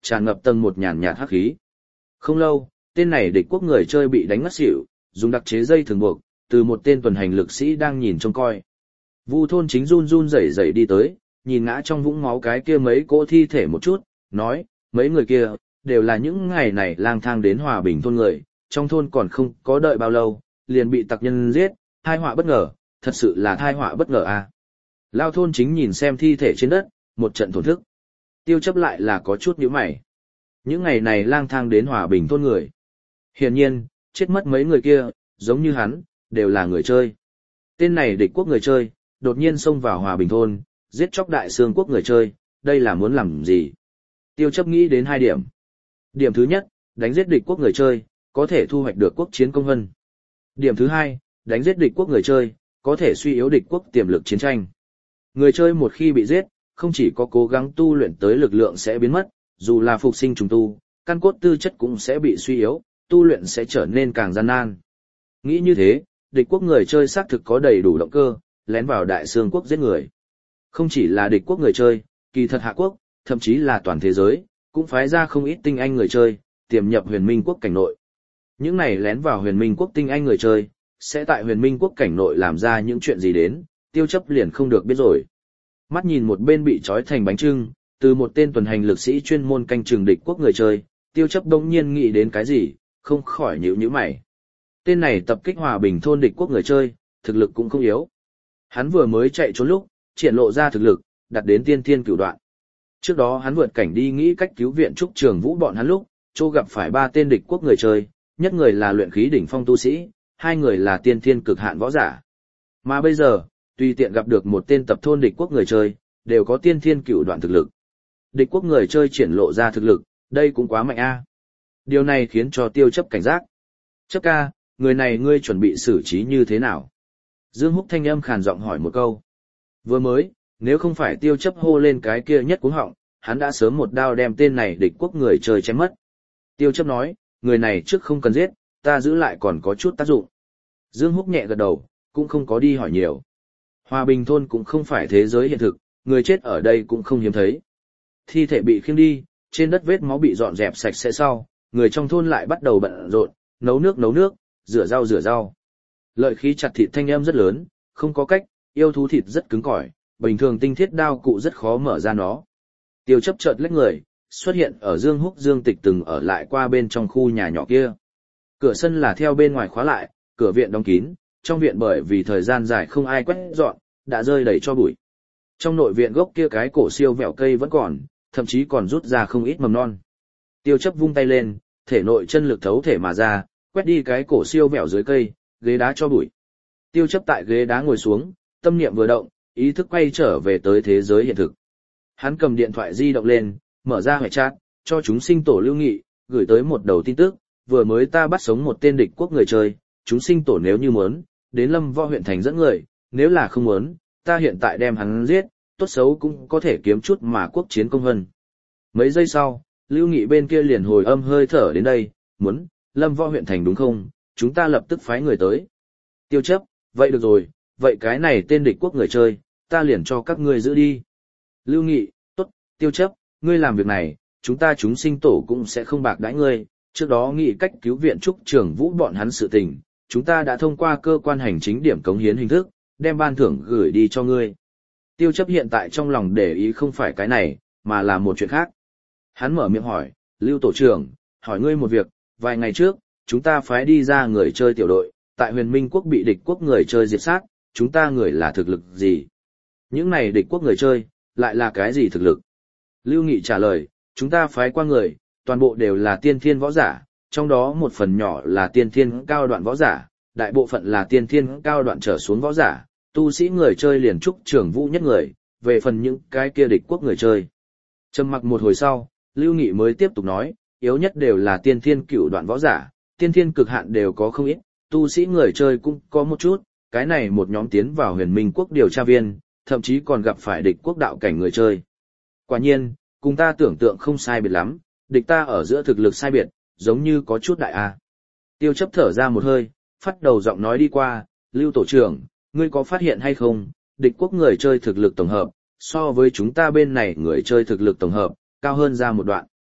tràn ngập tầng một nhàn nhạt hắc khí. Không lâu, tên này địch quốc người chơi bị đánh ngất xỉu, dùng đặc chế dây thường buộc, từ một tên tuần hành lực sĩ đang nhìn trông coi. Vu Thôn Chính run run rẩy rẩy đi tới, nhìn ngã trong vũng máu cái kia mấy cỗ thi thể một chút, nói, mấy người kia, đều là những ngày này lang thang đến Hòa Bình thôn người, trong thôn còn không có đợi bao lâu, liền bị tặc nhân giết, tai họa bất ngờ, thật sự là tai họa bất ngờ à. Lao Thôn Chính nhìn xem thi thể trên đất, một trận thổn thức. Tiêu Chấp lại là có chút nhíu mày. Những ngày này lang thang đến Hòa Bình thôn người. Hiển nhiên, chết mất mấy người kia, giống như hắn, đều là người chơi. Tên này địch quốc người chơi, đột nhiên xông vào Hòa Bình thôn, giết chóc Đại Xương quốc người chơi, đây là muốn làm gì? Tiêu Chấp nghĩ đến 2 điểm. Điểm thứ nhất, đánh giết địch quốc người chơi, có thể thu hoạch được quốc chiến công vân. Điểm thứ 2, đánh giết địch quốc người chơi, có thể suy yếu địch quốc tiềm lực chiến tranh. Người chơi một khi bị giết, không chỉ có cố gắng tu luyện tới lực lượng sẽ biến mất, dù là phục sinh trùng tu, căn cốt tư chất cũng sẽ bị suy yếu, tu luyện sẽ trở nên càng gian nan. Nghĩ như thế, địch quốc người chơi xác thực có đầy đủ động cơ, lén vào Đại Xương quốc giết người. Không chỉ là địch quốc người chơi, kỳ thật Hạ quốc, thậm chí là toàn thế giới, cũng phái ra không ít tinh anh người chơi, tiềm nhập Huyền Minh quốc cảnh nội. Những này lén vào Huyền Minh quốc tinh anh người chơi, sẽ tại Huyền Minh quốc cảnh nội làm ra những chuyện gì đến, Tiêu Chấp liền không được biết rồi. Mắt nhìn một bên bị trói thành bánh trưng, từ một tên tuần hành lực sĩ chuyên môn canh chừng địch quốc người chơi, Tiêu Chấp đống nhiên nghĩ đến cái gì, không khỏi nhíu mày. Tên này tập kích Hòa Bình thôn địch quốc người chơi, thực lực cũng không yếu. Hắn vừa mới chạy trốn lúc, triển lộ ra thực lực, đạt đến tiên thiên cửu đoạn. Trước đó hắn vượt cảnh đi nghĩ cách cứu viện Trúc Trường Vũ bọn hắn lúc, chỗ gặp phải 3 tên địch quốc người chơi, nhất người là luyện khí đỉnh phong tu sĩ, 2 người là tiên thiên cực hạn võ giả. Mà bây giờ, tùy tiện gặp được một tên tập thôn địch quốc người chơi, đều có tiên thiên cửu đoạn thực lực. Địch quốc người chơi triển lộ ra thực lực, đây cũng quá mạnh a. Điều này khiến cho Tiêu Chấp cảnh giác. Chấp ca, người này ngươi chuẩn bị xử trí như thế nào? Dương Húc thanh âm khàn giọng hỏi một câu. Vừa mới, nếu không phải Tiêu Chấp hô lên cái kia nhất cuống họng, hắn đã sớm một đao đem tên này địch quốc người chơi chém mất. Tiêu Chấp nói, người này trước không cần giết, ta giữ lại còn có chút tác dụng. Dương Húc nhẹ gật đầu, cũng không có đi hỏi nhiều. Hòa Bình thôn cũng không phải thế giới hiện thực, người chết ở đây cũng không hiếm thấy. Thi thể bị khiêng đi, trên đất vết máu bị dọn dẹp sạch sẽ sau, người trong thôn lại bắt đầu bận rộn, nấu nước, rửa rau. Lợi khí chặt thịt thanh âm rất lớn, không có cách, yêu thú thịt rất cứng cỏi, bình thường tinh thiết đao cụ rất khó mở ra nó. Tiêu Chấp chợt lách người, xuất hiện ở Dương Húc Dương Tịch từng ở lại qua bên trong khu nhà nhỏ kia. Cửa sân là theo bên ngoài khóa lại, cửa viện đóng kín, trong viện bởi vì thời gian dài không ai quét dọn, đã rơi đầy cho bụi. Trong nội viện gốc kia cái cổ siêu vẹo cây vẫn còn, thậm chí còn rút ra không ít mầm non. Tiêu Chấp vung tay lên, thể nội chân lực thấu thể mà ra, quét đi cái cổ siêu vẹo dưới cây, ghế đá cho bụi. Tiêu Chấp tại ghế đá ngồi xuống, tâm niệm vừa động, ý thức quay trở về tới thế giới hiện thực. Hắn cầm điện thoại di động lên, mở ra hệ chat, cho chúng sinh tổ Lưu Nghị, gửi tới một đầu tin tức, vừa mới ta bắt sống một tên địch quốc người chơi, chúng sinh tổ nếu như muốn, đến Lâm Võ huyện thành dẫn người, nếu là không muốn, ta hiện tại đem hắn giết, tốt xấu cũng có thể kiếm chút mà quốc chiến công vân. Mấy giây sau, Lưu Nghị bên kia liền hồi âm hơi thở đến đây, muốn, Lâm Võ huyện thành đúng không, chúng ta lập tức phái người tới. Tiêu Chấp, vậy được rồi, vậy cái này tên địch quốc người chơi, ta liền cho các ngươi giữ đi. Lưu Nghị, tốt, Tiêu Chấp, ngươi làm việc này, chúng ta chúng sinh tổ cũng sẽ không bạc đãi ngươi, trước đó nghĩ cách cứu viện Trúc Trường Vũ bọn hắn sự tình, chúng ta đã thông qua cơ quan hành chính điểm cống hiến hình thức, đem ban thưởng gửi đi cho ngươi. Tiêu Chấp hiện tại trong lòng để ý không phải cái này, mà là một chuyện khác. Hắn mở miệng hỏi, Lưu Tổ trưởng, hỏi ngươi một việc, vài ngày trước, chúng ta phái đi ra người chơi tiểu đội, tại Huyền Minh quốc bị địch quốc người chơi diệt sát, chúng ta người là thực lực gì? Những này địch quốc người chơi, lại là cái gì thực lực? Lưu Nghị trả lời, chúng ta phái qua người, toàn bộ đều là tiên thiên võ giả, trong đó một phần nhỏ là tiên thiên cao đoạn võ giả, đại bộ phận là tiên thiên cao đoạn trở xuống võ giả, tu sĩ người chơi liền Trúc Trường Vũ nhất người, về phần những cái kia địch quốc người chơi. Trầm mặc một hồi sau, Lưu Nghị mới tiếp tục nói, yếu nhất đều là tiên thiên cửu đoạn võ giả, tiên thiên cực hạn đều có không ít, tu sĩ người chơi cũng có một chút, cái này một nhóm tiến vào Huyền Minh quốc điều tra viên, thậm chí còn gặp phải địch quốc đạo cảnh người chơi. Quả nhiên, cùng ta tưởng tượng không sai biệt lắm, địch ta ở giữa thực lực sai biệt, giống như có chút đại a. Tiêu Chấp thở ra một hơi, phát đầu giọng nói đi qua, Lưu Tổ trưởng, ngươi có phát hiện hay không, địch quốc người chơi thực lực tổng hợp, so với chúng ta bên này người chơi thực lực tổng hợp, cao hơn ra một đoạn.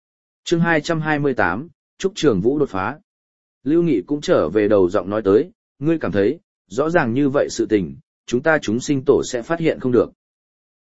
Chương 228, Trúc Trường Vũ đột phá. Lưu Nghị cũng trở về đầu giọng nói tới, ngươi cảm thấy, rõ ràng như vậy sự tình, chúng ta chúng sinh tổ sẽ phát hiện không được.